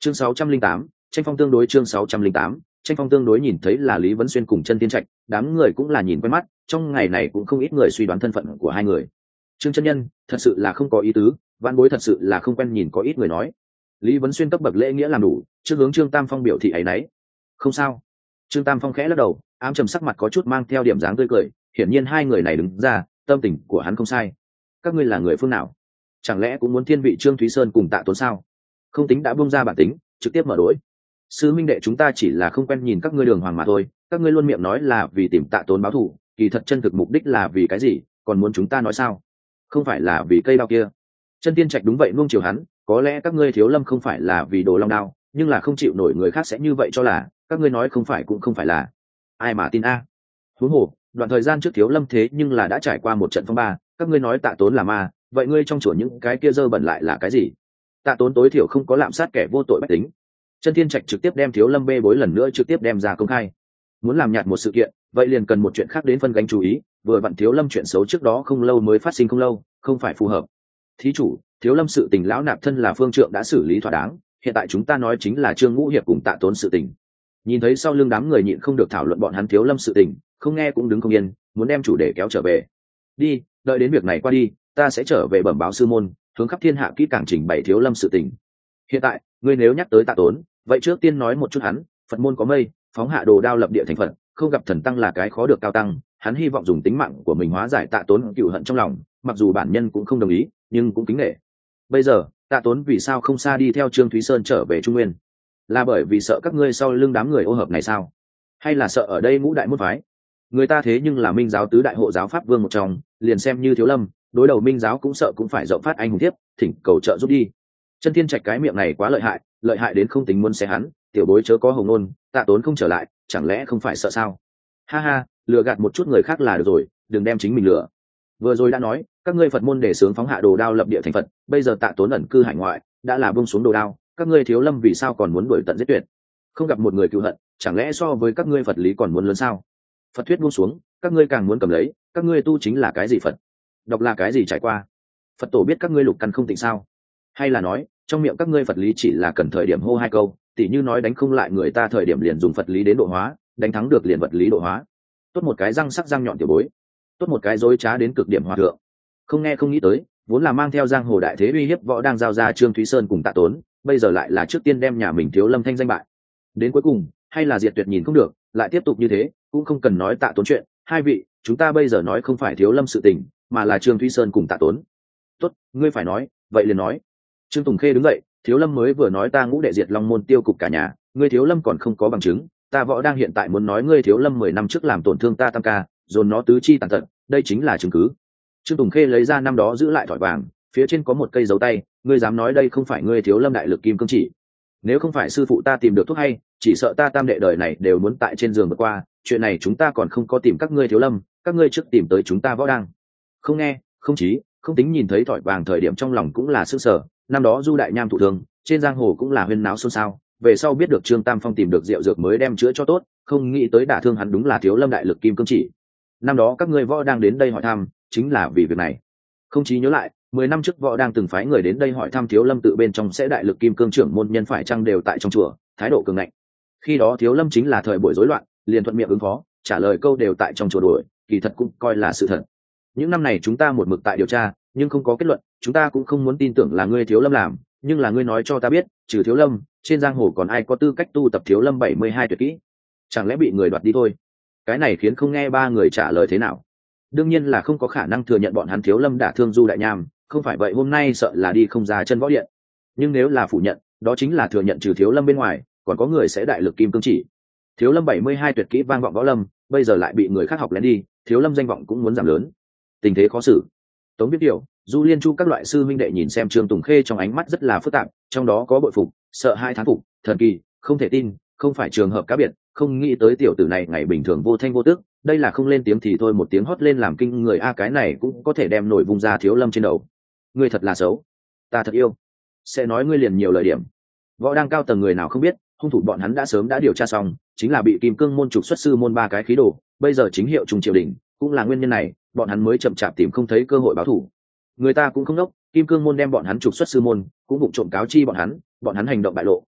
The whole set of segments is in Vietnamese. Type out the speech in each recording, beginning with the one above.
Chương 608, tranh phong tương đối. Chương 608, tranh phong tương đối. Nhìn thấy là Lý Vấn Xuyên cùng Chân Tiên Trạch, đám người cũng là nhìn quen mắt, trong ngày này cũng không ít người suy đoán thân phận của hai người. Trương chân nhân, thật sự là không có ý tứ, vạn bối thật sự là không quen nhìn, có ít người nói. Lý Vấn Xuyên cấp bậc lễ nghĩa làm đủ, trước hướng Trương Tam Phong biểu thị ấy nấy. Không sao. Trương Tam Phong khẽ lắc đầu, ám trầm sắc mặt có chút mang theo điểm dáng tươi cười, hiển nhiên hai người này đứng ra, tâm tình của hắn không sai. Các ngươi là người phương nào? Chẳng lẽ cũng muốn thiên vị Trương Thúy Sơn cùng Tạ Tốn sao? Không tính đã buông ra bản tính, trực tiếp mở đối. Sư minh đệ, chúng ta chỉ là không quen nhìn các ngươi đường hoàng mà thôi, các ngươi luôn miệng nói là vì tìm Tạ Tốn báo thù, kỳ thật chân thực mục đích là vì cái gì, còn muốn chúng ta nói sao? Không phải là vì cây đao kia. Chân Tiên Trạch đúng vậy nuông chiều hắn, có lẽ các ngươi Thiếu Lâm không phải là vì đồ long đao, nhưng là không chịu nổi người khác sẽ như vậy cho là, các ngươi nói không phải cũng không phải là. Ai mà tin a? Huống hồ, đoạn thời gian trước Thiếu Lâm thế nhưng là đã trải qua một trận phong ba, các ngươi nói Tạ Tốn là ma, vậy ngươi trong chùa những cái kia dơ bẩn lại là cái gì? Tạ Tốn tối thiểu không có lạm sát kẻ vô tội bách tính. Chân Thiên Trạch trực tiếp đem Thiếu Lâm bê bối lần nữa trực tiếp đem ra công khai. Muốn làm nhạt một sự kiện, vậy liền cần một chuyện khác đến phân gánh chú ý, vừa vặn Thiếu Lâm chuyện xấu trước đó không lâu mới phát sinh không lâu, không phải phù hợp. Thí chủ, Thiếu Lâm sự tình lão nạp thân là phương trượng đã xử lý thỏa đáng, hiện tại chúng ta nói chính là Trương Ngũ Hiệp cùng Tạ Tốn sự tình. Nhìn thấy sau lưng đám người nhịn không được thảo luận bọn hắn Thiếu Lâm sự tình, không nghe cũng đứng không yên, muốn đem chủ đề kéo trở về. Đi, đợi đến việc này qua đi, ta sẽ trở về bẩm báo sư môn, hướng khắp thiên hạ kỹ càng trình bày Thiếu Lâm sự tình. Hiện tại, ngươi nếu nhắc tới Tạ Tốn, vậy trước tiên nói một chút hắn, Phật môn có mây, phóng hạ đồ đao lập địa thành Phật, không gặp thần tăng là cái khó được cao tăng, hắn hy vọng dùng tính mạng của mình hóa giải Tạ Tốn cựu hận trong lòng, mặc dù bản nhân cũng không đồng ý, nhưng cũng kính nể. Bây giờ, Tạ Tốn vì sao không xa đi theo Trương Thúy Sơn trở về Trung Nguyên? Là bởi vì sợ các ngươi sau lưng đám người ô hợp này sao? Hay là sợ ở đây ngũ đại môn phái? Người ta thế nhưng là Minh giáo tứ đại hộ giáo pháp vương một trong, liền xem như Thiếu Lâm, đối đầu Minh giáo cũng sợ cũng phải rộng phát anh hùng tiếp, thỉnh cầu trợ giúp đi. Chân Thiên Trạch cái miệng này quá lợi hại đến không tính muốn xé hắn, tiểu bối chớ có hồng nôn, Tạ Tốn không trở lại, chẳng lẽ không phải sợ sao? Ha ha, lừa gạt một chút người khác là được rồi, đừng đem chính mình lừa. Vừa rồi đã nói, các ngươi Phật môn để sướng phóng hạ đồ đao lập địa thành Phật, bây giờ Tạ Tốn ẩn cư hải ngoại, đã là buông xuống đồ đao, các ngươi Thiếu Lâm vì sao còn muốn đuổi tận giết tuyệt? Không gặp một người cựu hận, chẳng lẽ so với các ngươi Phật lý còn muốn lớn sao? Phật thuyết buông xuống, các ngươi càng muốn cầm lấy, các ngươi tu chính là cái gì Phật? Đọc là cái gì trải qua? Phật tổ biết các ngươi lục căn không tịnh sao? Hay là nói, trong miệng các ngươi Phật lý chỉ là cần thời điểm hô hai câu, tỉ như nói đánh không lại người ta thời điểm liền dùng Phật lý đến độ hóa, đánh thắng được liền vật lý độ hóa. Tốt một cái răng sắc răng nhọn tiểu bối, tốt một cái dối trá đến cực điểm hòa thượng. Không nghe không nghĩ tới, vốn là mang theo giang hồ đại thế uy hiếp võ đang giao ra Trương Thúy Sơn cùng Tạ Tốn, bây giờ lại là trước tiên đem nhà mình Thiếu Lâm thanh danh bại. Đến cuối cùng, hay là diệt tuyệt nhìn không được, lại tiếp tục như thế, cũng không cần nói Tạ Tốn chuyện. Hai vị, chúng ta bây giờ nói không phải Thiếu Lâm sự tình, mà là Trương Thúy Sơn cùng Tạ Tốn. Tốt, ngươi phải nói, vậy liền nói. Trương Tùng Khê đứng dậy, Thiếu Lâm mới vừa nói ta ngũ đệ diệt Long môn tiêu cục cả nhà, ngươi Thiếu Lâm còn không có bằng chứng, ta võ đang hiện tại muốn nói ngươi Thiếu Lâm 10 năm trước làm tổn thương ta tam ca, dồn nó tứ chi tàn tật, đây chính là chứng cứ. Trương Tùng Khê lấy ra năm đó giữ lại thỏi vàng, phía trên có một cây dấu tay, ngươi dám nói đây không phải ngươi Thiếu Lâm đại lực kim cương chỉ? Nếu không phải sư phụ ta tìm được thuốc hay, chỉ sợ ta tam đệ đời này đều muốn tại trên giường vượt qua, chuyện này chúng ta còn không có tìm các ngươi Thiếu Lâm, các ngươi trước tìm tới chúng ta võ đang. Không nghe, không chí, không tính nhìn thấy thỏi vàng thời điểm trong lòng cũng là sững sờ, năm đó Du đại nham thụ thương, trên giang hồ cũng là huyên náo xôn xao, về sau biết được Trương Tam Phong tìm được rượu dược mới đem chữa cho tốt, không nghĩ tới đả thương hắn đúng là Thiếu Lâm đại lực kim cương chỉ. Năm đó các ngươi võ đang đến đây hỏi thăm, chính là vì việc này. Không chí nhớ lại, 10 năm trước võ đang từng phái người đến đây hỏi thăm Thiếu Lâm tự bên trong sẽ đại lực kim cương trưởng môn nhân phải chăng đều tại trong chùa, thái độ cường ngạnh. Khi đó Thiếu Lâm chính là thời buổi rối loạn, liền thuận miệng ứng phó, trả lời câu đều tại trong chùa đuổi, kỳ thật cũng coi là sự thật. Những năm này chúng ta một mực tại điều tra, nhưng không có kết luận, chúng ta cũng không muốn tin tưởng là ngươi Thiếu Lâm làm, nhưng là ngươi nói cho ta biết, trừ Thiếu Lâm, trên giang hồ còn ai có tư cách tu tập Thiếu Lâm 72 tuyệt kỹ? Chẳng lẽ bị người đoạt đi thôi? Cái này khiến không nghe ba người trả lời thế nào. Đương nhiên là không có khả năng thừa nhận bọn hắn Thiếu Lâm đả thương Du đại nham, không phải vậy hôm nay sợ là đi không ra chân võ điện. Nhưng nếu là phủ nhận, đó chính là thừa nhận trừ Thiếu Lâm bên ngoài, còn có người sẽ đại lực kim cương chỉ. Thiếu Lâm 72 tuyệt kỹ vang vọng võ lâm, bây giờ lại bị người khác học lén đi, Thiếu Lâm danh vọng cũng muốn giảm lớn. Tình thế khó xử. Tống Biết Điều, Du Liên Chu các loại sư minh đệ nhìn xem Trương Tùng Khê trong ánh mắt rất là phức tạp, trong đó có bội phục, sợ hai thán phục, thần kỳ, không thể tin, không phải trường hợp cá biệt, không nghĩ tới tiểu tử này ngày bình thường vô thanh vô tức, đây là không lên tiếng thì thôi một tiếng hót lên làm kinh người a, cái này cũng có thể đem nổi vùng ra Thiếu Lâm trên đầu. Ngươi thật là xấu, ta thật yêu. Sẽ nói ngươi liền nhiều lời điểm. Võ đang cao tầng người nào không biết, hung thủ bọn hắn đã sớm đã điều tra xong, chính là bị Kim Cương môn trục xuất sư môn ba cái khí đồ, bây giờ chính hiệu trung triều đình, cũng là nguyên nhân này, bọn hắn mới chậm chạp tìm không thấy cơ hội báo thù. Người ta cũng không đốc, Kim Cương môn đem bọn hắn trục xuất sư môn, cũng vụng trộm cáo chi bọn hắn hành động bại lộ,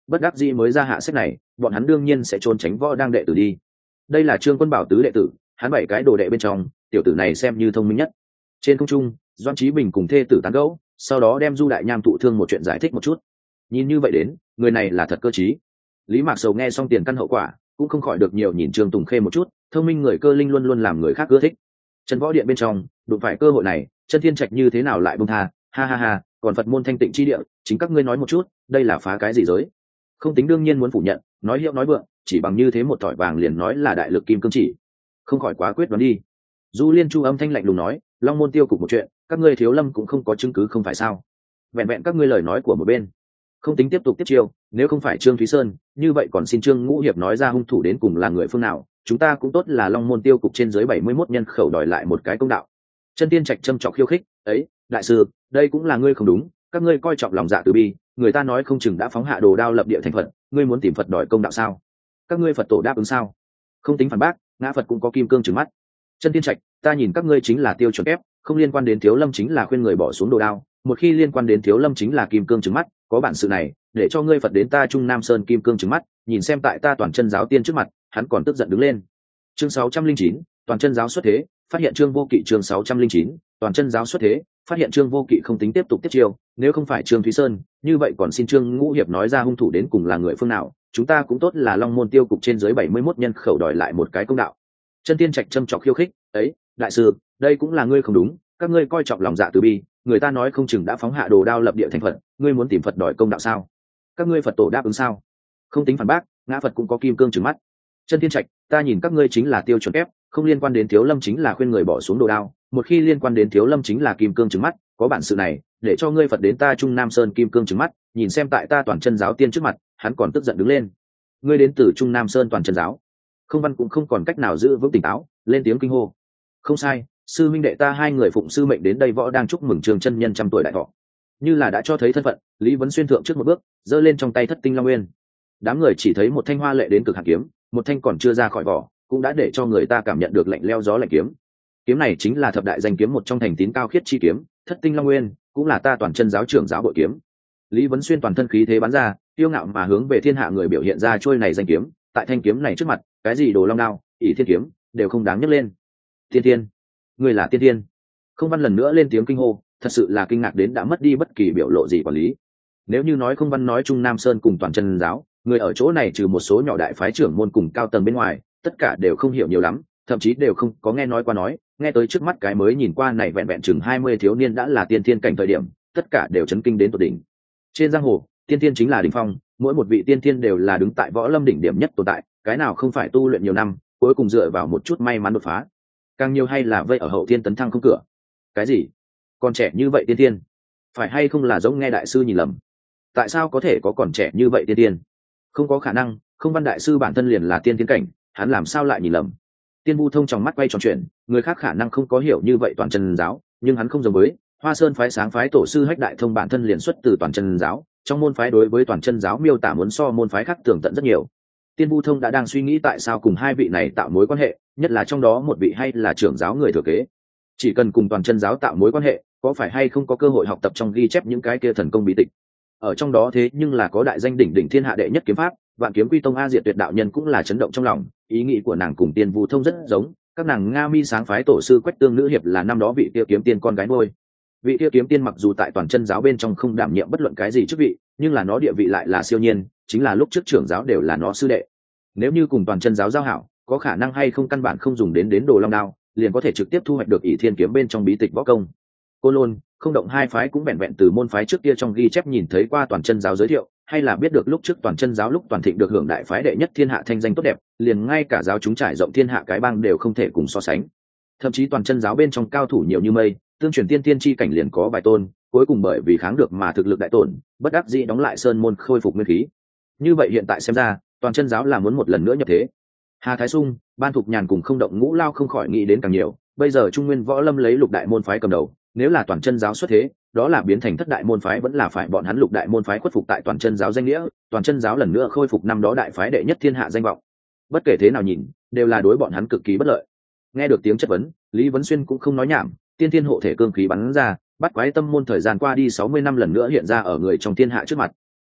bất đắc dĩ mới ra hạ sách này, bọn hắn đương nhiên sẽ trốn tránh võ đang đệ tử đi. Đây là Trương Quân Bảo tứ đệ tử, hắn 7 cái đồ đệ bên trong, tiểu tử này xem như thông minh nhất. Trên không trung, Doãn Chí Bình cùng thê tử tán gẫu, sau đó đem Du Đại Nham thụ thương một chuyện giải thích một chút. Nhìn như vậy đến, người này là thật cơ trí. Lý Mạc Sầu nghe xong tiền căn hậu quả, cũng không khỏi được nhiều nhìn Trương Tùng Khê một chút, thông minh người cơ linh luôn luôn làm người khác ưa thích. Trần Võ Điện bên trong, đụng phải cơ hội này, Chân Thiên Trạch như thế nào lại buông tha, ha ha ha, còn Phật môn thanh tịnh chi địa, chính các ngươi nói một chút, đây là phá cái gì giới? Không tính đương nhiên muốn phủ nhận, nói hiệu nói vượng, chỉ bằng như thế một thỏi vàng liền nói là đại lực kim cương chỉ, không khỏi quá quyết đoán đi. Du Liên Chu âm thanh lạnh lùng nói, Long môn tiêu cục một chuyện, các ngươi Thiếu Lâm cũng không có chứng cứ không phải sao? Vẹn vẹn các ngươi lời nói của một bên, không tính tiếp tục tiếp chiêu, nếu không phải Trương Thúy Sơn, như vậy còn xin Trương Ngũ Hiệp nói ra hung thủ đến cùng là người phương nào, chúng ta cũng tốt là Long môn tiêu cục trên dưới 71 nhân khẩu đòi lại một cái công đạo. Chân Tiên Trạch châm chọc khiêu khích, ấy, đại sư, đây cũng là ngươi không đúng, các ngươi coi trọng lòng dạ từ bi, người ta nói không chừng đã phóng hạ đồ đao lập địa thành Phật, ngươi muốn tìm Phật đòi công đạo sao? Các ngươi Phật tổ đáp ứng sao? Không tính phản bác, ngã Phật cũng có kim cương trừng mắt. Chân Tiên Trạch, ta nhìn các ngươi chính là tiêu chuẩn ép, không liên quan đến Thiếu Lâm chính là khuyên người bỏ xuống đồ đao, một khi liên quan đến Thiếu Lâm chính là kim cương trừng mắt, có bản sự này, để cho ngươi Phật đến ta Trung Nam Sơn kim cương trừng mắt, nhìn xem tại ta Toàn Chân giáo tiên trước mặt, hắn còn tức giận đứng lên. Chương 609, Toàn Chân giáo xuất thế, phát hiện Trương Vô Kỵ. Chương 609, Toàn Chân giáo xuất thế, phát hiện Trương Vô Kỵ không tính tiếp tục tiếp chiêu, nếu không phải Trương Thúy Sơn, như vậy còn xin Trương Ngũ Hiệp nói ra hung thủ đến cùng là người phương nào, chúng ta cũng tốt là Long môn tiêu cục trên dưới 71 nhân khẩu đòi lại một cái công đạo. Chân Tiên Trạch châm chọc khiêu khích, ấy, đại sư, đây cũng là ngươi không đúng, các ngươi coi trọng lòng dạ từ bi, người ta nói không chừng đã phóng hạ đồ đao lập địa thành Phật, ngươi muốn tìm Phật đòi công đạo sao? Các ngươi Phật tổ đáp ứng sao? Không tính phản bác, ngã Phật cũng có kim cương trừng mắt. Chân Tiên Trạch, ta nhìn các ngươi chính là tiêu chuẩn ép, không liên quan đến Thiếu Lâm chính là khuyên người bỏ xuống đồ đao, một khi liên quan đến Thiếu Lâm chính là kim cương trừng mắt, có bản sự này, để cho ngươi Phật đến ta Trung Nam Sơn kim cương trừng mắt, nhìn xem tại ta Toàn Chân giáo tiên trước mặt, hắn còn tức giận đứng lên. Ngươi đến từ Trung Nam Sơn Toàn Chân giáo? Không Văn cũng không còn cách nào giữ vững tỉnh táo, lên tiếng kinh hô. Không sai, sư minh đệ ta hai người phụng sư mệnh đến đây võ đang chúc mừng Trương chân nhân 100 tuổi đại thọ. Như là đã cho thấy thân phận, Lý Vấn Xuyên thượng trước một bước, giơ lên trong tay Thất Tinh Long Nguyên. Đám người chỉ thấy một thanh hoa lệ đến cực hạn kiếm, một thanh còn chưa ra khỏi vỏ, cũng đã để cho người ta cảm nhận được lạnh lẽo gió lạnh kiếm. Kiếm này chính là thập đại danh kiếm một trong thành tín cao khiết chi kiếm, Thất Tinh Long Nguyên, cũng là ta Toàn Chân giáo trưởng giáo bội kiếm. Lý Vấn Xuyên toàn thân khí thế bắn ra, kiêu ngạo mà hướng về thiên hạ người biểu hiện ra trôi này danh kiếm, tại thanh kiếm này trước mặt, cái gì đồ long đao, ỷ thiên kiếm, đều không đáng nhắc lên. Tiên Tiên, người là Tiên Tiên. Không Văn lần nữa lên tiếng kinh hô, thật sự là kinh ngạc đến đã mất đi bất kỳ biểu lộ gì quản lý. Nếu như nói Không Văn nói Trung Nam Sơn cùng Toàn Chân giáo, người ở chỗ này trừ một số nhỏ đại phái trưởng môn cùng cao tầng bên ngoài, tất cả đều không hiểu nhiều lắm, thậm chí đều không có nghe nói qua nói, nghe tới trước mắt cái mới nhìn qua này vẹn vẹn chừng 20 thiếu niên đã là tiên thiên cảnh thời điểm, tất cả đều chấn kinh đến tột đỉnh. Trên giang hồ, tiên thiên chính là đỉnh phong, mỗi một vị tiên thiên đều là đứng tại võ lâm đỉnh điểm nhất tồn tại, cái nào không phải tu luyện nhiều năm, cuối cùng dựa vào một chút may mắn đột phá. Càng nhiều hay là vây ở hậu thiên tấn thăng không cửa. Cái gì? Còn trẻ như vậy tiên thiên? Phải hay không là giống nghe đại sư nhìn lầm? Tại sao có thể có còn trẻ như vậy tiên thiên? Không có khả năng, Không Văn đại sư bản thân liền là tiên thiên cảnh, hắn làm sao lại nhìn lầm? Tiên Vu Thông trong mắt quay tròn chuyện, người khác khả năng không có hiểu như vậy Toàn Chân giáo, nhưng hắn không giống với Hoa Sơn phái sáng phái tổ sư Hách Đại Thông bản thân liền xuất từ Toàn Chân giáo, trong môn phái đối với Toàn Chân giáo miêu tả muốn so môn phái khác tường tận rất nhiều. Tiên Vu Thông đã đang suy nghĩ tại sao cùng hai vị này tạo mối quan hệ, nhất là trong đó một vị hay là trưởng giáo người thừa kế. Chỉ cần cùng Toàn Chân giáo tạo mối quan hệ, có phải hay không có cơ hội học tập trong ghi chép những cái kia thần công bí tịch. Ở trong đó thế nhưng là có đại danh đỉnh đỉnh thiên hạ đệ nhất kiếm pháp, Vạn Kiếm Quy Tông A Diệt Tuyệt đạo nhân cũng là chấn động trong lòng, ý nghĩ của nàng cùng Tiên Vu Thông rất giống, các nàng Nga Mi sáng phái tổ sư Quách Tương nữ hiệp là năm đó vị kia kiếm tiên con gái nuôi. Vị kia kiếm tiên mặc dù tại Toàn Chân giáo bên trong không đảm nhiệm bất luận cái gì chức vị, nhưng là nó địa vị lại là siêu nhiên, chính là lúc trước trưởng giáo đều là nó sư đệ. Nếu như cùng Toàn Chân giáo giao hảo, có khả năng hay không căn bản không dùng đến đồ long đao, liền có thể trực tiếp thu hoạch được ỷ thiên kiếm bên trong bí tịch võ công. Côn Lôn, Không Động hai phái cũng vẹn vẹn từ môn phái trước kia trong ghi chép nhìn thấy qua Toàn Chân giáo giới thiệu, hay là biết được lúc trước Toàn Chân giáo lúc toàn thịnh được hưởng đại phái đệ nhất thiên hạ thanh danh tốt đẹp, liền ngay cả giáo chúng trải rộng thiên hạ cái bang đều không thể cùng so sánh. Thậm chí Toàn Chân giáo bên trong cao thủ nhiều như mây, tương truyền tiên tiên chi cảnh liền có vài tôn, cuối cùng bởi vì kháng được mà thực lực đại tổn, bất đắc dĩ đóng lại sơn môn khôi phục nguyên khí. Như vậy hiện tại xem ra, Toàn Chân giáo là muốn một lần nữa nhập thế. Hà Thái Sung, Ban Thục Nhàn cùng Không Động Ngũ Lao không khỏi nghĩ đến càng nhiều, bây giờ Trung Nguyên võ lâm lấy lục đại môn phái cầm đầu, nếu là Toàn Chân giáo xuất thế, đó là biến thành thất đại môn phái vẫn là phải bọn hắn lục đại môn phái khuất phục tại Toàn Chân giáo danh nghĩa, Toàn Chân giáo lần nữa khôi phục năm đó đại phái đệ nhất thiên hạ danh vọng. Bất kể thế nào nhìn, đều là đối bọn hắn cực kỳ bất lợi. Nghe được tiếng chất vấn, Lý Vấn Xuyên cũng không nói nhảm, tiên thiên hộ thể cương khí bắn ra, bắt quái tâm môn thời gian qua đi 60 năm lần nữa hiện ra ở người trong thiên hạ trước mặt.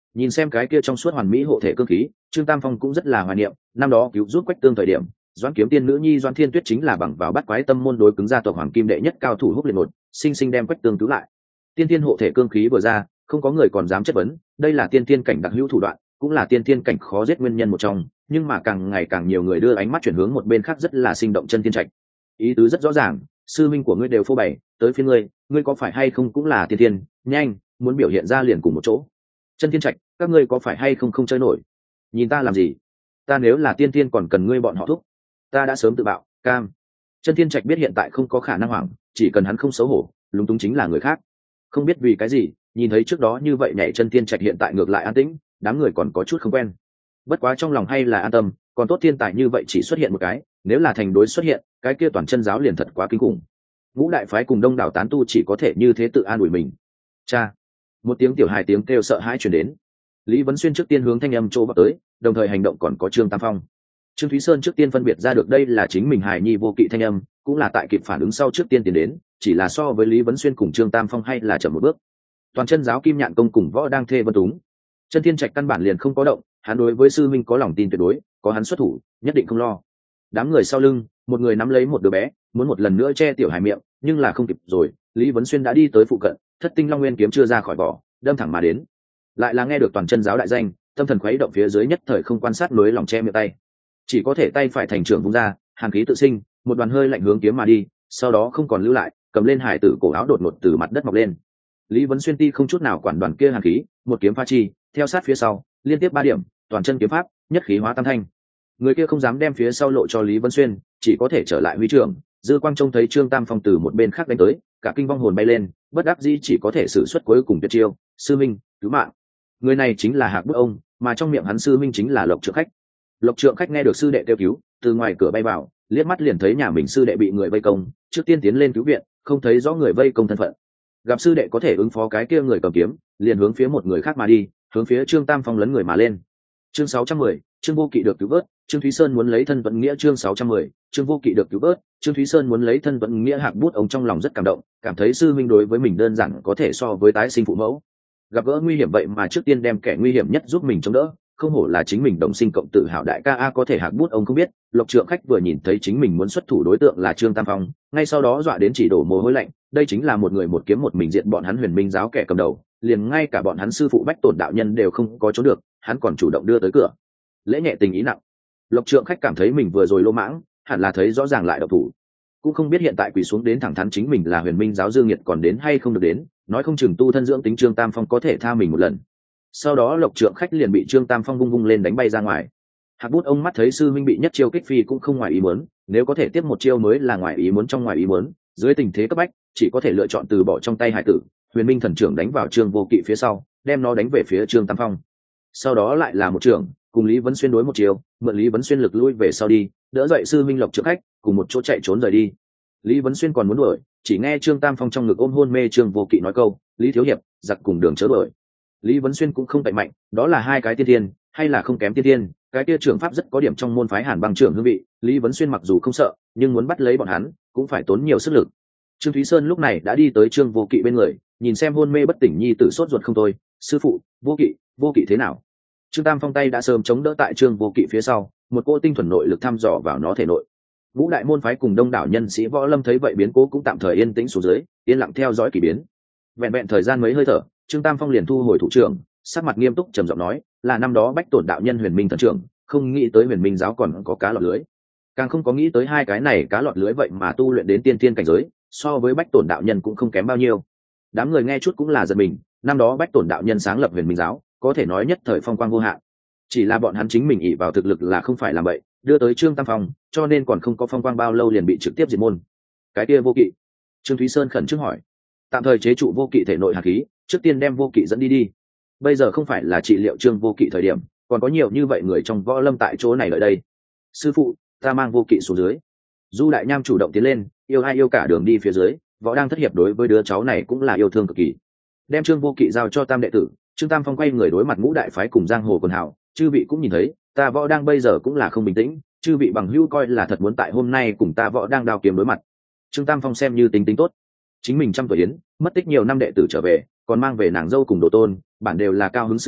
Nhìn xem cái kia trong suốt hoàn mỹ hộ thể cương khí, Trương Tam Phong cũng rất là hoài niệm năm đó cứu giúp Quách Tương thời điểm, Doãn Kiếm Tiên nữ nhi Doãn Thiên Tuyết chính là bằng vào bắt quái tâm môn đối cứng gia tộc Hoàng Kim đệ nhất cao thủ Húc Liệt Nột, sinh sinh đem Quách Tương cứu lại. Tiên tiên hộ thể cương khí vừa ra, không có người còn dám chất vấn, đây là tiên tiên cảnh đặc hữu thủ đoạn, cũng là tiên tiên cảnh khó giết nguyên nhân một trong, nhưng mà càng ngày càng nhiều người đưa ánh mắt chuyển hướng một bên khác rất là sinh động Chân Tiên Trạch. Ý tứ rất rõ ràng, sư minh của ngươi đều phô bày, tới phía ngươi có phải hay không cũng là tiên tiên, nhanh, muốn biểu hiện ra liền cùng một chỗ. Chân Tiên Trạch, các ngươi có phải hay không không chơi nổi? Nhìn ta làm gì? Ta nếu là tiên tiên còn cần ngươi bọn họ thúc, ta đã sớm tự bạo, cam. Chân Tiên Trạch biết hiện tại không có khả năng hoảng, chỉ cần hắn không xấu hổ, lúng túng chính là người khác. Không biết vì cái gì, nhìn thấy trước đó như vậy nhảy Chân Tiên Trạch hiện tại ngược lại an tĩnh, đám người còn có chút không quen. Bất quá trong lòng hay là an tâm, còn tốt thiên tài như vậy chỉ xuất hiện một cái, nếu là thành đối xuất hiện, cái kia toàn chân giáo liền thật quá kinh khủng. Ngũ đại phái cùng đông đảo tán tu chỉ có thể như thế tự an ủi mình. Cha, một tiếng tiểu hài tiếng kêu sợ hãi truyền đến. Lý Vấn Xuyên trước tiên hướng thanh âm chỗ vào tới, đồng thời hành động còn có Trương Tam Phong. Trương Thúy Sơn trước tiên phân biệt ra được đây là chính mình hài nhi vô kỵ thanh âm, cũng là tại kịp phản ứng sau trước tiên tiến đến, chỉ là so với Lý Vấn Xuyên cùng Trương Tam Phong hay là chậm một bước. Toàn chân giáo Kim Nhạn công cùng võ đang thê vân túng. Chân Thiên Trạch căn bản liền không có động, hắn đối với sư minh có lòng tin tuyệt đối, có hắn xuất thủ, nhất định không lo. Đám người sau lưng, một người nắm lấy một đứa bé, muốn một lần nữa che tiểu hài miệng, nhưng là không kịp rồi, Lý Vấn Xuyên đã đi tới phụ cận, Thất Tinh Long Nguyên kiếm chưa ra khỏi vỏ, đâm thẳng mà đến. Lại là nghe được toàn chân giáo đại danh, tâm thần khuấy động phía dưới nhất thời không quan sát nối lòng che miệng tay, chỉ có thể tay phải thành trưởng vung ra, hàn khí tự sinh, một đoàn hơi lạnh hướng kiếm mà đi, sau đó không còn lưu lại, cầm lên hải tử cổ áo đột ngột từ mặt đất mọc lên. Lý Vấn Xuyên ti không chút nào quản đoàn kia hàn khí, một kiếm pha chi, theo sát phía sau, liên tiếp 3 điểm, toàn chân kiếm pháp, nhất khí hóa tam thanh. Người kia không dám đem phía sau lộ cho Lý Vấn Xuyên, chỉ có thể trở lại huy trưởng. Dư Quang trông thấy Trương Tam Phong từ một bên khác đánh tới, cả kinh vong hồn bay lên, bất đắc dĩ chỉ có thể sử xuất cuối cùng tuyệt chiêu, sư minh, cứu mạng. Người này chính là Hạc Bút ông, mà trong miệng hắn sư minh chính là Lộc Trượng Khách. Lộc Trượng Khách nghe được sư đệ kêu cứu, từ ngoài cửa bay vào, liếc mắt liền thấy nhà mình sư đệ bị người vây công, trước tiên tiến lên cứu viện, không thấy rõ người vây công thân phận. Gặp sư đệ có thể ứng phó cái kia người cầm kiếm, liền hướng phía một người khác mà đi, hướng phía Trương Tam Phong lấn người mà lên. Chương 610, Trương Vô Kỵ được cứu vớt, Trương Thúy Sơn muốn lấy thân vận nghĩa. Chương 610, Trương Vô Kỵ được cứu vớt, Trương Thúy Sơn muốn lấy thân vận nghĩa. Hạc Bút ông trong lòng rất cảm động, cảm thấy sư minh đối với mình đơn giản có thể so với tái sinh phụ mẫu. Gặp gỡ nguy hiểm vậy mà trước tiên đem kẻ nguy hiểm nhất giúp mình chống đỡ, không hổ là chính mình đồng sinh cộng tự hào đại ca a. Có thể Hạc Bút ông không biết, Lộc Trượng Khách vừa nhìn thấy chính mình muốn xuất thủ đối tượng là Trương Tam Phong, ngay sau đó dọa đến chỉ đổ mồ hôi lạnh, đây chính là một người một kiếm một mình diện bọn hắn Huyền Minh giáo kẻ cầm đầu, liền ngay cả bọn hắn sư phụ Bách Tổn đạo nhân đều không có trốn được, hắn còn chủ động đưa tới cửa. Lễ nhẹ tình ý nặng. Lộc Trượng Khách cảm thấy mình vừa rồi lô mãng, hẳn là thấy rõ ràng lại độc thủ, cũng không biết hiện tại quỳ xuống đến thẳng thắn chính mình là Huyền Minh giáo dương nghiệt còn đến hay không được đến, nói không chừng tu thân dưỡng tính Trương Tam Phong có thể tha mình một lần. Sau đó Lộc Trượng Khách liền bị Trương Tam Phong vung vung lên đánh bay ra ngoài. Hạc Bút ông mắt thấy sư minh bị nhất chiêu kích phi cũng không ngoài ý muốn, nếu có thể tiếp một chiêu mới là ngoài ý muốn trong ngoài ý muốn, dưới tình thế cấp bách, chỉ có thể lựa chọn từ bỏ trong tay hải tử. Huyền Minh thần trưởng đánh vào Trương Vô Kỵ phía sau, đem nó đánh về phía Trương Tam Phong. Sau đó lại là một trưởng, cùng Lý Vấn Xuyên đối một chiều, mượn Lý Vấn Xuyên lực lui về sau đi, đỡ dậy sư minh Lộc Trượng Khách, cùng một chỗ chạy trốn rời đi. Lý Vấn Xuyên còn muốn đuổi, chỉ nghe Trương Tam Phong trong ngực ôm hôn mê Trương Vô Kỵ nói câu, Lý thiếu hiệp, giặc cùng đường chớ đuổi. Lý Vấn Xuyên cũng không cậy mạnh, đó là hai cái tiên tiên, hay là không kém tiên tiên, cái kia trưởng pháp rất có điểm trong môn phái Hàn Băng trưởng hương vị. Lý Vấn Xuyên mặc dù không sợ, nhưng muốn bắt lấy bọn hắn, cũng phải tốn nhiều sức lực. Trương Thúy Sơn lúc này đã đi tới Trương Vô Kỵ bên người, nhìn xem hôn mê bất tỉnh nhi tử sốt ruột không thôi, sư phụ, Vô Kỵ thế nào? Trương Tam Phong tay đã sớm chống đỡ tại Trương Vô Kỵ phía sau, một cô tinh thuần nội lực thăm dò vào nó thể nội. Ngũ đại môn phái cùng đông đảo nhân sĩ võ lâm thấy vậy biến cố cũng tạm thời yên tĩnh xuống dưới, yên lặng theo dõi kỳ biến. Vẹn thời gian mấy hơi thở, Trương Tam Phong liền thu hồi thủ trưởng, sắc mặt nghiêm túc trầm giọng nói, là năm đó Bách Tổn đạo nhân Huyền Minh thần trưởng, không nghĩ tới Huyền Minh giáo còn có cá lọt lưới, càng không có nghĩ tới hai cái này cá lọt lưới vậy mà tu luyện đến tiên thiên cảnh giới, so với Bách Tổn đạo nhân cũng không kém bao nhiêu. Đám người nghe chút cũng là giật mình, năm đó Bách Tổn đạo nhân sáng lập Huyền Minh giáo, có thể nói nhất thời phong quang vô hạn. Chỉ là bọn hắn chính mình ỷ vào thực lực là không phải làm vậy, đưa tới Trương Tam Phong, cho nên còn không có phong quang bao lâu liền bị trực tiếp diệt môn. Cái kia Vô Kỵ? Trương Thúy Sơn khẩn trương hỏi. Tạm thời chế trụ Vô Kỵ thể nội hàn khí, trước tiên đem Vô Kỵ dẫn đi. Bây giờ không phải là trị liệu Trương Vô Kỵ thời điểm, còn có nhiều như vậy người trong võ lâm tại chỗ này ở đây. Sư phụ, ta mang Vô Kỵ xuống dưới. Du Đại Nham chủ động tiến lên, yêu ai yêu cả đường đi phía dưới, võ đang thất hiệp đối với đứa cháu này cũng là yêu thương cực kỳ. Đem Trương Vô Kỵ giao cho Tam đệ tử, Trương Tam Phong quay người đối mặt ngũ đại phái cùng giang hồ quần hào, chư vị cũng nhìn thấy, ta võ đang bây giờ cũng là không bình tĩnh, chư vị bằng hữu coi là thật muốn tại hôm nay cùng ta võ đang đao kiếm đối mặt. Trương Tam Phong xem như tính tốt, chính mình trăm tuổi yến, mất tích nhiều năm đệ tử trở về, còn mang về nàng dâu cùng đồ tôn, bản đều là cao hứng sự tình,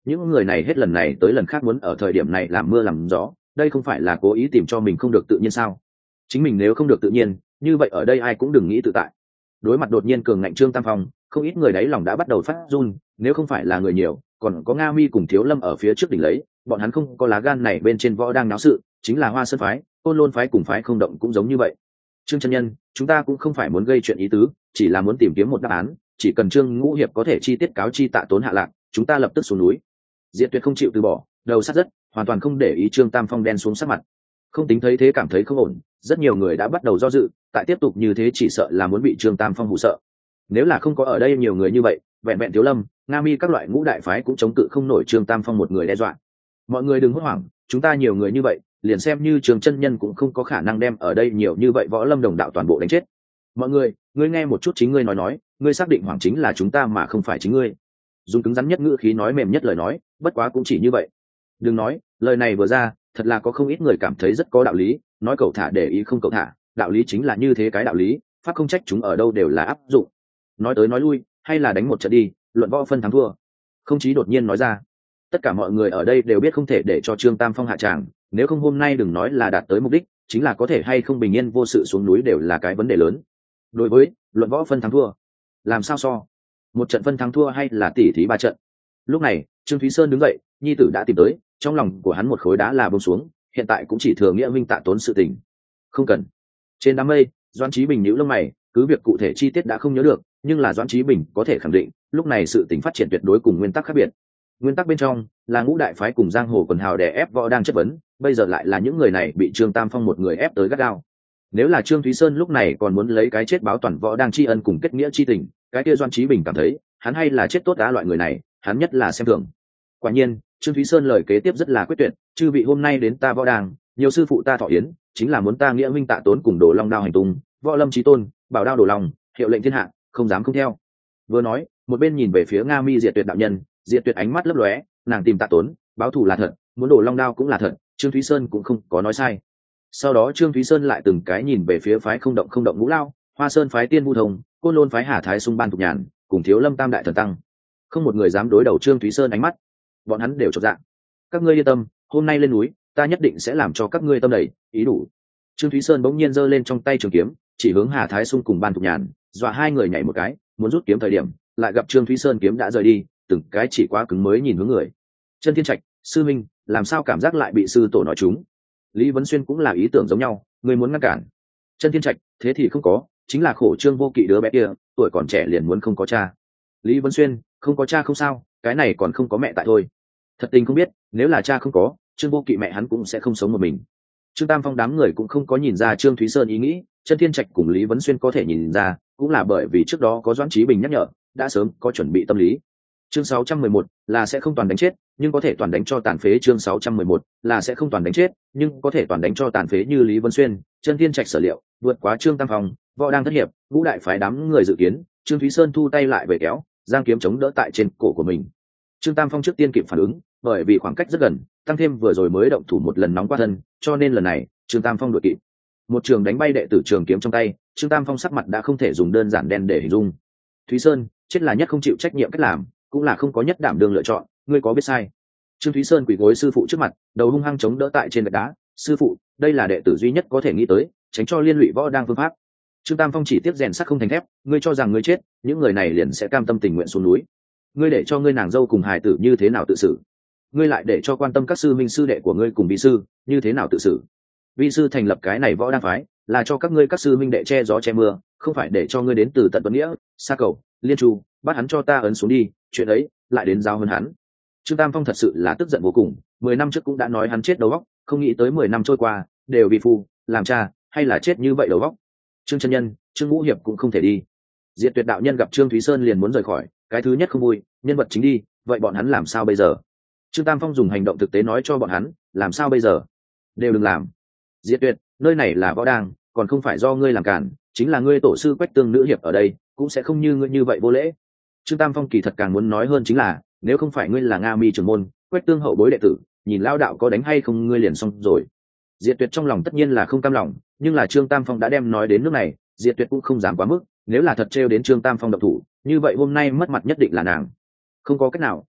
những người này hết lần này tới lần khác muốn ở thời điểm này làm mưa làm gió, đây không phải là cố ý tìm cho mình không được tự nhiên sao? Chính mình nếu không được tự nhiên, như vậy ở đây ai cũng đừng nghĩ tự tại. Đối mặt đột nhiên cường ngạnh Trương Tam Phong, không ít người đấy lòng đã bắt đầu phát run, nếu không phải là người nhiều, còn có Nga Mi cùng Thiếu Lâm ở phía trước đỉnh lấy, bọn hắn không có lá gan này bên trên võ đang náo sự, chính là Hoa Sơn phái, Côn Lôn phái cùng phái Không Động cũng giống như vậy. Trương chân nhân, chúng ta cũng không phải muốn gây chuyện ý tứ, chỉ là muốn tìm kiếm một đáp án, chỉ cần Trương Ngũ hiệp có thể chi tiết cáo chi Tạ Tốn hạ lạc, chúng ta lập tức xuống núi. Diệt Tuyệt không chịu từ bỏ, đầu sát rất, hoàn toàn không để ý Trương Tam Phong đen xuống sắc mặt. Không tính thấy thế cảm thấy không ổn, rất nhiều người đã bắt đầu do dự, tại tiếp tục như thế chỉ sợ là muốn bị Trương Tam Phong hù sợ. Nếu là không có ở đây nhiều người như vậy, vẹn vẹn Thiếu Lâm, Nga Mi các loại ngũ đại phái cũng chống cự không nổi Trương Tam Phong một người đe dọa. Mọi người đừng hốt hoảng, chúng ta nhiều người như vậy, liền xem như Trường chân nhân cũng không có khả năng đem ở đây nhiều như vậy võ lâm đồng đạo toàn bộ đánh chết. Mọi người, ngươi nghe một chút chính ngươi nói, ngươi xác định hoàng chính là chúng ta mà không phải chính ngươi. Dùng cứng rắn nhất ngữ khí nói mềm nhất lời nói, bất quá cũng chỉ như vậy. Đừng nói, lời này vừa ra, thật là có không ít người cảm thấy rất có đạo lý, nói cậu thả để ý không cậu thả, đạo lý chính là như thế cái đạo lý, pháp không trách chúng ở đâu đều là áp dụng. Nói tới nói lui, hay là đánh một trận đi, luận võ phân thắng thua. Không chí đột nhiên nói ra. Tất cả mọi người ở đây đều biết không thể để cho Trương Tam Phong hạ tràng, nếu không hôm nay đừng nói là đạt tới mục đích, chính là có thể hay không bình yên vô sự xuống núi đều là cái vấn đề lớn. Đối với luận võ phân thắng thua, làm sao so? Một trận phân thắng thua hay là tỉ thí ba trận? Lúc này, Trương Thúy Sơn đứng dậy, nhi tử đã tìm tới, trong lòng của hắn một khối đá là buông xuống, hiện tại cũng chỉ thừa nghĩa minh Tạ Tốn sự tình. Không cần. Trên đám mây, Doãn Chí Bình nhíu lông mày, cứ việc cụ thể chi tiết đã không nhớ được, nhưng là Doãn Chí Bình có thể khẳng định, lúc này sự tình phát triển tuyệt đối cùng nguyên tắc khác biệt. Nguyên tắc bên trong là ngũ đại phái cùng giang hồ quần hào đè ép võ đang chất vấn, bây giờ lại là những người này bị Trương Tam Phong một người ép tới gắt gao. Nếu là Trương Thúy Sơn lúc này còn muốn lấy cái chết báo toàn võ đang tri ân cùng kết nghĩa tri tình, cái kia Doãn Chí Bình cảm thấy hắn hay là chết tốt đã loại người này, hắn nhất là xem thường. Quả nhiên, Trương Thúy Sơn lời kế tiếp rất là quyết tuyệt, chư vị hôm nay đến ta võ đàng, nhiều sư phụ ta thọ yến, chính là muốn ta nghĩa minh Tạ Tốn cùng Đồ Long đao hành tung, võ lâm chí tôn, bảo đao Đồ Long, hiệu lệnh thiên hạ, không dám không theo. Vừa nói, một bên nhìn về phía Nga Mi Diệt Tuyệt đạo nhân, Diệt Tuyệt ánh mắt lấp lóe, nàng tìm Tạ Tốn, báo thù là thật, muốn Đồ Long đao cũng là thật, Trương Thúy Sơn cũng không có nói sai. Sau đó Trương Thúy Sơn lại từng cái nhìn về phía phái không động Ngũ Lao, Hoa Sơn phái Tiên Vu Thông, Côn Lôn phái Hà Thái Sung Ban Thục Nhàn, cùng Thiếu Lâm Tam đại thần tăng. Không một người dám đối đầu Trương Thúy Sơn ánh mắt. Bọn hắn đều chột dạ. Các ngươi yên tâm, hôm nay lên núi, ta nhất định sẽ làm cho các ngươi tâm đầy ý đủ. Trương Thúy Sơn bỗng nhiên giơ lên trong tay trường kiếm, chỉ hướng Hà Thái Sung cùng Ban Thục Nhàn, dọa hai người nhảy một cái, muốn rút kiếm thời điểm, lại gặp Trương Thúy Sơn kiếm đã rời đi, từng cái chỉ quá cứng mới nhìn hướng người. Chân Thiên Trạch, sư minh, làm sao cảm giác lại bị sư tổ nói trúng? Lý Vấn Xuyên cũng là ý tưởng giống nhau, người muốn ngăn cản. Chân Thiên Trạch, thế thì không có, chính là khổ Trương Vô Kỵ đứa bé kia, tuổi còn trẻ liền muốn không có cha. Lý Vấn Xuyên, không có cha không sao, cái này còn không có mẹ tại thôi. Thật tình không biết, nếu là cha không có, Trương Vô Kỵ mẹ hắn cũng sẽ không sống một mình. Trương Tam Phong đám người cũng không có nhìn ra Trương Thúy Sơn ý nghĩ, Chân Thiên Trạch cùng Lý Vấn Xuyên có thể nhìn ra, cũng là bởi vì trước đó có Doãn Chí Bình nhắc nhở, đã sớm có chuẩn bị tâm lý. Chương 611 là sẽ không toàn đánh chết, nhưng có thể toàn đánh cho tàn phế. Chương 611 là sẽ không toàn đánh chết, nhưng có thể toàn đánh cho tàn phế như Lý Vân Xuyên, Chân Thiên Trạch sở liệu, vượt quá Trương Tam Phong, võ đang thất hiệp, ngũ đại phái đám người dự kiến, Trương Thúy Sơn thu tay lại về kéo, giang kiếm chống đỡ tại trên cổ của mình. Trương Tam Phong trước tiên kịp phản ứng, bởi vì khoảng cách rất gần, tăng thêm vừa rồi mới động thủ một lần nóng qua thân, cho nên lần này Trương Tam Phong đuổi kịp. Một trường đánh bay đệ tử trường kiếm trong tay, Trương Tam Phong sắc mặt đã không thể dùng đơn giản đen để hình dung. Thúy Sơn, chết là nhất không chịu trách nhiệm cách làm, cũng là không có nhất đảm đương lựa chọn, ngươi có biết sai? Trương Thúy Sơn quỳ gối sư phụ trước mặt, đầu hung hăng chống đỡ tại trên gạch đá. Sư phụ, đây là đệ tử duy nhất có thể nghĩ tới, tránh cho liên lụy võ đang phương pháp. Trương Tam Phong chỉ tiếp rèn sắt không thành thép, ngươi cho rằng ngươi chết, những người này liền sẽ cam tâm tình nguyện xuống núi? Ngươi để cho ngươi nàng dâu cùng hài tử như thế nào tự xử? Ngươi lại để cho quan tâm các sư minh sư đệ của ngươi cùng vi sư như thế nào tự xử? Vi sư thành lập cái này võ đang phái, là cho các ngươi các sư minh đệ che gió che mưa, không phải để cho ngươi đến từ tận tuấn nghĩa, xa cầu, liên chu, bắt hắn cho ta ấn xuống đi, chuyện ấy lại đến giao hơn hắn. Trương Tam Phong thật sự là tức giận vô cùng, 10 năm trước cũng đã nói hắn chết đầu óc, không nghĩ tới 10 năm trôi qua, đều vì phu, làm cha, hay là chết như vậy đầu óc. Trương chân nhân, Trương Ngũ hiệp cũng không thể đi. Diệt Tuyệt đạo nhân gặp Trương Thúy Sơn liền muốn rời khỏi, cái thứ nhất không vui, nhân vật chính đi, vậy bọn hắn làm sao bây giờ? Trương Tam Phong dùng hành động thực tế nói cho bọn hắn, làm sao bây giờ? Đều đừng làm. Diệt Tuyệt, nơi này là võ đang, còn không phải do ngươi làm cản, chính là ngươi tổ sư Quách Tương nữ hiệp ở đây, cũng sẽ không như ngươi như vậy vô lễ. Trương Tam Phong kỳ thật càng muốn nói hơn chính là, nếu không phải ngươi là Nga Mi trưởng môn, Quách Tương hậu bối đệ tử, nhìn lao đạo có đánh hay không ngươi liền xong rồi. Diệt Tuyệt trong lòng tất nhiên là không cam lòng, nhưng là Trương Tam Phong đã đem nói đến nước này, Diệt Tuyệt cũng không dám quá mức, nếu là thật trêu đến Trương Tam Phong động thủ, như vậy hôm nay mất mặt nhất định là nàng. Không có cách nào,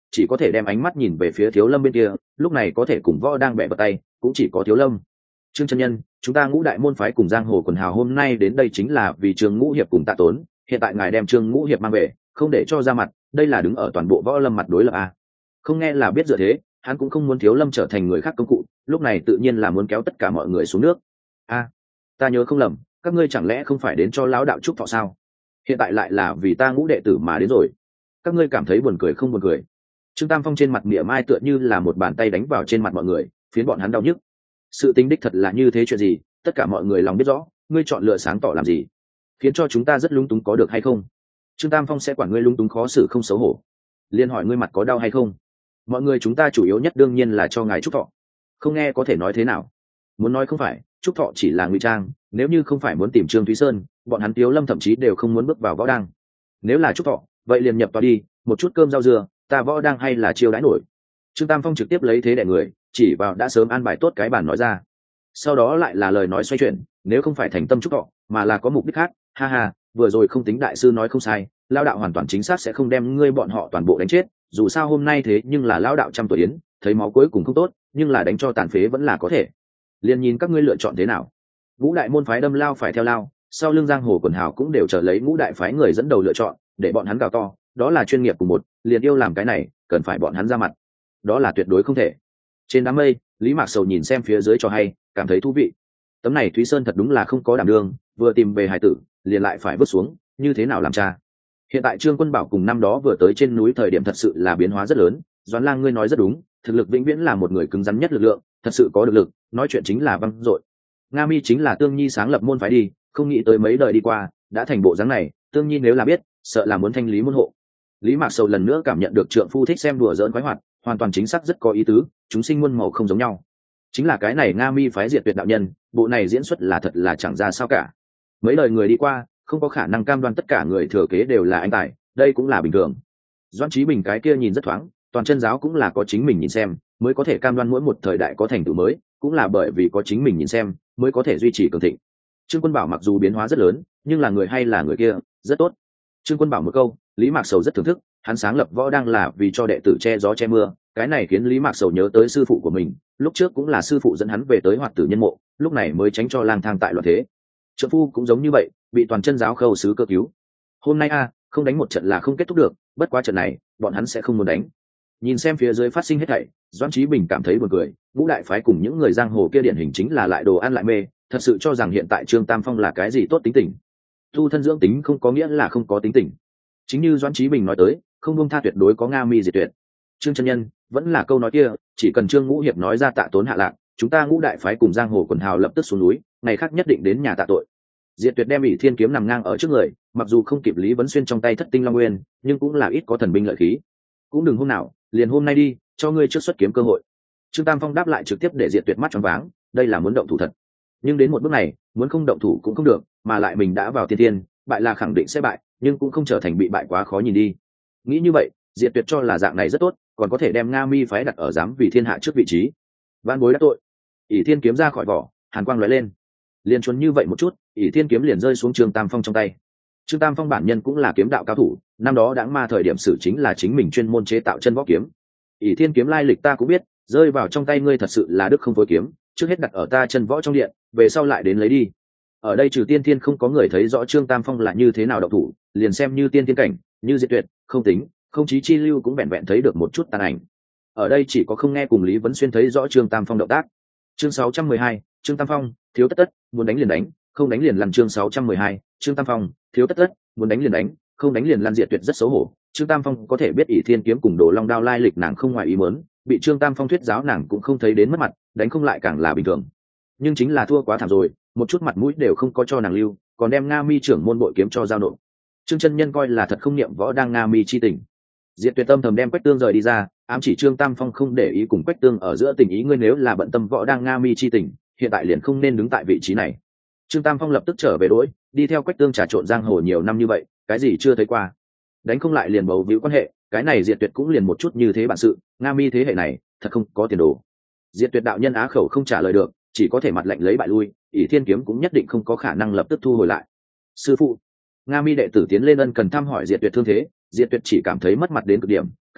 chỉ có thể đem ánh mắt nhìn về phía Thiếu Lâm bên kia, lúc này có thể cùng võ đang bẻ vào tay cũng chỉ có Thiếu Lâm. Trương chân nhân, chúng ta Ngũ đại môn phái cùng giang hồ quần hào hôm nay đến đây chính là vì Trương Ngũ hiệp cùng Tạ Tốn, hiện tại ngài đem Trương Ngũ hiệp mang về, không để cho ra mặt, đây là đứng ở toàn bộ võ lâm mặt đối lập a. Không nghe là biết dựa thế, hắn cũng không muốn Thiếu Lâm trở thành người khác công cụ, lúc này tự nhiên là muốn kéo tất cả mọi người xuống nước. A, ta nhớ không lầm, các ngươi chẳng lẽ không phải đến cho lão đạo chúc thọ sao? Hiện tại lại là vì ta Ngũ đệ tử mà đến rồi. Các ngươi cảm thấy buồn cười không buồn cười? Trương Tam Phong trên mặt mỉa mai tựa như là một bàn tay đánh vào trên mặt mọi người, khiến bọn hắn đau nhức. Sự tính đích thật là như thế chuyện gì, tất cả mọi người lòng biết rõ, ngươi chọn lựa sáng tỏ làm gì, khiến cho chúng ta rất lung túng có được hay không? Trương Tam Phong sẽ quản ngươi lung túng khó xử không xấu hổ. Liên hỏi ngươi mặt có đau hay không? Mọi người chúng ta chủ yếu nhất đương nhiên là cho ngài chúc thọ. Không nghe có thể nói thế nào? Muốn nói không phải, chúc thọ chỉ là ngụy trang, nếu như không phải muốn tìm Trương Thúy Sơn, bọn hắn Tiếu Lâm thậm chí đều không muốn bước vào võ đang. Nếu là chúc thọ, vậy liền nhập vào đi, một chút cơm rau dưa, ta võ đang hay là chiêu đãi nổi. Trương Tam Phong trực tiếp lấy thế đẻ người, chỉ vào đã sớm an bài tốt cái bàn nói ra. Sau đó lại là lời nói xoay chuyển, nếu không phải thành tâm chúc thọ, mà là có mục đích khác, ha ha, vừa rồi không tính đại sư nói không sai, lao đạo hoàn toàn chính xác sẽ không đem ngươi bọn họ toàn bộ đánh chết, dù sao hôm nay thế nhưng là lao đạo trăm tuổi yến, thấy máu cuối cùng không tốt, nhưng là đánh cho tàn phế vẫn là có thể. Liền nhìn các ngươi lựa chọn thế nào. Ngũ đại môn phái đâm lao phải theo lao, sau lưng giang hồ quần hào cũng đều chờ lấy ngũ đại phái người dẫn đầu lựa chọn, để bọn hắn gào to, đó là chuyên nghiệp của một, liền yêu làm cái này, cần phải bọn hắn ra mặt. Đó là tuyệt đối không thể. Trên đám mây, Lý Mạc Sầu nhìn xem phía dưới cho hay, cảm thấy thú vị. Tấm này Thúy Sơn thật đúng là không có đảm đương, vừa tìm về hài tử, liền lại phải vứt xuống, như thế nào làm cha. Hiện tại Trương Quân Bảo cùng năm đó vừa tới trên núi thời điểm thật sự là biến hóa rất lớn, Doãn Lang ngươi nói rất đúng, thực lực vĩnh viễn là một người cứng rắn nhất lực lượng, thật sự có được lực, nói chuyện chính là văng dội. Nga Mi chính là Tương Nhi sáng lập môn phái đi, không nghĩ tới mấy đời đi qua, đã thành bộ dáng này, Tương Nhi nếu là biết, sợ là muốn thanh lý môn hộ. Lý Mạc Sầu lần nữa cảm nhận được trượng phu thích xem đùa giỡn quái hoạt, hoàn toàn chính xác rất có ý tứ, chúng sinh muôn màu không giống nhau. Chính là cái này Nga Mi phái diệt tuyệt đạo nhân, bộ này diễn xuất là thật là chẳng ra sao cả. Mấy đời người đi qua, không có khả năng cam đoan tất cả người thừa kế đều là anh tài, đây cũng là bình thường. Doãn Chí Bình cái kia nhìn rất thoáng, toàn chân giáo cũng là có chính mình nhìn xem, mới có thể cam đoan mỗi một thời đại có thành tựu mới, cũng là bởi vì có chính mình nhìn xem, mới có thể duy trì cường thịnh. Trương Quân Bảo mặc dù biến hóa rất lớn, nhưng là người hay là người kia, rất tốt. Trương Quân Bảo một câu, Lý Mạc Sầu rất thưởng thức, hắn sáng lập võ đang là vì cho đệ tử che gió che mưa, cái này khiến Lý Mạc Sầu nhớ tới sư phụ của mình, lúc trước cũng là sư phụ dẫn hắn về tới Hoạt Tử Nhân Mộ, lúc này mới tránh cho lang thang tại loạn thế. Trượng phu cũng giống như vậy, bị toàn chân giáo khâu sứ cơ cứu. Hôm nay không đánh một trận là không kết thúc được, bất quá trận này, bọn hắn sẽ không muốn đánh. Nhìn xem phía dưới phát sinh hết thảy, Doãn Chí Bình cảm thấy buồn cười, ngũ đại phái cùng những người giang hồ kia điển hình chính là lại đồ ăn lại mê, thật sự cho rằng hiện tại Trương Tam Phong là cái gì tốt tính tình. Tu thân dưỡng tính không có nghĩa là không có tính tình. Chính như Doãn Chí Bình nói tới, không buông tha tuyệt đối có Nga Mi diệt tuyệt. Trương chân nhân, vẫn là câu nói kia, chỉ cần Trương Ngũ hiệp nói ra Tạ Tốn hạ lạc, chúng ta ngũ đại phái cùng giang hồ quần hào lập tức xuống núi, ngày khác nhất định đến nhà tạ tội. Diệt tuyệt đem ỷ thiên kiếm nằm ngang ở trước người, mặc dù không kịp Lý Vấn Xuyên trong tay Thất Tinh Long Nguyên, nhưng cũng là ít có thần binh lợi khí. Cũng đừng hôm nào, liền hôm nay đi, cho ngươi trước xuất kiếm cơ hội. Trương Tam Phong đáp lại trực tiếp để Diệt tuyệt mắt choáng váng, đây là muốn động thủ thật. Nhưng đến một bước này, muốn không động thủ cũng không được, mà lại mình đã vào tiên tiên, bại là khẳng định sẽ bại, nhưng cũng không trở thành bị bại quá khó nhìn đi. Nghĩ như vậy, Diệt tuyệt cho là dạng này rất tốt, còn có thể đem Nga Mi phái đặt ở giám vì thiên hạ trước vị trí. Van bối đã tội. ỷ thiên kiếm ra khỏi vỏ, hàn quang lóe lên, liền chuẩn như vậy một chút, ỷ thiên kiếm liền rơi xuống Trương Tam Phong trong tay. Trương Tam Phong bản nhân cũng là kiếm đạo cao thủ, năm đó đãng ma thời điểm sử chính là chính mình chuyên môn chế tạo chân võ kiếm. ỷ thiên kiếm lai lịch ta cũng biết, rơi vào trong tay ngươi thật sự là đức không phối kiếm, trước hết đặt ở ta chân võ trong điện, về sau lại đến lấy đi. Ở đây trừ tiên thiên không có người thấy rõ Trương Tam Phong là như thế nào động thủ, liền xem như tiên thiên cảnh, như Diệt tuyệt, không tính, không chí chi lưu cũng vẹn vẹn thấy được một chút tàn ảnh. Ở đây chỉ có không nghe cùng Lý Vấn Xuyên thấy rõ Trương Tam Phong động tác. Chương 612, Trương Tam Phong, thiếu tất tất, muốn đánh liền đánh, không đánh liền lăn. Chương 612, Trương Tam Phong, thiếu tất tất, muốn đánh liền đánh, không đánh liền lăn. Diệt tuyệt rất xấu hổ, Trương Tam Phong có thể biết ỷ thiên kiếm cùng Đồ Long đao lai lịch nàng không ngoài ý muốn, bị Trương Tam Phong thuyết giáo nàng cũng không thấy đến mất mặt, đánh không lại càng là bình thường. Nhưng chính là thua quá thảm rồi, một chút mặt mũi đều không có cho nàng lưu, còn đem Nga Mi trưởng môn bội kiếm cho giao nộp. Trương chân nhân coi là thật không niệm võ đang Nga Mi chi tình. Diệt tuyệt tâm thầm đem Quách Tương rời đi ra, ám chỉ Trương Tam Phong không để ý cùng Quách Tương ở giữa tình ý, ngươi nếu là bận tâm võ đang Nga Mi chi tình, hiện tại liền không nên đứng tại vị trí này. Trương Tam Phong lập tức trở về đối, đi theo Quách Tương trà trộn giang hồ nhiều năm như vậy, cái gì chưa thấy qua. Đánh không lại liền bầu víu quan hệ, cái này Diệt tuyệt cũng liền một chút như thế bản sự, Nga Mi thế hệ này, thật không có tiền đồ. Diệt tuyệt đạo nhân á khẩu không trả lời được, chỉ có thể mặt lạnh lấy bại lui, ỷ thiên kiếm cũng nhất định không có khả năng lập tức thu hồi lại. Sư phụ, Nga Mi đệ tử tiến lên ân cần thăm hỏi Diệt tuyệt thương thế, Diệt tuyệt chỉ cảm thấy mất mặt đến cực điểm,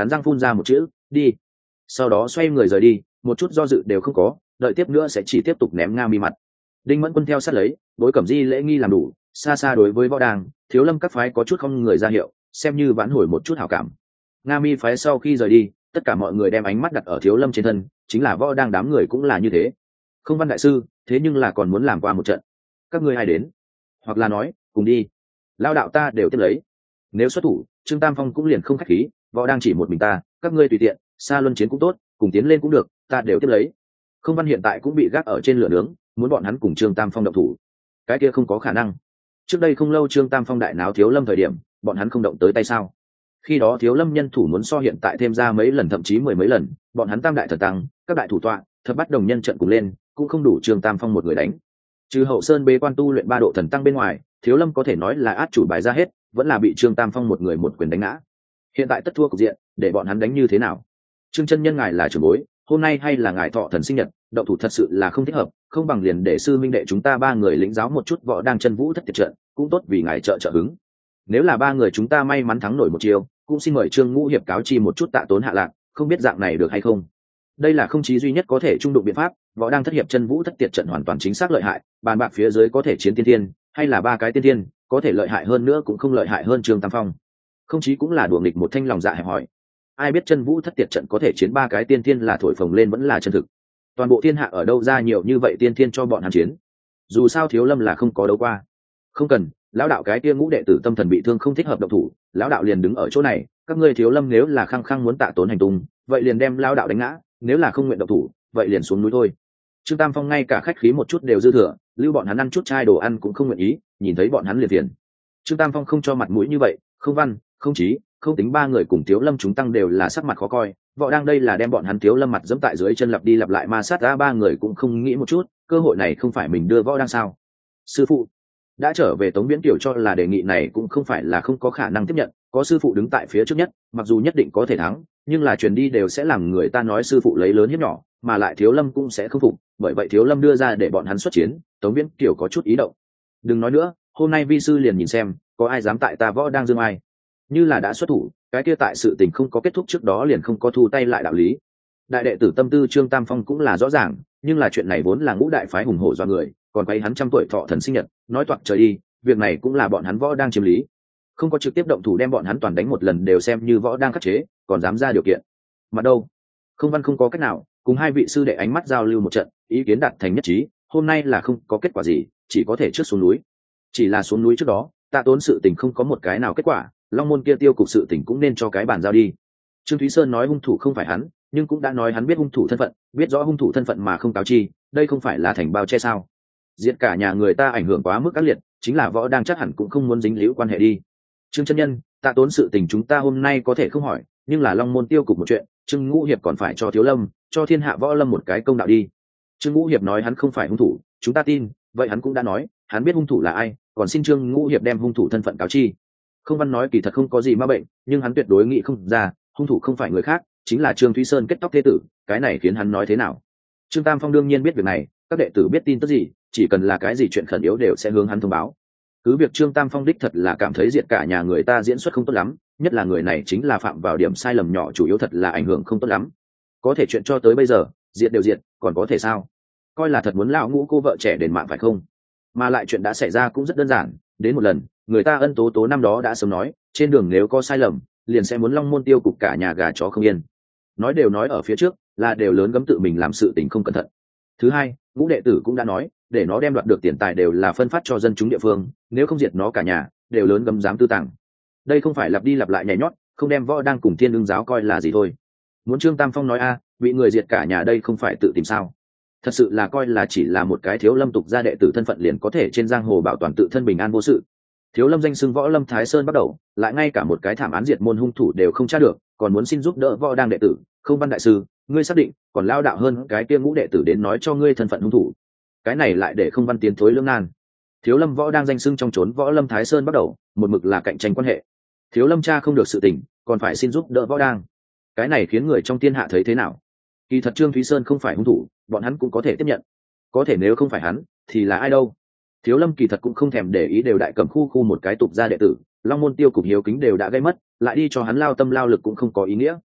cắn răng phun ra một chữ đi, sau đó xoay người rời đi, một chút do dự đều không có, đợi tiếp nữa sẽ chỉ tiếp tục ném Nga Mi mặt. Đinh Mẫn Quân theo sát lấy, Bối Cẩm Di lễ nghi làm đủ, xa xa đối với võ đàng Thiếu Lâm các phái có chút không người ra hiệu, xem như vãn hồi một chút hảo cảm. Nga Mi phái sau khi rời đi, tất cả mọi người đem ánh mắt đặt ở Thiếu Lâm trên thân, chính là võ đang đám người cũng là như thế. Không Văn đại sư, thế nhưng là còn muốn làm qua một trận, các ngươi ai đến, hoặc là nói cùng đi, lao đạo ta đều tiếp lấy. Nếu xuất thủ, Trương Tam Phong cũng liền không khách khí, võ đang chỉ một mình ta, các ngươi tùy tiện, xa luân chiến cũng tốt, cùng tiến lên cũng được, ta đều tiếp lấy. Không Văn hiện tại cũng bị gác ở trên lửa nướng, muốn bọn hắn cùng Trương Tam Phong động thủ, cái kia không có khả năng. Trước đây không lâu Trương Tam Phong đại náo Thiếu Lâm thời điểm, bọn hắn không động tới tay sao? Khi đó Thiếu Lâm nhân thủ muốn so hiện tại thêm ra mấy lần, thậm chí mười mấy lần, bọn hắn tam đại thần tăng, các đại thủ tọa, thập bắt đồng nhân trận cùng lên, cũng không đủ Trương Tam Phong một người đánh. Trừ Hậu Sơn bế quan tu luyện 3 độ thần tăng bên ngoài, Thiếu Lâm có thể nói là át chủ bài ra hết, vẫn là bị Trương Tam Phong một người một quyền đánh ngã. Hiện tại tất thua cục diện, để bọn hắn đánh như thế nào? Trương chân nhân ngài là trưởng bối, hôm nay hay là ngài thọ thần sinh nhật, động thủ thật sự là không thích hợp, không bằng liền để sư minh đệ chúng ta 3 người lĩnh giáo một chút võ đang chân vũ thất tuyệt trận, cũng tốt vì ngài trợ trợ hứng. Nếu là 3 người chúng ta may mắn thắng nổi một chiều, cũng xin mời Trương Ngũ hiệp cáo chi một chút tạ tốn hạ lạc, không biết dạng này được hay không. Đây là không chí duy nhất có thể trung đụng biện pháp, võ đang thất hiệp chân vũ thất tiệt trận hoàn toàn chính xác lợi hại, bàn bạc phía dưới có thể chiến tiên thiên, hay là 3 cái tiên thiên, có thể lợi hại hơn nữa cũng không lợi hại hơn Trương Tam Phong. Không chí cũng là đùa nghịch một thanh lòng dạ hẹp hỏi. Ai biết chân vũ thất tiệt trận có thể chiến 3 cái tiên thiên là thổi phồng lên vẫn là chân thực. Toàn bộ thiên hạ ở đâu ra nhiều như vậy tiên thiên cho bọn hắn chiến? Dù sao Thiếu Lâm là không có đấu qua. Không cần, lão đạo cái kia Ngũ đệ tử tâm thần bị thương không thích hợp động thủ, lão đạo liền đứng ở chỗ này, các ngươi Thiếu Lâm nếu là khăng khăng muốn tạ tốn hành tung, vậy liền đem lão đạo đánh ngã, nếu là không nguyện động thủ, vậy liền xuống núi thôi. Trương Tam Phong ngay cả khách khí một chút đều dư thừa, lưu bọn hắn ăn chút chai đồ ăn cũng không nguyện ý, nhìn thấy bọn hắn liền tiền. Trương Tam Phong không cho mặt mũi như vậy, Không Văn, Không Chí, không tính 3 người cùng Thiếu Lâm chúng tăng đều là sắc mặt khó coi, võ đang đây là đem bọn hắn Thiếu Lâm mặt dẫm tại dưới chân lặp đi lặp lại ma sát ra 3 người cũng không nghĩ một chút, cơ hội này không phải mình đưa võ đang sao? Sư phụ đã trở về, Tống Viễn Kiều cho là đề nghị này cũng không phải là không có khả năng tiếp nhận, có sư phụ đứng tại phía trước nhất, mặc dù nhất định có thể thắng, nhưng là truyền đi đều sẽ làm người ta nói sư phụ lấy lớn hiếp nhỏ, mà lại Thiếu Lâm cũng sẽ không phục, bởi vậy Thiếu Lâm đưa ra để bọn hắn xuất chiến, Tống Viễn Kiều có chút ý động. Đừng nói nữa, hôm nay vi sư liền nhìn xem có ai dám tại ta võ đang dương ai. Như là đã xuất thủ, cái kia tại sự tình không có kết thúc trước đó liền không có thu tay lại đạo lý. Đại đệ tử tâm tư Trương Tam Phong cũng là rõ ràng, nhưng là chuyện này vốn là Ngũ đại phái hùng hổ do người, còn quay hắn 100 tuổi thọ thần sinh nhật, nói toạc trời đi, việc này cũng là bọn hắn võ đang chiếm lý, không có trực tiếp động thủ đem bọn hắn toàn đánh một lần đều xem như võ đang khắc chế, còn dám ra điều kiện. Mà đâu, Không Văn không có cách nào, cùng 2 vị sư đệ ánh mắt giao lưu một trận, ý kiến đạt thành nhất trí, hôm nay là không có kết quả gì, chỉ có thể trước xuống núi. Chỉ là xuống núi trước đó, tạ tốn sự tình không có một cái nào kết quả, Long môn kia tiêu cục sự tình cũng nên cho cái bàn giao đi. Trương Thúy Sơn nói hung thủ không phải hắn, nhưng cũng đã nói hắn biết hung thủ thân phận, biết rõ hung thủ thân phận mà không cáo chi, đây không phải là thành bao che sao? Diệt cả nhà người ta ảnh hưởng quá mức ác liệt, chính là võ đang chắc hẳn cũng không muốn dính líu quan hệ đi. Trương chân nhân, tạ tốn sự tình chúng ta hôm nay có thể không hỏi, nhưng là Long môn tiêu cục một chuyện, Trương Ngũ hiệp còn phải cho Thiếu Lâm, cho thiên hạ võ lâm một cái công đạo đi. Trương Ngũ hiệp nói hắn không phải hung thủ, chúng ta tin, vậy hắn cũng đã nói, hắn biết hung thủ là ai, còn xin Trương Ngũ hiệp đem hung thủ thân phận cáo chi. Không Văn nói kỳ thật không có gì ma bệnh, nhưng hắn tuyệt đối nghĩ không ra, hung thủ không phải người khác, chính là Trương Thúy Sơn kết tóc thế tử, cái này khiến hắn nói thế nào? Trương Tam Phong đương nhiên biết việc này, các đệ tử biết tin tức gì, chỉ cần là cái gì chuyện khẩn yếu đều sẽ hướng hắn thông báo. Cứ việc Trương Tam Phong đích thật là cảm thấy diệt cả nhà người ta diễn xuất không tốt lắm, nhất là người này chính là phạm vào điểm sai lầm nhỏ, chủ yếu thật là ảnh hưởng không tốt lắm. Có thể chuyện cho tới bây giờ, diệt đều diệt, còn có thể sao? Coi là thật muốn lão Ngũ cô vợ trẻ đền mạng phải không? Mà lại chuyện đã xảy ra cũng rất đơn giản, đến một lần, người ta Ân Tố Tố năm đó đã sớm nói, trên đường nếu có sai lầm, liền sẽ muốn Long môn tiêu cục cả nhà gà chó không yên. Nói đều nói ở phía trước, là đều lớn gấm tự mình làm sự tình không cẩn thận. Thứ hai, Ngũ đệ tử cũng đã nói, để nó đem đoạt được tiền tài đều là phân phát cho dân chúng địa phương, nếu không diệt nó cả nhà, đều lớn gấm dám tư tàng. Đây không phải lặp đi lặp lại nhảy nhót, không đem võ đang cùng Thiên Ưng giáo coi là gì thôi. Muốn Trương Tam Phong nói a, bị người diệt cả nhà đây không phải tự tìm sao? Thật sự là coi là chỉ là một cái Thiếu Lâm tục gia đệ tử thân phận liền có thể trên giang hồ bảo toàn tự thân bình an vô sự. Thiếu Lâm danh xưng võ lâm Thái Sơn bắt đầu, lại ngay cả một cái thảm án diệt môn hung thủ đều không tra được, còn muốn xin giúp đỡ võ đang đệ tử, Không Văn đại sư, ngươi xác định, còn lao đạo hơn cái kia Ngũ đệ tử đến nói cho ngươi thân phận hung thủ. Cái này lại để Không Văn tiến thối lưỡng nan. Thiếu Lâm võ đang danh xưng trong trốn võ lâm Thái Sơn bắt đầu, một mực là cạnh tranh quan hệ. Thiếu Lâm cha không được sự tình, còn phải xin giúp đỡ võ đang. Cái này khiến người trong thiên hạ thấy thế nào? Kỳ thật Trương Thúy Sơn không phải hung thủ, bọn hắn cũng có thể tiếp nhận. Có thể nếu không phải hắn, thì là ai đâu? Thiếu Lâm kỳ thật cũng không thèm để ý, đều đại cầm khu một cái tục gia đệ tử, Long môn tiêu cục hiếu kính đều đã gây mất, lại đi cho hắn lao tâm lao lực cũng không có ý nghĩa.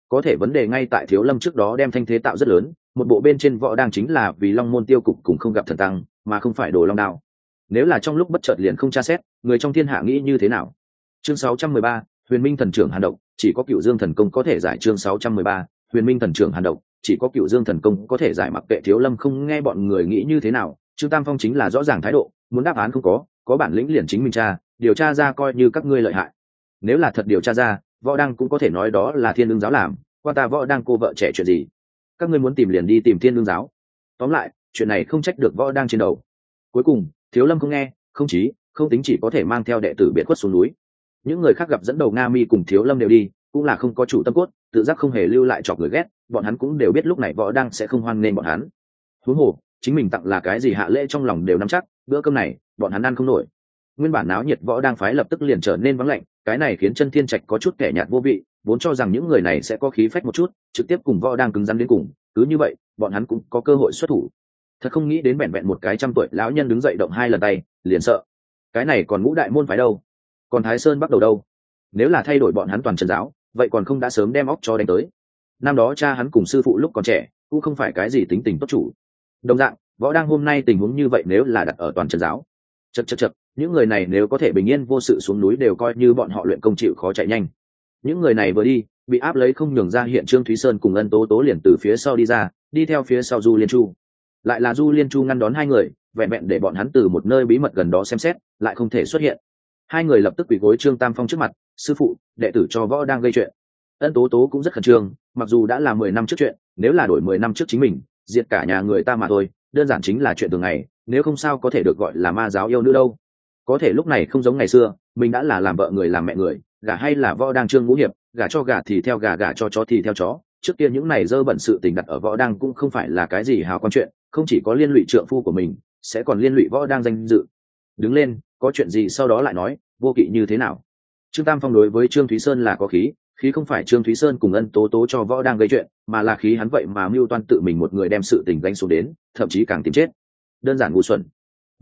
có thể vấn đề ngay tại Thiếu Lâm trước đó đem thanh thế tạo rất lớn, một bộ bên trên võ đang chính là vì Long môn tiêu cục cùng không gặp thần tăng, mà không phải đồ long đạo. Nếu là trong lúc bất chợt liền không tra xét, người trong thiên hạ nghĩ như thế nào? Chương 613, Huyền Minh thần trưởng Hàn Độc, chỉ có Cửu Dương thần công có thể giải. Chương 613, Huyền Minh thần trưởng Hàn Độc, chỉ có Cửu Dương thần công có thể giải. Mặc kệ Thiếu Lâm không nghe bọn người nghĩ như thế nào, Trương Tam Phong chính là rõ ràng thái độ, muốn đáp án không có bản lĩnh liền chính mình tra, điều tra ra coi như các ngươi lợi hại. Nếu là thật điều tra ra, võ đăng cũng có thể nói đó là Thiên Lương giáo làm, qua ta võ đăng cô vợ trẻ chuyện gì? Các ngươi muốn tìm liền đi tìm Thiên Lương giáo. Tóm lại, chuyện này không trách được võ đăng trên đầu. Cuối cùng, Thiếu Lâm không nghe, không chí, không tính, chỉ có thể mang theo đệ tử biệt khuất xuống núi. Những người khác gặp dẫn đầu Nga Mi cùng Thiếu Lâm đều đi, cũng là không có chủ tâm cốt, tự giác không hề lưu lại chọc người ghét, bọn hắn cũng đều biết lúc này võ đăng sẽ không hoan nghênh bọn hắn. Huống hồ, chính mình tặng là cái gì hạ lễ trong lòng đều nắm chắc, bữa cơm này, bọn hắn ăn không nổi. Nguyên bản náo nhiệt võ đang phái lập tức liền trở nên vắng lạnh, cái này khiến Chân Thiên Trạch có chút kẻ nhạt vô vị, vốn cho rằng những người này sẽ có khí phách một chút, trực tiếp cùng võ đang cứng rắn đến cùng, cứ như vậy, bọn hắn cũng có cơ hội xuất thủ. Thật không nghĩ đến vẹn vẹn một cái 100 tuổi lão nhân đứng dậy động 2 lần tay, liền sợ. Cái này còn Ngũ đại môn phái đâu? Còn Thái Sơn bắt đầu đâu? Nếu là thay đổi bọn hắn toàn chân giáo, vậy còn không đã sớm đem óc cho đánh tới. Năm đó cha hắn cùng sư phụ lúc còn trẻ, cũng không phải cái gì tính tình tốt chủ. Đồng dạng, võ đang hôm nay tình huống như vậy nếu là đặt ở toàn chân giáo, chậc, những người này nếu có thể bình yên vô sự xuống núi đều coi như bọn họ luyện công chịu khó chạy nhanh. Những người này vừa đi, bị áp lấy không nhường ra, hiện Trương Thúy Sơn cùng Ân Tố Tố liền từ phía sau đi ra, đi theo phía sau Du Liên Chu. Lại là Du Liên Chu ngăn đón hai người, vẹn vẹn để bọn hắn từ một nơi bí mật gần đó xem xét, lại không thể xuất hiện. Hai người lập tức quỳ gối Trương Tam Phong trước mặt, sư phụ, đệ tử cho võ đang gây chuyện. Ân Tố Tố cũng rất khẩn trương, mặc dù đã là 10 năm trước chuyện, nếu là đổi 10 năm trước chính mình, diệt cả nhà người ta mà thôi, đơn giản chính là chuyện thường ngày, nếu không sao có thể được gọi là ma giáo yêu nữ đâu. Có thể lúc này không giống ngày xưa, mình đã là làm vợ người làm mẹ người, gả hay là võ đang Trương Ngũ Hiệp, gả cho gả thì theo gả, gả cho chó thì theo chó. Trước kia những này dơ bẩn sự tình đặt ở võ đang cũng không phải là cái gì hào quan chuyện, không chỉ có liên lụy trượng phu của mình, sẽ còn liên lụy võ đang danh dự. Đứng lên, có chuyện gì sau đó lại nói, vô kỵ như thế nào? Trương Tam Phong đối với Trương Thúy Sơn là có khí không phải Trương Thúy Sơn cùng Ân Tố Tố cho võ đang gây chuyện, mà là khí hắn vậy mà mưu toan tự mình một người đem sự tình gánh xuống đến, thậm chí càng tìm chết. Đơn giản ngu xuẩn.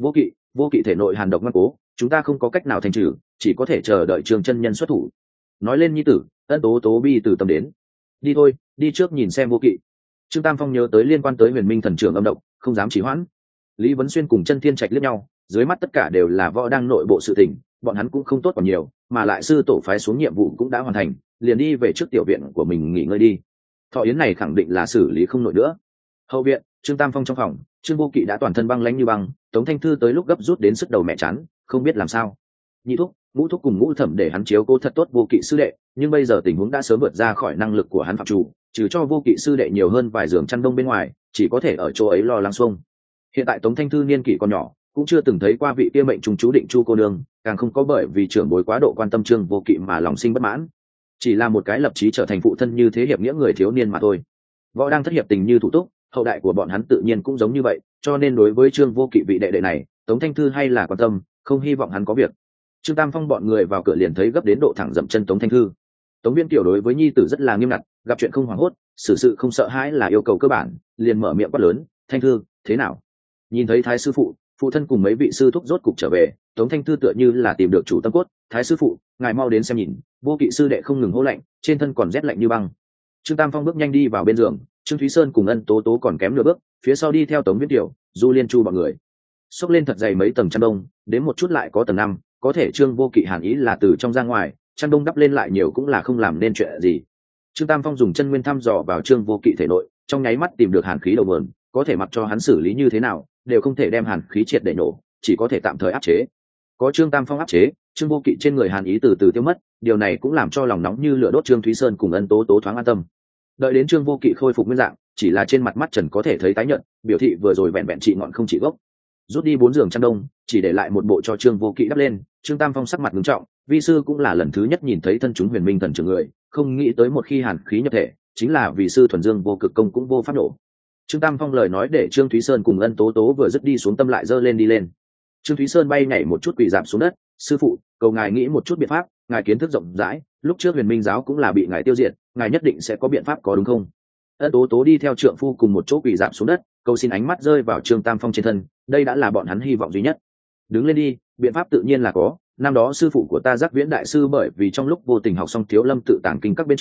Vô kỵ thể nội hàn độc ngoan cố, chúng ta không có cách nào thành trừ, chỉ có thể chờ đợi Trương chân nhân xuất thủ. Nói lên nhi tử, Ân Tố Tố bi từ tâm đến. Đi thôi, đi trước nhìn xem vô kỵ. Trương Tam Phong nhớ tới liên quan tới Huyền Minh thần trưởng âm độc, không dám trì hoãn. Lý Vấn Xuyên cùng Chân Thiên Trạch liếc nhau, dưới mắt tất cả đều là võ đang nội bộ sự tình, bọn hắn cũng không tốt còn nhiều, mà lại sư tổ phái xuống nhiệm vụ cũng đã hoàn thành, liền đi về trước tiểu viện của mình nghỉ ngơi đi. Thọ yến này khẳng định là xử lý không nổi nữa. Hậu viện, Trương Tam Phong trong phòng, Trương Vô Kỵ đã toàn thân băng lãnh như băng, Tống Thanh Thư tới lúc gấp rút đến sức đầu mẹ chán, không biết làm sao. Nhị thúc, ngũ thúc cùng ngũ thẩm để hắn chiếu cố thật tốt Vô Kỵ sư đệ, nhưng bây giờ tình huống đã sớm vượt ra khỏi năng lực của hắn phạm chủ, trừ cho Vô Kỵ sư đệ nhiều hơn vài giường chăn đông bên ngoài, chỉ có thể ở chỗ ấy lo lắng xuông. Hiện tại Tống Thanh Thư niên kỷ còn nhỏ, cũng chưa từng thấy qua vị kia mệnh trùng chú định Chu cô nương, càng không có bởi vì trưởng bối quá độ quan tâm Trương Vô Kỵ mà lòng sinh bất mãn. Chỉ là một cái lập chí trở thành phụ thân như thế hiệp nghĩa người thiếu niên mà thôi. Võ đang thất hiệp tình như thủ túc, hậu đại của bọn hắn tự nhiên cũng giống như vậy, cho nên đối với Trương Vô Kỵ vị đệ đệ này, Tống Thanh Thư hay là quan tâm, không hy vọng hắn có việc. Trương Tam Phong bọn người vào cửa liền thấy gấp đến độ thẳng dậm chân Tống Thanh Thư. Tống Viên Tiểu đối với nhi tử rất là nghiêm ngặt, gặp chuyện không hoảng hốt, xử sự không sợ hãi là yêu cầu cơ bản, liền mở miệng quát lớn, "Thanh Thư, thế nào?" Nhìn thấy thái sư phụ thân cùng mấy vị sư thúc rốt cục trở về, Tống Thanh Thư tựa như là tìm được chủ tâm cốt, "Thái sư phụ, ngài mau đến xem nhìn." Vô Kỵ sư đệ không ngừng hô lạnh, trên thân còn rét lạnh như băng. Trương Tam Phong bước nhanh đi vào bên giường, Trương Thúy Sơn cùng Ân Tố Tố còn kém nửa bước, phía sau đi theo Tống Viễn Tiểu, Du Liên Chu bọn người. Xốc lên thật dày mấy tầng chăn đông, đến một chút lại có tầng 5, có thể Trương Vô Kỵ hàn ý là từ trong ra ngoài, chăn đông đắp lên lại nhiều cũng là không làm nên chuyện gì. Trương Tam Phong dùng chân nguyên thăm dò vào Trương Vô Kỵ thể nội, trong nháy mắt tìm được hàn khí đầu nguồn, có thể mặc cho hắn xử lý như thế nào, đều không thể đem hàn khí triệt để nổ, chỉ có thể tạm thời áp chế. Có Trương Tam Phong áp chế, Trương Vô Kỵ trên người hàn ý từ từ tiêu mất, điều này cũng làm cho lòng nóng như lửa đốt Trương Thúy Sơn cùng Ân Tố Tố thoáng an tâm. Đợi đến Trương Vô Kỵ khôi phục nguyên dạng, chỉ là trên mặt mắt trần có thể thấy tái nhợt, biểu thị vừa rồi vẹn vẹn trị ngọn không trị gốc. Rút đi 4 giường chăn đông, chỉ để lại một bộ cho Trương Vô Kỵ đắp lên. Trương Tam Phong sắc mặt nghiêm trọng, vi sư cũng là lần thứ nhất nhìn thấy thân chúng Huyền Minh thần trưởng người, không nghĩ tới một khi hàn khí nhập thể, chính là vì sư thuần dương vô cực công cũng vô pháp nổ. Trương Tam Phong lời nói để Trương Thúy Sơn cùng Ân Tố Tố vừa dứt đi xuống tâm lại dơ lên đi lên. Trương Thúy Sơn bay nhảy một chút quỳ rạp xuống đất, "Sư phụ, cầu ngài nghĩ một chút biện pháp, ngài kiến thức rộng rãi, lúc trước Huyền Minh giáo cũng là bị ngài tiêu diệt, ngài nhất định sẽ có biện pháp có đúng không?" Ân Tố Tố đi theo trượng phu cùng một chỗ quỳ rạp xuống đất, cầu xin, ánh mắt rơi vào Trương Tam Phong trên thân, đây đã là bọn hắn hy vọng duy nhất. "Đứng lên đi, biện pháp tự nhiên là có, năm đó sư phụ của ta Giác Viễn đại sư bởi vì trong lúc vô tình học xong Thiếu Lâm tự tàng kinh các bên trong,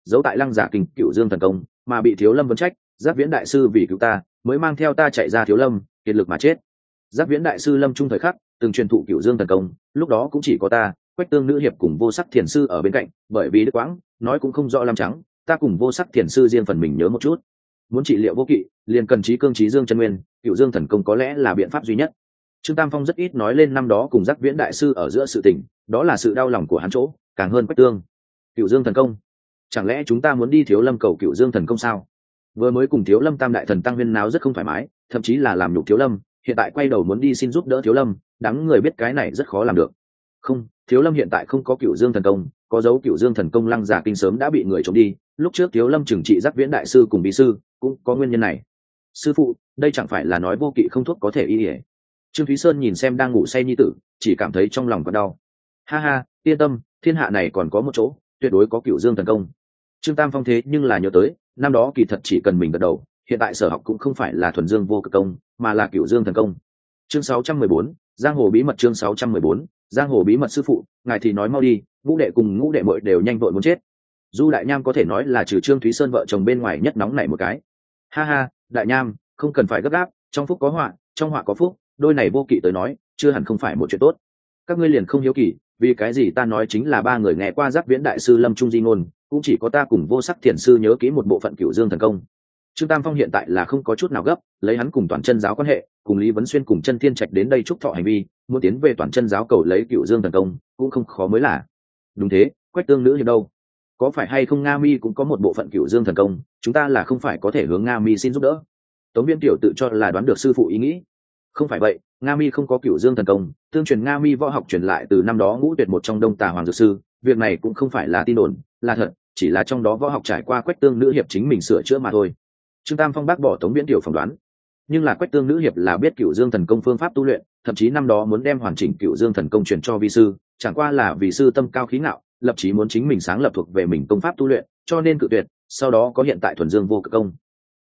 giấu tại lăng giả kinh cựu dương thần công mà bị thiếu lâm vấn trách, giác viễn đại sư vì cứu ta mới mang theo ta chạy ra thiếu lâm, kiệt lực mà chết. Giác viễn đại sư lâm trung thời khắc từng truyền thụ cựu dương thần công, lúc đó cũng chỉ có ta, Quách Tương nữ hiệp cùng Vô Sắc thiền sư ở bên cạnh, bởi vì đức quãng nói cũng không rõ lắm trắng, ta cùng Vô Sắc thiền sư riêng phần mình nhớ một chút. Muốn trị liệu vô kỵ liền cần trí cương trí dương chân nguyên, cựu dương thần công có lẽ là biện pháp duy nhất. Trương Tam Phong rất ít nói lên năm đó cùng Giác viễn đại sư ở giữa sự tình, đó là sự đau lòng của hắn chỗ càng hơn Quách Tương. Cựu dương thần công, chẳng lẽ chúng ta muốn đi thiếu lâm cầu cựu dương thần công sao? Vừa mới cùng thiếu lâm tam đại thần tăng huyên náo rất không thoải mái, thậm chí là làm nhục thiếu lâm, hiện tại quay đầu muốn đi xin giúp đỡ thiếu lâm, đám người biết cái này rất khó làm được. Không, thiếu lâm hiện tại không có cựu dương thần công, có dấu cựu dương thần công lăng giả kinh sớm đã bị người trộm đi, lúc trước thiếu lâm trừng trị Giác viễn đại sư cùng bí sư cũng có nguyên nhân này. Sư phụ, đây chẳng phải là nói vô kỵ không thuốc có thể y ỉa? Trương Thúy Sơn nhìn xem đang ngủ say nhi tử, chỉ cảm thấy trong lòng còn đau. Ha ha, yên tâm, thiên hạ này còn có một chỗ tuyệt đối có cựu dương thần công. Trương Tam Phong thế nhưng là nhớ tới năm đó kỳ thật chỉ cần mình gật đầu, hiện tại sở học cũng không phải là thuần dương vô cực công mà là cựu dương thần công. Chương 614, giang hồ bí mật. Chương 614, giang hồ bí mật. Sư phụ, ngài thì nói mau đi, ngũ đệ cùng ngũ đệ muội đều nhanh vội muốn chết. Du Đại Nham có thể nói là trừ Trương Thúy Sơn vợ chồng bên ngoài nhất nóng nảy một cái. Ha ha, Đại Nham, không cần phải gấp gáp, trong phúc có họa, trong họa có phúc, đôi này vô kỵ tới nói chưa hẳn không phải một chuyện tốt. Các ngươi liền không hiếu kỳ vì cái gì ta nói chính là ba người nghe qua Giác viễn đại sư lâm trung di ngôn, cũng chỉ có ta cùng Vô Sắc thiền sư nhớ kỹ một bộ phận cựu dương thần công. Trương Tam Phong hiện tại là không có chút nào gấp, lấy hắn cùng Toàn Chân giáo quan hệ, cùng Lý Vấn Xuyên cùng Chân Thiên Trạch đến đây chúc thọ hành vi, muốn tiến về Toàn Chân giáo cầu lấy cựu dương thần công cũng không khó mới là. Đúng thế, Quách Tương nữ hiệp đâu, có phải hay không Nga Mi cũng có một bộ phận cựu dương thần công, chúng ta là không phải có thể hướng Nga Mi xin giúp đỡ? Tống Viễn Tiểu tự cho là đoán được sư phụ ý nghĩ. Không phải vậy, Nga Mi không có cựu dương thần công, tương truyền Nga Mi võ học truyền lại từ năm đó Ngũ Tuyệt một trong Đông Tà Hoàng Dược Sư, việc này cũng không phải là tin đồn, là thật, chỉ là trong đó võ học trải qua Quách Tương nữ hiệp chính mình sửa chữa mà thôi. Trương Tam Phong bác bỏ Tống Viễn Tiểu phỏng đoán, nhưng là Quách Tương nữ hiệp là biết cựu dương thần công phương pháp tu luyện, thậm chí năm đó muốn đem hoàn chỉnh cựu dương thần công truyền cho vi sư, chẳng qua là vì sư tâm cao khí ngạo, lập chí muốn chính mình sáng lập thuộc về mình công pháp tu luyện, cho nên cự tuyệt, sau đó có hiện tại thuần dương vô cực công.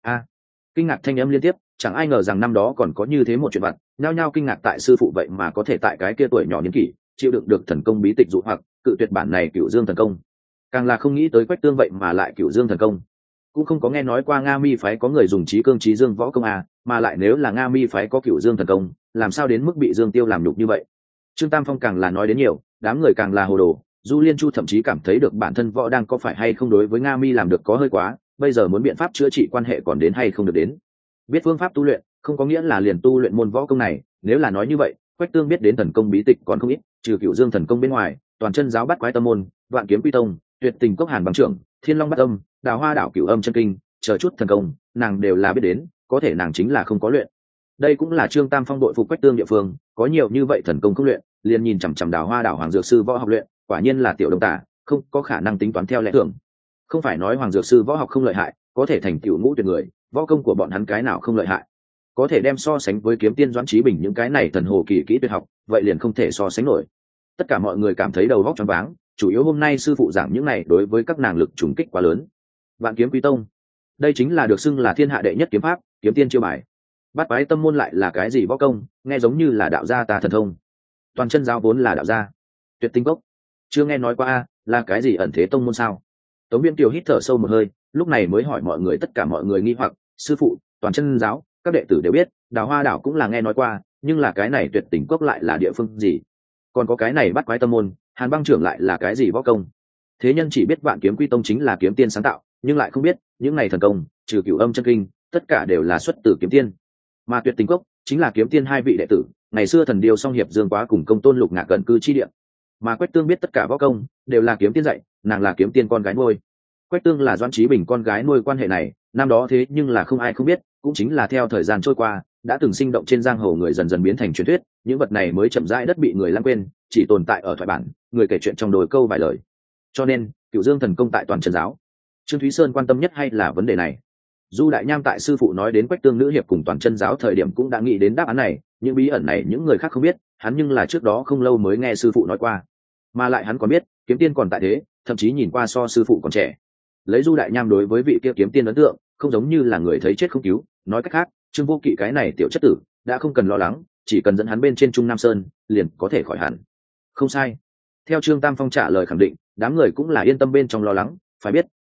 Kinh ngạc thanh âm liên tiếp, chẳng ai ngờ rằng năm đó còn có như thế một chuyện vặt, nhao nhao kinh ngạc tại sư phụ vậy mà có thể tại cái kia tuổi nhỏ niên kỷ chịu đựng được thần công bí tịch dụ hoặc cự tuyệt bản này cựu dương thần công. Càng là không nghĩ tới Quách Tương vậy mà lại cựu dương thần công, cũng không có nghe nói qua Nga Mi phái có người dùng trí cương trí dương võ công mà lại nếu là Nga Mi phái có cựu dương thần công, làm sao đến mức bị Dương Tiêu làm nhục như vậy? Trương Tam Phong càng là nói đến nhiều, đám người càng là hồ đồ. Du Liên Chu thậm chí cảm thấy được bản thân võ đang có phải hay không đối với Nga Mi làm được có hơi quá, bây giờ muốn biện pháp chữa trị quan hệ còn đến hay không được đến. Biết phương pháp tu luyện không có nghĩa là liền tu luyện môn võ công này, nếu là nói như vậy, Quách Tương biết đến thần công bí tịch còn không ít, trừ cựu dương thần công bên ngoài, Toàn Chân giáo Bát Quái Tâm môn, Vạn Kiếm Quy Tông, Tuyệt Tình Cốc Hàn Băng Trưởng, Thiên Long Bát Âm, Đào Hoa Đảo Cửu Âm Chân Kinh, chờ chút thần công, nàng đều là biết đến, có thể nàng chính là không có luyện. Đây cũng là Trương Tam Phong đội phục Quách Tương địa phương, có nhiều như vậy thần công không luyện, liền nhìn chằm chằm Đào Hoa Đảo Hoàng Dược Sư võ học luyện, quả nhiên là tiểu đông tả, không có khả năng tính toán theo lẽ thường. Không phải nói Hoàng Dược Sư võ học không lợi hại, có thể thành tiểu ngũ tuyệt người, võ công của bọn hắn cái nào không lợi hại, có thể đem so sánh với Kiếm Tiên Doãn Chí Bình những cái này thần hồ kỳ kỹ tuyệt học, vậy liền không thể so sánh nổi. Tất cả mọi người cảm thấy đầu óc choáng váng, chủ yếu hôm nay sư phụ giảng những này đối với các nàng lực trùng kích quá lớn. Vạn Kiếm Quý Tông, đây chính là được xưng là thiên hạ đệ nhất kiếm pháp, kiếm tiên chiêu bài. Bát Quái Tâm môn lại là cái gì võ công, nghe giống như là đạo gia tà thần thông. Toàn Chân giáo vốn là đạo gia. Tuyệt Tinh Cốc, chưa nghe nói qua là cái gì ẩn thế tông môn sao? Tống Viễn Kiều hít thở sâu một hơi, lúc này mới hỏi mọi người, tất cả mọi người nghi hoặc, sư phụ, Toàn Chân giáo, các đệ tử đều biết, Đào Hoa đảo cũng là nghe nói qua, nhưng là cái này Tuyệt Tình Cốc lại là địa phương gì? Còn có cái này Bát Quái Tâm môn, Hàn Băng Trưởng lại là cái gì võ công? Thế nhân chỉ biết Vạn Kiếm Quy Tông chính là kiếm tiên sáng tạo, nhưng lại không biết những này thần công, trừ Cửu Âm Chân Kinh, tất cả đều là xuất từ kiếm tiên. Mà Tuyệt Tình Cốc chính là kiếm tiên hai vị đệ tử, ngày xưa Thần Điêu Song Hiệp Dương Quá cùng Công Tôn Lục Ngạc gần cư chi địa. Mà Quách Tương biết tất cả võ công đều là kiếm tiên dạy, nàng là kiếm tiên con gái nuôi. Quách Tương là Doãn Chí Bình con gái nuôi, quan hệ này năm đó thế nhưng là không ai không biết, cũng chính là theo thời gian trôi qua, đã từng sinh động trên giang hồ người dần dần biến thành truyền thuyết, những vật này mới chậm rãi đất bị người lãng quên, chỉ tồn tại ở thoại bản, người kể chuyện trong đồi câu vài lời. Cho nên Cửu Dương thần công tại Toàn Chân giáo, Trương Thúy Sơn quan tâm nhất hay là vấn đề này. Du Đại Nham tại sư phụ nói đến Quách Tương nữ hiệp cùng Toàn Chân giáo thời điểm cũng đã nghĩ đến đáp án này, những bí ẩn này những người khác không biết, hắn nhưng là trước đó không lâu mới nghe sư phụ nói qua, mà lại hắn còn biết kiếm tiên còn tại thế, thậm chí nhìn qua so sư phụ còn trẻ. Lấy Du Đại Nham đối với vị kia kiếm tiên ấn tượng, không giống như là người thấy chết không cứu, nói cách khác, Trương Vô Kỵ cái này tiểu chất tử đã không cần lo lắng, chỉ cần dẫn hắn bên trên Trung Nam Sơn liền có thể khỏi hẳn. Không sai. Theo Trương Tam Phong trả lời khẳng định, đám người cũng là yên tâm bên trong lo lắng, phải biết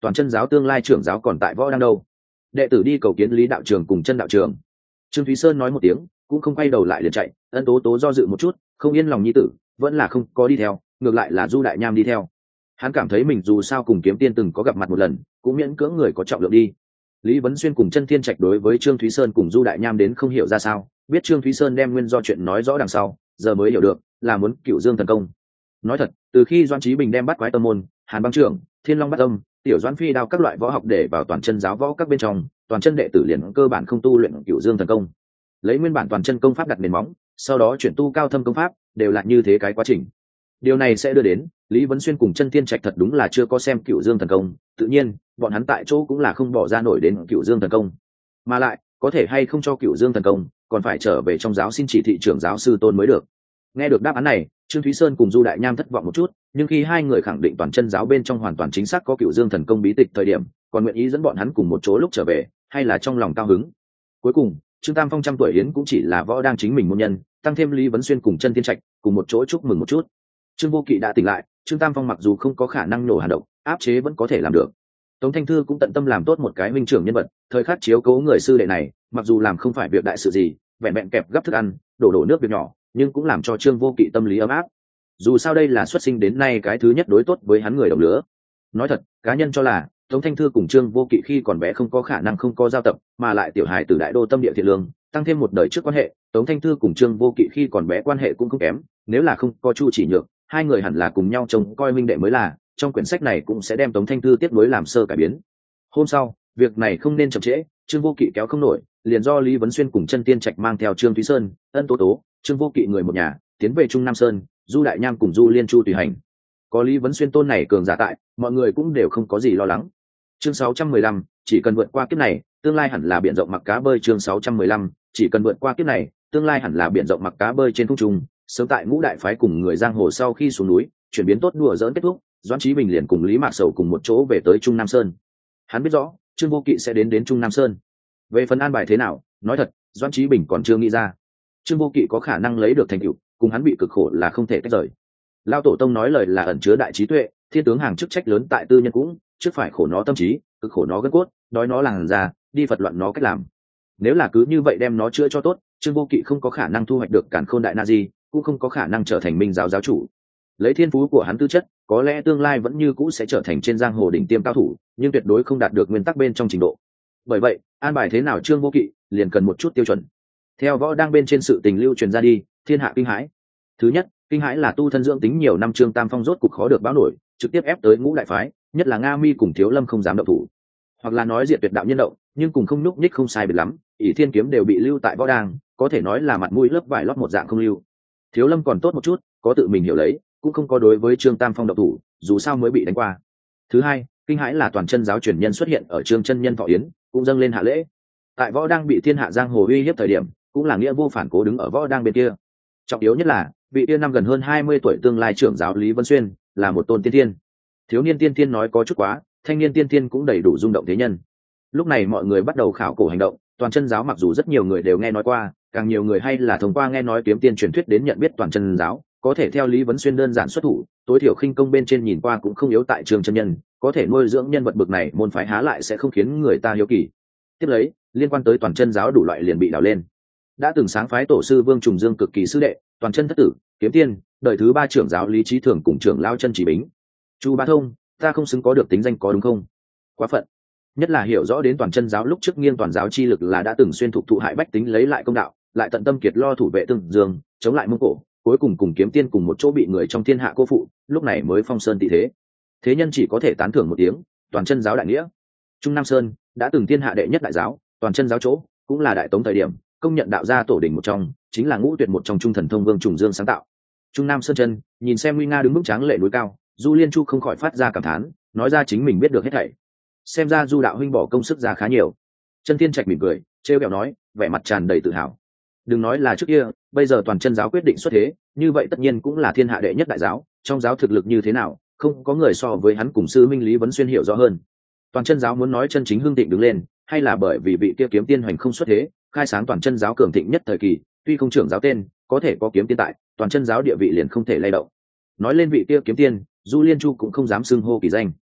toàn chân giáo tương lai trưởng giáo còn tại võ đang đâu. Đệ tử đi cầu kiến Lý đạo trường cùng Chân đạo trường. Trương Thúy Sơn nói một tiếng, cũng không quay đầu lại liền chạy. Ân Tố Tố do dự một chút, không yên lòng nhi tử, vẫn là không có đi theo, ngược lại là Du Đại Nham đi theo. Hắn cảm thấy mình dù sao cùng Kiếm Tiên từng có gặp mặt một lần, cũng miễn cưỡng người có trọng lượng đi. Lý Vấn Xuyên cùng Chân Thiên Trạch đối với Trương Thúy Sơn cùng Du Đại Nham đến không hiểu ra sao, biết Trương Thúy Sơn đem nguyên do chuyện nói rõ đằng sau, giờ mới hiểu được là muốn Cửu Dương thần công. Nói thật, từ khi Doãn Chí Bình đem bắt quái tâm môn, Hàn Băng Trưởng, Thiên Long Bát Âm, Tiểu Doãn Phi đao các loại võ học để vào toàn chân giáo võ các bên trong, toàn chân đệ tử liền cơ bản không tu luyện Cửu Dương thần công. Lấy nguyên bản toàn chân công pháp đặt nền móng, sau đó chuyển tu cao thâm công pháp, đều là như thế cái quá trình. Điều này sẽ đưa đến Lý Vấn Xuyên cùng Chân Thiên Trạch thật đúng là chưa có xem Cửu Dương thần công, tự nhiên bọn hắn tại chỗ cũng là không bỏ ra nổi đến Cửu Dương thần công, mà lại có thể hay không cho Cửu Dương thần công, còn phải trở về trong giáo xin chỉ thị trưởng giáo sư tôn mới được. Nghe được đáp án này, Trương Thúy Sơn cùng Du Đại Nham thất vọng một chút, nhưng khi hai người khẳng định toàn chân giáo bên trong hoàn toàn chính xác có Cửu Dương thần công bí tịch thời điểm, còn nguyện ý dẫn bọn hắn cùng một chỗ lúc trở về, hay là trong lòng cao hứng. Cuối cùng, Trương Tam Phong trăm tuổi hiến cũng chỉ là võ đang chính mình môn nhân, tăng thêm Lý Vấn Xuyên cùng Chân Thiên Trạch, cùng một chỗ chúc mừng một chút. Trương Vô Kỵ đã tỉnh lại, Trương Tam Phong mặc dù không có khả năng nổ hàn độc, áp chế vẫn có thể làm được. Tống Thanh Thư cũng tận tâm làm tốt một cái huynh trưởng nhân vật, thời khắc chiếu cố người sư đệ này, mặc dù làm không phải việc đại sự gì, vẹn vẹn kẹp gấp thức ăn, đổ nước việc nhỏ, nhưng cũng làm cho Trương Vô Kỵ tâm lý ấm áp. Dù sao đây là xuất sinh đến nay cái thứ nhất đối tốt với hắn người đồng lứa. Nói thật, cá nhân cho là Tống Thanh Thư cùng Trương Vô Kỵ khi còn bé không có khả năng không có giao tập, mà lại tiểu hài từ đại đô tâm địa thiện lương, tăng thêm một đời trước quan hệ, Tống Thanh Thư cùng Trương Vô Kỵ khi còn bé quan hệ cũng không kém, nếu là không có Chu Chỉ Nhược, hai người hẳn là cùng nhau trông coi minh đệ mới là. Trong quyển sách này cũng sẽ đem Tống Thanh Thư tiếp nối làm sơ cải biến. Hôm sau, việc này không nên chậm trễ, Trương Vô Kỵ kéo không nổi, liền do Lý Vấn Xuyên cùng Chân Tiên Trạch mang theo Trương Thúy Sơn, Ân Tố Tố, Trương Vô Kỵ người một nhà, tiến về Trung Nam Sơn, Du Đại Nham cùng Du Liên Chu tùy hành. Có Lý Vấn Xuyên tôn này cường giả tại, mọi người cũng đều không có gì lo lắng. Chương 615, chỉ cần vượt qua kiếp này, tương lai hẳn là biển rộng mặc cá bơi. Chương 615, chỉ cần vượt qua kiếp này, tương lai hẳn là biển rộng mặc cá bơi trên không trung. Sớm tại Ngũ Đại phái cùng người giang hồ sau khi xuống núi, chuyển biến tốt đùa giỡn kết thúc, Doãn Chí Bình liền cùng Lý Mạc Sầu cùng một chỗ về tới Trung Nam Sơn. Hắn biết rõ Trương Vô Kỵ sẽ đến Trung Nam Sơn. Về phần an bài thế nào, nói thật, Doãn Chí Bình còn chưa nghĩ ra. Trương Vô Kỵ có khả năng lấy được thành tựu, cùng hắn bị cực khổ là không thể tách rời. Lao tổ tông nói lời là ẩn chứa đại trí tuệ, thiên tướng hàng chức trách lớn tại tư nhân cũng, trước phải khổ nó tâm trí, cực khổ nó gân cốt, đói nó làn da, đi phật loạn nó cách làm. Nếu là cứ như vậy đem nó chữa cho tốt, Trương Vô Kỵ không có khả năng thu hoạch được Càn Khôn Đại Na Di, cũng không có khả năng trở thành Minh giáo giáo chủ. Lấy thiên phú của hắn tư chất, có lẽ tương lai vẫn như cũ sẽ trở thành trên giang hồ đỉnh tiêm cao thủ, nhưng tuyệt đối không đạt được nguyên tắc bên trong trình độ. Bởi vậy, an bài thế nào Trương Vô Kỵ, liền cần một chút tiêu chuẩn. Theo võ đang bên trên sự tình lưu truyền ra đi, thiên hạ kinh hãi. Thứ nhất, kinh hãi là tu thân dưỡng tính nhiều năm Trương Tam Phong rốt cục khó được báo nổi, trực tiếp ép tới Ngũ Đại phái, nhất là Nga Mi cùng Thiếu Lâm không dám động thủ, hoặc là nói diệt tuyệt đạo nhân động, nhưng cùng không núc nhích không sai biệt lắm, ỷ thiên kiếm đều bị lưu tại võ đang, có thể nói là mặt mũi lớp vải lót một dạng không lưu. Thiếu Lâm còn tốt một chút, có tự mình hiểu lấy, cũng không có đối với Trương Tam Phong động thủ, dù sao mới bị đánh qua. Thứ hai, kinh hãi là toàn chân giáo truyền nhân xuất hiện ở Trương chân nhân thọ yến, cũng dâng lên hạ lễ. Tại võ đang bị thiên hạ giang hồ uy hiếp thời điểm, cũng là nghĩa vô phản cố đứng ở võ đang bên kia. Trọng yếu nhất là vị tiên năm gần hơn 20 tuổi tương lai trưởng giáo Lý Vân Xuyên là một tôn tiên thiên. Thiếu niên tiên thiên nói có chút quá, thanh niên tiên thiên cũng đầy đủ rung động thế nhân. Lúc này mọi người bắt đầu khảo cổ hành động, toàn chân giáo mặc dù rất nhiều người đều nghe nói qua, càng nhiều người hay là thông qua nghe nói kiếm tiên truyền thuyết đến nhận biết toàn chân giáo, có thể theo Lý Vấn Xuyên đơn giản xuất thủ, tối thiểu khinh công bên trên nhìn qua cũng không yếu tại Trương chân nhân, có thể nuôi dưỡng nhân vật bực này, môn phái há lại sẽ không khiến người ta hiếu kỳ. Tiếp lấy, liên quan tới toàn chân giáo đủ loại liền bị đào lên. Đã từng sáng phái tổ sư Vương Trùng Dương cực kỳ sư đệ, toàn chân thất tử, kiếm tiên, đời thứ 3 trưởng giáo Lý Chí Thường cùng trưởng lao Chân Chỉ Bính. Chu Bá Thông, ta không xứng có được tính danh có đúng không? Quá phận. Nhất là hiểu rõ đến toàn chân giáo lúc trước nghiêng toàn giáo chi lực là đã từng xuyên thục thụ hại bách tính lấy lại công đạo, lại tận tâm kiệt lo thủ vệ Tương Dương, chống lại Mông Cổ, cuối cùng cùng kiếm tiên cùng một chỗ bị người trong thiên hạ cô phụ, lúc này mới phong sơn tị thế. Thế nhân chỉ có thể tán thưởng một tiếng, toàn chân giáo đại nghĩa. Trung Nam Sơn đã từng thiên hạ đệ nhất đại giáo, toàn chân giáo chỗ cũng là đại tống thời điểm công nhận đạo gia tổ đỉnh một trong, chính là ngũ tuyệt một trong Trung Thần Thông Vương Trùng Dương sáng tạo. Trung Nam Sơn chân nhìn xem nguy nga đứng bước tráng lệ núi cao, Du Liên Chu không khỏi phát ra cảm thán, nói ra chính mình biết được hết thảy. Xem ra Du đạo huynh bỏ công sức ra khá nhiều. Chân Thiên Trạch mỉm cười, trêu ghẹo nói, vẻ mặt tràn đầy tự hào. Đừng nói là trước kia, bây giờ toàn chân giáo quyết định xuất thế, như vậy tất nhiên cũng là thiên hạ đệ nhất đại giáo, trong giáo thực lực như thế nào, không có người so với hắn cùng sư minh Lý Vấn Xuyên hiểu rõ hơn. Toàn chân giáo muốn nói chân chính hưng thịnh đứng lên, hay là bởi vì vị kia kiếm tiên hoành không xuất thế, khai sáng toàn chân giáo cường thịnh nhất thời kỳ, tuy không trưởng giáo tên, có thể có kiếm tiên tại, toàn chân giáo địa vị liền không thể lay động. Nói lên vị kia kiếm tiên, Du Liên Chu cũng không dám xưng hô kỳ danh.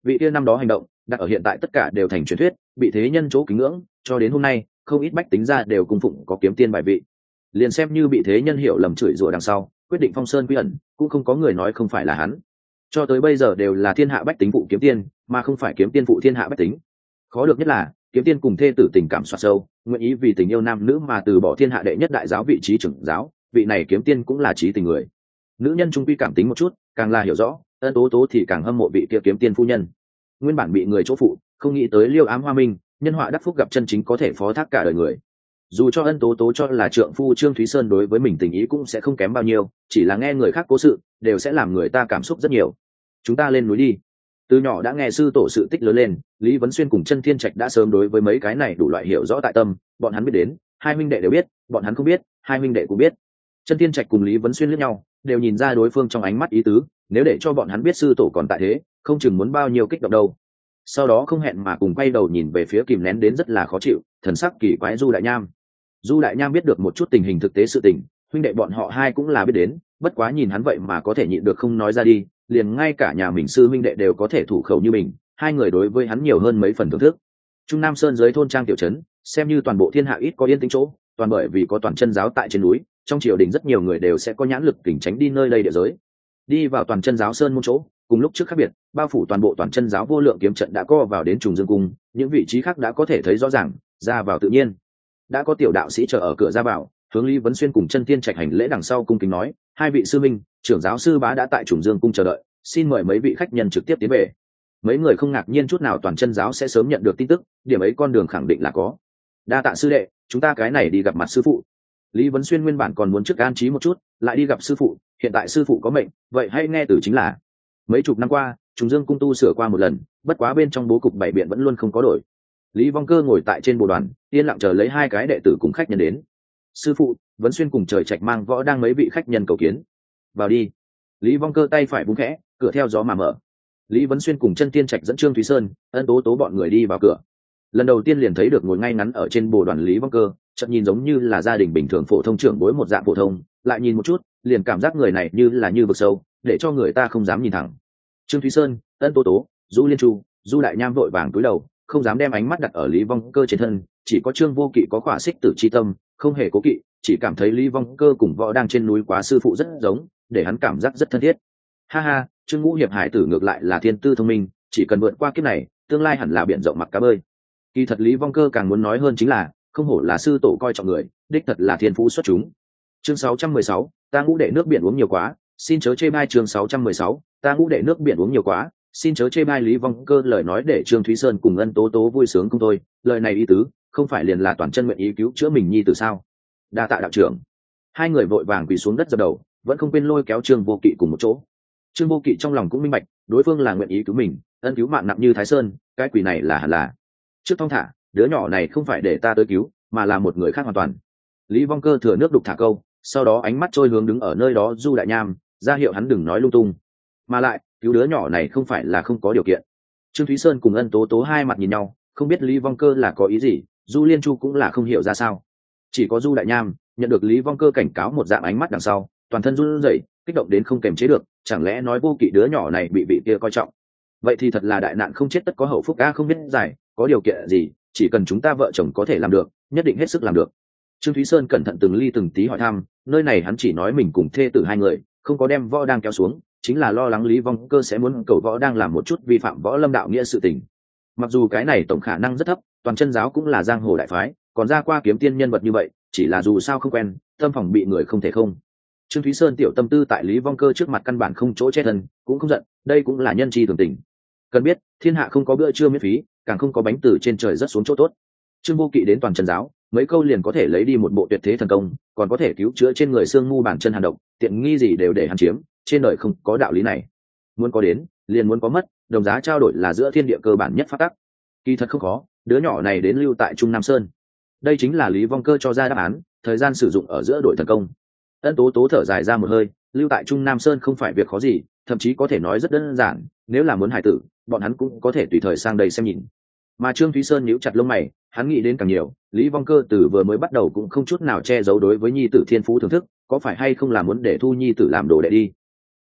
vị kia năm đó hành động đặt ở hiện tại tất cả đều thành truyền thuyết, bị thế nhân chỗ kính ngưỡng, cho đến hôm nay không ít bách tính ra đều cung phụng có kiếm tiên bài vị. Liền xem như bị thế nhân hiểu lầm chửi rủa đằng sau quyết định phong sơn quy ẩn, cũng không có người nói không phải là hắn. Cho tới bây giờ đều là thiên hạ bách tính phụ kiếm tiên, mà không phải kiếm tiên phụ thiên hạ bách tính. Khó được nhất là kiếm tiên cùng thê tử tình cảm xoạt sâu, nguyện ý vì tình yêu nam nữ mà từ bỏ thiên hạ đệ nhất đại giáo vị trí trưởng giáo. Vị này kiếm tiên cũng là trí tình người. Nữ nhân trung quy cảm tính một chút, càng là hiểu rõ, Ân Tố Tố thì càng hâm mộ vị kia kiếm tiên phu nhân. Nguyên bản bị người chỗ phụ, không nghĩ tới liêu ám hoa minh, nhân họa đắc phúc gặp chân chính có thể phó thác cả đời người. Dù cho Ân Tố Tố cho là trượng phu Trương Thúy Sơn đối với mình tình ý cũng sẽ không kém bao nhiêu, chỉ là nghe người khác cố sự đều sẽ làm người ta cảm xúc rất nhiều. Chúng ta lên núi đi. Từ nhỏ đã nghe sư tổ sự tích lớn lên, Lý Vấn Xuyên cùng Chân Thiên Trạch đã sớm đối với mấy cái này đủ loại hiểu rõ tại tâm. Bọn hắn biết đến, hai huynh đệ đều biết, bọn hắn không biết, hai huynh đệ cũng biết. Chân Thiên Trạch cùng Lý Vấn Xuyên liếc nhau, đều nhìn ra đối phương trong ánh mắt ý tứ, nếu để cho bọn hắn biết sư tổ còn tại thế, không chừng muốn bao nhiêu kích động đâu. Sau đó không hẹn mà cùng quay đầu nhìn về phía kìm nén đến rất là khó chịu, thần sắc kỳ quái Du Đại Nham. Du Đại Nham biết được một chút tình hình thực tế sự tình, huynh đệ bọn họ hai cũng là biết đến, bất quá nhìn hắn vậy mà có thể nhịn được không nói ra đi, liền ngay cả nhà mình sư huynh đệ đều có thể thủ khẩu như mình, hai người đối với hắn nhiều hơn mấy phần thưởng thức. Trung Nam Sơn dưới thôn trang tiểu trấn, xem như toàn bộ thiên hạ ít có yên tĩnh chỗ, toàn bởi vì có toàn chân giáo tại trên núi, trong triều đình rất nhiều người đều sẽ có nhãn lực tỉnh tránh đi nơi đây địa giới. Đi vào toàn chân giáo sơn môn chỗ, cùng lúc trước khác biệt, bao phủ toàn bộ toàn chân giáo vô lượng kiếm trận đã co vào đến trùng dương cung, những vị trí khác đã có thể thấy rõ ràng, ra vào tự nhiên. Đã có tiểu đạo sĩ chờ ở cửa ra vào, hướng Lý Vấn Xuyên cùng Chân Thiên Trạch hành lễ đằng sau cung kính nói, hai vị sư minh, trưởng giáo sư bá đã tại trùng dương cung chờ đợi, xin mời mấy vị khách nhân trực tiếp tiến về. Mấy người không ngạc nhiên chút nào toàn chân giáo sẽ sớm nhận được tin tức, điểm ấy con đường khẳng định là có. Đa tạ sư đệ, chúng ta cái này đi gặp mặt sư phụ. Lý Vấn Xuyên nguyên bản còn muốn trước an trí một chút, lại đi gặp sư phụ, hiện tại sư phụ có mệnh, vậy hãy nghe từ chính là. Mấy chục năm qua, trùng dương cung tu sửa qua một lần, bất quá bên trong bố cục bảy biện vẫn luôn không có đổi. Lý Vong Cơ ngồi tại trên bồ đoàn, yên lặng chờ lấy hai cái đệ tử cùng khách nhân đến. Sư phụ, Vấn Xuyên cùng Trời Trạch mang võ đang mấy vị khách nhân cầu kiến. Vào đi. Lý Vong Cơ tay phải vung khẽ, cửa theo gió mà mở. Lý Vấn Xuyên cùng Chân Thiên Trạch dẫn Trương Thúy Sơn, Ân Tố Tố bọn người đi vào cửa. Lần đầu tiên liền thấy được ngồi ngay ngắn ở trên bồ đoàn Lý Vong Cơ, chợt nhìn giống như là gia đình bình thường phổ thông trưởng bối một dạng phổ thông, lại nhìn một chút, liền cảm giác người này như là như vực sâu, để cho người ta không dám nhìn thẳng. Trương Thúy Sơn, Ân Tố Tố, Du Liên Chu, Du Đại Nham vội vàng cúi đầu, không dám đem ánh mắt đặt ở Lý Vong Cơ trên thân, chỉ có Trương Vô Kỵ có khỏa xích tử chi tâm, không hề cố kỵ, chỉ cảm thấy Lý Vong Cơ cùng võ đang trên núi quá sư phụ rất giống, để hắn cảm giác rất thân thiết. Ha ha, Trương Ngũ Hiệp hải tử ngược lại là thiên tư thông minh, chỉ cần vượt qua kiếp này, tương lai hẳn là biển rộng mặc cá bơi. Kỳ thật Lý Vong Cơ càng muốn nói hơn chính là, không hổ là sư tổ coi trọng người, đích thật là thiên phú xuất chúng. Chương 616, ta ngũ đệ nước biển uống nhiều quá, xin chớ chê bai. Chương 616, ta ngũ đệ nước biển uống nhiều quá, xin chớ chê bai. Lý Vong Cơ lời nói để Trương Thúy Sơn cùng Ân Tố Tố vui sướng không thôi, lời này ý tứ, không phải liền là toàn chân nguyện ý cứu chữa mình nhi tử sao? Đa tạ đạo trưởng. Hai người vội vàng quỳ xuống đất dập đầu, vẫn không quên lôi kéo Trương Vô Kỵ cùng một chỗ. Trương Vô Kỵ trong lòng cũng minh bạch, đối phương là nguyện ý cứu mình, ân cứu mạng nặng như Thái Sơn, cái quỷ này là hẳn là. Trước thong thả, đứa nhỏ này không phải để ta tới cứu, mà là một người khác hoàn toàn. Lý Vong Cơ thừa nước đục thả câu, sau đó ánh mắt trôi hướng đứng ở nơi đó Du Đại Nham, ra hiệu hắn đừng nói lung tung. Mà lại, cứu đứa nhỏ này không phải là không có điều kiện. Trương Thúy Sơn cùng Ân Tố Tố hai mặt nhìn nhau, không biết Lý Vong Cơ là có ý gì, Du Liên Chu cũng là không hiểu ra sao. Chỉ có Du Đại Nham nhận được Lý Vong Cơ cảnh cáo một dạng ánh mắt đằng sau, toàn thân run rẩy, kích động đến không kềm chế được, chẳng lẽ nói Vô Kỵ đứa nhỏ này bị vị kia coi trọng. Vậy thì thật là đại nạn không chết tất có hậu phúc a, không biết giải, có điều kiện gì, chỉ cần chúng ta vợ chồng có thể làm được, nhất định hết sức làm được. Trương Thúy Sơn cẩn thận từng ly từng tí hỏi thăm, nơi này hắn chỉ nói mình cùng thê tử hai người, không có đem võ đang kéo xuống, chính là lo lắng Lý Vong Cơ sẽ muốn cầu võ đang làm một chút vi phạm võ lâm đạo nghĩa sự tình. Mặc dù cái này tổng khả năng rất thấp, toàn chân giáo cũng là giang hồ đại phái, còn ra qua kiếm tiên nhân vật như vậy, chỉ là dù sao không quen, tâm phòng bị người không thể không. Trương Thúy Sơn tiểu tâm tư tại Lý Vong Cơ trước mặt căn bản không chỗ che thân, cũng không giận, đây cũng là nhân chi thường tình. Cần biết, thiên hạ không có bữa trưa miễn phí, càng không có bánh từ trên trời rớt xuống chỗ tốt. Trương Vô Kỵ đến toàn chân giáo, mấy câu liền có thể lấy đi một bộ tuyệt thế thần công, còn có thể cứu chữa trên người xương mu bàn chân hàn độc, tiện nghi gì đều để hắn chiếm, trên đời không có đạo lý này. Muốn có đến, liền muốn có mất, đồng giá trao đổi là giữa thiên địa cơ bản nhất pháp tắc. Kỳ thật không khó, đứa nhỏ này đến lưu tại Trung Nam Sơn. Đây chính là Lý Vong Cơ cho ra đáp án, thời gian sử dụng ở giữa đổi thần công. Ân Tố Tố thở dài ra một hơi, lưu tại Trung Nam Sơn không phải việc khó gì, thậm chí có thể nói rất đơn giản, nếu là muốn hải tử, bọn hắn cũng có thể tùy thời sang đây xem nhìn. Mà Trương Thúy Sơn nhíu chặt lông mày, hắn nghĩ đến càng nhiều, Lý Vong Cơ từ vừa mới bắt đầu cũng không chút nào che giấu đối với nhi tử thiên phú thưởng thức, có phải hay không là muốn để thu nhi tử làm đồ đệ đi.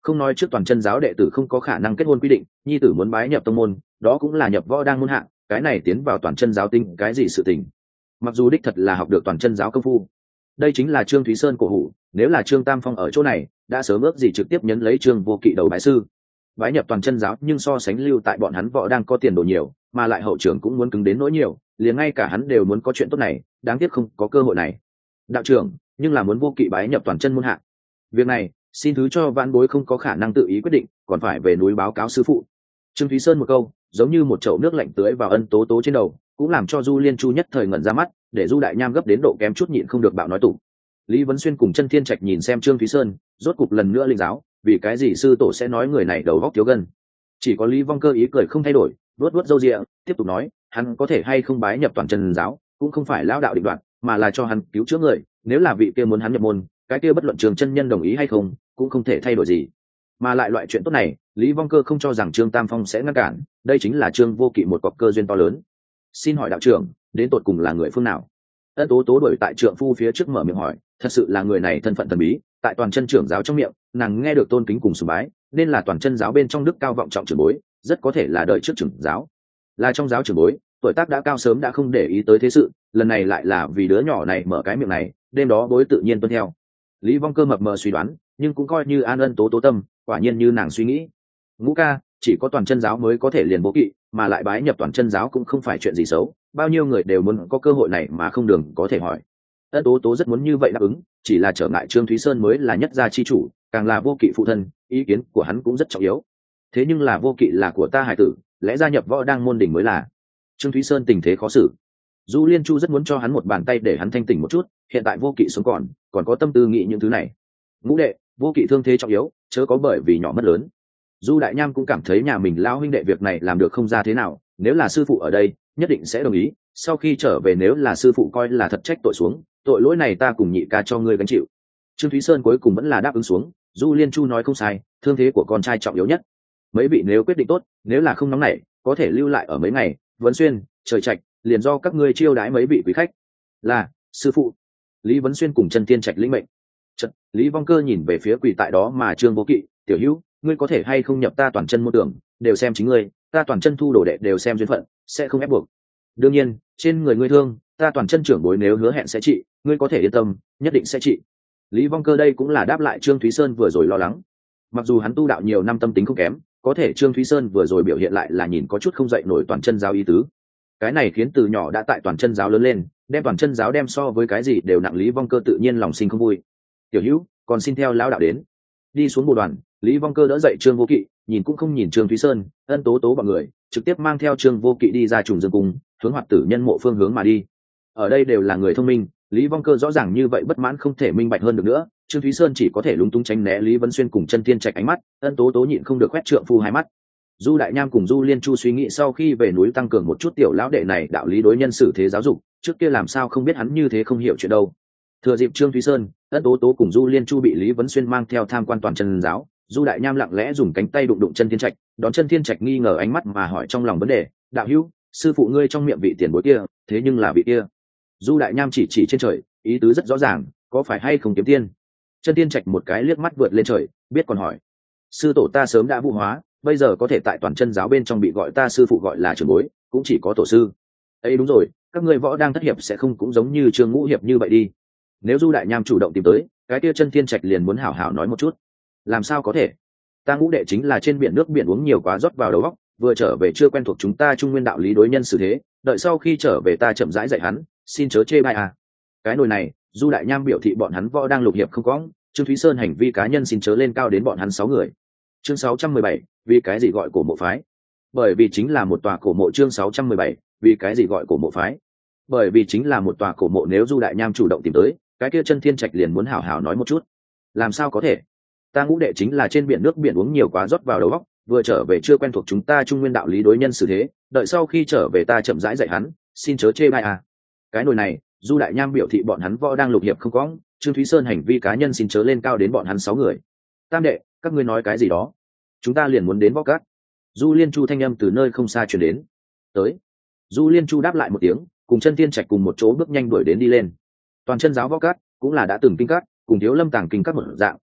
Không nói trước toàn chân giáo đệ tử không có khả năng kết hôn quy định, nhi tử muốn bái nhập tông môn đó cũng là nhập võ đang môn hạng, cái này tiến vào toàn chân giáo tinh cái gì sự tình. Mặc dù đích thật là học được toàn chân giáo công phu, đây chính là Trương Thúy Sơn cổ hủ, nếu là Trương Tam Phong ở chỗ này đã sớm ước gì trực tiếp nhấn lấy Trương Vô Kỵ đầu bái sư bái nhập toàn chân giáo, nhưng so sánh lưu tại bọn hắn võ đang có tiền đồ nhiều, mà lại hậu trưởng cũng muốn cứng đến nỗi nhiều, liền ngay cả hắn đều muốn có chuyện tốt này, đáng tiếc không có cơ hội này. Đạo trưởng nhưng là muốn Vô Kỵ bái nhập toàn chân môn hạng, việc này xin thứ cho vãn bối không có khả năng tự ý quyết định, còn phải về núi báo cáo sư phụ. Trương Thúy Sơn một câu giống như một chậu nước lạnh tưới vào Ân Tố Tố trên đầu, cũng làm cho Du Liên Chu nhất thời ngẩn ra mắt, để Du Đại Nham gấp đến độ kém chút nhịn không được bạo nói tủ. Lý Vấn Xuyên cùng Chân Thiên Trạch nhìn xem Trương Thúy Sơn, rốt cục lần nữa linh giáo, vì cái gì sư tổ sẽ nói người này đầu óc thiếu gân. Chỉ có Lý Vong Cơ ý cười không thay đổi, vuốt râu ria, tiếp tục nói, hắn có thể hay không bái nhập toàn chân giáo, cũng không phải lão đạo định đoạt, mà là cho hắn cứu chữa người, nếu là vị kia muốn hắn nhập môn, cái kia bất luận Trường chân nhân đồng ý hay không, cũng không thể thay đổi gì. Mà lại loại chuyện tốt này, Lý Vong Cơ không cho rằng Trương Tam Phong sẽ ngăn cản, đây chính là Trương Vô Kỵ một cọc cơ duyên to lớn. Xin hỏi đạo trưởng, đến tột cùng là người phương nào? Ân Tố Tố đuổi tại trượng phu phía trước mở miệng hỏi, thật sự là người này thân phận thần bí, tại toàn chân trưởng giáo trong miệng, nàng nghe được tôn kính cùng sùng bái, nên là toàn chân giáo bên trong đức cao vọng trọng trưởng bối, rất có thể là đời trước trưởng giáo. Là trong giáo trưởng bối, tuổi tác đã cao sớm đã không để ý tới thế sự, lần này lại là vì đứa nhỏ này mở cái miệng này, đêm đó bối tự nhiên tuân theo. Lý Vong Cơ mập mờ suy đoán, nhưng cũng coi như an Ân Tố Tố tâm, quả nhiên như nàng suy nghĩ. Ngũ ca, chỉ có toàn chân giáo mới có thể liền Vô Kỵ, mà lại bái nhập toàn chân giáo cũng không phải chuyện gì xấu, bao nhiêu người đều muốn có cơ hội này mà không đường có thể hỏi. Ân Tố Tố rất muốn như vậy đáp ứng, chỉ là trở ngại Trương Thúy Sơn mới là nhất gia chi chủ, càng là Vô Kỵ phụ thân, ý kiến của hắn cũng rất trọng yếu. Thế nhưng là Vô Kỵ là của ta hải tử, lẽ gia nhập võ đang môn đỉnh mới là. Trương Thúy Sơn tình thế khó xử. Du Liên Chu rất muốn cho hắn một bàn tay để hắn thanh tỉnh một chút, hiện tại Vô Kỵ sống còn có tâm tư nghĩ những thứ này. Ngũ đệ, Vô Kỵ thương thế trọng yếu, chớ có bởi vì nhỏ mất lớn. Du Đại Nham cũng cảm thấy nhà mình lão huynh đệ việc này làm được không ra thế nào, nếu là sư phụ ở đây, nhất định sẽ đồng ý. Sau khi trở về nếu là sư phụ coi là thật trách tội xuống, tội lỗi này ta cùng nhị ca cho ngươi gánh chịu. Trương Thúy Sơn cuối cùng vẫn là đáp ứng xuống. Du Liên Chu nói không sai, thương thế của con trai trọng yếu nhất. Mấy vị nếu quyết định tốt, nếu là không nóng nảy, có thể lưu lại ở mấy ngày. Vấn Xuyên, Trời Trạch, liền do các ngươi chiêu đãi mấy vị quý khách. Là sư phụ. Lý Vấn Xuyên cùng Chân Tiên Trạch lĩnh mệnh. Chợt, Lý Vong Cơ nhìn về phía quỳ tại đó mà Trương Vô Kỵ, tiểu hữu, ngươi có thể hay không nhập ta toàn chân môn tưởng, đều xem chính ngươi, ta toàn chân thu đồ đệ đều xem duyên phận, sẽ không ép buộc. Đương nhiên, trên người ngươi thương, ta toàn chân trưởng bối nếu hứa hẹn sẽ trị, ngươi có thể yên tâm, nhất định sẽ trị. Lý Vong Cơ đây cũng là đáp lại Trương Thúy Sơn vừa rồi lo lắng. Mặc dù hắn tu đạo nhiều năm tâm tính không kém, có thể Trương Thúy Sơn vừa rồi biểu hiện lại là nhìn có chút không dậy nổi toàn chân giáo ý tứ. Cái này khiến từ nhỏ đã tại toàn chân giáo lớn lên, đem toàn chân giáo đem so với cái gì đều nặng. Lý Vong Cơ tự nhiên lòng sinh không vui. Tiểu hữu, còn xin theo lão đạo đến. Đi xuống bộ đoàn, Lý Vong Cơ đỡ dậy Trương Vô Kỵ, nhìn cũng không nhìn Trương Thúy Sơn, Ân Tố Tố bọn người, trực tiếp mang theo Trương Vô Kỵ đi ra Trùng Dương Cung, hướng Hoạt Tử Nhân mộ phương hướng mà đi. Ở đây đều là người thông minh, Lý Vong Cơ rõ ràng như vậy bất mãn không thể minh bạch hơn được nữa, Trương Thúy Sơn chỉ có thể lúng túng tránh né Lý Vân Xuyên cùng Chân Tiên Trạch ánh mắt, Ân Tố Tố nhịn không được quét trượng phu hai mắt. Du Đại Nham cùng Du Liên Chu suy nghĩ sau khi về núi tăng cường một chút tiểu lão đệ này đạo lý đối nhân xử thế giáo dục, trước kia làm sao không biết hắn như thế không hiểu chuyện đâu. Thừa dịp Trương Thúy Sơn, Ân Tố Tố cùng Du Liên Chu bị Lý Vân Xuyên mang theo tham quan toàn chân giáo, Du Đại Nham lặng lẽ dùng cánh tay đụng đụng Chân Thiên Trạch, đón Chân Thiên Trạch nghi ngờ ánh mắt mà hỏi trong lòng vấn đề, đạo hữu, sư phụ ngươi trong miệng vị tiền bối kia, thế nhưng là vị kia. Du Đại Nham chỉ trên trời, ý tứ rất rõ ràng, có phải hay không kiếm tiên? Chân Thiên Trạch một cái liếc mắt vượt lên trời, biết còn hỏi, sư tổ ta sớm đã vũ hóa, bây giờ có thể tại toàn chân giáo bên trong bị gọi ta sư phụ gọi là trưởng bối, cũng chỉ có tổ sư. Ấy đúng rồi, các ngươi võ đang thất hiệp sẽ không cũng giống như Trương Ngũ hiệp như vậy đi. Nếu Du Đại Nham chủ động tìm tới, cái kia Chân Thiên Trạch liền muốn hảo hảo nói một chút. Làm sao có thể? Ta Ngũ đệ chính là trên biển nước biển uống nhiều quá rót vào đầu óc, vừa trở về chưa quen thuộc chúng ta trung nguyên đạo lý đối nhân xử thế, đợi sau khi trở về ta chậm rãi dạy hắn, xin chớ chê bai à. Cái nồi này, Du Đại Nham biểu thị bọn hắn võ đang lục hiệp không có, Trương Thúy Sơn hành vi cá nhân xin chớ lên cao đến bọn hắn 6 người. Chương 617, vì cái gì gọi cổ mộ phái? Bởi vì chính là một tòa cổ mộ. Chương 617, vì cái gì gọi cổ mộ phái? Bởi vì chính là một tòa cổ mộ, nếu Du Đại Nham chủ động tìm tới, cái kia Chân Thiên Trạch liền muốn hảo hảo nói một chút. Làm sao có thể? Ta Ngũ đệ chính là trên biển nước biển uống nhiều quá rót vào đầu óc, vừa trở về chưa quen thuộc chúng ta trung nguyên đạo lý đối nhân xử thế, đợi sau khi trở về ta chậm rãi dạy hắn, xin chớ chê bai à. Cái nồi này, Du Đại Nham biểu thị bọn hắn võ đang lục hiệp không có, Trương Thúy Sơn hành vi cá nhân xin chớ lên cao đến bọn hắn 6 người. Tam đệ, các ngươi nói cái gì đó? Chúng ta liền muốn đến võ cát. Du Liên Chu thanh âm từ nơi không xa truyền đến. Tới. Du Liên Chu đáp lại một tiếng, cùng Chân Thiên Trạch cùng một chỗ bước nhanh đuổi đến đi lên. Toàn chân giáo võ cát cũng là đã từng kinh cát, cùng Thiếu Lâm tàng kinh cát một dạng,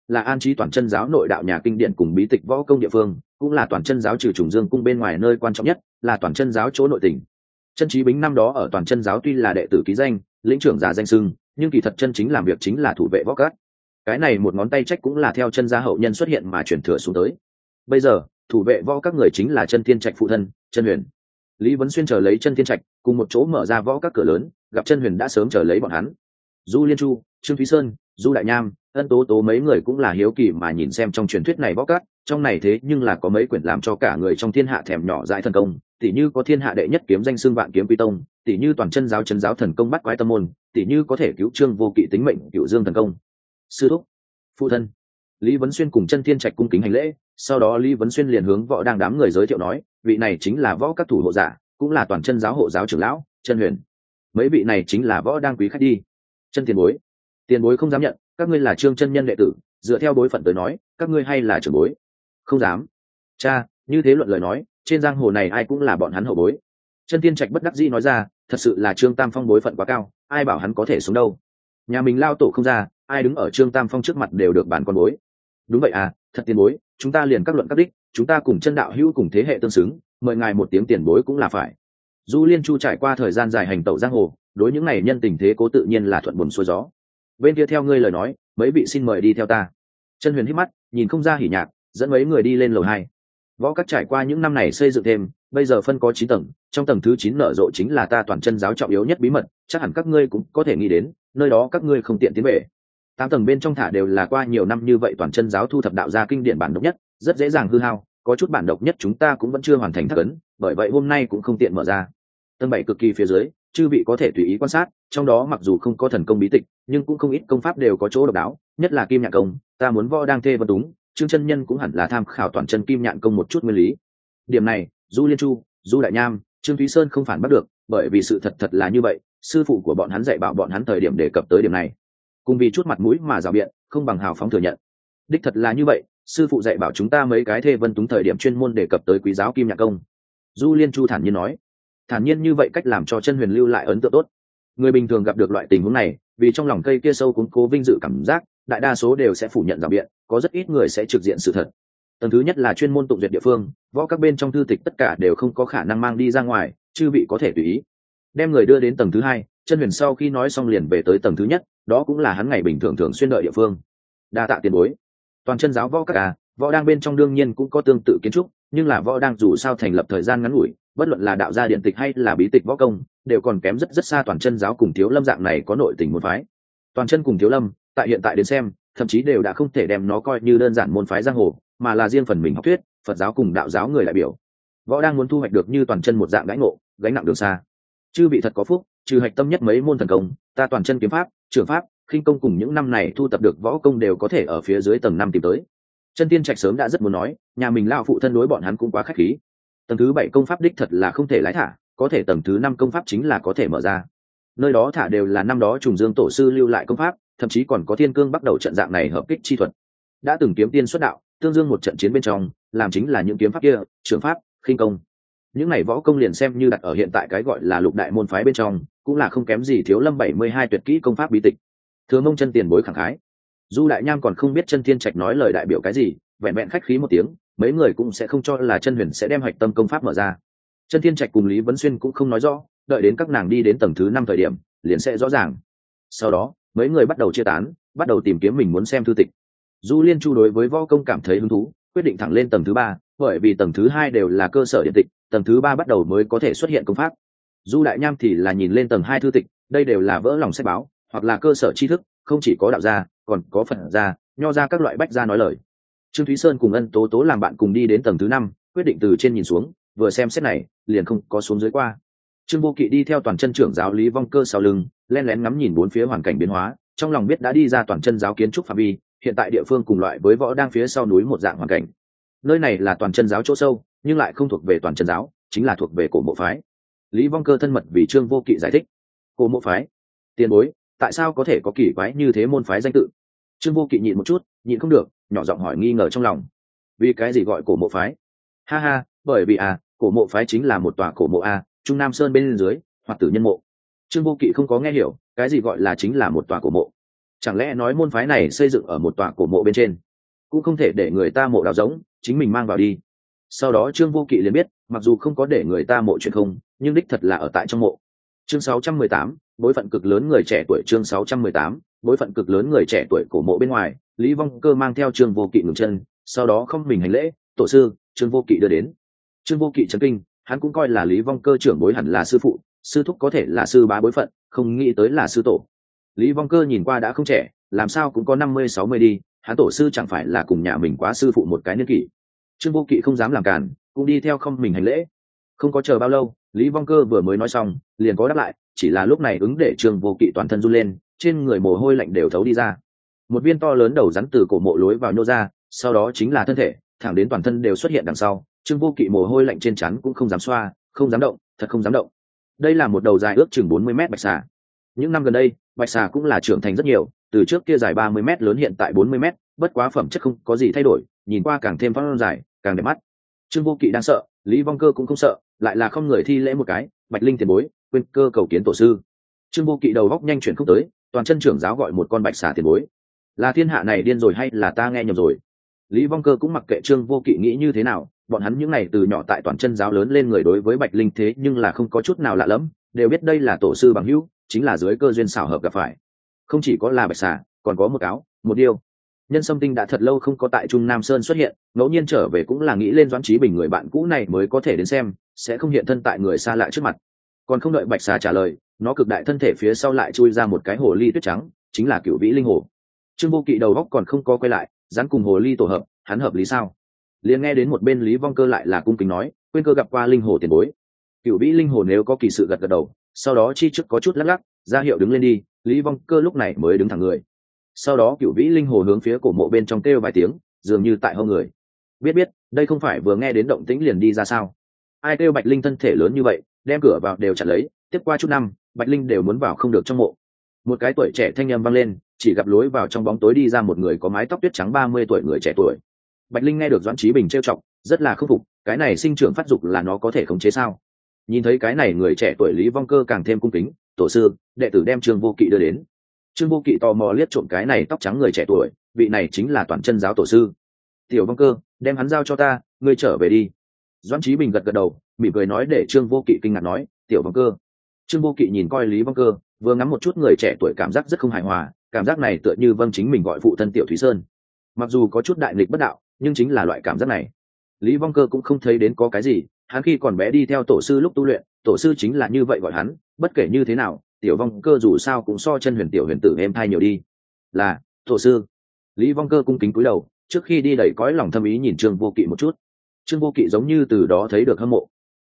là an trí toàn chân giáo nội đạo nhà kinh điển cùng bí tịch võ công địa phương, cũng là toàn chân giáo trừ trùng dương cung bên ngoài nơi quan trọng nhất, là toàn chân giáo chỗ nội tình. Chân Chí Bính năm đó ở toàn chân giáo tuy là đệ tử ký danh, lĩnh trưởng giả danh xưng, nhưng kỳ thật chân chính làm việc chính là thủ vệ võ các. Cái này một ngón tay trách cũng là theo chân gia hậu nhân xuất hiện mà truyền thừa xuống tới. Bây giờ thủ vệ võ các người chính là Chân Thiên Trạch phụ thân Chân Huyền. Lý Vấn Xuyên chờ lấy Chân Thiên Trạch cùng một chỗ mở ra võ các cửa lớn, gặp Chân Huyền đã sớm chờ lấy bọn hắn. Du Liên Chu, Trương Thúy Sơn, Du Đại Nham, Ân Tố Tố mấy người cũng là hiếu kỳ mà nhìn xem trong truyền thuyết này võ các, trong này thế nhưng là có mấy quyển làm cho cả người trong thiên hạ thèm nhỏ dãi thần công, tỉ như có thiên hạ đệ nhất kiếm danh xưng Vạn Kiếm Quy Tông, tỉ như toàn chân giáo thần công bắt quái tâm môn, tỉ như có thể cứu Trương Vô Kỵ tính mệnh Cựu Dương thần công. Sư thúc, phụ thân. Lý Vấn Xuyên cùng Chân Thiên Trạch cung kính hành lễ, sau đó Lý Vấn Xuyên liền hướng võ đang đám người giới thiệu nói, vị này chính là võ các thủ hộ giả, cũng là toàn chân giáo hộ giáo trưởng lão Chân Huyền. Mấy vị này chính là võ đang quý khách đi. Chân tiền bối. Tiền bối không dám nhận, các ngươi là Trương chân nhân đệ tử, dựa theo bối phận tới nói, các ngươi hay là trưởng bối. Không dám. Cha, như thế luận lời nói, trên giang hồ này ai cũng là bọn hắn hậu bối. Chân Thiên Trạch bất đắc dĩ nói ra, thật sự là Trương Tam Phong bối phận quá cao, ai bảo hắn có thể sống đâu. Nhà mình lao tổ không ra, ai đứng ở Trương Tam Phong trước mặt đều được bản con bối. Đúng vậy à, thật tiền bối, chúng ta liền các luận các đích, chúng ta cùng Chân đạo hữu cùng thế hệ tương xứng, mời ngài một tiếng tiền bối cũng là phải. Du Liên Chu trải qua thời gian dài hành tẩu giang hồ, đối những này nhân tình thế cố tự nhiên là thuận buồm xuôi gió. Bên kia theo ngươi lời nói, mấy vị xin mời đi theo ta. Chân Huyền hít mắt, nhìn không ra hỉ nhạc, dẫn mấy người đi lên lầu 2. Võ các trải qua những năm này xây dựng thêm, bây giờ phân có 9 tầng, trong tầng thứ 9 nở rộ chính là ta toàn chân giáo trọng yếu nhất bí mật, chắc hẳn các ngươi cũng có thể nghĩ đến, nơi đó các ngươi không tiện tiến về. 8 tầng bên trong thả đều là qua nhiều năm như vậy toàn chân giáo thu thập đạo ra kinh điển bản độc nhất, rất dễ dàng hư hao, có chút bản độc nhất chúng ta cũng vẫn chưa hoàn thành thắc ấn, bởi vậy hôm nay cũng không tiện mở ra. Tầng 7 cực kỳ phía dưới, chư vị có thể tùy ý quan sát, trong đó mặc dù không có thần công bí tịch, nhưng cũng không ít công pháp đều có chỗ độc đáo, nhất là Kim Nhạn công, ta muốn võ đang thê vân đúng, Trương chân nhân cũng hẳn là tham khảo toàn chân Kim Nhạn công một chút nguyên lý. Điểm này, Du Liên Chu, Du Đại Nham, Trương Thúy Sơn không phản bắt được, bởi vì sự thật là như vậy, sư phụ của bọn hắn dạy bảo bọn hắn thời điểm đề cập tới điểm này. Cùng vì chút mặt mũi mà rào biện, không bằng hào phóng thừa nhận. Đích thật là như vậy, sư phụ dạy bảo chúng ta mấy cái thê vân túng thời điểm chuyên môn đề cập tới quý giáo Kim Nhạn công. Du Liên Chu thản nhiên nói. Thản nhiên như vậy cách làm cho Chân Huyền lưu lại ấn tượng tốt. Người bình thường gặp được loại tình huống này, vì trong lòng cây kia sâu cuốn cố vinh dự cảm giác, đại đa số đều sẽ phủ nhận rào biện, có rất ít người sẽ trực diện sự thật. Tầng thứ nhất là chuyên môn tụng duyệt địa phương, võ các bên trong thư tịch tất cả đều không có khả năng mang đi ra ngoài, chư vị có thể tùy ý đem người đưa đến tầng thứ 2. Chân Huyền sau khi nói xong liền về tới tầng thứ nhất, đó cũng là hắn ngày bình thường thường xuyên đợi địa phương. Đa tạ tiền bối. Toàn chân giáo võ các võ đang bên trong đương nhiên cũng có tương tự kiến trúc, nhưng là võ đang dù sao thành lập thời gian ngắn ngủi, bất luận là đạo gia điện tịch hay là bí tịch võ công, đều còn kém rất xa toàn chân giáo cùng Thiếu Lâm dạng này có nội tình môn phái. Toàn chân cùng Thiếu Lâm, tại hiện tại đến xem, thậm chí đều đã không thể đem nó coi như đơn giản môn phái giang hồ, mà là riêng phần mình học thuyết, Phật giáo cùng đạo giáo người đại biểu. Võ đang muốn thu hoạch được như toàn chân một dạng đãi ngộ, gánh nặng đường xa. Chư vị thật có phúc, trừ hạch tâm nhất mấy môn thần công, ta toàn chân kiếm pháp, trường pháp, khinh công cùng những năm này thu tập được võ công đều có thể ở phía dưới tầng 5 tìm tới. Chân Tiên Trạch sớm đã rất muốn nói, nhà mình lao phụ thân đối bọn hắn cũng quá khách khí. Tầng thứ 7 công pháp đích thật là không thể lái thả, có thể tầng thứ 5 công pháp chính là có thể mở ra. Nơi đó thả đều là năm đó Trùng Dương tổ sư lưu lại công pháp, thậm chí còn có Thiên Cương bắt đầu trận dạng này hợp kích chi thuật. Đã từng kiếm tiên xuất đạo, tương dương một trận chiến bên trong, làm chính là những kiếm pháp kia, trường pháp, khinh công. Những này võ công liền xem như đặt ở hiện tại cái gọi là lục đại môn phái bên trong, cũng là không kém gì Thiếu Lâm 72 tuyệt kỹ công pháp bí tịch. Thừa Mông chân tiền bối khẳng khái. Du Đại Nham còn không biết Chân Thiên Trạch nói lời đại biểu cái gì, vẹn vẹn khách khí một tiếng, mấy người cũng sẽ không cho là Chân Huyền sẽ đem hạch tâm công pháp mở ra. Chân Thiên Trạch cùng Lý Vấn Xuyên cũng không nói rõ, đợi đến các nàng đi đến tầng thứ 5 thời điểm, liền sẽ rõ ràng. Sau đó, mấy người bắt đầu chia tán, bắt đầu tìm kiếm mình muốn xem thư tịch. Du Liên Chu đối với võ công cảm thấy hứng thú, quyết định thẳng lên tầng thứ 3, bởi vì tầng thứ 2 đều là cơ sở điện tịch, tầng thứ 3 bắt đầu mới có thể xuất hiện công pháp. Du Đại Nham thì là nhìn lên tầng 2 thư tịch, đây đều là vỡ lòng sách báo, hoặc là cơ sở tri thức, không chỉ có đạo gia, còn có Phật gia, nho gia các loại bách gia nói lời. Trương Thúy Sơn cùng Ân Tố Tố làm bạn cùng đi đến tầng thứ 5, quyết định từ trên nhìn xuống, vừa xem xét này, liền không có xuống dưới qua. Trương Vô Kỵ đi theo toàn chân trưởng giáo Lý Vong Cơ sau lưng, lén lén ngắm nhìn bốn phía hoàn cảnh biến hóa, trong lòng biết đã đi ra toàn chân giáo kiến trúc phạm vi, hiện tại địa phương cùng loại với võ đang phía sau núi một dạng hoàn cảnh. Nơi này là toàn chân giáo chỗ sâu, nhưng lại không thuộc về toàn chân giáo, chính là thuộc về cổ mộ phái. Lý Vong Cơ thân mật vì Trương Vô Kỵ giải thích. Cổ mộ phái? Tiền bối, tại sao có thể có kỳ quái như thế môn phái danh tự? Trương Vô Kỵ nhịn một chút, nhịn không được, nhỏ giọng hỏi nghi ngờ trong lòng. Vì cái gì gọi cổ mộ phái? Ha ha, bởi vì cổ mộ phái chính là một tòa cổ mộ Trung Nam Sơn bên dưới, hoặc tử nhân mộ. Trương Vô Kỵ không có nghe hiểu, cái gì gọi là chính là một tòa cổ mộ. Chẳng lẽ nói môn phái này xây dựng ở một tòa cổ mộ bên trên, cũng không thể để người ta mộ đào giống chính mình mang vào đi. Sau đó Trương Vô Kỵ liền biết, mặc dù không có để người ta mộ chuyện không, nhưng đích thật là ở tại trong mộ. Chương 618, bối phận cực lớn người trẻ tuổi. Chương 618, bối phận cực lớn người trẻ tuổi. Cổ mộ bên ngoài, Lý Vong Cơ mang theo Trương Vô Kỵ ngừng chân, sau đó không mình hành lễ, tổ sư. Trương Vô Kỵ đưa đến. Trương Vô Kỵ chấn kinh, hắn cũng coi là Lý Vong Cơ trưởng bối hẳn là sư phụ, sư thúc có thể là sư bá bối phận, không nghĩ tới là sư tổ. Lý Vong Cơ nhìn qua đã không trẻ, làm sao cũng có 50-60 đi, hắn tổ sư chẳng phải là cùng nhà mình quá sư phụ một cái niên kỷ. Trương Vô Kỵ không dám làm cản, cũng đi theo không mình hành lễ. Không có chờ bao lâu, Lý Vong Cơ vừa mới nói xong, liền có đáp lại, chỉ là lúc này ứng để Trương Vô Kỵ toàn thân run lên, trên người mồ hôi lạnh đều thấu đi ra. Một viên to lớn đầu rắn từ cổ mộ lối vào nhô ra, sau đó chính là thân thể, thẳng đến toàn thân đều xuất hiện đằng sau. Trương Vô Kỵ mồ hôi lạnh trên trán cũng không dám xoa, không dám động, thật không dám động. Đây là một đầu dài ước chừng 40 mét bạch xà. Những năm gần đây, bạch xà cũng là trưởng thành rất nhiều, từ trước kia dài 30 mét lớn hiện tại 40 mét, bất quá phẩm chất không có gì thay đổi, nhìn qua càng thêm phong dài, càng đẹp mắt. Trương Vô Kỵ đang sợ, Lý Vong Cơ cũng không sợ, lại là không người thi lễ một cái, Bạch Linh tiền bối, quên cơ cầu kiến tổ sư. Trương Vô Kỵ đầu góc nhanh chuyển không tới, toàn chân trưởng giáo gọi một con bạch xà tiền bối, là thiên hạ này điên rồi hay là ta nghe nhầm rồi? Lý Vong Cơ cũng mặc kệ Trương Vô Kỵ nghĩ như thế nào, bọn hắn những ngày từ nhỏ tại toàn chân giáo lớn lên người đối với Bạch Linh thế nhưng là không có chút nào lạ lẫm, đều biết đây là tổ sư bằng hữu, chính là dưới cơ duyên xảo hợp gặp phải. Không chỉ có là bạch xà, còn có một áo, một điêu. Nhân Sâm Tinh đã thật lâu không có tại Trung Nam Sơn xuất hiện, ngẫu nhiên trở về cũng là nghĩ lên Doãn Chí Bình người bạn cũ này mới có thể đến xem, sẽ không hiện thân tại người xa lạ trước mặt. Còn không đợi bạch xà trả lời, nó cực đại thân thể phía sau lại chui ra một cái hồ ly tuyết trắng, chính là Cửu Vĩ Linh Hồ. Trương Vô Kỵ đầu góc còn không có quay lại, rắn cùng hồ ly tổ hợp, hắn hợp lý sao? Liền nghe đến một bên Lý Vong Cơ lại là cung kính nói, quên cơ gặp qua linh hồ tiền bối. Cửu Vĩ Linh Hồ nếu có kỳ sự gật gật đầu, sau đó chi trước có chút lắc lắc, ra hiệu đứng lên đi. Lý Vong Cơ lúc này mới đứng thẳng người. Sau đó Cửu Vĩ Linh Hồ hướng phía cổ mộ bên trong kêu vài tiếng, dường như tại hông người. Biết, đây không phải vừa nghe đến động tĩnh liền đi ra sao? Ai kêu Bạch Linh thân thể lớn như vậy, đem cửa vào đều chặn lấy, tiếp qua chút năm, Bạch Linh đều muốn vào không được trong mộ. Một cái tuổi trẻ thanh âm vang lên, chỉ gặp lối vào trong bóng tối đi ra một người có mái tóc tuyết trắng 30 tuổi người trẻ tuổi. Bạch Linh nghe được Doãn Chí Bình trêu chọc, rất là khâm phục, cái này sinh trưởng phát dục là nó có thể khống chế sao? Nhìn thấy cái này người trẻ tuổi Lý Vong Cơ càng thêm cung kính, tổ sư, đệ tử đem Trương Vô Kỵ đưa đến. Trương Vô Kỵ tò mò liếc trộm cái này tóc trắng người trẻ tuổi, vị này chính là toàn chân giáo tổ sư. Tiểu Vong Cơ, đem hắn giao cho ta, ngươi trở về đi. Doãn Chí Bình gật gật đầu, mỉm cười nói để Trương Vô Kỵ kinh ngạc nói, Tiểu Vong Cơ. Trương Vô Kỵ nhìn coi Lý Vong Cơ, vừa ngắm một chút người trẻ tuổi cảm giác rất không hài hòa, cảm giác này tựa như Vâng chính mình gọi phụ thân Tiểu Thúy Sơn. Mặc dù có chút đại nghịch bất đạo, nhưng chính là loại cảm giác này. Lý Vong Cơ cũng không thấy đến có cái gì, hắn khi còn bé đi theo tổ sư lúc tu luyện, tổ sư chính là như vậy gọi hắn, bất kể như thế nào, Tiểu Vong Cơ dù sao cũng so chân huyền tiểu huyền tử em thai nhiều đi. Là, tổ sư. Lý Vong Cơ cung kính cúi đầu, trước khi đi đầy cõi lòng thâm ý nhìn Trương Vô Kỵ một chút. Trương Vô Kỵ giống như từ đó thấy được hâm mộ.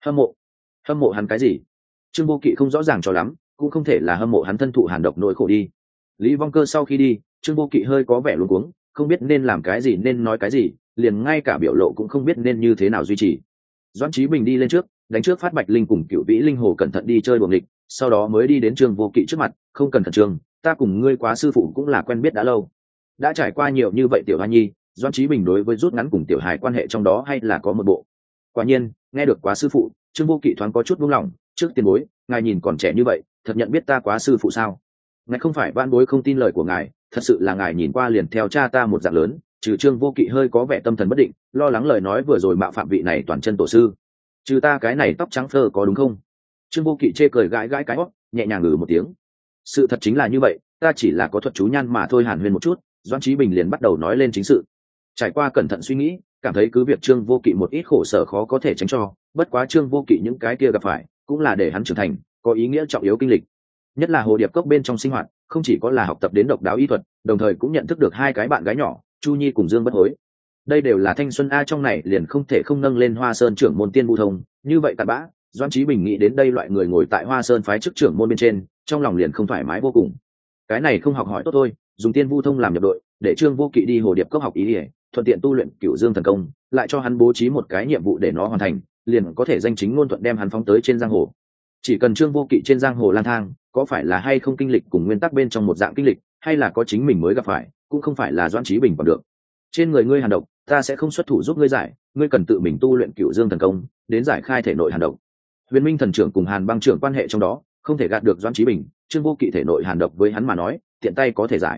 Hâm mộ hắn cái gì? Trương Vô Kỵ không rõ ràng cho lắm, cũng không thể là hâm mộ hắn thân thụ hàn độc nỗi khổ đi. Lý Vong Cơ sau khi đi, Trương Vô Kỵ hơi có vẻ luống cuống, không biết nên làm cái gì nên nói cái gì, liền ngay cả biểu lộ cũng không biết nên như thế nào duy trì. Doãn Chí Bình đi lên trước, đánh trước phát Bạch Linh cùng Cửu Vĩ Linh Hồ cẩn thận đi chơi đùa nghịch, sau đó mới đi đến Trương Vô Kỵ trước mặt, không cần khẩn trương, ta cùng ngươi quá sư phụ cũng là quen biết đã lâu. Đã trải qua nhiều như vậy tiểu hoa nhi, Doãn Chí Bình đối với rút ngắn cùng tiểu hài quan hệ trong đó hay là có một bộ. Quả nhiên, nghe được quá sư phụ, Trương Vô Kỵ thoáng có chút buông lỏng, trước tiền bối, ngài nhìn còn trẻ như vậy, thật nhận biết ta quá sư phụ sao? Ngài không phải van bối không tin lời của ngài, thật sự là ngài nhìn qua liền theo cha ta một dạng lớn. Trừ Trương Vô Kỵ hơi có vẻ tâm thần bất định, lo lắng lời nói vừa rồi mạo phạm vị này toàn chân tổ sư. Trừ ta cái này tóc trắng phơ có đúng không? Trương Vô Kỵ chê cười gãi gãi cái hót, nhẹ nhàng ngừ một tiếng. Sự thật chính là như vậy, ta chỉ là có thuật chú nhan mà thôi. Hàn huyên một chút, Doãn Chí Bình liền bắt đầu nói lên chính sự. Trải qua cẩn thận suy nghĩ, cảm thấy cứ việc Trương Vô Kỵ một ít khổ sở khó có thể tránh cho, bất quá Trương Vô Kỵ những cái kia gặp phải, cũng là để hắn trưởng thành, có ý nghĩa trọng yếu kinh lịch. Nhất là hồ điệp cốc bên trong sinh hoạt, không chỉ có là học tập đến độc đáo y thuật, đồng thời cũng nhận thức được hai cái bạn gái nhỏ, Chu Nhi cùng Dương Bất Hối. Đây đều là thanh xuân a, trong này liền không thể không nâng lên Hoa Sơn trưởng môn Tiên Vu Thông, như vậy cặn bã, Doãn Chí Bình nghĩ đến đây loại người ngồi tại Hoa Sơn phái chức trưởng môn bên trên, trong lòng liền không thoải mái vô cùng. Cái này không học hỏi tốt thôi, dùng Tiên Vu Thông làm nhập đội, để Trương Vô Kỵ đi hồ điệp cốc học ý ỉa, thuận tiện tu luyện Cửu Dương thần công, lại cho hắn bố trí một cái nhiệm vụ để nó hoàn thành, liền có thể danh chính ngôn thuận đem hắn phóng tới trên giang hồ. Chỉ cần Trương Vô Kỵ trên giang hồ lang thang, có phải là hay không kinh lịch cùng nguyên tắc bên trong một dạng kinh lịch, hay là có chính mình mới gặp phải, cũng không phải là Doãn Chí Bình còn được. Trên người ngươi hàn độc, ta sẽ không xuất thủ giúp ngươi giải, ngươi cần tự mình tu luyện Cửu Dương thần công, đến giải khai thể nội hàn độc. Huyền Minh thần trưởng cùng Hàn Băng trưởng quan hệ trong đó, không thể gạt được Doãn Chí Bình, Trương Vô Kỵ thể nội hàn độc với hắn mà nói, tiện tay có thể giải.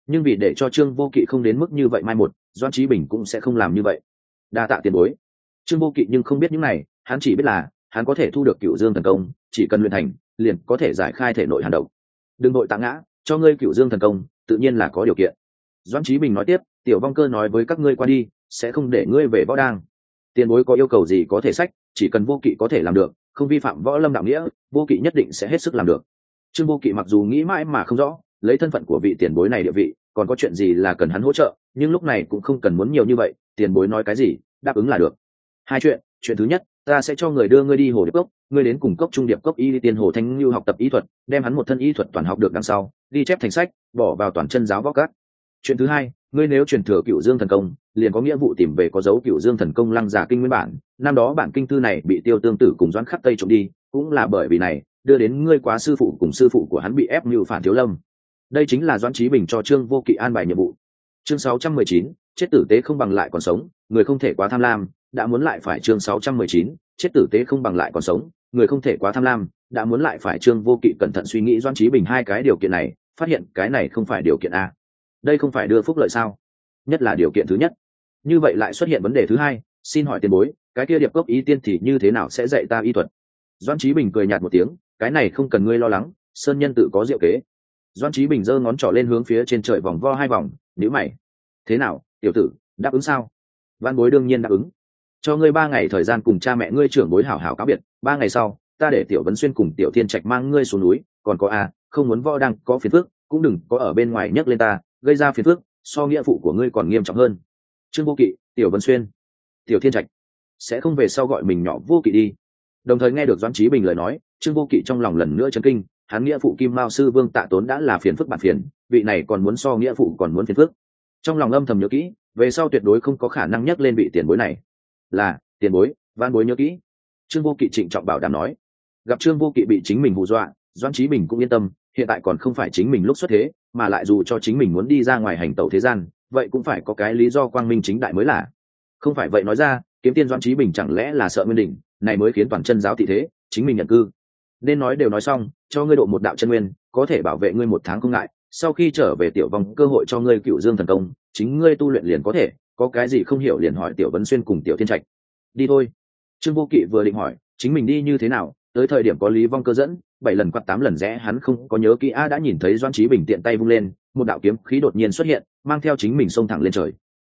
nhưng vì để cho trương vô kỵ không đến mức như vậy mai một, Doãn Chí Bình cũng sẽ không làm như vậy. Đa tạ tiền bối. Trương vô kỵ nhưng không biết những này, hắn chỉ biết là hắn có thể thu được Cửu Dương thần công, chỉ cần luyện thành liền có thể giải khai thể nội hàn độc. Đừng nội tạ ngã, cho ngươi Cửu Dương thần công tự nhiên là có điều kiện. Doãn Chí Bình nói tiếp, tiểu vong cơ nói với các ngươi qua đi sẽ không để ngươi về võ đang. Tiền bối có yêu cầu gì có thể sách, chỉ cần vô kỵ có thể làm được, không vi phạm võ lâm đạo nghĩa, vô kỵ nhất định sẽ hết sức làm được. Trương vô kỵ mặc dù nghĩ mãi mà không rõ, lấy thân phận của vị tiền bối này địa vị, còn có chuyện gì là cần hắn hỗ trợ, nhưng lúc này cũng không cần muốn nhiều như vậy, tiền bối nói cái gì đáp ứng là được. Hai chuyện, chuyện thứ nhất, ta sẽ cho người đưa ngươi đi hồ điệp cốc, ngươi đến cùng cốc trung điệp cốc y tiên hồ thanh lưu học tập y thuật, đem hắn một thân y thuật toàn học được đằng sau đi chép thành sách, bỏ vào toàn chân giáo võ cát. Chuyện thứ hai, ngươi nếu truyền thừa Cửu Dương thần công, liền có nghĩa vụ tìm về có dấu Cửu Dương thần công Lăng Giả kinh nguyên bản. Năm đó bản kinh thư này bị Tiêu Tương Tử cùng Doãn Khắc Tây trộm đi, cũng là bởi vì này đưa đến ngươi quá sư phụ cùng sư phụ của hắn bị ép mưu phản Thiếu Lâm. Đây chính là Doãn Chí Bình cho Trương vô kỵ an bài nhiệm vụ. Chương 619, chết tử tế không bằng lại còn sống, người không thể quá tham lam, đã muốn lại phải. Chương 619, chết tử tế không bằng lại còn sống, người không thể quá tham lam, đã muốn lại phải. Trương vô kỵ cẩn thận suy nghĩ Doãn Chí Bình hai cái điều kiện này, phát hiện cái này không phải điều kiện a. Đây không phải đưa phúc lợi sao? Nhất là điều kiện thứ nhất. Như vậy lại xuất hiện vấn đề thứ hai, xin hỏi tiền bối, cái kia điệp cốc y tiên thì như thế nào sẽ dạy ta y thuật? Doãn Chí Bình cười nhạt một tiếng, cái này không cần ngươi lo lắng, sơn nhân tự có diệu kế. Doãn Chí Bình giơ ngón trỏ lên hướng phía trên trời vòng vo hai vòng, nhíu mày. Thế nào, tiểu tử, đáp ứng sao? Văn bối đương nhiên đáp ứng. Cho ngươi 3 ngày thời gian cùng cha mẹ ngươi trưởng bối hảo hảo cáo biệt, 3 ngày sau, ta để Tiểu Vấn Xuyên cùng Tiểu Thiên Trạch mang ngươi xuống núi, còn có không muốn võ đang có phiền phức, cũng đừng có ở bên ngoài nhắc lên ta, gây ra phiền phức, so nghĩa phụ của ngươi còn nghiêm trọng hơn. Trương Vô Kỵ, Tiểu Vấn Xuyên, Tiểu Thiên Trạch, sẽ không về sau gọi mình nhỏ Vô Kỵ đi. Đồng thời nghe được Doãn Chí Bình lời nói, Trương Vô Kỵ trong lòng lần nữa chấn kinh, hắn nghĩa phụ Kim Mao sư Vương Tạ Tốn đã là phiền phức bản phiền, vị này còn muốn so nghĩa phụ còn muốn phiền phức. Trong lòng âm thầm nhớ kỹ, về sau tuyệt đối không có khả năng nhắc lên vị tiền bối này. Là, tiền bối, van bối nhớ kỹ. Trương Vô Kỵ trịnh trọng bảo đảm nói. Gặp Trương Vô Kỵ bị chính mình hù dọa, Doãn Chí Bình cũng yên tâm, hiện tại còn không phải chính mình lúc xuất thế, mà lại dù cho chính mình muốn đi ra ngoài hành tẩu thế gian, vậy cũng phải có cái lý do quang minh chính đại mới là. Không phải vậy nói ra, kiếm tiên Doãn Chí Bình chẳng lẽ là sợ Nguyên Đỉnh, này mới khiến toàn chân giáo thị thế, chính mình nhận cư. Nên nói đều nói xong, cho ngươi độ một đạo chân nguyên, có thể bảo vệ ngươi 1 tháng không ngại, sau khi trở về tiểu vong cơ hội cho ngươi Cửu Dương thần công, chính ngươi tu luyện liền có thể, có cái gì không hiểu liền hỏi Tiểu Vấn Xuyên cùng Tiểu Thiên Trạch. Đi thôi. Trương Vô Kỵ vừa định hỏi, chính mình đi như thế nào, tới thời điểm có Lý Vong Cơ dẫn, 7 lần quạt 8 lần rẽ hắn không có nhớ kỹ đã nhìn thấy Doãn Chí Bình tiện tay vung lên, một đạo kiếm khí đột nhiên xuất hiện, mang theo chính mình xông thẳng lên trời.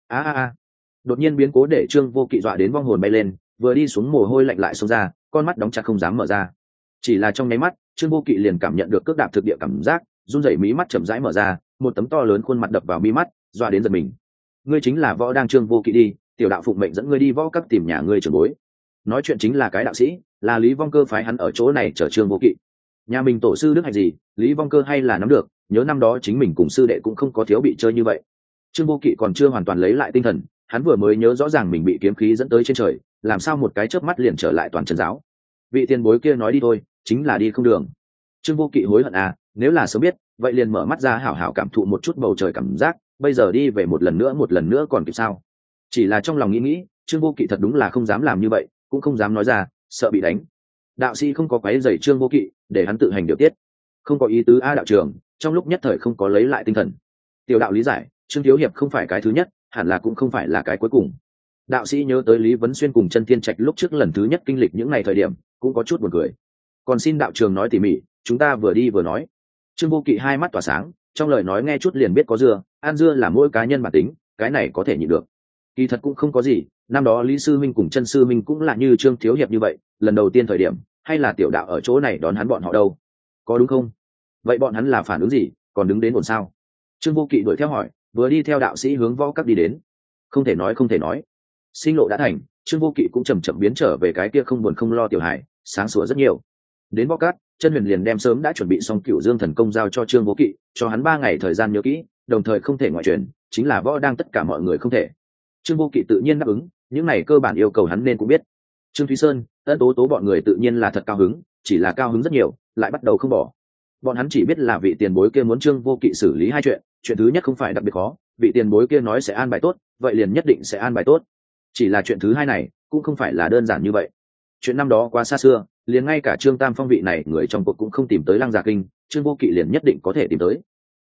Đột nhiên biến cố để Trương Vô Kỵ dọa đến vong hồn bay lên, vừa đi xuống mồ hôi lạnh lại xông ra, con mắt đóng chặt không dám mở ra. Chỉ là trong nháy mắt, Trương Vô Kỵ liền cảm nhận được cước đạp thực địa cảm giác, run rẩy mí mắt chậm rãi mở ra, một tấm to lớn khuôn mặt đập vào mí mắt, dọa đến giật mình. Ngươi chính là võ đang Trương Vô Kỵ đi, tiểu đạo phụng mệnh dẫn ngươi đi võ các tìm nhà ngươi trưởng bối. Nói chuyện chính là cái đạo sĩ, là Lý Vong Cơ phái hắn ở chỗ này chở Trương Vô Kỵ. Nhà mình tổ sư đức hạnh gì, Lý Vong Cơ hay là nắm được, nhớ năm đó chính mình cùng sư đệ cũng không có thiếu bị chơi như vậy. Trương Vô Kỵ còn chưa hoàn toàn lấy lại tinh thần, hắn vừa mới nhớ rõ ràng mình bị kiếm khí dẫn tới trên trời, làm sao một cái chớp mắt liền trở lại toàn chân giáo. Vị tiền bối kia nói đi thôi, chính là đi không đường. Trương Vô Kỵ hối hận nếu là sớm biết, vậy liền mở mắt ra hảo hảo cảm thụ một chút bầu trời cảm giác, bây giờ đi về một lần nữa còn kịp sao? Chỉ là trong lòng nghĩ, Trương Vô Kỵ thật đúng là không dám làm như vậy, cũng không dám nói ra, sợ bị đánh. Đạo sĩ không có quấy rầy Trương Vô Kỵ, để hắn tự hành điều tiết. Không có ý tứ đạo trưởng, trong lúc nhất thời không có lấy lại tinh thần. Tiểu đạo lý giải, Trương thiếu hiệp không phải cái thứ nhất, hẳn là cũng không phải là cái cuối cùng. Đạo sĩ nhớ tới Lý Vấn Xuyên cùng Chân Thiên Trạch lúc trước lần thứ nhất kinh lịch những ngày thời điểm, cũng có chút buồn cười. Còn xin đạo trường nói tỉ mỉ, chúng ta vừa đi vừa nói. Trương Vô Kỵ hai mắt tỏa sáng, trong lời nói nghe chút liền biết có dưa, ăn dưa là mỗi cá nhân bản tính, cái này có thể nhịn được. Kỳ thật cũng không có gì, năm đó Lý sư minh cùng Chân sư minh cũng là như Trương thiếu hiệp như vậy, lần đầu tiên thời điểm, hay là tiểu đạo ở chỗ này đón hắn bọn họ đâu, có đúng không? Vậy bọn hắn là phản ứng gì, còn đứng đến ổn sao? Trương Vô Kỵ đuổi theo hỏi, vừa đi theo đạo sĩ hướng võ các đi đến. Không thể nói, sinh lộ đã thành, Trương Vô Kỵ cũng chậm chậm biến trở về cái kia không buồn không lo tiểu hải, sáng sủa rất nhiều. Đến võ cát, Chân Huyền liền đem sớm đã chuẩn bị xong Cửu Dương thần công giao cho Trương Vô Kỵ, cho hắn 3 ngày thời gian nhớ kỹ, đồng thời không thể ngoại truyền, chính là võ đang tất cả mọi người không thể. Trương Vô Kỵ tự nhiên đáp ứng, những này cơ bản yêu cầu hắn nên cũng biết. Trương Thúy Sơn, Ân Tố Tố bọn người tự nhiên là thật cao hứng, chỉ là cao hứng rất nhiều, lại bắt đầu không bỏ. Bọn hắn chỉ biết là vị tiền bối kia muốn Trương Vô Kỵ xử lý 2 chuyện, chuyện thứ nhất không phải đặc biệt khó, vị tiền bối kia nói sẽ an bài tốt, vậy liền nhất định sẽ an bài tốt. Chỉ là chuyện thứ 2 này, cũng không phải là đơn giản như vậy. Chuyện năm đó quá xa xưa, liền ngay cả Trương Tam Phong vị này người trong cuộc cũng không tìm tới Lăng Giả Kinh, Trương Vô Kỵ liền nhất định có thể tìm tới.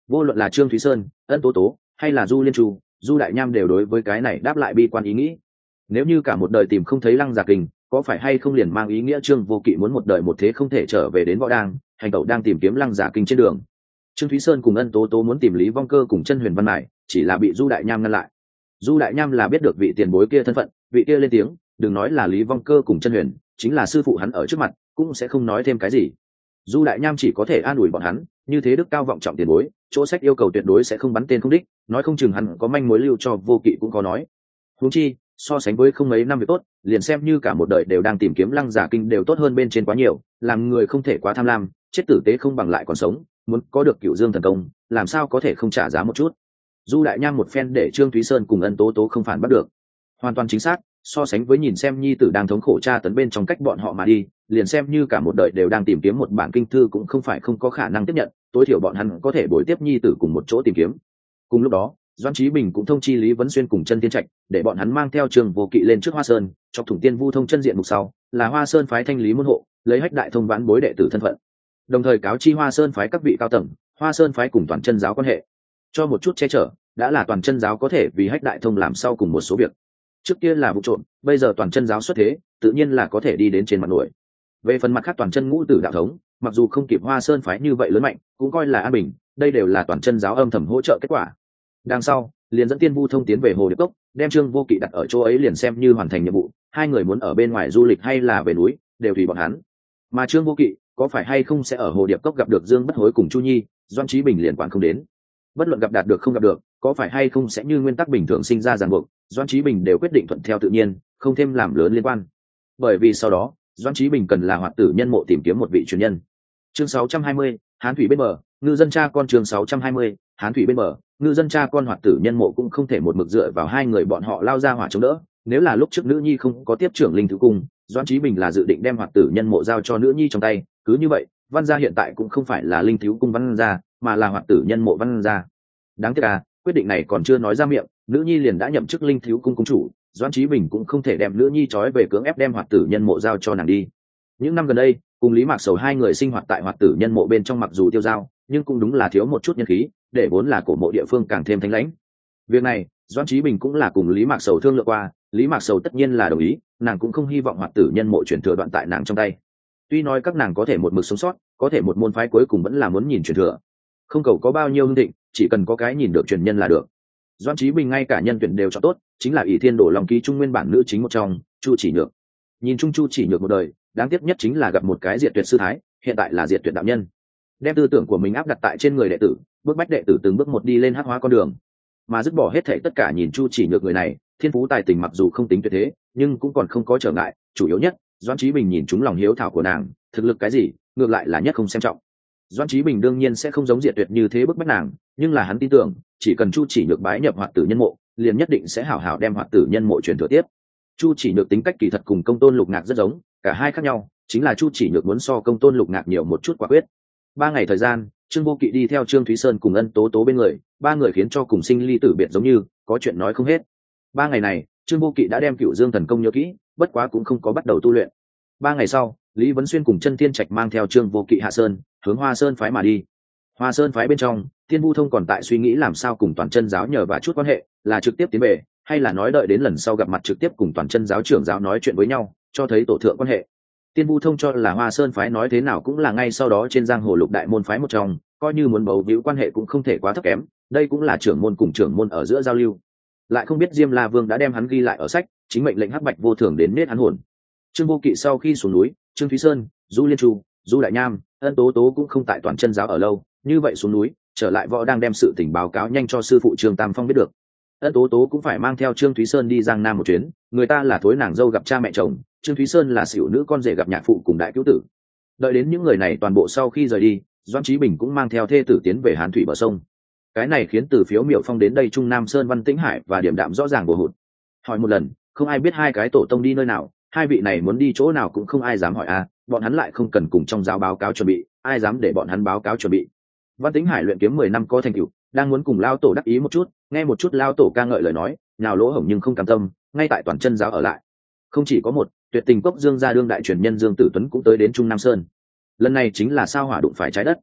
Vô luận là Trương Thúy Sơn, Ân Tố Tố hay là Du Liên Chu, Du Đại Nham đều đối với cái này đáp lại bi quan ý nghĩ. Nếu như cả một đời tìm không thấy Lăng Giả Kình, có phải hay không liền mang ý nghĩa Trương Vô Kỵ muốn một đời một thế không thể trở về đến võ đang, hành tẩu đang tìm kiếm Lăng Giả Kình trên đường. Trương Thúy Sơn cùng Ân Tố Tố muốn tìm Lý Vong Cơ cùng Chân Huyền Văn Mại, chỉ là bị Du Đại Nham ngăn lại. Du Đại Nham là biết được vị tiền bối kia thân phận, vị kia lên tiếng, đừng nói là Lý Vong Cơ cùng Chân Huyền, chính là sư phụ hắn ở trước mặt, cũng sẽ không nói thêm cái gì. Du Đại Nham chỉ có thể an ủi bọn hắn, như thế đức cao vọng trọng tiền bối, chỗ sách yêu cầu tuyệt đối sẽ không bắn tên không đích, nói không chừng hắn có manh mối lưu cho Vô Kỵ cũng có nói. Huống chi, so sánh với không mấy năm việc tốt, liền xem như cả một đời đều đang tìm kiếm Lăng Giả Kinh đều tốt hơn bên trên quá nhiều, làm người không thể quá tham lam, chết tử tế không bằng lại còn sống, muốn có được Cửu Dương thần công, làm sao có thể không trả giá một chút. Du Đại Nham một phen để Trương Thúy Sơn cùng Ân Tố Tố không phản bắt được. Hoàn toàn chính xác, so sánh với nhìn xem nhi tử đang thống khổ tra tấn bên trong cách bọn họ mà đi, liền xem như cả một đời đều đang tìm kiếm một bản kinh thư cũng không phải không có khả năng tiếp nhận, tối thiểu bọn hắn có thể bồi tiếp nhi tử cùng một chỗ tìm kiếm. Cùng lúc đó, Doãn Chí Bình cũng thông chi Lý Vấn Xuyên cùng Chân Tiên Trạch, để bọn hắn mang theo Trương Vô Kỵ lên trước Hoa Sơn, cho Thủng Tiên Vu thông chân diện mục sau, là Hoa Sơn phái thanh lý môn hộ, lấy Hách Đại Thông vãn bối đệ tử thân phận. Đồng thời cáo chi Hoa Sơn phái các vị cao tầng, Hoa Sơn phái cùng Toàn Chân giáo quan hệ. Cho một chút che chở, đã là Toàn Chân giáo có thể vì Hách Đại Thông làm sau cùng một số việc. Trước kia là vụ trộm, bây giờ Toàn Chân giáo xuất thế, tự nhiên là có thể đi đến trên mặt nổi. Về phần mặt khác Toàn Chân ngũ tử đạo thống, mặc dù không kịp Hoa Sơn phái như vậy lớn mạnh, cũng coi là an bình, đây đều là Toàn Chân giáo âm thầm hỗ trợ kết quả. Đằng sau, liền dẫn Tiên Vu thông tiến về Hồ Điệp Cốc, đem Trương Vô Kỵ đặt ở chỗ ấy liền xem như hoàn thành nhiệm vụ, hai người muốn ở bên ngoài du lịch hay là về núi, đều tùy bọn hắn. Mà Trương Vô Kỵ, có phải hay không sẽ ở Hồ Điệp Cốc gặp được Dương Bất Hối cùng Chu Nhi, Doãn Chí Bình liền quản không đến. Bất luận gặp đạt được không gặp được, có phải hay không sẽ như nguyên tắc bình thường sinh ra ràng buộc, Doãn Chí Bình đều quyết định thuận theo tự nhiên, không thêm làm lớn liên quan. Bởi vì sau đó, Doãn Chí Bình cần là Hoạt Tử Nhân Mộ tìm kiếm một vị truyền nhân. Chương 620, Hán thủy bên bờ, ngư dân cha con. Chương 620, Hán thủy bên bờ, ngư dân cha con Hoạt Tử Nhân Mộ cũng không thể một mực dựa vào hai người bọn họ lao ra hỏa chống đỡ. Nếu là lúc trước nữ nhi không có tiếp trưởng linh thứ cung, Doãn Chí Bình là dự định đem Hoạt Tử Nhân Mộ giao cho nữ nhi trong tay, cứ như vậy, Văn gia hiện tại cũng không phải là linh thiếu cung Văn gia, mà là Hoạt Tử Nhân Mộ Văn gia. Đáng tiếc à, quyết định này còn chưa nói ra miệng, nữ nhi liền đã nhậm chức linh thiếu cung cung chủ, Doãn Chí Bình cũng không thể đem nữ nhi trói về cưỡng ép đem Hoạt Tử Nhân Mộ giao cho nàng đi. Những năm gần đây, cùng Lý Mạc Sầu hai người sinh hoạt tại Hoạt Tử Nhân Mộ bên trong, mặc dù tiêu dao, nhưng cũng đúng là thiếu một chút nhân khí, để vốn là cổ mộ địa phương càng thêm thanh lãnh. Việc này, Doãn Chí Bình cũng là cùng Lý Mạc Sầu thương lượng qua, Lý Mạc Sầu tất nhiên là đồng ý, nàng cũng không hy vọng Hoạt Tử Nhân Mộ truyền thừa đoạn tại nàng trong tay. Tuy nói các nàng có thể một mực sống sót, có thể một môn phái cuối cùng vẫn là muốn nhìn truyền thừa. Không cầu có bao nhiêu hưng thịnh, chỉ cần có cái nhìn được truyền nhân là được. Doãn Chí Bình ngay cả nhân tuyển đều chọn tốt, chính là ỷ Thiên Đổ Long ký trung nguyên bản nữ chính một trong, Chu Chỉ Nhược. Nhìn chung Chu Chỉ Nhược một đời, đáng tiếc nhất chính là gặp một cái diệt tuyệt sư thái, hiện tại là diệt tuyệt đạo nhân. Đem tư tưởng của mình áp đặt tại trên người đệ tử, bước bách đệ tử từng bước một đi lên hắc hóa con đường, mà dứt bỏ hết thảy tất cả nhìn Chu Chỉ Nhược người này, thiên phú tài tình mặc dù không tính tuyệt thế, nhưng cũng còn không có trở ngại, chủ yếu nhất, Doãn Chí Bình nhìn chúng lòng hiếu thảo của nàng, thực lực cái gì, ngược lại là nhất không xem trọng. Doãn Chí Bình đương nhiên sẽ không giống diệt tuyệt như thế bức bách nàng, nhưng là hắn tin tưởng, chỉ cần Chu Chỉ Nhược bái nhập Hoạt Tử Nhân Mộ, liền nhất định sẽ hảo hảo đem Hoạt Tử Nhân Mộ truyền thừa tiếp. Chu Chỉ Nhược tính cách kỳ thật cùng Công Tôn Lục Ngạc rất giống, cả hai khác nhau, chính là Chu Chỉ Nhược muốn so Công Tôn Lục Ngạc nhiều một chút quả quyết. 3 ngày thời gian, Trương Vô Kỵ đi theo Trương Thúy Sơn cùng Ân Tố Tố bên người, ba người khiến cho cùng sinh ly tử biệt giống như, có chuyện nói không hết. 3 ngày này, Trương Vô Kỵ đã đem Cửu Dương thần công nhớ kỹ, bất quá cũng không có bắt đầu tu luyện. 3 ngày sau, Lý Vấn Xuyên cùng Chân Tiên Trạch mang theo Trương Vô Kỵ hạ sơn, hướng Hoa Sơn phái mà đi. Hoa Sơn phái bên trong, Tiên Vu Thông còn tại suy nghĩ làm sao cùng Toàn Chân giáo nhờ và chút quan hệ, là trực tiếp tiến về, hay là nói đợi đến lần sau gặp mặt trực tiếp cùng Toàn Chân giáo trưởng giáo nói chuyện với nhau, cho thấy tổ thượng quan hệ. Tiên Vu Thông cho là Hoa Sơn phái nói thế nào cũng là ngay sau đó trên giang hồ lục đại môn phái một trong, coi như muốn bầu víu quan hệ cũng không thể quá thấp kém, đây cũng là trưởng môn cùng trưởng môn ở giữa giao lưu. Lại không biết Diêm La Vương đã đem hắn ghi lại ở sách, chính mệnh lệnh hắc bạch vô thường đến nết hắn hồn. Trương Vô Kỵ sau khi xuống núi, Trương Thúy Sơn, Du Liên Chu, Du Đại Nham, Ân Tố Tố cũng không tại Toàn Chân giáo ở lâu, như vậy xuống núi, trở lại võ đang đem sự tình báo cáo nhanh cho sư phụ Trương Tam Phong biết được. Ân Tố Tố cũng phải mang theo Trương Thúy Sơn đi Giang Nam một chuyến, người ta là thối nàng dâu gặp cha mẹ chồng, Trương Thúy Sơn là xỉu nữ con rể gặp nhạc phụ cùng đại cứu tử. Đợi đến những người này toàn bộ sau khi rời đi, Doãn Chí Bình cũng mang theo thê tử tiến về Hán thủy bờ sông. Cái này khiến từ Phiếu Miểu Phong đến đây Trung Nam Sơn Văn Tĩnh Hải và Điểm Đạm rõ ràng bổ hụt. Hỏi một lần, không ai biết hai cái tổ tông đi nơi nào, hai vị này muốn đi chỗ nào cũng không ai dám hỏi a, bọn hắn lại không cần cùng trong giáo báo cáo chuẩn bị, ai dám để bọn hắn báo cáo chuẩn bị. Văn Tĩnh Hải luyện kiếm 10 năm có thành tựu, đang muốn cùng lao tổ đắc ý một chút, nghe một chút lao tổ ca ngợi lời nói, nào lỗ hổng nhưng không cam tâm, ngay tại Toàn Chân giáo ở lại. Không chỉ có một, Tuyệt Tình Cốc Dương gia đương đại truyền nhân Dương Tử Tuấn cũng tới đến Trung Nam Sơn. Lần này chính là sao hỏa đụng phải trái đất.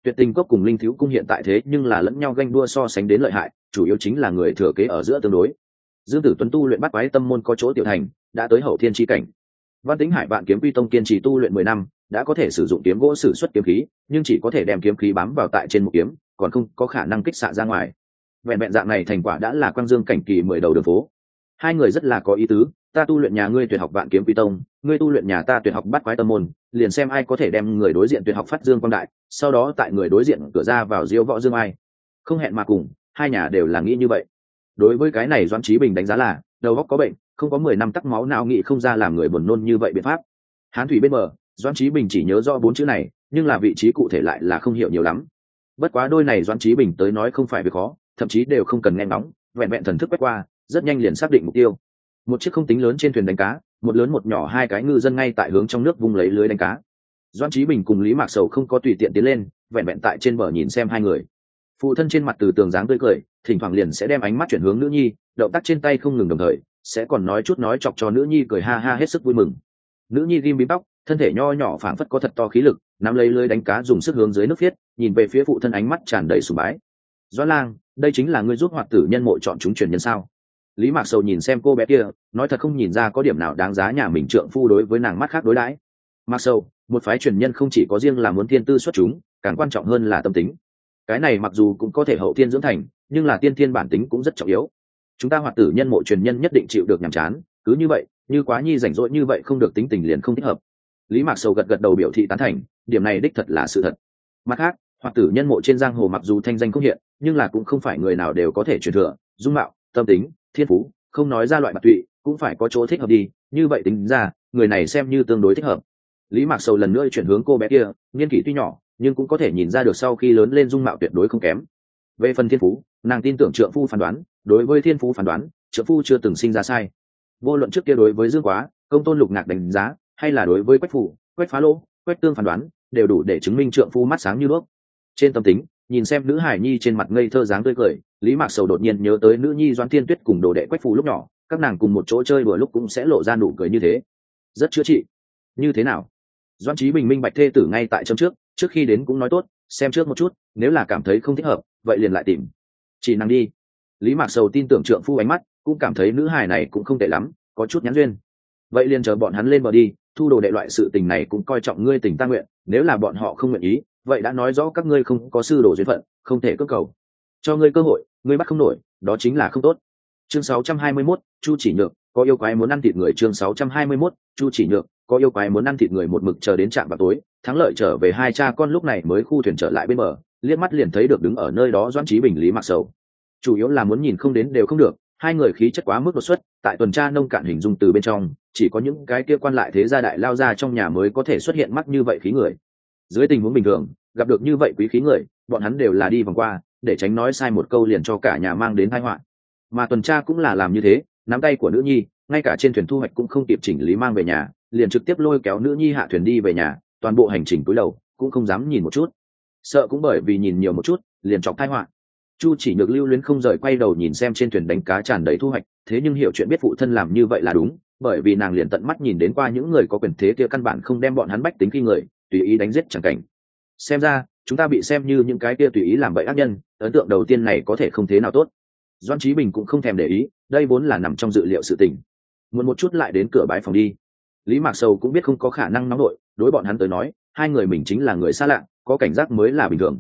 Tuyệt Tình Cốc cùng Linh Thiếu Cung hiện tại thế nhưng là lẫn nhau ganh đua so sánh đến lợi hại, chủ yếu chính là người thừa kế ở giữa tương đối. Dương Tử Tuấn tu luyện bắt quái tâm môn có chỗ tiểu thành, đã tới hậu thiên chi cảnh. Văn Tĩnh Hải Vạn Kiếm Quy Tông kiên trì tu luyện 10 năm, đã có thể sử dụng kiếm gỗ sử xuất kiếm khí, nhưng chỉ có thể đem kiếm khí bám vào tại trên một kiếm, còn không có khả năng kích xạ ra ngoài. Vẹn vẹn dạng này thành quả đã là quang dương cảnh kỳ 10 đầu đường phố. Hai người rất là có ý tứ, ta tu luyện nhà ngươi tuyệt học Vạn Kiếm Quy Tông, ngươi tu luyện nhà ta tuyệt học Bát Quái Tâm môn, liền xem ai có thể đem người đối diện tuyệt học phát dương quang đại, sau đó tại người đối diện cửa ra vào diêu võ dương ai. Không hẹn mà cùng, hai nhà đều là nghĩ như vậy. Đối với cái này Doãn Chí Bình đánh giá là đầu óc có bệnh, không có 10 năm tắc máu não nghĩ không ra làm người buồn nôn như vậy biện pháp. Hán thủy bên bờ, Doãn Chí Bình chỉ nhớ rõ 4 chữ này, nhưng là vị trí cụ thể lại là không hiểu nhiều lắm. Bất quá đôi này Doãn Chí Bình tới nói không phải việc khó, thậm chí đều không cần nghe ngóng, vẹn vẹn thần thức quét qua, rất nhanh liền xác định mục tiêu. Một chiếc không tính lớn trên thuyền đánh cá, một lớn một nhỏ hai cái ngư dân ngay tại hướng trong nước vung lấy lưới đánh cá. Doãn Chí Bình cùng Lý Mạc Sầu không có tùy tiện tiến lên, vẹn vẹn tại trên bờ nhìn xem hai người. Phụ thân trên mặt từ tường dáng tươi cười, thỉnh thoảng liền sẽ đem ánh mắt chuyển hướng nữ nhi, động tác trên tay không ngừng đồng thời, sẽ còn nói chút nói chọc cho nữ nhi cười ha ha hết sức vui mừng. Nữ nhi ghim bím tóc, thân thể nho nhỏ phảng phất có thật to khí lực, nắm lấy lưới đánh cá dùng sức hướng dưới nước viết, nhìn về phía phụ thân ánh mắt tràn đầy sùng bái. Doãn Lang, đây chính là ngươi giúp hoạt tử nhân mộ chọn chúng truyền nhân sao? Lý Mạc Sầu nhìn xem cô bé kia, nói thật không nhìn ra có điểm nào đáng giá nhà mình trượng phu đối với nàng mắt khác đối đãi. Mạc Sầu, một phái truyền nhân không chỉ có riêng là muốn thiên tư xuất chúng, càng quan trọng hơn là tâm tính. Cái này mặc dù cũng có thể hậu thiên dưỡng thành, nhưng là tiên thiên bản tính cũng rất trọng yếu. Chúng ta hoạt tử nhân mộ truyền nhân nhất định chịu được nhàm chán, cứ như vậy, như quá nhi rảnh rỗi như vậy không được tính tình liền không thích hợp. Lý Mạc Sầu gật gật đầu biểu thị tán thành, điểm này đích thật là sự thật. Mặt khác, hoạt tử nhân mộ trên giang hồ mặc dù thanh danh không hiện, nhưng là cũng không phải người nào đều có thể truyền thừa, dung mạo, tâm tính, thiên phú, không nói ra loại bạc tụy, cũng phải có chỗ thích hợp đi, như vậy tính ra, người này xem như tương đối thích hợp. Lý Mạc Sầu lần nữa chuyển hướng cô bé kia, niên kỷ tuy nhỏ, nhưng cũng có thể nhìn ra được sau khi lớn lên dung mạo tuyệt đối không kém. Về phần thiên phú, nàng tin tưởng trượng phu phán đoán, đối với thiên phú phán đoán, trượng phu chưa từng sinh ra sai. Vô luận trước kia đối với Dương Quá, Công Tôn Lục Ngạc đánh giá, hay là đối với Quách Phủ, Quách Phá Lô, Quách Tương phán đoán, đều đủ để chứng minh trượng phu mắt sáng như đuốc. Trên tâm tính, nhìn xem nữ hải nhi trên mặt ngây thơ dáng tươi cười, Lý Mạc Sầu đột nhiên nhớ tới nữ nhi Doãn Thiên Tuyết cùng đồ đệ Quách Phủ lúc nhỏ, các nàng cùng một chỗ chơi đùa lúc cũng sẽ lộ ra nụ cười như thế, rất chữa trị. Như thế nào? Doãn Chí Bình minh bạch thê tử ngay tại trong trước khi đến cũng nói tốt, xem trước một chút, nếu là cảm thấy không thích hợp, vậy liền lại tìm. Chỉ năng đi. Lý Mạc Sầu tin tưởng trượng phu ánh mắt, cũng cảm thấy nữ hài này cũng không tệ lắm, có chút nhãn duyên. Vậy liền chờ bọn hắn lên bờ đi, thu đồ đệ loại sự tình này cũng coi trọng ngươi tình ta nguyện, nếu là bọn họ không nguyện ý, vậy đã nói rõ các ngươi không có sư đồ duyên phận, không thể cưỡng cầu. Cho ngươi cơ hội, ngươi bắt không nổi, đó chính là không tốt. Chương 621, Chu Chỉ Nhược, có yêu quái muốn ăn thịt người. Chương 621, Chu Chỉ Nhược, có yêu quái muốn ăn thịt người. Một mực chờ đến trạm vào tối, thắng lợi trở về hai cha con lúc này mới khu thuyền trở lại bên bờ, liếc mắt liền thấy được đứng ở nơi đó Doãn Chí Bình, Lý Mạc Sầu. Chủ yếu là muốn nhìn không đến đều không được, hai người khí chất quá mức đột xuất, tại tuần tra nông cạn hình dung từ bên trong, chỉ có những cái kia quan lại thế gia đại lao ra trong nhà mới có thể xuất hiện mắt như vậy khí người. Dưới tình huống bình thường, gặp được như vậy quý khí người, bọn hắn đều là đi vòng qua, để tránh nói sai một câu liền cho cả nhà mang đến tai họa. Mà tuần tra cũng là làm như thế, nắm tay của nữ nhi, ngay cả trên thuyền thu hoạch cũng không kịp chỉnh lý mang về nhà, liền trực tiếp lôi kéo nữ nhi hạ thuyền đi về nhà, toàn bộ hành trình cúi đầu, cũng không dám nhìn một chút. Sợ cũng bởi vì nhìn nhiều một chút, liền chọc tai họa. Chu Chỉ Nhược lưu luyến không rời quay đầu nhìn xem trên thuyền đánh cá tràn đầy thu hoạch, thế nhưng hiểu chuyện biết phụ thân làm như vậy là đúng, bởi vì nàng liền tận mắt nhìn đến qua những người có quyền thế kia căn bản không đem bọn hắn bách tính khi người, tùy ý đánh giết chẳng cảnh. Xem ra, chúng ta bị xem như những cái kia tùy ý làm bậy ác nhân, ấn tượng đầu tiên này có thể không thế nào tốt. Doãn Chí Bình cũng không thèm để ý, đây vốn là nằm trong dự liệu sự tình. Muốn một chút lại đến cửa bái phòng đi. Lý Mạc Sầu cũng biết không có khả năng nóng nội, đối bọn hắn tới nói, hai người mình chính là người xa lạ, có cảnh giác mới là bình thường.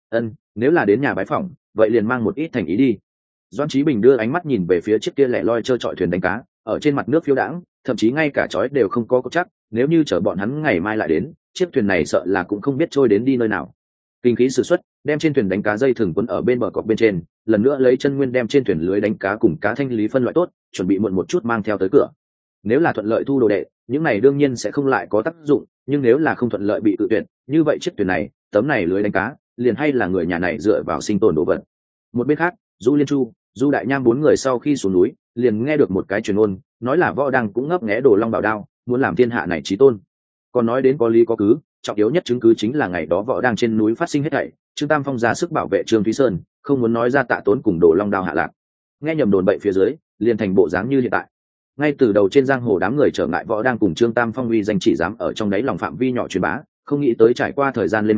Nếu là đến nhà bái phòng, vậy liền mang một ít thành ý đi. Doãn Chí Bình đưa ánh mắt nhìn về phía chiếc kia lẻ loi trơ trọi thuyền đánh cá, ở trên mặt nước phiêu đãng, thậm chí ngay cả chói đều không có chắc, nếu như chở bọn hắn ngày mai lại đến, chiếc thuyền này sợ là cũng không biết trôi đến đi nơi nào. Kinh khí sử xuất, đem trên thuyền đánh cá dây thừng quấn ở bên bờ cọc bên trên, lần nữa lấy chân nguyên đem trên thuyền lưới đánh cá cùng cá thanh lý phân loại tốt, chuẩn bị muộn một chút mang theo tới cửa. Nếu là thuận lợi thu đồ đệ, những này đương nhiên sẽ không lại có tác dụng, nhưng nếu là không thuận lợi bị tự tuyệt, như vậy chiếc thuyền này, tấm này lưới đánh cá, liền hay là người nhà này dựa vào sinh tồn đồ vật. Một bên khác, Du Liên Chu, Du Đại Nham bốn người sau khi xuống núi, liền nghe được một cái truyền ngôn, nói là Võ Đăng cũng ngấp nghé Đồ Long Bảo Đao, muốn làm thiên hạ này chí tôn. Còn nói đến có lý có cứ, trọng yếu nhất chứng cứ chính là ngày đó Võ Đăng trên núi phát sinh hết thảy, Trương Tam Phong ra sức bảo vệ Trương Thúy Sơn, không muốn nói ra Tạ Tốn cùng Đồ Long Đao hạ lạc. Nghe nhầm đồn bậy phía dưới, liền thành bộ dáng như hiện tại. Ngay từ đầu trên giang hồ đám người trở ngại Võ Đăng cùng Trương Tam Phong uy danh chỉ dám ở trong đáy lòng phạm vi nhỏ truyền bá, không nghĩ tới trải qua thời gian lên men,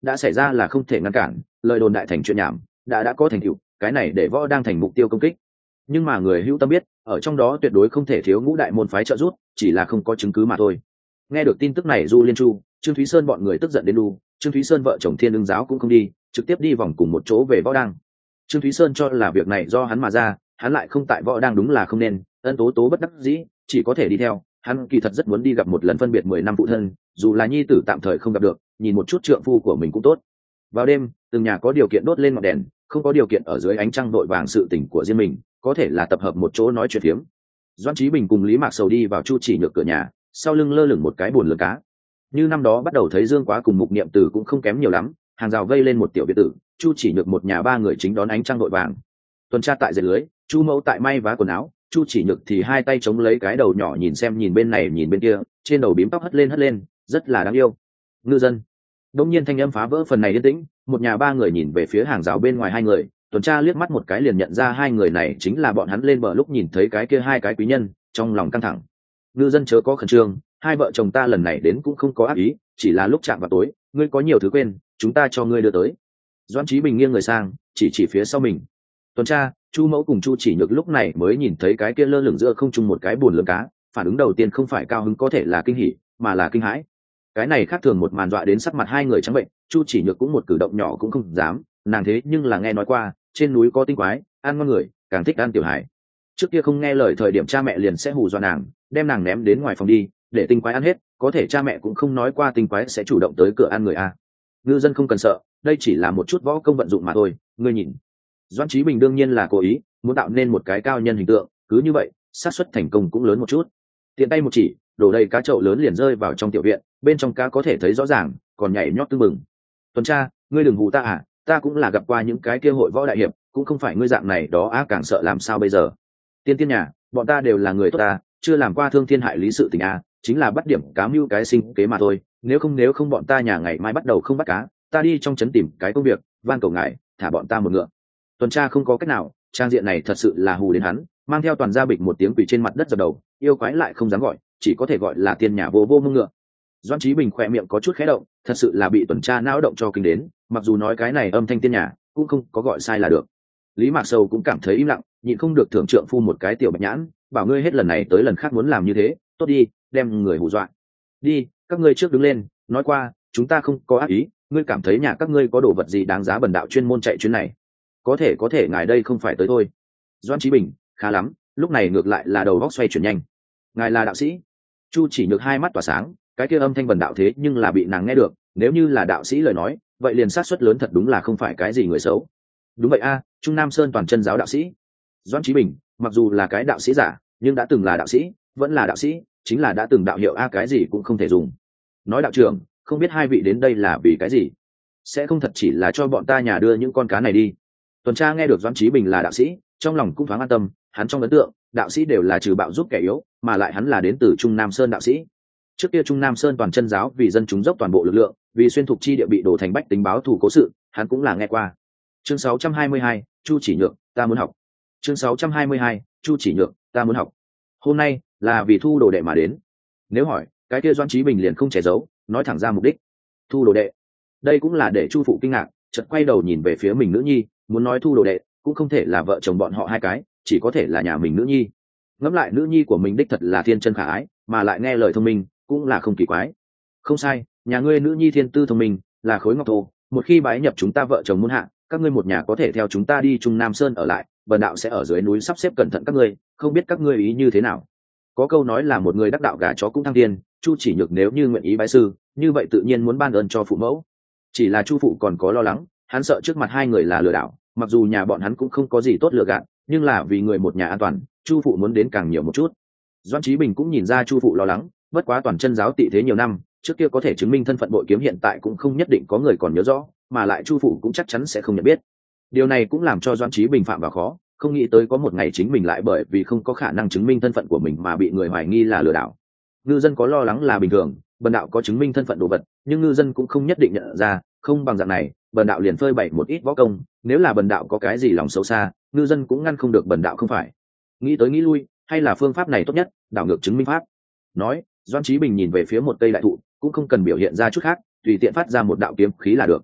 đã xảy ra là không thể ngăn cản, lời đồn đại thành chuyện nhảm, đã có thành tựu, cái này để võ đang thành mục tiêu công kích. Nhưng mà người hữu tâm biết, ở trong đó tuyệt đối không thể thiếu ngũ đại môn phái trợ giúp, chỉ là không có chứng cứ mà thôi. Nghe được tin tức này, Du Liên Chu, Trương Thúy Sơn bọn người tức giận đến đu. Trương Thúy Sơn vợ chồng Thiên Ưng giáo cũng không đi, trực tiếp đi vòng cùng một chỗ về võ đang. Trương Thúy Sơn cho là việc này do hắn mà ra, hắn lại không tại võ đang đúng là không nên, Ân Tố Tố bất đắc dĩ, chỉ có thể đi theo. Hắn kỳ thật rất muốn đi gặp một lần phân biệt 10 năm phụ thân, dù là nhi tử tạm thời không gặp được, nhìn một chút trượng phu của mình cũng tốt. Vào đêm, từng nhà có điều kiện đốt lên ngọn đèn, không có điều kiện ở dưới ánh trăng đội vàng sự tình của riêng mình, có thể là tập hợp một chỗ nói chuyện phiếm. Doãn Chí Bình cùng Lý Mạc Sầu đi vào Chu Chỉ Nhược cửa nhà, sau lưng lơ lửng một cái bồn lớn cá. Như năm đó bắt đầu thấy Dương Quá cùng Mục Niệm Tử cũng không kém nhiều lắm, hàng rào vây lên một tiểu biệt tử, Chu Chỉ Nhược một nhà ba người chính đón ánh trăng đội vàng. Tuần tra tại dệt lưới, Chu Mẫu tại may vá quần áo, Chu Chỉ Nhược thì hai tay chống lấy cái đầu nhỏ nhìn bên này nhìn bên kia, trên đầu bím tóc hất lên, rất là đáng yêu. Ngư dân. Đột nhiên thanh âm phá vỡ phần này yên tĩnh, một nhà ba người nhìn về phía hàng rào bên ngoài hai người, tuần tra liếc mắt một cái liền nhận ra hai người này chính là bọn hắn lên bờ lúc nhìn thấy cái kia hai cái quý nhân, trong lòng căng thẳng. Ngư dân chớ có khẩn trương, hai vợ chồng ta lần này đến cũng không có ác ý, chỉ là lúc chạm vào tối, ngươi có nhiều thứ quên, chúng ta cho ngươi đưa tới. Doãn Chí Bình nghiêng người sang, chỉ phía sau mình. Tuần tra, Chu Mẫu cùng Chu Chỉ Nhược lúc này mới nhìn thấy cái kia lơ lửng giữa không trung một cái buồn lớn cá, phản ứng đầu tiên không phải cao hứng có thể là kinh hỉ, mà là kinh hãi. Cái này khác thường một màn dọa đến sắc mặt hai người trắng bệnh, Chu Chỉ Nhược cũng một cử động nhỏ cũng không dám, nàng thế nhưng là nghe nói qua, trên núi có tinh quái, ăn ngon người, càng thích ăn tiểu hải. Trước kia không nghe lời thời điểm cha mẹ liền sẽ hù dọa nàng, đem nàng ném đến ngoài phòng đi, để tinh quái ăn hết, có thể cha mẹ cũng không nói qua tinh quái sẽ chủ động tới cửa ăn người a. Ngư dân không cần sợ, đây chỉ là một chút võ công vận dụng mà thôi, ngươi nhìn. Doãn Chí Bình đương nhiên là cố ý, muốn tạo nên một cái cao nhân hình tượng, cứ như vậy, xác suất thành công cũng lớn một chút. Tiện tay một chỉ, đổ đầy cá chậu lớn liền rơi vào trong tiểu viện, bên trong cá có thể thấy rõ ràng, còn nhảy nhót tưng bừng. Tuần tra, ngươi đừng hù ta à, ta cũng là gặp qua những cái kia hội võ đại hiệp, cũng không phải ngươi dạng này đó á, càng sợ làm sao bây giờ. Tiên tiên nhà, bọn ta đều là người tốt ta, chưa làm qua thương thiên hại lý sự tình a, chính là bắt điểm cá mưu cái sinh kế mà thôi, nếu không bọn ta nhà ngày mai bắt đầu không bắt cá, ta đi trong trấn tìm cái công việc, van cầu ngài thả bọn ta một ngựa. Tuần tra không có cách nào, trang diện này thật sự là hù đến hắn, mang theo toàn gia bịch một tiếng quỳ trên mặt đất dập đầu, yêu quái lại không dám gọi, chỉ có thể gọi là tiên nhà vô mông ngựa. Doãn Chí Bình khỏe miệng có chút khẽ động, thật sự là bị tuần tra não động cho kinh đến, mặc dù nói cái này âm thanh tiên nhà cũng không có gọi sai là được. Lý Mạc Sầu cũng cảm thấy im lặng, nhịn không được thưởng trượng phu một cái tiểu bạch nhãn, bảo ngươi hết lần này tới lần khác muốn làm như thế, tốt đi, đem người hù dọa. Đi, các ngươi trước đứng lên, nói qua, chúng ta không có ác ý, ngươi cảm thấy nhà các ngươi có đồ vật gì đáng giá bần đạo chuyên môn chạy chuyến này. Có thể ngài đây không phải tới thôi. Doãn Chí Bình, khá lắm, lúc này ngược lại là đầu óc xoay chuyển nhanh. Ngài là đạo sĩ? Chu Chỉ Nhược hai mắt tỏa sáng, cái kia âm thanh bần đạo thế nhưng là bị nàng nghe được, nếu như là đạo sĩ lời nói, vậy liền xác suất lớn thật đúng là không phải cái gì người xấu. Đúng vậy a, Trung Nam Sơn toàn chân giáo đạo sĩ. Doãn Chí Bình, mặc dù là cái đạo sĩ giả, nhưng đã từng là đạo sĩ, vẫn là đạo sĩ, chính là đã từng đạo hiệu a, cái gì cũng không thể dùng. Nói đạo trưởng, không biết hai vị đến đây là vì cái gì? Sẽ không thật chỉ là cho bọn ta nhà đưa những con cá này đi. Tuần tra nghe được Doãn Chí Bình là đạo sĩ, trong lòng cũng thoáng an tâm, hắn trong ấn tượng, đạo sĩ đều là trừ bạo giúp kẻ yếu, mà lại hắn là đến từ Trung Nam Sơn đạo sĩ. Trước kia Trung Nam Sơn toàn chân giáo vì dân chúng dốc toàn bộ lực lượng, vì xuyên thục chi địa bị đổ thành bách tính báo thù cố sự, hắn cũng là nghe qua. Chương 622, Chu Chỉ Nhược, ta muốn học. Chương 622, Chu Chỉ Nhược, ta muốn học. Hôm nay là vì thu đồ đệ mà đến. Nếu hỏi, cái kia Doãn Chí Bình liền không che giấu, nói thẳng ra mục đích. Thu đồ đệ. Đây cũng là để Chu phụ kinh ngạc, chợt quay đầu nhìn về phía mình nữ nhi, muốn nói thu đồ đệ, cũng không thể là vợ chồng bọn họ hai cái, chỉ có thể là nhà mình nữ nhi. Ngẫm lại nữ nhi của mình đích thật là thiên chân khả ái, mà lại nghe lời thông minh, cũng là không kỳ quái. Không sai, nhà ngươi nữ nhi thiên tư thông minh, là khối ngọc thô, một khi bái nhập chúng ta vợ chồng muôn hạ, các ngươi một nhà có thể theo chúng ta đi Trung Nam Sơn ở lại, bần đạo sẽ ở dưới núi sắp xếp cẩn thận các ngươi, không biết các ngươi ý như thế nào. Có câu nói là một người đắc đạo gà chó cũng thăng thiên, Chu Chỉ Nhược nếu như nguyện ý bái sư, như vậy tự nhiên muốn ban ơn cho phụ mẫu. Chỉ là Chu phụ còn có lo lắng, hắn sợ trước mặt hai người là lừa đảo, mặc dù nhà bọn hắn cũng không có gì tốt lừa gạt, nhưng là vì người một nhà an toàn, Chu phụ muốn đến càng nhiều một chút. Doãn Chí Bình cũng nhìn ra Chu phụ lo lắng, bất quá toàn chân giáo tị thế nhiều năm, trước kia có thể chứng minh thân phận bội kiếm hiện tại cũng không nhất định có người còn nhớ rõ, mà lại Chu phụ cũng chắc chắn sẽ không nhận biết. Điều này cũng làm cho Doãn Chí Bình phạm vào khó, không nghĩ tới có một ngày chính mình lại bởi vì không có khả năng chứng minh thân phận của mình mà bị người hoài nghi là lừa đảo. Ngư dân có lo lắng là bình thường, bần đạo có chứng minh thân phận đồ vật, nhưng ngư dân cũng không nhất định nhận ra, không bằng dạng này, bần đạo liền phơi bày một ít võ công, nếu là bần đạo có cái gì lòng xấu xa, ngư dân cũng ngăn không được bần đạo không phải. Nghĩ tới nghĩ lui, hay là phương pháp này tốt nhất, đảo ngược chứng minh pháp. Nói, Doãn Chí Bình nhìn về phía một cây đại thụ, cũng không cần biểu hiện ra chút khác, tùy tiện phát ra một đạo kiếm khí là được.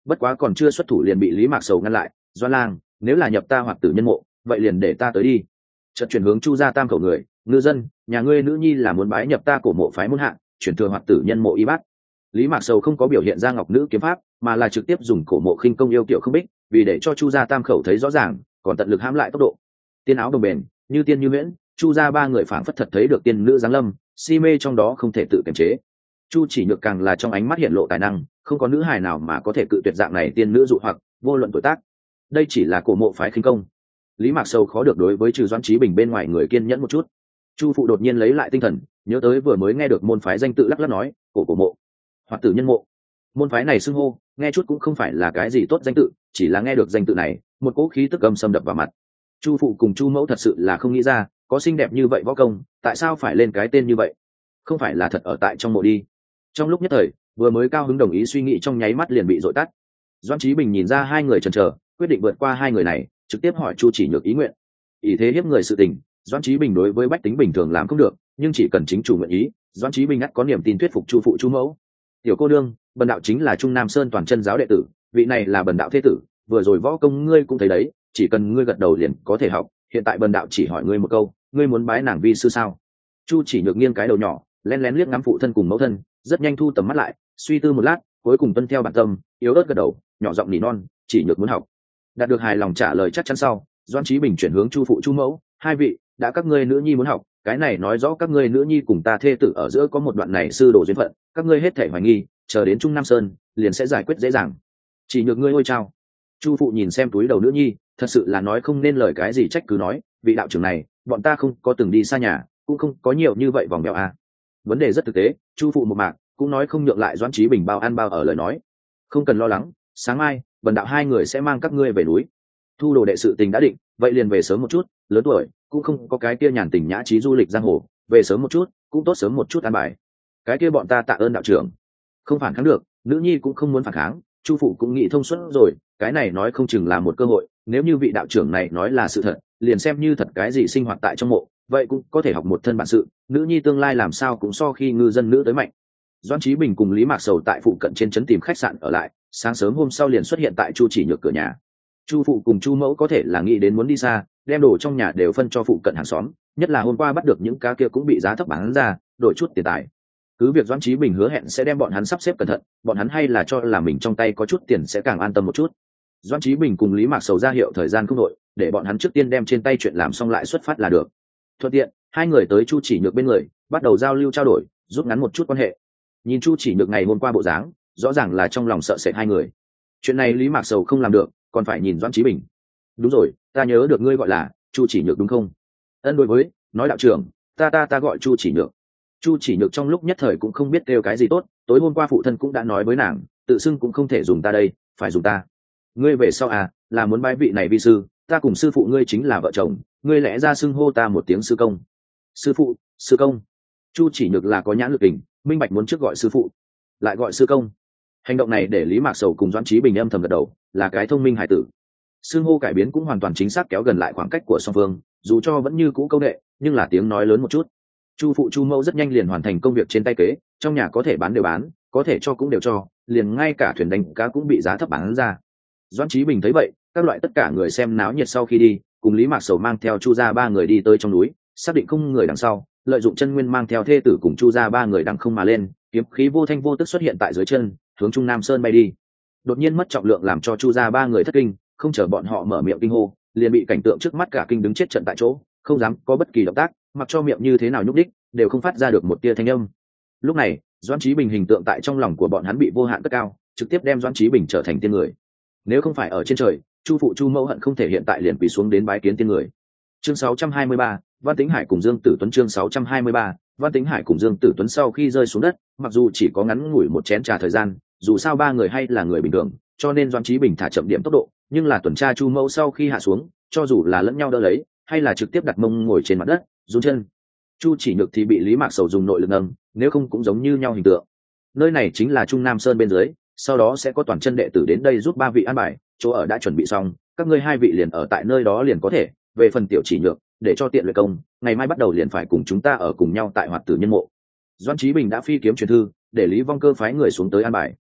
bất quá còn chưa xuất thủ liền bị Lý Mạc Sầu ngăn lại. Doan lang, nếu là nhập ta Hoạt Tử nhân mộ, vậy liền để ta tới đi. Chợt chuyển hướng Chu gia tam khẩu người, ngư dân, nhà ngươi nữ nhi là muốn bái nhập ta cổ mộ phái môn hạ, chuyển thừa Hoạt Tử nhân mộ y bát. Lý Mạc Sầu không có biểu hiện ra ngọc nữ kiếm pháp, mà là trực tiếp dùng cổ mộ khinh công yêu kiều không bích, vì để cho Chu gia tam khẩu thấy rõ ràng, còn tận lực hãm lại tốc độ. Tiên áo đồng bền, như tiên như huyễn, Chu gia ba người phảng phất thật thấy được tiên nữ giáng lâm, si mê trong đó không thể tự kiềm chế. Chu Chỉ Nhược càng là trong ánh mắt hiện lộ tài năng, không có nữ hài nào mà có thể cự tuyệt dạng này tiên nữ dụ hoặc, vô luận tuổi tác. Đây chỉ là cổ mộ phái khinh công. Lý Mạc Sầu khó được đối với trừ Doãn Chí Bình bên ngoài người kiên nhẫn một chút. Chu phụ đột nhiên lấy lại tinh thần, nhớ tới vừa mới nghe được môn phái danh tự lắc lắc nói, cổ mộ, Hoạt Tử nhân mộ. Môn phái này xưng hô, nghe chút cũng không phải là cái gì tốt danh tự, chỉ là nghe được danh tự này, một cỗ khí tức âm xâm đập vào mặt. Chu phụ cùng Chu mẫu thật sự là không nghĩ ra, có xinh đẹp như vậy võ công, tại sao phải lên cái tên như vậy? Không phải là thật ở tại trong mộ đi? Trong lúc nhất thời, vừa mới cao hứng đồng ý suy nghĩ trong nháy mắt liền bị dội tắt. Doãn Chí Bình nhìn ra hai người chần chờ, quyết định vượt qua hai người này, trực tiếp hỏi Chu Chỉ Nhược ý nguyện. Ý thế hiếp người sự tình, Doãn Chí Bình đối với bách tính bình thường làm không được, nhưng chỉ cần chính chủ nguyện ý, Doãn Chí Bình ắt có niềm tin thuyết phục Chu phụ Chu mẫu. Tiểu cô đương, bần đạo chính là Trung Nam Sơn toàn chân giáo đệ tử, vị này là bần đạo thế tử, vừa rồi võ công ngươi cũng thấy đấy, chỉ cần ngươi gật đầu liền có thể học, hiện tại bần đạo chỉ hỏi ngươi một câu, ngươi muốn bái nàng vi sư sao? Chu Chỉ Nhược nghiêng cái đầu nhỏ, lén lén liếc ngắm phụ thân cùng mẫu thân, rất nhanh thu tầm mắt lại, suy tư một lát, cuối cùng tuân theo bản tâm, yếu ớt gật đầu, nhỏ giọng nỉ non, Chỉ Nhược muốn học. Đạt được hài lòng trả lời chắc chắn sau, Doãn Chí Bình chuyển hướng Chu phụ Chu mẫu, hai vị, đã các ngươi nữ nhi muốn học, cái này nói rõ các ngươi nữ nhi cùng ta thê tử ở giữa có một đoạn này sư đồ duyên phận, các ngươi hết thảy hoài nghi, chờ đến Trung Nam Sơn, liền sẽ giải quyết dễ dàng. Chỉ Nhược ngươi ôi chao. Chu phụ nhìn xem túi đầu nữ nhi, thật sự là nói không nên lời cái gì trách cứ nói, vị đạo trưởng này, bọn ta không có từng đi xa nhà, cũng không có nhiều như vậy vòng mèo à. Vấn đề rất thực tế, Chu phụ một mạc, cũng nói không nhượng lại Doãn Chí Bình bao ăn bao ở lời nói. Không cần lo lắng, sáng mai, bần đạo hai người sẽ mang các ngươi về núi. Thu đồ đệ sự tình đã định, vậy liền về sớm một chút, lớn tuổi, cũng không có cái kia nhàn tình nhã trí du lịch giang hồ, về sớm một chút, cũng tốt sớm một chút an bài. Cái kia bọn ta tạ ơn đạo trưởng. Không phản kháng được, nữ nhi cũng không muốn phản kháng, Chu phụ cũng nghĩ thông suốt rồi, cái này nói không chừng là một cơ hội, nếu như vị đạo trưởng này nói là sự thật, liền xem như thật cái gì sinh hoạt tại trong mộ, vậy cũng có thể học một thân bản sự, nữ nhi tương lai làm sao cũng so khi ngư dân nữ tới mạnh. Doãn Chí Bình cùng Lý Mạc Sầu tại phụ cận trên trấn tìm khách sạn ở lại, sáng sớm hôm sau liền xuất hiện tại Chu Chỉ Nhược cửa nhà. Chu phụ cùng Chu mẫu có thể là nghĩ đến muốn đi xa, đem đồ trong nhà đều phân cho phụ cận hàng xóm, nhất là hôm qua bắt được những cá kia cũng bị giá thấp bán ra, đổi chút tiền tài. Cứ việc Doãn Chí Bình hứa hẹn sẽ đem bọn hắn sắp xếp cẩn thận, bọn hắn hay là cho là mình trong tay có chút tiền sẽ càng an tâm một chút. Doãn Chí Bình cùng Lý Mạc Sầu ra hiệu thời gian không đội, để bọn hắn trước tiên đem trên tay chuyện làm xong lại xuất phát là được. Thuận tiện, hai người tới Chu Chỉ Nhược bên người, bắt đầu giao lưu trao đổi, rút ngắn một chút quan hệ. Nhìn Chu Chỉ Nhược ngày hôm qua bộ dáng, rõ ràng là trong lòng sợ sệt hai người. Chuyện này Lý Mạc Sầu không làm được, còn phải nhìn Doãn Chí Bình. Đúng rồi, ta nhớ được ngươi gọi là Chu Chỉ Nhược đúng không? Ân đối với, nói đạo trưởng, ta gọi Chu Chỉ Nhược. Chu Chỉ Nhược trong lúc nhất thời cũng không biết kêu cái gì tốt, tối hôm qua phụ thân cũng đã nói với nàng, tự xưng cũng không thể dùng ta đây, phải dùng ta. Ngươi về sau à, là muốn bái vị này vi sư, ta cùng sư phụ ngươi chính là vợ chồng, ngươi lẽ ra xưng hô ta một tiếng sư công. Sư phụ, sư công. Chu Chỉ Nhược là có nhãn lực tình, minh bạch muốn trước gọi sư phụ, lại gọi sư công. Hành động này để Lý Mạc Sầu cùng Doãn Chí Bình âm thầm gật đầu, là cái thông minh hải tử. Xưng hô cải biến cũng hoàn toàn chính xác kéo gần lại khoảng cách của song phương, dù cho vẫn như cũ câu nệ, nhưng là tiếng nói lớn một chút. Chu phụ Chu mẫu rất nhanh liền hoàn thành công việc trên tay kế, trong nhà có thể bán đều bán, có thể cho cũng đều cho, liền ngay cả thuyền đánh cá cũng bị giá thấp bán ra. Doãn Chí Bình thấy vậy, các loại tất cả người xem náo nhiệt sau khi đi, cùng Lý Mạc Sầu mang theo Chu gia ba người đi tới trong núi, xác định không người đằng sau, lợi dụng chân nguyên mang theo thê tử cùng Chu gia ba người đằng không mà lên, kiếm khí vô thanh vô tức xuất hiện tại dưới chân, hướng Trung Nam Sơn bay đi. Đột nhiên mất trọng lượng làm cho Chu gia ba người thất kinh, không chờ bọn họ mở miệng kinh hô, liền bị cảnh tượng trước mắt cả kinh đứng chết trận tại chỗ, không dám có bất kỳ động tác, mặc cho miệng như thế nào nhúc đích, đều không phát ra được một tia thanh âm. Lúc này, Doãn Chí Bình hình tượng tại trong lòng của bọn hắn bị vô hạn cất cao, trực tiếp đem Doãn Chí Bình trở thành tiên người. Nếu không phải ở trên trời, Chu phụ Chu mẫu hận không thể hiện tại liền quỳ xuống đến bái kiến tiên người. Chương 623, Văn Tĩnh Hải cùng Dương Tử Tuấn. Chương 623, Văn Tĩnh Hải cùng Dương Tử Tuấn sau khi rơi xuống đất, mặc dù chỉ có ngắn ngủi một chén trà thời gian, dù sao ba người hay là người bình thường, cho nên Doãn Chí Bình thả chậm điểm tốc độ, nhưng là tuần tra Chu mẫu sau khi hạ xuống, cho dù là lẫn nhau đỡ lấy, hay là trực tiếp đặt mông ngồi trên mặt đất, run chân. Chu Chỉ Nhược thì bị Lý Mạc Sầu dùng nội lực nâng, nếu không cũng giống như nhau hình tượng. Nơi này chính là Trung Nam Sơn bên dưới, sau đó sẽ có toàn chân đệ tử đến đây giúp ba vị an bài, chỗ ở đã chuẩn bị xong, các ngươi hai vị liền ở tại nơi đó liền có thể. Về phần Tiểu Chỉ Nhược, để cho tiện luyện công, ngày mai bắt đầu liền phải cùng chúng ta ở cùng nhau tại Hoạt Tử nhân mộ. Doãn Chí Bình đã phi kiếm truyền thư, để Lý Vong Cơ phái người xuống tới an bài.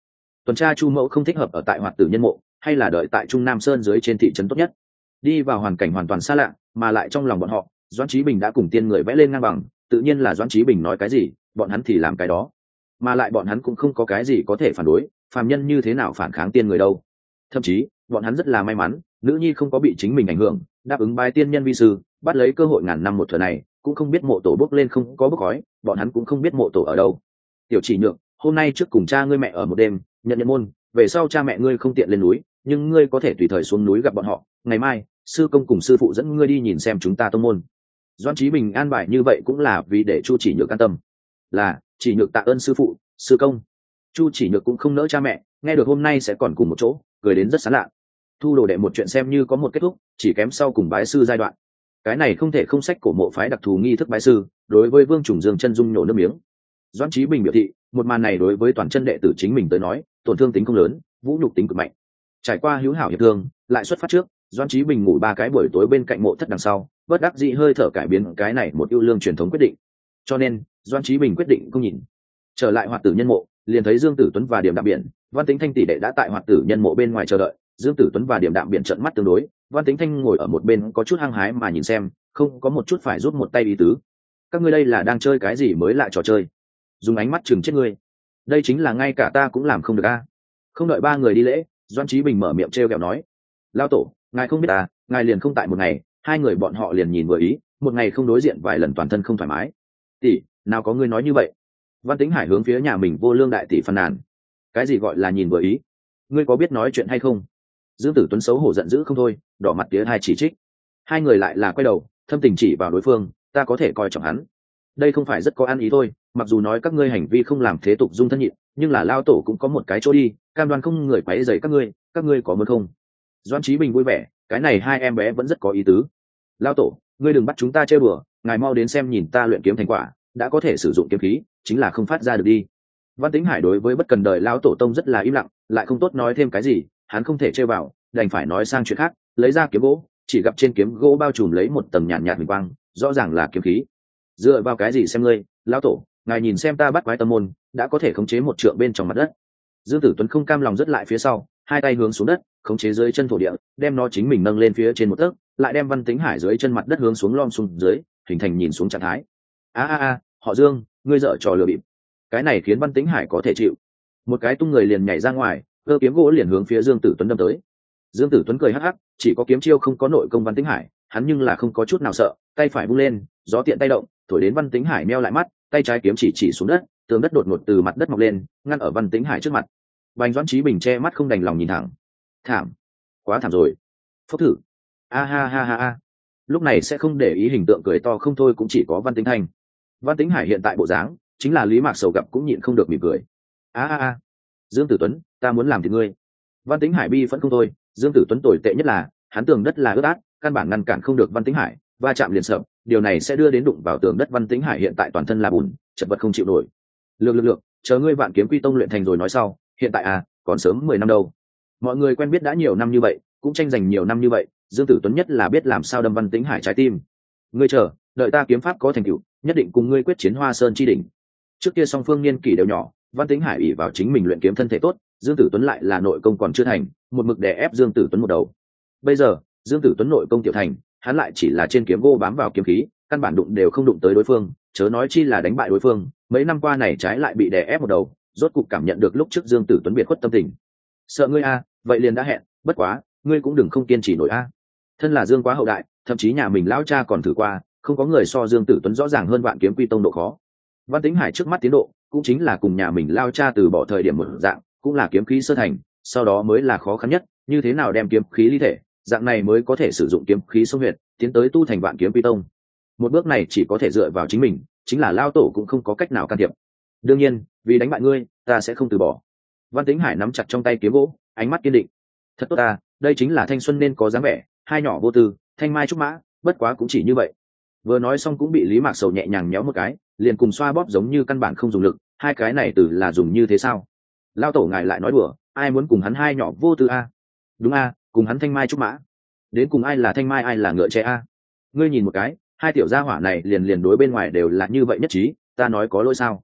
tuần tra chu mẫu không thích hợp ở tại hoạt tử nhân mộ, hay là đợi tại trung nam sơn dưới trên thị trấn tốt nhất. Đi vào hoàn cảnh hoàn toàn xa lạ, mà lại trong lòng bọn họ Doãn Chí Bình đã cùng tiên người vẽ lên ngang bằng, tự nhiên là Doãn Chí Bình nói cái gì bọn hắn thì làm cái đó, mà lại bọn hắn cũng không có cái gì có thể phản đối, phàm nhân như thế nào phản kháng tiên người đâu. Thậm chí bọn hắn rất là may mắn, nữ nhi không có bị chính mình ảnh hưởng, đáp ứng bài tiên nhân vi sư, bắt lấy cơ hội ngàn năm một thừa này, cũng không biết mộ tổ bốc lên không có bốc khói, bọn hắn cũng không biết mộ tổ ở đâu. Tiểu Chỉ Nhược, hôm nay trước cùng cha ngươi mẹ ở một đêm, nhận nhận môn, về sau cha mẹ ngươi không tiện lên núi, nhưng ngươi có thể tùy thời xuống núi gặp bọn họ, ngày mai sư công cùng sư phụ dẫn ngươi đi nhìn xem chúng ta tông môn. Doãn Chí Bình an bài như vậy cũng là vì để Chu Chỉ Nhược an tâm. Là, Chỉ Nhược tạ ơn sư phụ, sư công. Chu Chỉ Nhược cũng không nỡ cha mẹ, nghe được hôm nay sẽ còn cùng một chỗ, cười đến rất sán lạ. Thu đồ đệ một chuyện xem như có một kết thúc, chỉ kém sau cùng bái sư giai đoạn. Cái này không thể không sách cổ mộ phái đặc thù nghi thức bái sư, đối với Vương Trùng Dương chân dung nhổ nước miếng. Doãn Chí Bình biểu thị, một màn này đối với toàn chân đệ tử chính mình tới nói, tổn thương tính không lớn, vũ nhục tính cực mạnh. Trải qua hữu hảo hiệp thương, lại xuất phát trước, Doãn Chí Bình ngủ 3 cái buổi tối bên cạnh mộ thất đằng sau, bất đắc dĩ hơi thở cải biến cái này một ưu lương truyền thống quyết định. Cho nên, Doãn Chí Bình quyết định không nhìn. Trở lại hoạt tử nhân mộ, liền thấy Dương Tử Tuấn và Điểm Đạm Biển, Văn Tĩnh Thanh tỷ đệ đã tại hoạt tử nhân mộ bên ngoài chờ đợi. Dương Tử Tuấn và Điểm Đạm Biển trợn mắt tương đối, Văn Tĩnh Thanh ngồi ở một bên có chút hăng hái mà nhìn xem, không có một chút phải rút một tay ý tứ. Các ngươi đây là đang chơi cái gì mới lạ trò chơi? Dùng ánh mắt chừng chết ngươi. Đây chính là ngay cả ta cũng làm không được a. Không đợi 3 người đi lễ, Doãn Chí Bình mở miệng trêu ghẹo nói: "Lão tổ, ngài không biết à, ngài liền không tại một ngày, 2 người bọn họ liền nhìn vừa ý, một ngày không đối diện vài lần toàn thân không thoải mái." "Tỷ, nào có ngươi nói như vậy?" Văn Tĩnh Hải hướng phía nhà mình vô lương đại tỷ phàn nàn. "Cái gì gọi là nhìn vừa ý? Ngươi có biết nói chuyện hay không?" Dương Tử Tuấn xấu hổ giận dữ không thôi, đỏ mặt tía hai chỉ trích. 2 người lại là quay đầu, thâm tình chỉ vào đối phương: "Ta có thể coi trọng hắn. Đây không phải rất có ăn ý thôi, mặc dù nói các ngươi hành vi không làm thế tục dung thân nhịn, nhưng là lao tổ cũng có một cái chỗ đi, cam đoan không người quấy rầy các ngươi có muốn không?" Doãn Chí Bình vui vẻ, cái này 2 em bé vẫn rất có ý tứ. "Lao tổ, ngươi đừng bắt chúng ta chơi bừa, ngài mau đến xem nhìn ta luyện kiếm thành quả, đã có thể sử dụng kiếm khí, chính là không phát ra được đi." Văn Tĩnh Hải đối với bất cần đời lao tổ tông rất là im lặng, lại không tốt nói thêm cái gì, hắn không thể chơi vào, đành phải nói sang chuyện khác, lấy ra kiếm gỗ, chỉ gặp trên kiếm gỗ bao trùm lấy một tầng nhàn nhạt huỳnh quang, rõ ràng là kiếm khí. "Dựa vào cái gì xem ngươi, lão tổ, ngài nhìn xem ta bắt quái tâm môn, đã có thể khống chế một trượng bên trong mặt đất." Dương Tử Tuấn không cam lòng rất lại phía sau, 2 tay hướng xuống đất, khống chế dưới chân thổ địa, đem nó chính mình nâng lên phía trên một tấc, lại đem Văn Tĩnh Hải dưới chân mặt đất hướng xuống lom xuống dưới, hình thành nhìn xuống trạng thái. A, họ Dương, ngươi dở trò lừa bịp. Cái này khiến Văn Tĩnh Hải có thể chịu. Một cái tung người liền nhảy ra ngoài, cơ kiếm gỗ liền hướng phía Dương Tử Tuấn đâm tới. Dương Tử Tuấn cười hắc hắc, chỉ có kiếm chiêu không có nội công Văn Tĩnh Hải, hắn nhưng là không có chút nào sợ, tay phải vung lên, gió tiện tay động, thổi đến Văn Tĩnh Hải meo lại mắt, tay trái kiếm chỉ xuống đất, tường đất đột ngột từ mặt đất mọc lên, ngăn ở Văn Tĩnh Hải trước mặt. Bành Doãn Chí Bình che mắt không đành lòng nhìn thẳng. Thảm, quá thảm rồi. Phốc thử. A. Lúc này sẽ không để ý hình tượng cười to không thôi cũng chỉ có Văn Tĩnh Thanh. Văn Tĩnh Hải hiện tại bộ dáng, chính là Lý Mạc Sầu gặp cũng nhịn không được mỉm cười. A. Dương Tử Tuấn, ta muốn làm thịt ngươi. Văn Tĩnh Hải bi vẫn không thôi, Dương Tử Tuấn tồi tệ nhất là, hắn tường đất là ướt át, căn bản ngăn cản không được Văn Tĩnh Hải, va chạm liền sợ, điều này sẽ đưa đến đụng vào tường đất. Văn Tĩnh Hải hiện tại toàn thân là bùn, chật vật không chịu nổi. Lược, chờ ngươi Vạn Kiếm Quy Tông luyện thành rồi nói sau, hiện tại còn sớm 10 năm đâu. Mọi người quen biết đã nhiều năm như vậy, cũng tranh giành nhiều năm như vậy, Dương Tử Tuấn nhất là biết làm sao đâm Văn Tĩnh Hải trái tim. Ngươi chờ, đợi ta kiếm pháp có thành tựu, nhất định cùng ngươi quyết chiến Hoa Sơn chi đỉnh. Trước kia song phương niên kỷ đều nhỏ, Văn Tĩnh Hải ỷ vào chính mình luyện kiếm thân thể tốt, Dương Tử Tuấn lại là nội công còn chưa thành, một mực đè ép Dương Tử Tuấn một đầu. Bây giờ, Dương Tử Tuấn nội công tiểu thành, hắn lại chỉ là trên kiếm gỗ bám vào kiếm khí, căn bản đụng đều không đụng tới đối phương, chớ nói chi là đánh bại đối phương. Mấy năm qua này trái lại bị đè ép một đầu, rốt cục cảm nhận được lúc trước Dương Tử Tuấn biệt khuất tâm tình. Sợ ngươi vậy liền đã hẹn, bất quá, ngươi cũng đừng không kiên trì nổi Thân là Dương quá hậu đại, thậm chí nhà mình lão cha còn thử qua, không có người so Dương Tử Tuấn rõ ràng hơn Vạn Kiếm Quy Tông độ khó. Văn Tĩnh Hải trước mắt tiến độ, cũng chính là cùng nhà mình lao cha từ bỏ thời điểm một dạng, cũng là kiếm khí sơ thành, sau đó mới là khó khăn nhất, như thế nào đem kiếm khí ly thể, dạng này mới có thể sử dụng kiếm khí sông huyệt, tiến tới tu thành Vạn Kiếm Quy Tông. Một bước này chỉ có thể dựa vào chính mình, chính là lao tổ cũng không có cách nào can thiệp. Đương nhiên, vì đánh bại ngươi, ta sẽ không từ bỏ. Văn Tĩnh Hải nắm chặt trong tay kiếm gỗ, ánh mắt kiên định. Thật tốt đây chính là thanh xuân nên có dáng vẻ, 2 nhỏ vô tư, thanh mai trúc mã, bất quá cũng chỉ như vậy. Vừa nói xong cũng bị Lý Mạc Sầu nhẹ nhàng nhéo một cái, liền cùng xoa bóp giống như căn bản không dùng lực, 2 cái này từ là dùng như thế sao? Lao tổ ngài lại nói đùa, ai muốn cùng hắn 2 nhỏ vô tư Đúng cùng hắn thanh mai trúc mã. Đến cùng ai là thanh mai ai là ngựa tre Ngươi nhìn một cái, 2 tiểu gia hỏa này liền đối bên ngoài đều là như vậy nhất trí, ta nói có lỗi sao?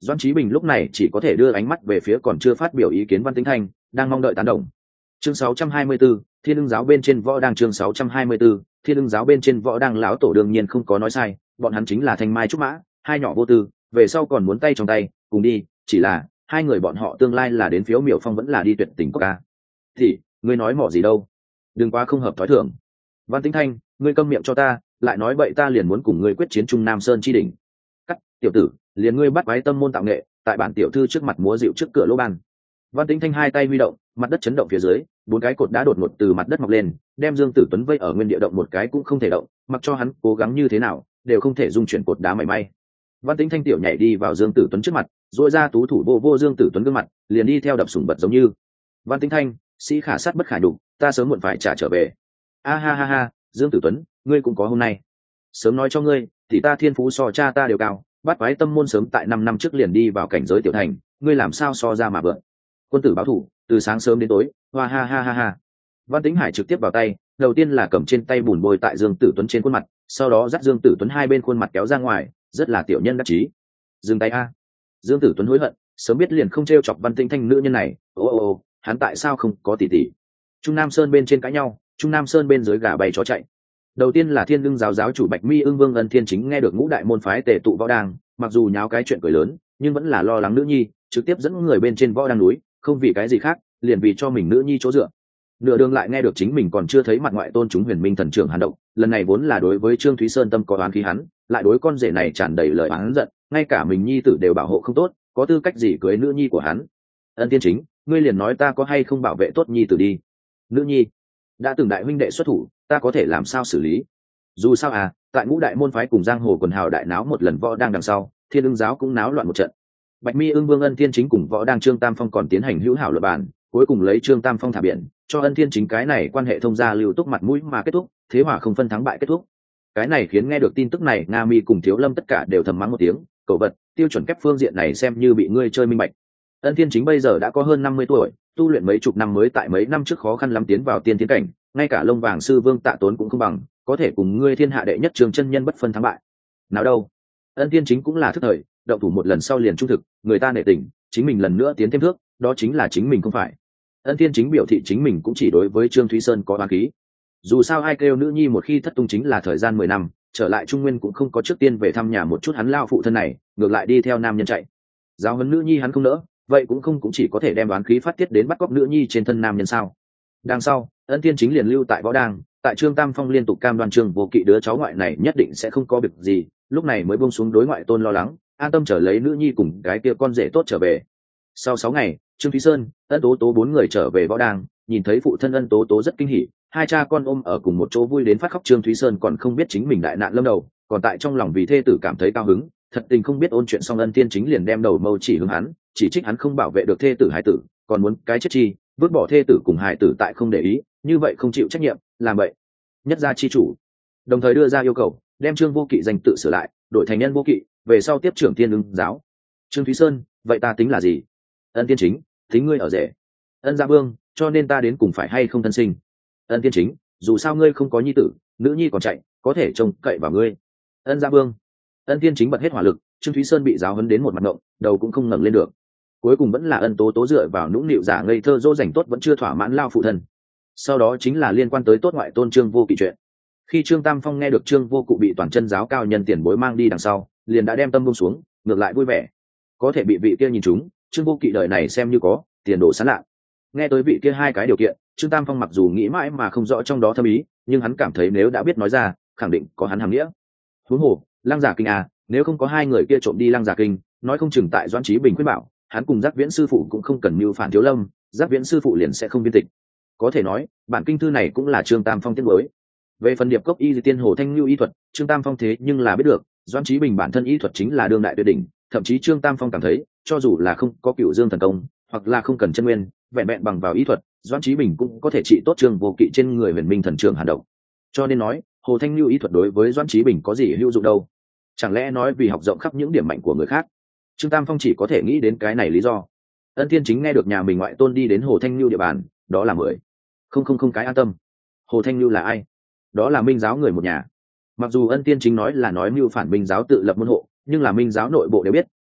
Doãn Chí Bình lúc này chỉ có thể đưa ánh mắt về phía còn chưa phát biểu ý kiến Văn Tĩnh Thanh, đang mong đợi tán đồng. Chương 624, Thiên Ưng giáo bên trên võ đang. Chương 624, Thiên Ưng giáo bên trên võ đang. Lão tổ đương nhiên không có nói sai, bọn hắn chính là Thanh Mai trúc mã, hai nhỏ vô tư, về sau còn muốn tay trong tay, cùng đi, chỉ là hai người bọn họ tương lai là đến phiếu miểu phong vẫn là đi tuyệt tình quốc ca. Thì, ngươi nói mỏ gì đâu? Đừng quá không hợp thói thường. Văn Tĩnh Thanh, ngươi câm miệng cho ta, lại nói bậy ta liền muốn cùng ngươi quyết chiến Trung Nam Sơn chi đỉnh. Cắt, tiểu tử, liền ngươi bắt quái tâm môn tạo nghệ, tại bản tiểu thư trước mặt múa dịu trước cửa lỗ ban. Văn Tĩnh Thanh hai tay huy động, mặt đất chấn động phía dưới, bốn cái cột đá đột ngột từ mặt đất mọc lên, đem Dương Tử Tuấn vây ở nguyên địa động một cái cũng không thể động, mặc cho hắn cố gắng như thế nào, đều không thể dung chuyển cột đá mảy may. Văn Tĩnh Thanh tiểu nhảy đi vào Dương Tử Tuấn trước mặt, duỗi ra tú thủ vô Dương Tử Tuấn gương mặt, liền đi theo đập sủng bật giống như. Văn Tĩnh Thanh, sĩ khả sát bất khả nhục, ta sớm muộn phải trả trở về. A ha ha ha, Dương Tử Tuấn, ngươi cũng có hôm nay. Sớm nói cho ngươi, thì ta thiên phú so cha ta đều cao, bắt quái tâm môn sớm tại 5 năm trước liền đi vào cảnh giới tiểu thành, ngươi làm sao so ra mà vượn. Quân tử báo thủ, từ sáng sớm đến tối, hoa ha ha ha ha. Văn Tĩnh Hải trực tiếp vào tay, đầu tiên là cầm trên tay bùn bôi tại Dương Tử Tuấn trên khuôn mặt, sau đó dắt Dương Tử Tuấn hai bên khuôn mặt kéo ra ngoài, rất là tiểu nhân đắc chí. Dừng tay a. Dương Tử Tuấn hối hận, sớm biết liền không trêu chọc Văn Tĩnh Thanh nữ nhân này, ô, hắn tại sao không có tỷ tỷ. Trung Nam Sơn bên trên cãi nhau, Trung Nam Sơn bên dưới gà bay chó chạy. Đầu tiên là Thiên Ưng giáo giáo chủ Bạch Mi Ưng Vương Ân Thiên Chính nghe được ngũ đại môn phái tề tụ võ đang, mặc dù nháo cái chuyện cười lớn, nhưng vẫn là lo lắng nữ nhi, trực tiếp dẫn người bên trên võ đang núi, không vì cái gì khác, liền vì cho mình nữ nhi chỗ dựa. Nửa đường lại nghe được chính mình còn chưa thấy mặt ngoại tôn chúng Huyền Minh thần trưởng Hàn Động, lần này vốn là đối với Trương Thúy Sơn tâm có oán khí hắn, lại đối con rể này tràn đầy lời oán giận, ngay cả mình nhi tử đều bảo hộ không tốt, có tư cách gì cưới nữ nhi của hắn. Ân Thiên Chính, ngươi liền nói ta có hay không bảo vệ tốt nhi tử đi. Nữ nhi đã từng đại huynh đệ xuất thủ, ta có thể làm sao xử lý. Dù sao tại ngũ đại môn phái cùng giang hồ quần hào đại náo một lần võ đang đằng sau, Thiên Ưng giáo cũng náo loạn một trận. Bạch Mi Ưng Vương Ân Thiên Chính cùng võ đang Trương Tam Phong còn tiến hành hữu hảo luận bàn, cuối cùng lấy Trương Tam Phong thả biển, cho Ân Thiên Chính cái này quan hệ thông gia lưu túc mặt mũi mà kết thúc, thế hòa không phân thắng bại kết thúc. Cái này khiến nghe được tin tức này Nga Mi cùng Thiếu Lâm tất cả đều thầm mắng một tiếng, cẩu vật, tiêu chuẩn kép phương diện này xem như bị ngươi chơi minh bạch. Ân Thiên Chính bây giờ đã có hơn 50 tuổi, tu luyện mấy chục năm mới tại mấy năm trước khó khăn lắm tiến vào tiên tiến cảnh, ngay cả Lông Vàng sư Vương Tạ Tốn cũng không bằng, có thể cùng ngươi thiên hạ đệ nhất Trường chân nhân bất phân thắng bại. Nào đâu, Ân Thiên Chính cũng là thức thời, động thủ một lần sau liền trung thực, người ta nể tình, chính mình lần nữa tiến thêm thước, đó chính là chính mình không phải. Ân Thiên Chính biểu thị chính mình cũng chỉ đối với Trương Thúy Sơn có oán khí. Dù sao ai kêu nữ nhi một khi thất tung chính là thời gian 10 năm, trở lại Trung Nguyên cũng không có trước tiên về thăm nhà một chút hắn lao phụ thân này, ngược lại đi theo nam nhân chạy. Giáo huấn nữ nhi hắn không nỡ, vậy cũng chỉ có thể đem oán khí phát tiết đến bắt cóc nữ nhi trên thân nam nhân sao. Đằng sau, Ân Thiên Chính liền lưu tại võ đang, tại Trương Tam Phong liên tục cam đoan Trương Vô Kỵ đứa cháu ngoại này nhất định sẽ không có việc gì, lúc này mới buông xuống đối ngoại tôn lo lắng, an tâm trở lấy nữ nhi cùng cái kia con rể tốt trở về. Sau 6 ngày, Trương Thúy Sơn, Ân Tố Tố 4 người trở về võ đang, nhìn thấy phụ thân Ân Tố Tố rất kinh hỉ, hai cha con ôm ở cùng một chỗ vui đến phát khóc. Trương Thúy Sơn còn không biết chính mình đại nạn lâm đầu, còn tại trong lòng vì thê tử cảm thấy cao hứng, thật tình không biết ôn chuyện xong Ân Thiên Chính liền đem đầu mâu chỉ hướng hắn, chỉ trích hắn không bảo vệ được thê tử hải tử, còn muốn cái chết chi, vứt bỏ thê tử cùng hải tử tại không để ý, như vậy không chịu trách nhiệm, làm vậy nhất gia chi chủ. Đồng thời đưa ra yêu cầu đem Trương Vô Kỵ danh tự sửa lại, đổi thành Nhân Vô Kỵ, về sau tiếp trưởng Thiên Ưng giáo. Trương Thúy Sơn, vậy ta tính là gì? Ân Thiên Chính, tính ngươi ở rể. Ân Gia Vương, cho nên ta đến cùng phải hay không thân sinh? Ân Thiên Chính, dù sao ngươi không có nhi tử, nữ nhi còn chạy, có thể trông cậy vào ngươi. Ân Gia Vương. Ân Thiên Chính bật hết hỏa lực, Trương Thúy Sơn bị giáo huấn đến một mặt ngộng, đầu cũng không ngẩng lên được. Cuối cùng vẫn là Ân Tố Tố dựa vào nũng nịu giả ngây thơ dỗ dành tốt vẫn chưa thỏa mãn lao phụ thân. Sau đó chính là liên quan tới tốt ngoại tôn Trương Vô Kỵ chuyện. Khi Trương Tam Phong nghe được Trương Vô Kỵ bị toàn chân giáo cao nhân tiền bối mang đi đằng sau, liền đã đem tâm buông xuống, ngược lại vui vẻ. Có thể bị vị kia nhìn trúng, Trương Vô Kỵ đời này xem như có tiền đồ sáng lạ. Nghe tới vị kia hai cái điều kiện, Trương Tam Phong mặc dù nghĩ mãi mà không rõ trong đó thâm ý, nhưng hắn cảm thấy nếu đã biết nói ra, khẳng định có hắn hàm nghĩa. Huống hồ, Lăng Giả Kinh nếu không có hai người kia trộm đi Lăng Giả Kinh, nói không chừng tại Doãn Chí Bình khuyên bảo, hắn cùng Giác Viễn sư phụ cũng không cần mưu phản Thiếu Lâm, Giác Viễn sư phụ liền sẽ không viên tịch. Có thể nói, bản kinh thư này cũng là Trương Tam Phong tiết mới. Về phần điệp cốc y tiên hồ thanh lưu y thuật, Trương Tam Phong thế nhưng là biết được, Doãn Chí Bình bản thân y thuật chính là đương đại tuyệt đỉnh, thậm chí Trương Tam Phong cảm thấy, cho dù là không có Cửu Dương thần công, hoặc là không cần chân nguyên, vẹn vẹn bằng vào y thuật, Doãn Chí Bình cũng có thể trị tốt Trương Vô Kỵ trên người Huyền Minh thần trường Hàn Độc. Cho nên nói, hồ thanh lưu y thuật đối với Doãn Chí Bình có gì hữu dụng đâu? Chẳng lẽ nói vì học rộng khắp những điểm mạnh của người khác? Trương Tam Phong chỉ có thể nghĩ đến cái này lý do. Ân Thiên Chính nghe được nhà mình ngoại tôn đi đến hồ thanh lưu địa bàn, đó là không cái an tâm. Hồ thanh lưu là ai? Đó là Minh giáo người một nhà. Mặc dù Ân Thiên Chính nói là nói mưu phản Minh giáo tự lập môn hộ, nhưng là Minh giáo nội bộ đều biết,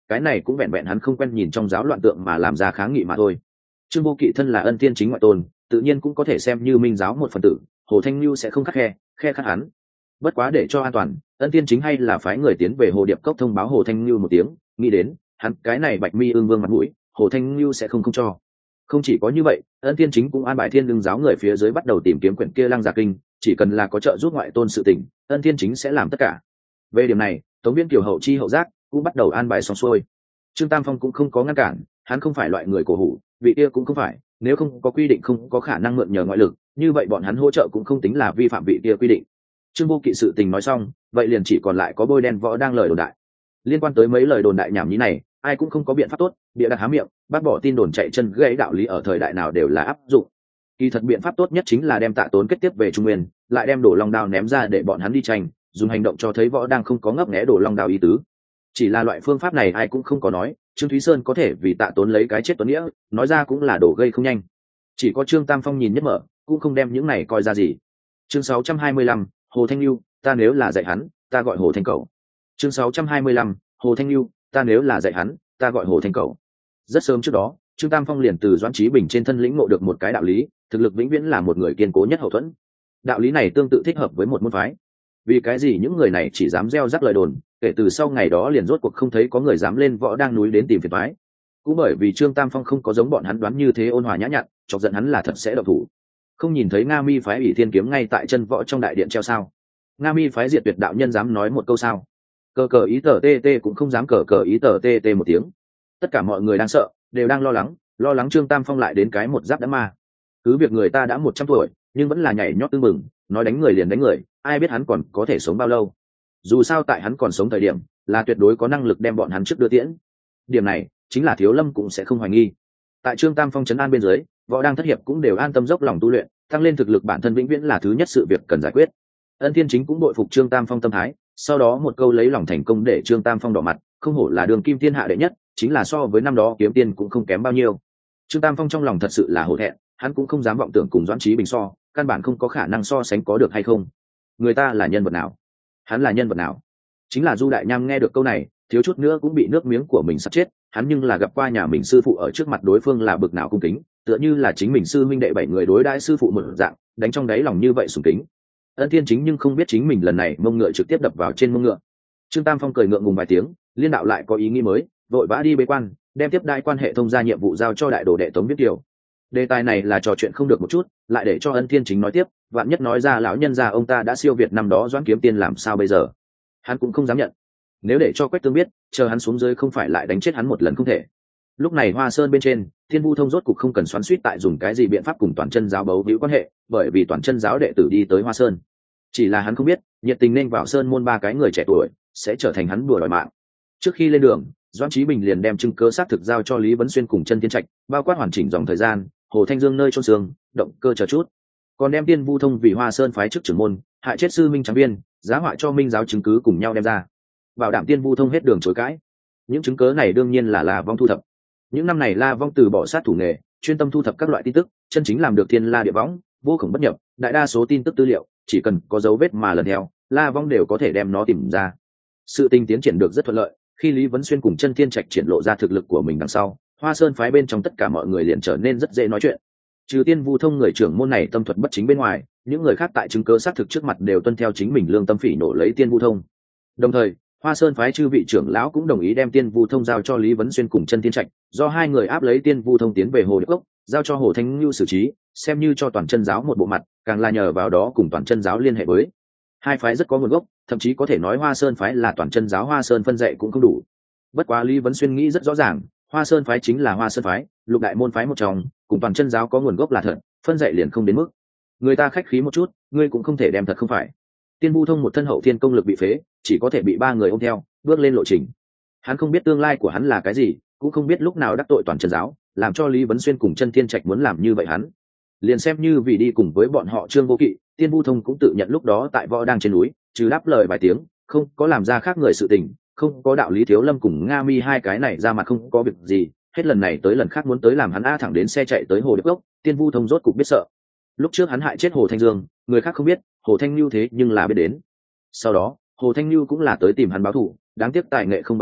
cái này cũng vẹn vẹn hắn không quen nhìn trong giáo loạn tượng mà làm ra kháng nghị mà thôi. Trương Vô Kỵ thân là Ân Thiên Chính ngoại tôn, tự nhiên cũng có thể xem như minh giáo một phần tử, Hồ Thanh Nhu sẽ không khắt khe khắt hắn. Bất quá để cho an toàn, Ân Thiên Chính hay là phái người tiến về Hồ Điệp Cốc thông báo Hồ Thanh Nhu một tiếng, nghĩ đến hắn cái này Bạch Mi ương vương mặt mũi, Hồ Thanh Nhu sẽ không cho. Không chỉ có như vậy, Ân Thiên Chính cũng an bài Thiên Lương giáo người phía dưới bắt đầu tìm kiếm quyển kia Lăng Giả Kinh, chỉ cần là có trợ giúp ngoại tôn sự tình, Ân Thiên Chính sẽ làm tất cả. Về điểm này, Tống Viên Kiều hậu chi hậu giác cũng bắt đầu an bài xong xuôi. Trương Tam Phong cũng không có ngăn cản, hắn không phải loại người cổ hủ, vị kia cũng không phải, nếu không có quy định không có khả năng mượn nhờ ngoại lực, như vậy bọn hắn hỗ trợ cũng không tính là vi phạm vị kia quy định. Trương Vô Kỵ sự tình nói xong, vậy liền chỉ còn lại có Bôi Đen Võ đang lời đồn đại. Liên quan tới mấy lời đồn đại nhảm nhí này, ai cũng không có biện pháp tốt, bịa đặt há miệng, bác bỏ tin đồn chạy chân gãy đạo lý ở thời đại nào đều là áp dụng. Kỳ thật biện pháp tốt nhất chính là đem Tạ Tốn kết tiếp về Trung Nguyên, lại đem Đổ Long Đao ném ra để bọn hắn đi tranh, dùng hành động cho thấy Võ đang không có ngấp nghé Đổ Long Đao ý tứ. Chỉ là loại phương pháp này ai cũng không có nói, Trương Thúy Sơn có thể vì Tạ Tốn lấy cái chết tuấn nghĩa, nói ra cũng là đổ gây không nhanh. Chỉ có Trương Tam Phong nhìn nhất mở, cũng không đem những này coi ra gì. Chương 625, Hồ Thanh Nhu, ta nếu là dạy hắn, ta gọi Hồ Thanh Cầu. Chương 625, Hồ Thanh Nhu, ta nếu là dạy hắn, ta gọi Hồ Thanh Cầu. Rất sớm trước đó, Trương Tam Phong liền từ Doãn Chí Bình trên thân lĩnh ngộ được một cái đạo lý, thực lực vĩnh viễn là một người kiên cố nhất hậu thuẫn. Đạo lý này tương tự thích hợp với một môn phái. Vì cái gì những người này chỉ dám gieo rắc lời đồn, kể từ sau ngày đó liền rốt cuộc không thấy có người dám lên Võ đang núi đến tìm phiền toái. Cũng bởi vì Trương Tam Phong không có giống bọn hắn đoán như thế ôn hòa nhã nhặn, chọc giận hắn là thật sẽ động thủ. Không nhìn thấy Nga Mi phái ủy thiên kiếm ngay tại chân võ trong đại điện treo sao? Nga Mi phái diệt tuyệt đạo nhân dám nói một câu sao? Cờ cờ ý tờ tê cũng không dám cờ cờ ý tờ tê một tiếng. Tất cả mọi người đang sợ, đều đang lo lắng Trương Tam Phong lại đến cái một giáp đã ma. Cứ việc người ta đã 100 tuổi, nhưng vẫn là nhảy nhót tưng bừng, nói đánh người liền đánh người, ai biết hắn còn có thể sống bao lâu. Dù sao tại hắn còn sống thời điểm, là tuyệt đối có năng lực đem bọn hắn trước đưa tiễn. Điểm này chính là Thiếu Lâm cũng sẽ không hoài nghi. Tại Trương Tam Phong trấn an bên dưới, Võ đang thất hiệp cũng đều an tâm dốc lòng tu luyện, tăng lên thực lực bản thân vĩnh viễn là thứ nhất sự việc cần giải quyết. Ân Thiên Chính cũng đội phục Trương Tam Phong tâm thái, sau đó một câu lấy lòng thành công để Trương Tam Phong đỏ mặt, không hổ là đường kim thiên hạ đệ nhất, chính là so với năm đó kiếm tiên cũng không kém bao nhiêu. Trương Tam Phong trong lòng thật sự là hổ thẹn, hắn cũng không dám vọng tưởng cùng Doãn Chí Bình so, căn bản không có khả năng so sánh có được hay không. Người ta là nhân vật nào? Hắn là nhân vật nào? Chính là Du Đại Nham nghe được câu này, thiếu chút nữa cũng bị nước miếng của mình sắp chết, hắn nhưng là gặp qua nhà mình sư phụ ở trước mặt đối phương là bực nào cung kính, tựa như là chính mình sư minh đệ 7 người đối đãi sư phụ một dạng, đánh trong đáy lòng như vậy sùng kính. Ân Thiên Chính nhưng không biết chính mình lần này mông ngựa trực tiếp đập vào trên mông ngựa. Trương Tam Phong cười ngượng ngùng vài tiếng, liên đạo lại có ý nghĩ mới, vội vã đi bế quan, đem tiếp đai quan hệ thông gia nhiệm vụ giao cho đại đồ đệ Tống Viết Kiều. Đề tài này là trò chuyện không được một chút, lại để cho Ân Thiên Chính nói tiếp, vạn nhất nói ra lão nhân gia ông ta đã siêu việt năm đó Doãn Kiếm Tiên làm sao bây giờ? Hắn cũng không dám nhận. Nếu để cho Quách Tương biết, chờ hắn xuống dưới không phải lại đánh chết hắn một lần không thể. Lúc này Hoa Sơn bên trên, Thiên Vu Thông rốt cục không cần xoắn xuýt tại dùng cái gì biện pháp cùng Toàn Chân giáo bấu víu quan hệ, bởi vì Toàn Chân giáo đệ tử đi tới Hoa Sơn. Chỉ là hắn không biết, nhiệt tình nên vào sơn môn 3 cái người trẻ tuổi sẽ trở thành hắn đùa đòi mạng. Trước khi lên đường, Doãn Chí Bình liền đem chứng cứ xác thực giao cho Lý Vấn Xuyên cùng Chân Tiên Trạch, bao quát hoàn chỉnh dòng thời gian, Hồ Thanh Dương nơi chôn xương, động cơ chờ chút. Còn đem Tiên Vu Thông vì Hoa Sơn phái chức trưởng môn, hại chết sư Minh Tráng Viên, giá họa cho Minh giáo chứng cứ cùng nhau đem ra, bảo đảm Tiên Vu Thông hết đường chối cãi. Những chứng cứ này đương nhiên là La Vong thu thập. Những năm này La Vong từ bỏ sát thủ nghề, chuyên tâm thu thập các loại tin tức, chân chính làm được thiên la địa võng, vô cùng bất nhập, đại đa số tin tức tư liệu chỉ cần có dấu vết mà lần theo, La Vong đều có thể đem nó tìm ra. Sự tình tiến triển được rất thuận lợi, khi Lý Vấn Xuyên cùng Chân Thiên Trạch triển lộ ra thực lực của mình đằng sau, Hoa Sơn phái bên trong tất cả mọi người liền trở nên rất dễ nói chuyện. Trừ Tiên Vu Thông người trưởng môn này tâm thuật bất chính bên ngoài, những người khác tại chứng cứ xác thực trước mặt đều tuân theo chính mình lương tâm phỉ nổ lấy Tiên Vu Thông. Đồng thời, Hoa Sơn phái chư vị trưởng lão cũng đồng ý đem Tiên Vu Thông giao cho Lý Vấn Xuyên cùng Chân Thiên Trạch, do hai người áp lấy Tiên Vu Thông tiến về Hồ Điệp Cốc, giao cho Hồ Thanh Nhu xử trí, xem như cho Toàn Chân giáo một bộ mặt, càng là nhờ vào đó cùng Toàn Chân giáo liên hệ với. Hai phái rất có nguồn gốc, thậm chí có thể nói Hoa Sơn phái là Toàn Chân giáo Hoa Sơn phân dạy cũng không đủ. Bất quá Lý Vấn Xuyên nghĩ rất rõ ràng, Hoa Sơn phái chính là Hoa Sơn phái, lục đại môn phái một trong, cùng Toàn Chân giáo có nguồn gốc là thật, phân dạy liền không đến mức. Người ta khách khí một chút, ngươi cũng không thể đem thật không phải. Tiên Vu Thông một thân hậu thiên công lực bị phế, chỉ có thể bị 3 người ôm theo, bước lên lộ trình. Hắn không biết tương lai của hắn là cái gì, cũng không biết lúc nào đắc tội Toàn Chân giáo, làm cho Lý Vấn Xuyên cùng Chân Thiên Trạch muốn làm như vậy hắn. Liền xem như vì đi cùng với bọn họ Trương Vô Kỵ, Tiên Vu Thông cũng tự nhận lúc đó tại Võ đang trên núi, trừ đáp lời vài tiếng, không có làm ra khác người sự tình, không có đạo lý Thiếu Lâm cùng Nga Mi hai cái này ra mặt không có việc gì, hết lần này tới lần khác muốn tới làm hắn a thẳng đến xe chạy tới Hồ Điệp Cốc, Tiên Vu Thông rốt cục biết sợ. Lúc trước hắn hại chết Hồ Thanh Dương, người khác không biết, Hồ Thanh Nhu thế nhưng là biết đến. Sau đó, Hồ Thanh Nhu cũng là tới tìm hắn báo thù, đáng tiếc tài nghệ không bằng người,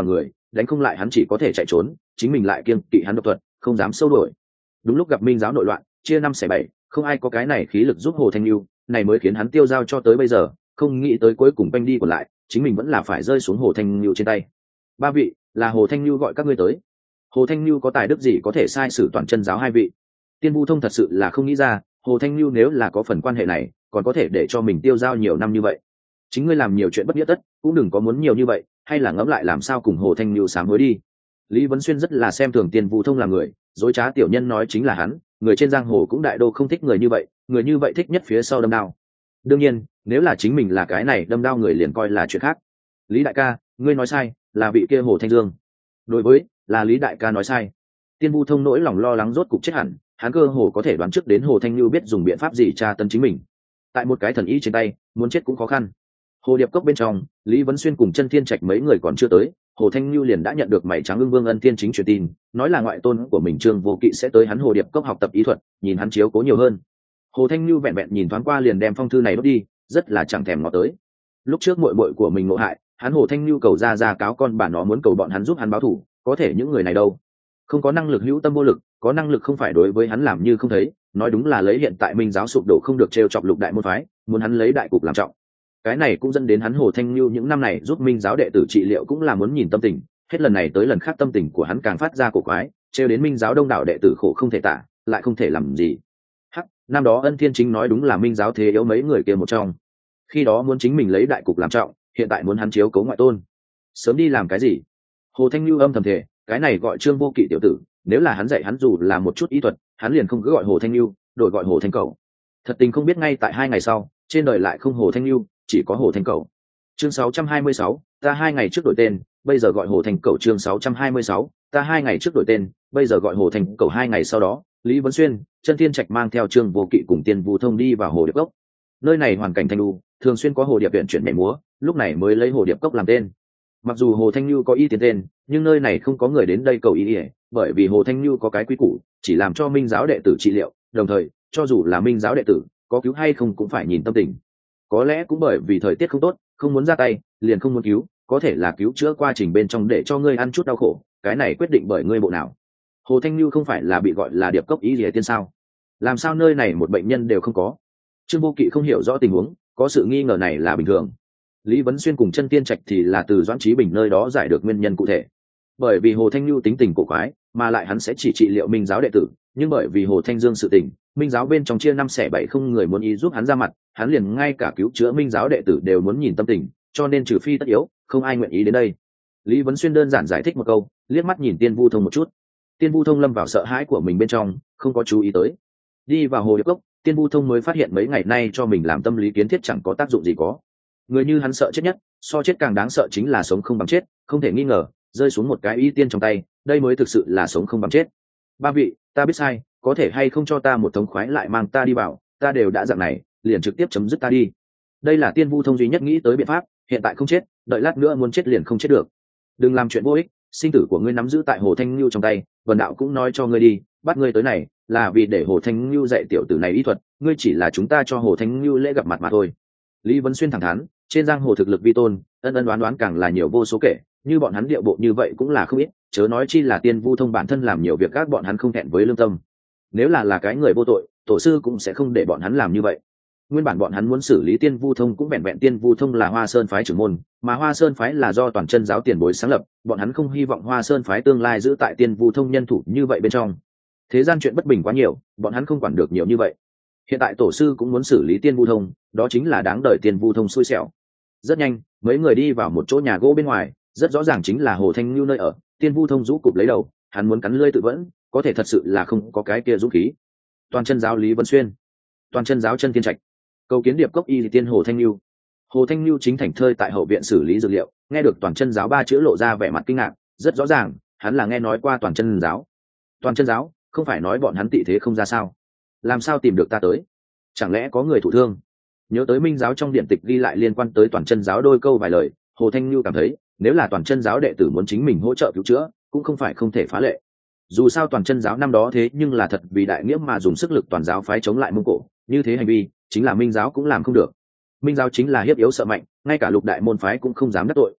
đánh không lại hắn chỉ có thể chạy trốn, chính mình lại kiêng kỵ hắn độc thuật, không dám sâu đổi. Đúng lúc gặp minh giáo nội loạn, chia 5/7, không ai có cái này khí lực giúp Hồ Thanh Nhu, này mới khiến hắn tiêu dao cho tới bây giờ, không nghĩ tới cuối cùng quanh đi còn lại, chính mình vẫn là phải rơi xuống Hồ Thanh Nhu trên tay. Ba vị, là Hồ Thanh Nhu gọi các ngươi tới. Hồ Thanh Nhu có tài đức gì có thể sai sử toàn chân giáo hai vị? Tiên Vu Thông thật sự là không nghĩ ra, Hồ Thanh Nhu nếu là có phần quan hệ này, còn có thể để cho mình tiêu dao nhiều năm như vậy. Chính ngươi làm nhiều chuyện bất nghĩa tất, cũng đừng có muốn nhiều như vậy, hay là ngẫm lại làm sao cùng Hồ Thanh Nhu sám hối đi. Lý Vấn Xuyên rất là xem thường Tiên Vu Thông là người, dối trá tiểu nhân nói chính là hắn, người trên giang hồ cũng đại đô không thích người như vậy thích nhất phía sau đâm đao. Đương nhiên, nếu là chính mình là cái này đâm đao người liền coi là chuyện khác. Lý đại ca, ngươi nói sai, là vị kia Hồ Thanh Dương. Đối với, là Lý đại ca nói sai. Tiên Vu Thông nỗi lòng lo lắng rốt cục chết hẳn, hắn cơ hồ có thể đoán trước đến Hồ Thanh Nhu biết dùng biện pháp gì tra tấn chính mình. Tại một cái thần ý trên tay, muốn chết cũng khó khăn. Hồ Điệp Cốc bên trong, Lý Vấn Xuyên cùng Chân Thiên Trạch mấy người còn chưa tới, Hồ Thanh Nhu liền đã nhận được mảy trắng Ưng Vương Ân Thiên Chính truyền tin, nói là ngoại tôn của mình Trương Vô Kỵ sẽ tới hắn Hồ Điệp Cốc học tập ý thuật, nhìn hắn chiếu cố nhiều hơn. Hồ Thanh Nhu vẹn vẹn nhìn thoáng qua liền đem phong thư này đốt đi, rất là chẳng thèm ngó tới. Lúc trước muội muội của mình ngộ hại, hắn Hồ Thanh Nhu cầu ra cáo con bà nó muốn cầu bọn hắn giúp hắn báo thù, có thể những người này đâu? Không có năng lực hữu tâm vô lực, có năng lực không phải đối với hắn làm như không thấy, nói đúng là lấy hiện tại Minh giáo sụp đổ không được trêu chọc lục đại môn phái, muốn hắn lấy đại cục làm trọng. Cái này cũng dẫn đến hắn Hồ Thanh Nhu những năm này giúp Minh giáo đệ tử trị liệu cũng là muốn nhìn tâm tình, hết lần này tới lần khác tâm tình của hắn càng phát ra cổ quái, trêu đến Minh giáo đông đảo đệ tử khổ không thể tả, lại không thể làm gì. Hắc, năm đó Ân Thiên Chính nói đúng là Minh giáo thế yếu mấy người kia một trong. Khi đó muốn chính mình lấy đại cục làm trọng, hiện tại muốn hắn chiếu cố ngoại tôn. Sớm đi làm cái gì? Hồ Thanh Nhu âm thầm thề, cái này gọi Trương Vô Kỵ tiểu tử, nếu là hắn dạy hắn dù là một chút ý thuật, hắn liền không cứ gọi Hồ Thanh Nhu, đổi gọi Hồ Thanh Cầu. Thật tình không biết ngay tại 2 ngày sau, trên đời lại không Hồ Thanh Nhu, chỉ có Hồ Thanh Cầu. Chương 626, ta 2 ngày trước đổi tên, bây giờ gọi Hồ Thanh Cầu. Chương 626, ta 2 ngày trước đổi tên, bây giờ gọi Hồ Thanh Cầu. 2 ngày sau đó, Lý Vấn Xuyên, Chân Thiên Trạch mang theo Trương Vô Kỵ cùng Tiên Vu Thông đi vào Hồ Điệp Cốc. Nơi này hoàn cảnh thanh lưu, thường xuyên có hồ điệp viện chuyển nhảy múa, lúc này mới lấy Hồ Điệp Cốc làm tên. Mặc dù Hồ Thanh Nhu có y tiền tên, nhưng nơi này không có người đến đây cầu y, bởi vì Hồ Thanh Nhu có cái quy củ, chỉ làm cho Minh giáo đệ tử trị liệu, đồng thời, cho dù là Minh giáo đệ tử, có cứu hay không cũng phải nhìn tâm tình. Có lẽ cũng bởi vì thời tiết không tốt, không muốn ra tay, liền không muốn cứu, có thể là cứu chữa quá trình bên trong để cho ngươi ăn chút đau khổ, cái này quyết định bởi ngươi bộ nào. Hồ Thanh Nhu không phải là bị gọi là Điệp Cốc y lìa tiên sao? Làm sao nơi này một bệnh nhân đều không có? Trương Vô Kỵ không hiểu rõ tình huống, có sự nghi ngờ này là bình thường. Lý Vấn Xuyên cùng Chân Tiên Trạch thì là từ Doãn Chí Bình nơi đó giải được nguyên nhân cụ thể. Bởi vì Hồ Thanh Nhu tính tình cổ quái, mà lại hắn sẽ chỉ trị liệu Minh giáo đệ tử, nhưng bởi vì Hồ Thanh Dương sự tình, Minh giáo bên trong chia 5/7 không người muốn ý giúp hắn ra mặt, hắn liền ngay cả cứu chữa Minh giáo đệ tử đều muốn nhìn tâm tình, cho nên trừ phi tất yếu, không ai nguyện ý đến đây. Lý Vấn Xuyên đơn giản giải thích một câu, liếc mắt nhìn Tiên Vu Thông một chút. Tiên Vu Thông lâm vào sợ hãi của mình bên trong, không có chú ý tới. Đi vào Hồ Điệp Cốc, Tiên Vu Thông mới phát hiện mấy ngày nay cho mình làm tâm lý kiến thiết chẳng có tác dụng gì có. Người như hắn sợ chết nhất, so chết càng đáng sợ chính là sống không bằng chết, không thể nghi ngờ, rơi xuống một cái y tiên trong tay, đây mới thực sự là sống không bằng chết. Ba vị, ta biết sai, có thể hay không cho ta một thống khoái lại mang ta đi vào, ta đều đã dạng này, liền trực tiếp chấm dứt ta đi. Đây là Tiên Vu Thông duy nhất nghĩ tới biện pháp, hiện tại không chết, đợi lát nữa muốn chết liền không chết được. Đừng làm chuyện vô ích, sinh tử của ngươi nắm giữ tại Hồ Thanh Nhu trong tay, Vân đạo cũng nói cho ngươi đi, bắt ngươi tới này là vì để Hồ Thanh Nhu dạy tiểu tử này y thuật, ngươi chỉ là chúng ta cho Hồ Thanh Nhu lễ gặp mặt mà thôi. Lý Vấn Xuyên thẳng thắn, trên giang hồ thực lực vi tôn, ân đoán càng là nhiều vô số kể, như bọn hắn điệu bộ như vậy cũng là không ít, chớ nói chi là Tiên Vu Thông bản thân làm nhiều việc các bọn hắn không thẹn với lương tâm. Nếu là cái người vô tội, tổ sư cũng sẽ không để bọn hắn làm như vậy. Nguyên bản bọn hắn muốn xử lý Tiên Vu Thông cũng vẹn vẹn Tiên Vu Thông là Hoa Sơn phái trưởng môn, mà Hoa Sơn phái là do toàn chân giáo tiền bối sáng lập, bọn hắn không hy vọng Hoa Sơn phái tương lai giữ tại Tiên Vu Thông nhân thủ như vậy bên trong. Thế gian chuyện bất bình quá nhiều, bọn hắn không quản được nhiều như vậy. Hiện tại tổ sư cũng muốn xử lý Tiên Vu Thông, đó chính là đáng đời Tiên Vu Thông xui xẻo. Rất nhanh, mấy người đi vào một chỗ nhà gỗ bên ngoài, rất rõ ràng chính là Hồ Thanh Nhu nơi ở. Tiên Vu Thông rũ cụp lấy đầu, hắn muốn cắn lưỡi tự vẫn, có thể thật sự là không có cái kia dũng khí. Toàn chân giáo Lý Vấn Xuyên, toàn chân giáo Chân Tiên Trạch, cầu kiến Điệp Cốc y tiên Hồ Thanh Nhu. Hồ Thanh Nhu chính thảnh thơi tại hậu viện xử lý dược liệu, nghe được toàn chân giáo 3 chữ lộ ra vẻ mặt kinh ngạc, rất rõ ràng, hắn là nghe nói qua toàn chân giáo. Toàn chân giáo, không phải nói bọn hắn tị thế không ra sao? Làm sao tìm được ta tới? Chẳng lẽ có người thụ thương? Nhớ tới Minh giáo trong điện tịch ghi lại liên quan tới toàn chân giáo đôi câu vài lời, Hồ Thanh Nhu cảm thấy, nếu là toàn chân giáo đệ tử muốn chính mình hỗ trợ cứu chữa, cũng không phải không thể phá lệ. Dù sao toàn chân giáo năm đó thế nhưng là thật vì đại nghĩa mà dùng sức lực toàn giáo phái chống lại Mông Cổ, như thế hành vi, chính là Minh giáo cũng làm không được. Minh giáo chính là hiếp yếu sợ mạnh, ngay cả lục đại môn phái cũng không dám đắc tội,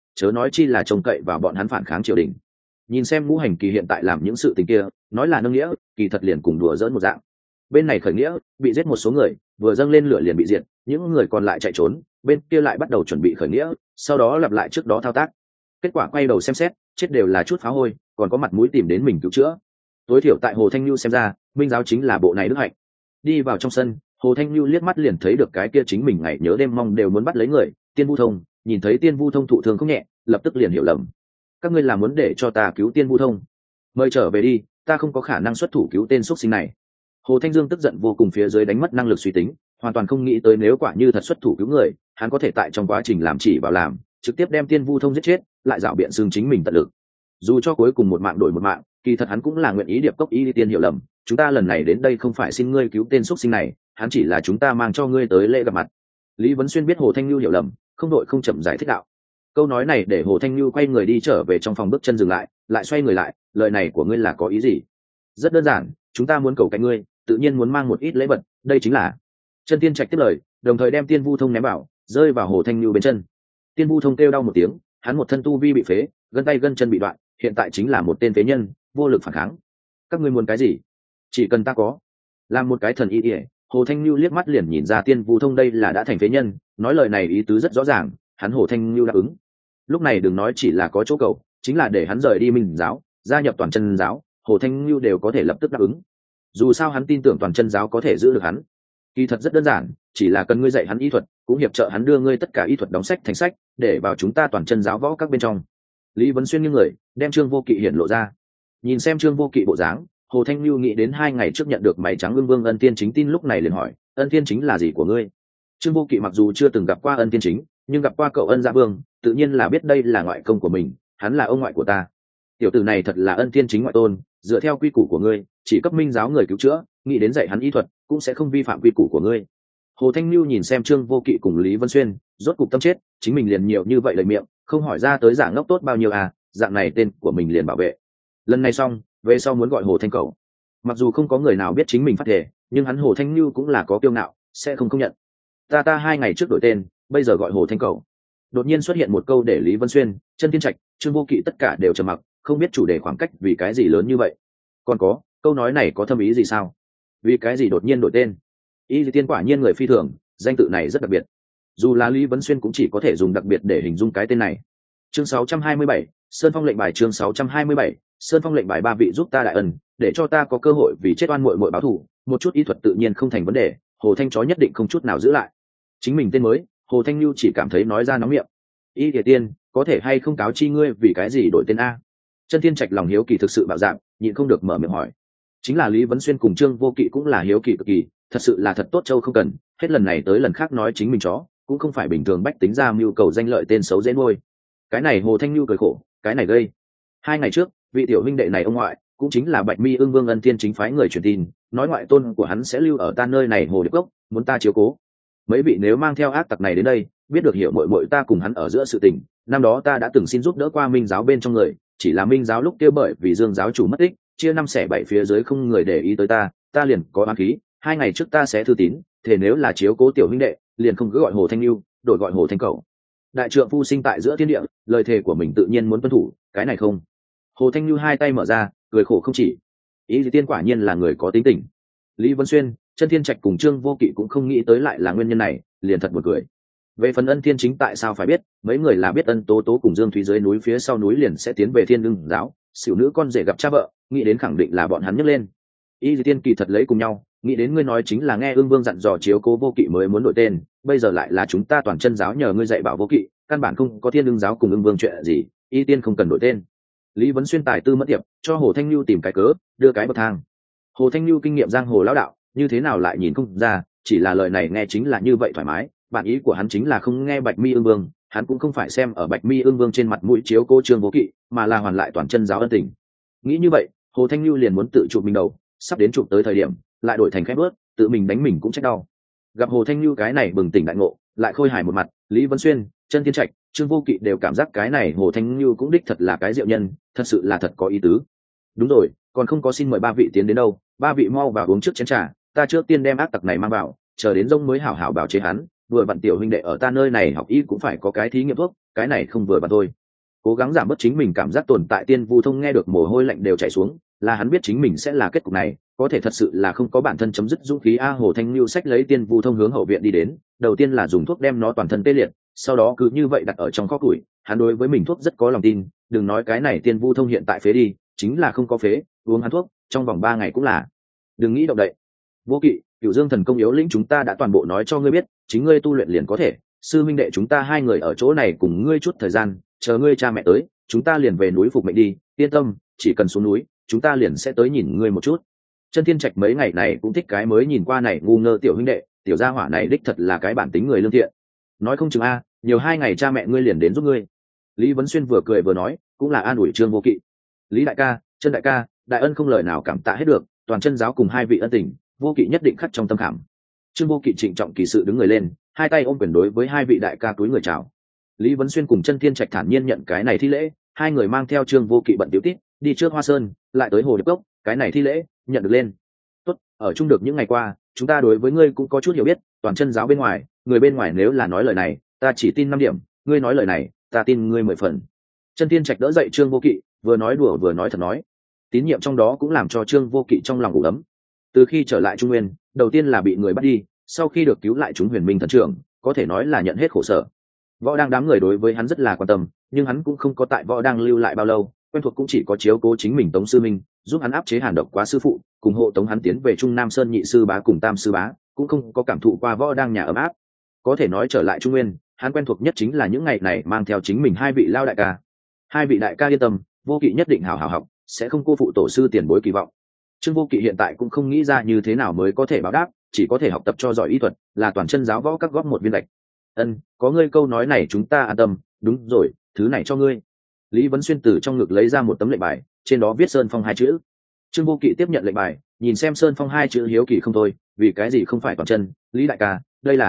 chớ nói chi là trông cậy vào bọn hắn phản kháng triều đình. Nhìn xem Ngũ Hành Kỳ hiện tại làm những sự tình kia, nói là nâng nghĩa, kỳ thật liền cùng đùa giỡn một dạng. Bên này khởi nghĩa, bị giết một số người, vừa dâng lên lửa liền bị diệt, những người còn lại chạy trốn, bên kia lại bắt đầu chuẩn bị khởi nghĩa, sau đó lặp lại trước đó thao tác. Kết quả quay đầu xem xét, chết đều là chút phá hôi, còn có mặt mũi tìm đến mình cứu chữa. Tối thiểu tại Hồ Thanh Nhu xem ra, minh giáo chính là bộ này đức hạnh. Đi vào trong sân, Hồ Thanh Nhu liếc mắt liền thấy được cái kia chính mình ngày nhớ đêm mong đều muốn bắt lấy người, Tiên Vu Thông. Nhìn thấy Tiên Vu Thông thụ thương không nhẹ, lập tức liền hiểu lầm. Các ngươi là muốn để cho ta cứu Tiên Vu Thông? Mời trở về đi, ta không có khả năng xuất thủ cứu tên xuất sinh này. Hồ Thanh Dương tức giận vô cùng, phía dưới đánh mất năng lực suy tính, hoàn toàn không nghĩ tới nếu quả như thật xuất thủ cứu người, hắn có thể tại trong quá trình làm chỉ bảo làm, trực tiếp đem Tiên Vu Thông giết chết, lại dạo biện xương chính mình tận lực. Dù cho cuối cùng một mạng đổi một mạng, kỳ thật hắn cũng là nguyện ý điệp cốc y tiên hiểu lầm, chúng ta lần này đến đây không phải xin ngươi cứu tên xuất sinh này, hắn chỉ là chúng ta mang cho ngươi tới lễ gặp mặt. Lý Vấn Xuyên biết Hồ Thanh Nhu hiểu lầm, không đội không chậm giải thích đạo. Câu nói này để Hồ Thanh Nhu quay người đi trở về trong phòng, bước chân dừng lại, lại xoay người lại, lời này của ngươi là có ý gì? Rất đơn giản, chúng ta muốn cầu cạnh ngươi, tự nhiên muốn mang một ít lễ vật, đây chính là. Chân Tiên Trạch tiếp lời, đồng thời đem Tiên Vu Thông ném vào, rơi vào Hồ Thanh Nhu bên chân. Tiên Vu Thông kêu đau một tiếng, hắn một thân tu vi bị phế, gân tay gân chân bị đoạn, hiện tại chính là một tên phế nhân, vô lực phản kháng. Các ngươi muốn cái gì? Chỉ cần ta có. Làm một cái thần y ỉa, Hồ Thanh Nhu liếc mắt liền nhìn ra Tiên Vu Thông đây là đã thành phế nhân, nói lời này ý tứ rất rõ ràng, hắn Hồ Thanh Nhu đáp ứng. Lúc này đừng nói chỉ là có chỗ cầu, chính là để hắn rời đi Minh giáo, gia nhập Toàn Chân giáo, Hồ Thanh Nhu đều có thể lập tức đáp ứng. Dù sao hắn tin tưởng Toàn Chân giáo có thể giữ được hắn. Kỳ thật rất đơn giản, chỉ là cần ngươi dạy hắn y thuật, cũng hiệp trợ hắn đưa ngươi tất cả y thuật đóng sách thành sách, để vào chúng ta Toàn Chân giáo võ các bên trong. Lý Vấn Xuyên như người, đem Trương Vô Kỵ hiển lộ ra. Nhìn xem Trương Vô Kỵ bộ dáng, Hồ Thanh Nhu nghĩ đến 2 ngày trước nhận được máy trắng Ưng Vương Ân Tiên Chính tin, lúc này liền hỏi, Ân Tiên Chính là gì của ngươi? Trương Vô Kỵ mặc dù chưa từng gặp qua Ân Tiên Chính, nhưng gặp qua cậu Ân Dạ Vương, tự nhiên là biết đây là ngoại công của mình, hắn là ông ngoại của ta. Tiểu tử này thật là Ân Tiên Chính ngoại tôn, dựa theo quy củ của ngươi, chỉ cấp Minh giáo người cứu chữa, nghĩ đến dạy hắn y thuật, cũng sẽ không vi phạm quy củ của ngươi. Hồ Thanh Nhu nhìn xem Trương Vô Kỵ cùng Lý Vân Xuyên, rốt cục tâm chết, chính mình liền nhiều như vậy lời miệng, không hỏi ra tới giả ngốc tốt bao nhiêu à, dạng này tên của mình liền bảo vệ. Lần này xong, về sau muốn gọi Hồ Thanh Cẩu. Mặc dù không có người nào biết chính mình phát thể, nhưng hắn Hồ Thanh Nhu cũng là có kiêu ngạo, sẽ không công nhận. Ta 2 ngày trước đổi tên, bây giờ gọi Hồ Thanh Cẩu. Đột nhiên xuất hiện một câu để Lý Vân Xuyên, Chân Tiên Trạch, Trương Vô Kỵ tất cả đều trầm mặc, không biết chủ đề khoảng cách vì cái gì lớn như vậy. Còn có, câu nói này có thâm ý gì sao? Vì cái gì đột nhiên đổi tên? Y Tiên quả nhiên người phi thường, danh tự này rất đặc biệt. Dù là Lý Vân Xuyên cũng chỉ có thể dùng đặc biệt để hình dung cái tên này. Chương 627, Sơn Phong lệnh bài. Chương 627, Sơn Phong lệnh bài. 3 vị giúp ta đại ân, để cho ta có cơ hội vì chết oan muội muội báo thù, một chút y thuật tự nhiên không thành vấn đề, Hồ Thanh chó nhất định không chút nào giữ lại. Chính mình tên mới, Hồ Thanh Nhu chỉ cảm thấy nói ra nóng miệng. Y Địa Tiên, có thể hay không cáo chi ngươi vì cái gì đổi tên a? Chân Tiên Trạch lòng hiếu kỳ thực sự bạo dạn, nhịn không được mở miệng hỏi. Chính là Lý Vấn Xuyên cùng Trương Vô Kỵ cũng là hiếu kỳ cực kỳ, thật sự là thật tốt châu không cần, hết lần này tới lần khác nói chính mình chó, cũng không phải bình thường bách tính ra mưu cầu danh lợi tên xấu dễ nuôi. Cái này Hồ Thanh Nhu cười khổ, cái này gây. 2 ngày trước, vị tiểu huynh đệ này ông ngoại, cũng chính là Bạch Mi Ưng Vương Ân Tiên Chính phái người truyền tin, nói ngoại tôn của hắn sẽ lưu ở ta nơi này Hồ Điệp Cốc, muốn ta chiếu cố. Mấy vị nếu mang theo ác tặc này đến đây, biết được hiểu muội muội ta cùng hắn ở giữa sự tình, năm đó ta đã từng xin giúp đỡ qua Minh giáo bên trong người, chỉ là Minh giáo lúc kia bởi vì Dương giáo chủ mất tích, chia 5 xẻ 7 phía dưới không người để ý tới ta liền có oán khí, 2 ngày trước ta sẽ thư tín, thế nếu là chiếu cố tiểu huynh đệ, liền không cứ gọi Hồ Thanh Nhu, đổi gọi Hồ Thanh Cẩu. Đại trượng phu sinh tại giữa thiên địa, lời thề của mình tự nhiên muốn tuân thủ, cái này không. Hồ Thanh Nhu 2 tay mở ra, cười khổ không chỉ. Ý Tiên quả nhiên là người có tính tình. Lý Vân Xuyên, Chân Tiên Trạch cùng Trương Vô Kỵ cũng không nghĩ tới lại là nguyên nhân này, liền thật buồn cười. Về phần Ân Tiên Chính tại sao phải biết, mấy người là biết Ân Tố Tố cùng Dương Thúy dưới núi phía sau núi liền sẽ tiến về Thiên Ưng giáo, xỉu nữ con rể gặp cha vợ, nghĩ đến khẳng định là bọn hắn nhấc lên. Y Tiên kỳ thật lấy cùng nhau, nghĩ đến ngươi nói chính là nghe Ưng Vương dặn dò chiếu cố Vô Kỵ mới muốn đổi tên, bây giờ lại là chúng ta Toàn Chân giáo nhờ ngươi dạy bảo Vô Kỵ, căn bản không có Thiên Ưng giáo cùng Ưng Vương chuyện gì, Y Tiên không cần đổi tên. Lý Vấn Xuyên tài tư mất tiệp, cho Hồ Thanh Nhu tìm cái cớ, đưa cái bậc thang. Hồ Thanh Nhu kinh nghiệm giang hồ lão đạo, như thế nào lại nhìn không ra, chỉ là lời này nghe chính là như vậy thoải mái, bản ý của hắn chính là không nghe Bạch Mi Ưng Vương, hắn cũng không phải xem ở Bạch Mi Ưng Vương trên mặt mũi chiếu cố Trương Vô Kỵ, mà là hoàn lại Toàn Chân giáo ân tình. Nghĩ như vậy, Hồ Thanh Nhu liền muốn tự chụp mình đầu, sắp đến chụp tới thời điểm, lại đổi thành khép bớt, tự mình đánh mình cũng trách đau. Gặp Hồ Thanh Nhu cái này bừng tỉnh đại ngộ, lại khôi hài một mặt, Lý Vân Xuyên, Chân Tiên Trạch, Trương Vô Kỵ đều cảm giác cái này Hồ Thanh Nhu cũng đích thật là cái diệu nhân, thật sự là thật có ý tứ. Đúng rồi, còn không có xin mời 3 vị tiến đến đâu, 3 vị mau vào uống trước chén trà, ta trước tiên đem ác tặc này mang vào, chờ đến rông mới hảo hảo bảo chế hắn, vừa vặn tiểu huynh đệ ở ta nơi này học y cũng phải có cái thí nghiệm thuốc, cái này không vừa vặn thôi. Cố gắng giảm bớt chính mình cảm giác tồn tại, Tiên Vu Thông nghe được mồ hôi lạnh đều chảy xuống, là hắn biết chính mình sẽ là kết cục này, có thể thật sự là không có bản thân chấm dứt dũng khí a. Hồ Thanh Nhu xách lấy Tiên Vu Thông hướng hậu viện đi đến, đầu tiên là dùng thuốc đem nó toàn thân tê liệt, sau đó cứ như vậy đặt ở trong kho củi. Hắn đối với mình thuốc rất có lòng tin, đừng nói cái này Tiên Vu Thông hiện tại phế đi, chính là không có phế, uống hắn thuốc trong vòng 3 ngày cũng là. Đừng nghĩ động đậy. Vô Kỵ, Cửu Dương thần công yếu lĩnh chúng ta đã toàn bộ nói cho ngươi biết, chính ngươi tu luyện liền có thể. Sư minh đệ chúng ta 2 người ở chỗ này cùng ngươi chút thời gian, chờ ngươi cha mẹ tới, chúng ta liền về núi phục mệnh đi. Yên tâm, chỉ cần xuống núi, chúng ta liền sẽ tới nhìn ngươi một chút. Chân Thiên Trạch mấy ngày này cũng thích cái mới nhìn qua này ngu ngơ tiểu huynh đệ, tiểu gia hỏa này đích thật là cái bản tính người lương thiện. Nói không chừng a, nhiều 2 ngày cha mẹ ngươi liền đến giúp ngươi. Lý Vấn Xuyên vừa cười vừa nói, cũng là an ủi Trương Vô Kỵ. Lý đại ca, Chân đại ca, đại ân không lời nào cảm tạ hết được, toàn chân giáo cùng 2 vị ân tình, Vô Kỵ nhất định khắc trong tâm khảm. Trương Vô Kỵ trịnh trọng kỳ sự đứng người lên, 2 tay ôm quyền đối với 2 vị đại ca túi người chào. Lý Vấn Xuyên cùng Chân Thiên Trạch thản nhiên nhận cái này thi lễ, 2 người mang theo Trương Vô Kỵ bận tiểu tít, đi trước Hoa Sơn, lại tới Hồ Điệp Cốc, cái này thi lễ nhận được lên. Tốt, ở chung được những ngày qua, chúng ta đối với ngươi cũng có chút hiểu biết, toàn chân giáo bên ngoài, người bên ngoài nếu là nói lời này, ta chỉ tin 5 điểm, ngươi nói lời này, ta tin ngươi 10 phần. Chân Thiên Trạch đỡ dậy Trương Vô Kỵ, vừa nói đùa vừa nói thật nói. Tín nhiệm trong đó cũng làm cho Trương Vô Kỵ trong lòng ủ ấm. Từ khi trở lại Trung Nguyên, đầu tiên là bị người bắt đi, sau khi được cứu lại chúng Huyền Minh thần trưởng, có thể nói là nhận hết khổ sở. Võ đang đám người đối với hắn rất là quan tâm, nhưng hắn cũng không có tại Võ đang lưu lại bao lâu, quen thuộc cũng chỉ có chiếu cố chính mình Tống sư minh, giúp hắn áp chế Hàn Độc Quá sư phụ, cùng hộ tống hắn tiến về Trung Nam Sơn nhị sư bá cùng tam sư bá, cũng không có cảm thụ qua Võ đang nhà ấm áp. Có thể nói trở lại Trung Nguyên, hắn quen thuộc nhất chính là những ngày này mang theo chính mình 2 vị lao đại ca. 2 vị đại ca yên tâm, Vô Kỵ nhất định hảo hảo học, sẽ không cô phụ tổ sư tiền bối kỳ vọng. Trương Vô Kỵ hiện tại cũng không nghĩ ra như thế nào mới có thể báo đáp, chỉ có thể học tập cho giỏi y thuật, là toàn chân giáo võ các góp một viên lệch. Có ngươi câu nói này chúng ta an tâm, đúng rồi, thứ này cho ngươi. Lý Vấn Xuyên từ trong ngực lấy ra một tấm lệnh bài, trên đó viết Sơn Phong 2 chữ. Trương Vô Kỵ tiếp nhận lệnh bài, nhìn xem Sơn Phong 2 chữ hiếu kỳ không thôi, vì cái gì không phải toàn chân, Lý đại ca,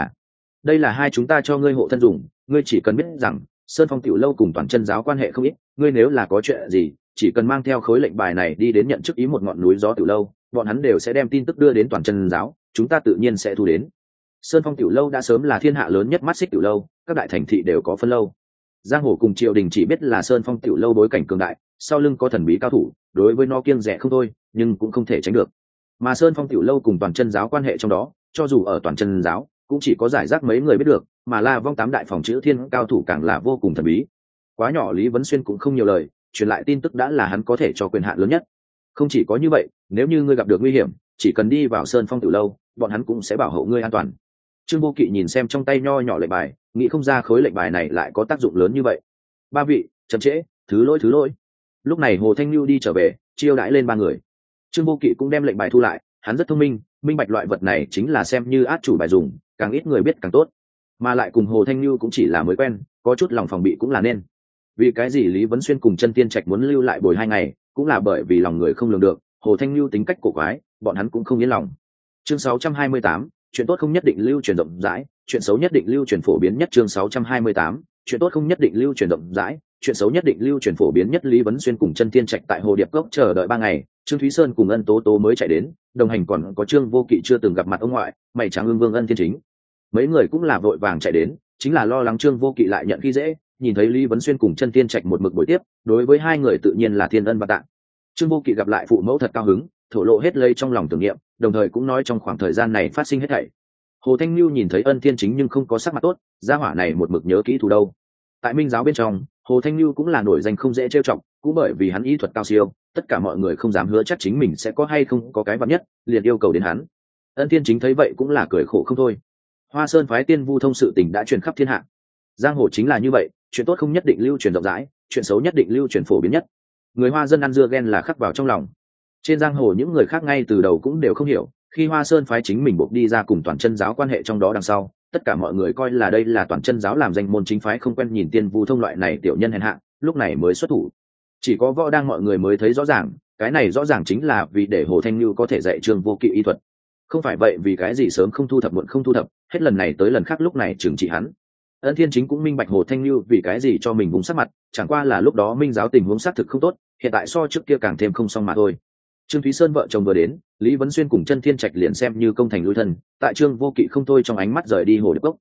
đây là 2 chúng ta cho ngươi hộ thân dùng, ngươi chỉ cần biết rằng Sơn Phong tiểu lâu cùng toàn chân giáo quan hệ không ít, ngươi nếu là có chuyện gì, chỉ cần mang theo khối lệnh bài này đi đến nhận chức ý một ngọn núi gió tiểu lâu, bọn hắn đều sẽ đem tin tức đưa đến toàn chân giáo, chúng ta tự nhiên sẽ thu đến. Sơn Phong tiểu lâu đã sớm là thiên hạ lớn nhất mắt xích tiểu lâu, các đại thành thị đều có phân lâu. Giang hồ cùng triều đình chỉ biết là Sơn Phong tiểu lâu bối cảnh cường đại, sau lưng có thần bí cao thủ, đối với nó kiêng dè không thôi, nhưng cũng không thể tránh được. Mà Sơn Phong tiểu lâu cùng toàn chân giáo quan hệ trong đó, cho dù ở toàn chân giáo, cũng chỉ có giải rác mấy người biết được, mà La Vong 8 đại phòng chữ thiên cao thủ càng là vô cùng thần bí. Quá nhỏ Lý Vấn Xuyên cũng không nhiều lời, truyền lại tin tức đã là hắn có thể cho quyền hạn lớn nhất. Không chỉ có như vậy, nếu như ngươi gặp được nguy hiểm, chỉ cần đi vào Sơn Phong tiểu lâu, bọn hắn cũng sẽ bảo hộ ngươi an toàn. Trương Vô Kỵ nhìn xem trong tay nho nhỏ lệnh bài, nghĩ không ra khối lệnh bài này lại có tác dụng lớn như vậy. 3 vị, chậm trễ, thứ lỗi. Lúc này Hồ Thanh Nhu đi trở về, chiêu đãi lên 3 người. Trương Vô Kỵ cũng đem lệnh bài thu lại, hắn rất thông minh, minh bạch loại vật này chính là xem như át chủ bài dùng, càng ít người biết càng tốt. Mà lại cùng Hồ Thanh Nhu cũng chỉ là mới quen, có chút lòng phòng bị cũng là nên. Vì cái gì Lý Vấn Xuyên cùng Chân Tiên Trạch muốn lưu lại bồi 2 ngày, cũng là bởi vì lòng người không lường được, Hồ Thanh Nhu tính cách cổ quái, bọn hắn cũng không yên lòng. Chương 628, chuyện tốt không nhất định lưu truyền rộng rãi, chuyện xấu nhất định lưu truyền phổ biến nhất. Chương 628, chuyện tốt không nhất định lưu truyền rộng rãi, chuyện xấu nhất định lưu truyền phổ biến nhất. Lý Vấn Xuyên cùng Chân Tiên Trạch tại Hồ Điệp Cốc chờ đợi 3 ngày, Trương Thúy Sơn cùng Ân Tố Tố mới chạy đến, đồng hành còn có Trương Vô Kỵ chưa từng gặp mặt ông ngoại, mày trắng Ưng Vương Ân Thiên Chính. Mấy người cũng là vội vàng chạy đến, chính là lo lắng Trương Vô Kỵ lại nhận khi dễ, nhìn thấy Lý Vấn Xuyên cùng Chân Tiên Trạch một mực buổi tiếp, đối với 2 người tự nhiên là thiên ân và tạ. Trương Vô Kỵ gặp lại phụ mẫu thật cao hứng, thổ lộ hết lây trong lòng tưởng niệm, đồng thời cũng nói trong khoảng thời gian này phát sinh hết thảy. Hồ Thanh Nhu nhìn thấy Ân Thiên Chính nhưng không có sắc mặt tốt, gia hỏa này một mực nhớ kỹ thù đâu. Tại Minh giáo bên trong, Hồ Thanh Nhu cũng là nổi danh không dễ trêu chọc, cũng bởi vì hắn y thuật cao siêu, tất cả mọi người không dám hứa chắc chính mình sẽ có hay không có cái vạn nhất, liền yêu cầu đến hắn. Ân Thiên Chính thấy vậy cũng là cười khổ không thôi. Hoa Sơn phái Tiên Vu Thông sự tình đã truyền khắp thiên hạ. Giang hồ chính là như vậy, chuyện tốt không nhất định lưu truyền rộng rãi, chuyện xấu nhất định lưu truyền phổ biến nhất. Người Hoa dân ăn dưa ghen là khắc vào trong lòng. Trên giang hồ những người khác ngay từ đầu cũng đều không hiểu, khi Hoa Sơn phái chính mình buộc đi ra cùng toàn chân giáo quan hệ trong đó đằng sau, tất cả mọi người coi là đây là toàn chân giáo làm danh môn chính phái không quen nhìn Tiên Vu Thông loại này tiểu nhân hèn hạ, lúc này mới xuất thủ. Chỉ có Võ đang mọi người mới thấy rõ ràng, cái này rõ ràng chính là vì để Hồ Thanh Nhu có thể dạy Trương Vô Kỵ y thuật. Không phải vậy vì cái gì sớm không thu thập muộn không thu thập, hết lần này tới lần khác lúc này trừng trị hắn. Ân Thiên Chính cũng minh bạch Hồ Thanh Nhu vì cái gì cho mình vùng sắc mặt, chẳng qua là lúc đó Minh giáo tình huống xác thực không tốt, hiện tại so trước kia càng thêm không xong mà thôi. Trương Thúy Sơn vợ chồng vừa đến, Lý Vấn Xuyên cùng Chân Thiên Trạch liền xem như công thành lui thân, tại Trương Vô Kỵ không thôi trong ánh mắt rời đi Hồ Điệp Cốc.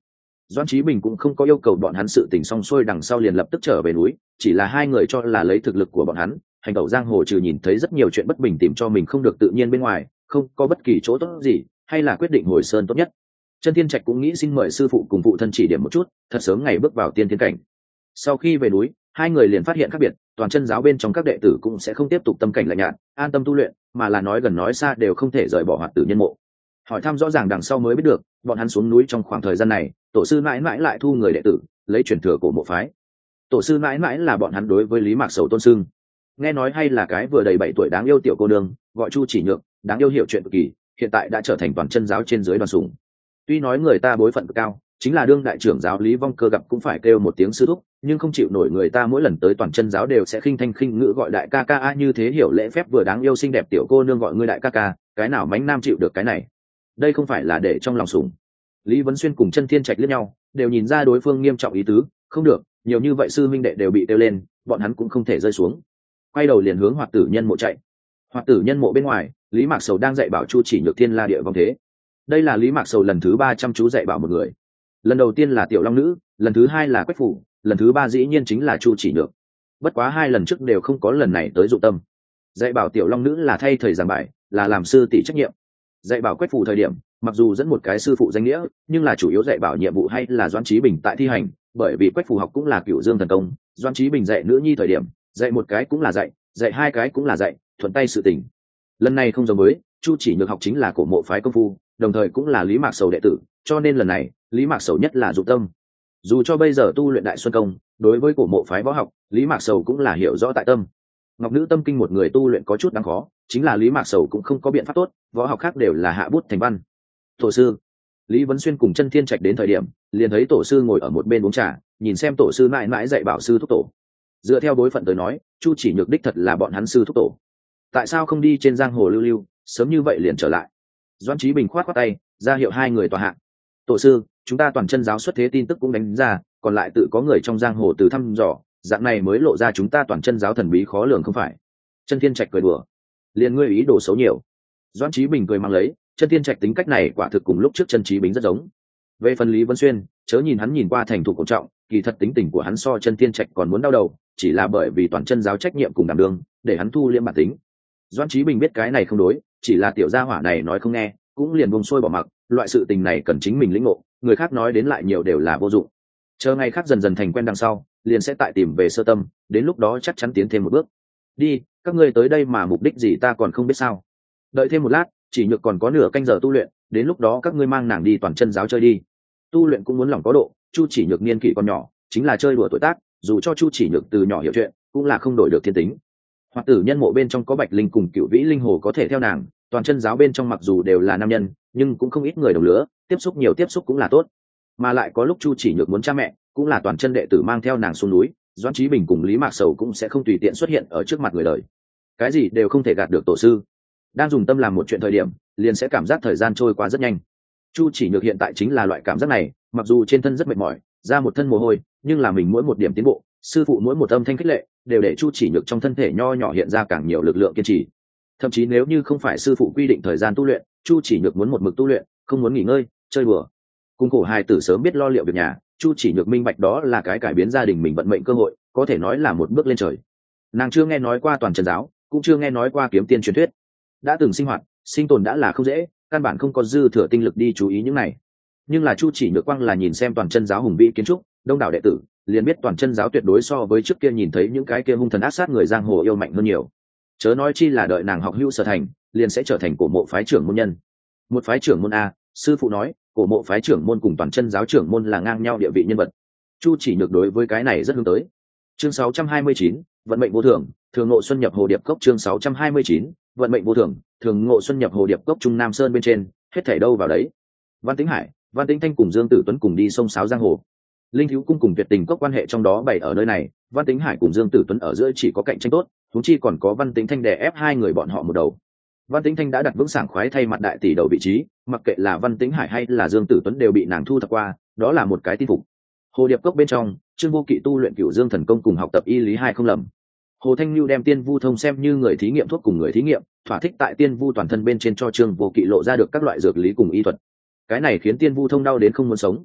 Doãn Chí Bình cũng không có yêu cầu bọn hắn sự tình xong xuôi đằng sau liền lập tức trở về núi, chỉ là hai người cho là lấy thực lực của bọn hắn, hành tẩu giang hồ trừ nhìn thấy rất nhiều chuyện bất bình tìm cho mình không được tự nhiên bên ngoài, không có bất kỳ chỗ tốt gì, hay là quyết định hồi sơn tốt nhất. Chân Thiên Trạch cũng nghĩ xin mời sư phụ cùng phụ thân chỉ điểm một chút, thật sớm ngày bước vào tiên thiên cảnh. Sau khi về núi, hai người liền phát hiện khác biệt, toàn chân giáo bên trong các đệ tử cũng sẽ không tiếp tục tâm cảnh lạnh nhạt, an tâm tu luyện, mà là nói gần nói xa đều không thể rời bỏ Hoạt Tử Nhân mộ. Hỏi thăm rõ ràng đằng sau mới biết được, bọn hắn xuống núi trong khoảng thời gian này, tổ sư mãi mãi lại thu người đệ tử, lấy truyền thừa của mộ phái. Tổ sư mãi mãi là bọn hắn đối với Lý Mạc Sầu tôn xưng. Nghe nói hay là cái vừa đầy 7 tuổi đáng yêu tiểu cô nương, gọi Chu Chỉ Nhược, đáng yêu hiểu chuyện cực kỳ, hiện tại đã trở thành toàn chân giáo trên dưới đoàn sủng. Tuy nói người ta bối phận cực cao, chính là đương đại trưởng giáo Lý Vong Cơ gặp cũng phải kêu một tiếng sư thúc, nhưng không chịu nổi người ta mỗi lần tới toàn chân giáo đều sẽ khinh thanh khinh ngữ gọi đại ca ca như thế, hiểu lễ phép vừa đáng yêu xinh đẹp tiểu cô nương gọi ngươi đại ca ca, cái nào mánh nam chịu được cái này. Đây không phải là để trong lòng sủng. Lý Vấn Xuyên cùng Chân Thiên Trạch liếc nhau, đều nhìn ra đối phương nghiêm trọng ý tứ, không được, nhiều như vậy sư minh đệ đều bị tiêu lên, bọn hắn cũng không thể rơi xuống. Quay đầu liền hướng Hoạt Tử Nhân mộ chạy. Hoạt Tử Nhân mộ bên ngoài, Lý Mạc Sầu đang dạy bảo Chu Chỉ Nhược thiên la địa vong thế. Đây là Lý Mạc Sầu lần thứ 300 chú dạy bảo một người. Lần đầu tiên là Tiểu Long Nữ, lần thứ 2 là Quách Phủ, lần thứ 3 dĩ nhiên chính là Chu Chỉ Nhược. Bất quá 2 lần trước đều không có lần này tới dụng tâm. Dạy bảo Tiểu Long Nữ là thay thầy giảng bài, là làm sư tỷ trách nhiệm. Dạy bảo Quách Phủ thời điểm, mặc dù dẫn một cái sư phụ danh nghĩa, nhưng là chủ yếu dạy bảo nhiệm vụ hay là Doãn Chí Bình tại thi hành, bởi vì Quách Phủ học cũng là Cửu Dương thần công, Doãn Chí Bình dạy nữ nhi thời điểm, dạy một cái cũng là dạy 2 cái cũng là dạy, thuận tay sự tình. Lần này không giống với, Chu Chỉ Nhược học chính là cổ mộ phái công phu, đồng thời cũng là Lý Mạc Sầu đệ tử, cho nên lần này Lý Mạc Sầu nhất là dụng tâm. Dù cho bây giờ tu luyện Đại Xuân công, đối với cổ mộ phái võ học, Lý Mạc Sầu cũng là hiểu rõ tại tâm. Ngọc Nữ Tâm Kinh một người tu luyện có chút đáng khó, chính là Lý Mạc Sầu cũng không có biện pháp tốt, võ học khác đều là hạ bút thành văn. Tổ sư Lý Vấn Xuyên cùng Chân Thiên Trạch đến thời điểm, liền thấy tổ sư ngồi ở một bên uống trà, nhìn xem tổ sư mãi mãi dạy bảo sư thúc tổ. Dựa theo bối phận tới nói, Chu Chỉ Nhược đích thật là bọn hắn sư thúc tổ. Tại sao không đi trên giang hồ lưu lưu, sớm như vậy liền trở lại? Doãn Chí Bình khoát tay, ra hiệu hai người tòa hạng. Tổ sư, chúng ta toàn chân giáo xuất thế tin tức cũng đánh ra, còn lại tự có người trong giang hồ từ thăm dò, dạng này mới lộ ra chúng ta toàn chân giáo thần bí khó lường không phải? Chân Thiên Trạch cười đùa, liền ngươi ý đồ xấu nhiều. Doãn Chí Bình cười mang lấy, Chân Thiên Trạch tính cách này quả thực cùng lúc trước Chân Chí Bình rất giống. Về phần Lý Vân Xuyên, chớ nhìn hắn nhìn qua thành thục cổ trọng, kỳ thật tính tình của hắn so Chân Thiên Trạch còn muốn đau đầu, chỉ là bởi vì toàn chân giáo trách nhiệm cùng đảm đương, để hắn thu liễm bản tính. Doãn Chí Bình biết cái này không đối, chỉ là tiểu gia hỏa này nói không nghe, cũng liền buông xuôi bỏ mặc, loại sự tình này cần chính mình lĩnh ngộ, người khác nói đến lại nhiều đều là vô dụng. Chờ ngày khác dần dần thành quen đằng sau, liền sẽ tại tìm về sơ tâm, đến lúc đó chắc chắn tiến thêm một bước. Đi, các ngươi tới đây mà mục đích gì ta còn không biết sao? Đợi thêm một lát, Chỉ Nhược còn có nửa canh giờ tu luyện, đến lúc đó các ngươi mang nàng đi toàn chân giáo chơi đi. Tu luyện cũng muốn lòng có độ, Chu Chỉ Nhược niên kỷ còn nhỏ, chính là chơi đùa tuổi tác, dù cho Chu Chỉ Nhược từ nhỏ hiểu chuyện, cũng là không đổi được thiên tính. Hoạt Tử Nhân mộ bên trong có Bạch Linh cùng Cửu Vĩ Linh Hồ có thể theo nàng, toàn chân giáo bên trong mặc dù đều là nam nhân, nhưng cũng không ít người đồng lứa, tiếp xúc nhiều tiếp xúc cũng là tốt. Mà lại có lúc Chu Chỉ Nhược muốn cha mẹ, cũng là toàn chân đệ tử mang theo nàng xuống núi, Doãn Chí Bình cùng Lý Mạc Sầu cũng sẽ không tùy tiện xuất hiện ở trước mặt người đời. Cái gì đều không thể gạt được tổ sư. Đang dùng tâm làm một chuyện thời điểm, liền sẽ cảm giác thời gian trôi qua rất nhanh. Chu Chỉ Nhược hiện tại chính là loại cảm giác này, mặc dù trên thân rất mệt mỏi, ra một thân mồ hôi, nhưng là mình mỗi một điểm tiến bộ, sư phụ mỗi một âm thanh khích lệ, đều để Chu Chỉ Nhược trong thân thể nho nhỏ hiện ra càng nhiều lực lượng kiên trì. Thậm chí nếu như không phải sư phụ quy định thời gian tu luyện, Chu Chỉ Nhược muốn một mực tu luyện, không muốn nghỉ ngơi, chơi đùa. Cùng khổ hài tử sớm biết lo liệu việc nhà, Chu Chỉ Nhược minh bạch đó là cái cải biến gia đình mình vận mệnh cơ hội, có thể nói là một bước lên trời. Nàng chưa nghe nói qua toàn chân giáo, cũng chưa nghe nói qua kiếm tiên truyền thuyết. Đã từng sinh hoạt, sinh tồn đã là không dễ, căn bản không có dư thừa tinh lực đi chú ý những này. Nhưng là Chu Chỉ Nhược quang là nhìn xem toàn chân giáo hùng vĩ kiến trúc, đông đảo đệ tử, liền biết toàn chân giáo tuyệt đối so với trước kia nhìn thấy những cái kia hung thần ác sát người giang hồ yêu mạnh hơn nhiều. Chớ nói chi là đợi nàng học hữu sở thành, liền sẽ trở thành cổ mộ phái trưởng môn nhân. Một phái trưởng môn a, sư phụ nói, cổ mộ phái trưởng môn cùng toàn chân giáo trưởng môn là ngang nhau địa vị nhân vật. Chu Chỉ Nhược đối với cái này rất hướng tới. Chương 629, vận mệnh vô thường, thường ngộ xuân nhập hồ điệp cốc. Chương 629, vận mệnh vô thường, thường ngộ xuân nhập hồ điệp cốc. Trung Nam Sơn bên trên, hết thảy đâu vào đấy. Văn Tĩnh Hải, Văn Tĩnh Thanh cùng Dương Tử Tuấn cùng đi sông sáo giang hồ. Linh Thiếu Cung cùng Tuyệt Tình Cốc quan hệ trong đó bày ở nơi này, Văn Tĩnh Hải cùng Dương Tử Tuấn ở giữa chỉ có cạnh tranh tốt, huống chi còn có Văn Tĩnh Thanh đè ép hai người bọn họ một đầu. Văn Tĩnh Thanh đã đặt vững sảng khoái thay mặt đại tỷ đầu vị trí, mặc kệ là Văn Tĩnh Hải hay là Dương Tử Tuấn đều bị nàng thu thập qua, đó là một cái tin phục. Hồ Điệp Cốc bên trong, Trương Vô Kỵ tu luyện Cửu Dương thần công cùng học tập y lý hai không lầm. Hồ Thanh Nhu đem Tiên Vu thông xem như người thí nghiệm thuốc cùng người thí nghiệm, thỏa thích tại Tiên Vu toàn thân bên trên cho Trương Vô Kỵ lộ ra được các loại dược lý cùng y thuật. Cái này khiến Tiên Vu thông đau đến không muốn sống.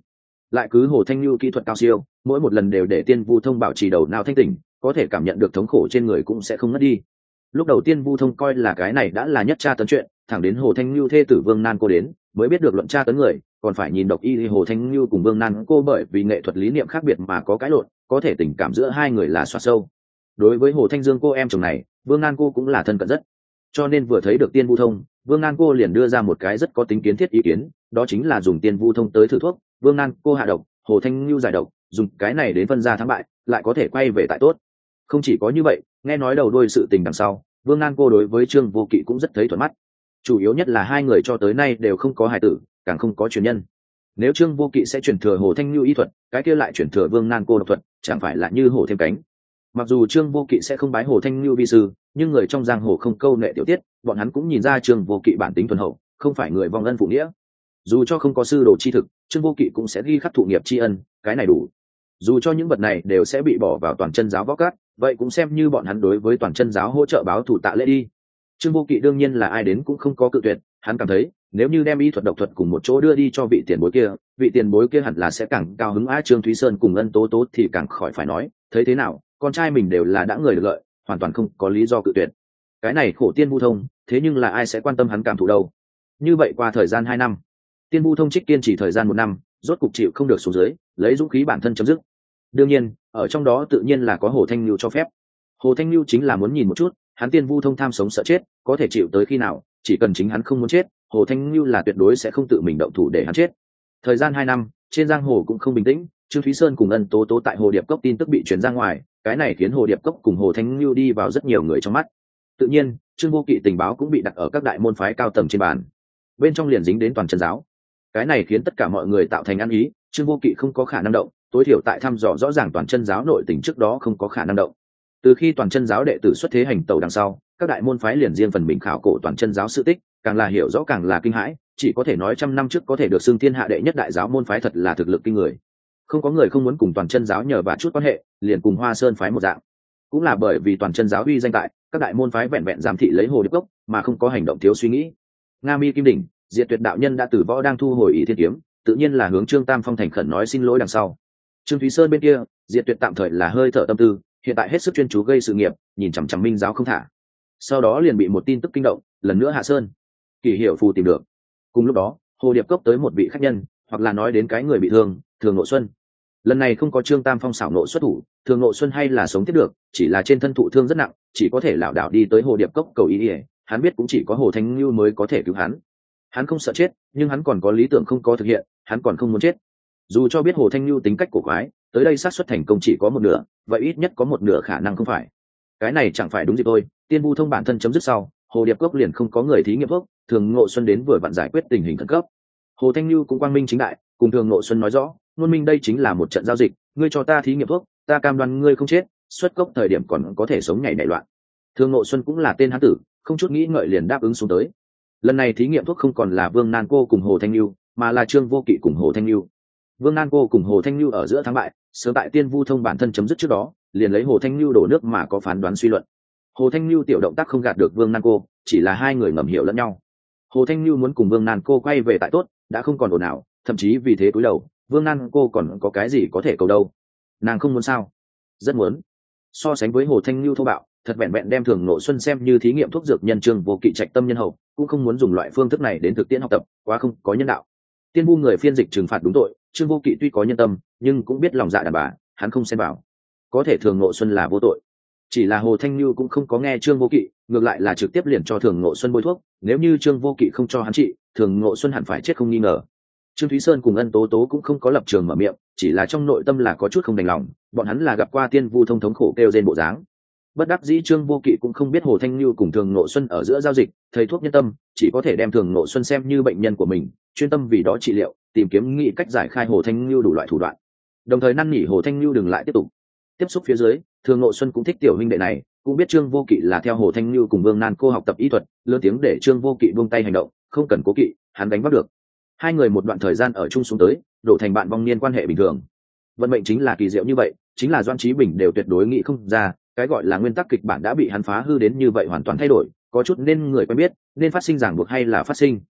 lại cứ Hồ Thanh Nhu kỹ thuật cao siêu, mỗi một lần đều để Tiên Vu Thông bảo trì đầu não thanh tỉnh, có thể cảm nhận được thống khổ trên người cũng sẽ không ngất đi. Lúc đầu Tiên Vu Thông coi là cái này đã là nhất tra tấn chuyện, thẳng đến Hồ Thanh Nhu thê tử Vương Nan cô đến, mới biết được luận tra tấn người, còn phải nhìn độc y Hồ Thanh Nhu cùng Vương Nan cô bởi vì nghệ thuật lý niệm khác biệt mà có cãi lộn, có thể tình cảm giữa hai người là xoa sâu. Đối với Hồ Thanh Dương cô em chồng này, Vương Nan cô cũng là thân cận rất, cho nên vừa thấy được Tiên Vu Thông, Vương Nan cô liền đưa ra một cái rất có tính kiến thiết ý kiến, đó chính là dùng Tiên Vu Thông tới thử thuốc, Vương Nan cô hạ độc, Hồ Thanh Nhu giải độc, dùng cái này đến phân ra thắng bại, lại có thể quay về tại tốt. Không chỉ có như vậy, nghe nói đầu đuôi sự tình đằng sau, Vương Nan cô đối với Trương Vô Kỵ cũng rất thấy thuận mắt. Chủ yếu nhất là hai người cho tới nay đều không có hài tử, càng không có truyền nhân. Nếu Trương Vô Kỵ sẽ truyền thừa Hồ Thanh Nhu y thuật, cái kia lại truyền thừa Vương Nan cô độc thuật, chẳng phải là như hổ thêm cánh. Mặc dù Trương Vô Kỵ sẽ không bái Hồ Thanh Nhu vi sư, nhưng người trong giang hồ không câu nệ tiểu tiết, bọn hắn cũng nhìn ra Trương Vô Kỵ bản tính thuần hậu, không phải người vong ân phụ nghĩa. Dù cho không có sư đồ chi thực, Trương Vô Kỵ cũng sẽ ghi khắc thụ nghiệp tri ân, cái này đủ. Dù cho những vật này đều sẽ bị bỏ vào toàn chân giáo võ cát, vậy cũng xem như bọn hắn đối với toàn chân giáo hỗ trợ báo thù tạ lễ đi. Trương Vô Kỵ đương nhiên là ai đến cũng không có cự tuyệt, hắn cảm thấy nếu như đem y thuật độc thuật cùng một chỗ đưa đi cho vị tiền bối kia hẳn là sẽ càng cao hứng. Trương Thúy Sơn cùng Ân Tố Tố thì càng khỏi phải nói, thấy thế nào con trai mình đều là đã người được lợi, hoàn toàn không có lý do cự tuyệt. Cái này khổ Tiên Vu Thông, thế nhưng là ai sẽ quan tâm hắn cảm thụ đâu. Như vậy qua thời gian 2 năm, Tiên Vu Thông trích kiên trì thời gian 1 năm, rốt cục chịu không được xuống dưới, lấy dũng khí bản thân chấm dứt. Đương nhiên ở trong đó tự nhiên là có Hồ Thanh Nhu cho phép. Hồ Thanh Nhu chính là muốn nhìn một chút hắn Tiên Vu Thông tham sống sợ chết có thể chịu tới khi nào, chỉ cần chính hắn không muốn chết, Hồ Thanh Nhu là tuyệt đối sẽ không tự mình động thủ để hắn chết. Thời gian 2 năm, trên giang hồ cũng không bình tĩnh, Trương Thúy Sơn cùng Ân Tố Tố tại Hồ Điệp Cốc tin tức bị truyền ra ngoài, cái này khiến Hồ Điệp Cốc cùng Hồ Thanh Nhu đi vào rất nhiều người trong mắt. Tự nhiên Trương Vô Kỵ tình báo cũng bị đặt ở các đại môn phái cao tầng trên bàn, bên trong liền dính đến toàn chân giáo. Cái này khiến tất cả mọi người tạo thành ăn ý, Trương Vô Kỵ không có khả năng động, tối thiểu tại thăm dò rõ ràng toàn chân giáo nội tình trước đó không có khả năng động. Từ khi toàn chân giáo đệ tử xuất thế hành tẩu đằng sau, các đại môn phái liền riêng phần mình khảo cổ toàn chân giáo sự tích, càng là hiểu rõ càng là kinh hãi, chỉ có thể nói 100 năm trước có thể được xưng thiên hạ đệ nhất đại giáo môn phái thật là thực lực kinh người. Không có người không muốn cùng toàn chân giáo nhờ vả chút quan hệ, liền cùng Hoa Sơn phái một dạng. Cũng là bởi vì toàn chân giáo uy danh tại, các đại môn phái vẹn vẹn giám thị lấy Hồ Điệp Cốc, mà không có hành động thiếu suy nghĩ. Nga Mi Kim Đỉnh, Diệt Tuyệt đạo nhân đã từ võ đang thu hồi Ý Thiên kiếm, tự nhiên là hướng Trương Tam Phong thành khẩn nói xin lỗi đằng sau. Trương Thúy Sơn bên kia, Diệt Tuyệt tạm thời là hơi thở tâm tư, hiện tại hết sức chuyên chú gây sự nghiệp, nhìn chằm chằm Minh giáo không thả. Sau đó liền bị một tin tức kinh động, lần nữa hạ sơn. Kỳ Hiểu Phù tìm được. Cùng lúc đó, Hồ Điệp Cốc tới một vị khách nhân, hoặc là nói đến cái người bị thương, Thường Ngộ Xuân. Lần này không có Trương Tam Phong xảo nộ xuất thủ, Thường Ngộ Xuân hay là sống tiếp được, chỉ là trên thân thụ thương rất nặng, chỉ có thể lảo đảo đi tới Hồ Điệp Cốc cầu ý. Hắn biết cũng chỉ có Hồ Thanh Nhu mới có thể cứu hắn. Hắn không sợ chết, nhưng hắn còn có lý tưởng không có thực hiện, hắn còn không muốn chết. Dù cho biết Hồ Thanh Nhu tính cách cổ quái, tới đây xác suất thành công chỉ có 1/2, vậy ít nhất có 1/2 khả năng không phải. Cái này chẳng phải đúng gì thôi. Tiên Vu Thông bản thân chấm dứt sau, Hồ Điệp Cốc liền không có người thí nghiệm thuốc, Thường Ngộ Xuân đến vừa vặn giải quyết tình hình khẩn cấp. Hồ Thanh Nhu cũng quang minh chính đại, cùng Thường Ngộ Xuân nói rõ, ngôn minh đây chính là một trận giao dịch, ngươi cho ta thí nghiệm thuốc, ta cam đoan ngươi không chết, xuất cốc thời điểm còn có thể sống nhảy nảy loạn. Thường Ngộ Xuân cũng là tên hán tử, không chút nghĩ ngợi liền đáp ứng xuống tới. Lần này thí nghiệm thuốc không còn là Vương Nan cô cùng Hồ Thanh Nhu, mà là Trương Vô Kỵ cùng Hồ Thanh Nhu. Vương Nan cô cùng Hồ Thanh Nhu ở giữa thắng bại, sớm tại Tiên Vu Thông bản thân chấm dứt trước đó, liền lấy Hồ Thanh Nhu đổ nước mà có phán đoán suy luận. Hồ Thanh Nhu tiểu động tác không gạt được Vương Nan cô, chỉ là hai người ngầm hiểu lẫn nhau. Hồ Thanh Nhu muốn cùng Vương Nan cô quay về tại tốt, đã không còn ổn nào, thậm chí vì thế cúi đầu, Vương Nan cô còn có cái gì có thể cầu đâu. Nàng không muốn sao? Rất muốn. So sánh với Hồ Thanh Nhu thô bạo, thật vẹn vẹn đem Thường Ngộ Xuân xem như thí nghiệm thuốc dược nhân Trương Vô Kỵ trạch tâm nhân hậu, cũng không muốn dùng loại phương thức này đến thực tiễn học tập, quá không có nhân đạo. Tiên Vu người phiên dịch trừng phạt đúng tội, Trương Vô Kỵ tuy có nhân tâm, nhưng cũng biết lòng dạ đàn bà, hắn không xen vào. Có thể Thường Ngộ Xuân là vô tội. Chỉ là Hồ Thanh Nhu cũng không có nghe Trương Vô Kỵ, ngược lại là trực tiếp liền cho Thường Ngộ Xuân bôi thuốc, nếu như Trương Vô Kỵ không cho hắn trị, Thường Ngộ Xuân hẳn phải chết không nghi ngờ. Trương Thúy Sơn cùng Ân Tố Tố cũng không có lập trường mở miệng, chỉ là trong nội tâm là có chút không đành lòng, bọn hắn là gặp qua Tiên Vu Thông thống khổ kêu rên bộ dáng. Bất đắc dĩ Trương Vô Kỵ cũng không biết Hồ Thanh Nhu cùng Thường Ngộ Xuân ở giữa giao dịch, thầy thuốc nhân tâm, chỉ có thể đem Thường Ngộ Xuân xem như bệnh nhân của mình, chuyên tâm vì đó trị liệu, tìm kiếm nghị cách giải khai Hồ Thanh Nhu đủ loại thủ đoạn. Đồng thời năn nỉ Hồ Thanh Nhu đừng lại tiếp tục. Tiếp xúc phía dưới, Thường Ngộ Xuân cũng thích tiểu huynh đệ này, cũng biết Trương Vô Kỵ là theo Hồ Thanh Nhu cùng Vương Nan cô học tập y thuật, lớn tiếng để Trương Vô Kỵ buông tay hành động, không cần cố kỵ, hắn đánh bắt được. Hai người một đoạn thời gian ở chung xuống tới, đổ thành bạn vong niên quan hệ bình thường. Vận mệnh chính là kỳ diệu như vậy, chính là Doan Chí Bình đều tuyệt đối nghĩ không ra, cái gọi là nguyên tắc kịch bản đã bị hắn phá hư đến như vậy hoàn toàn thay đổi, có chút nên người quen biết, nên phát sinh ràng buộc hay là phát sinh.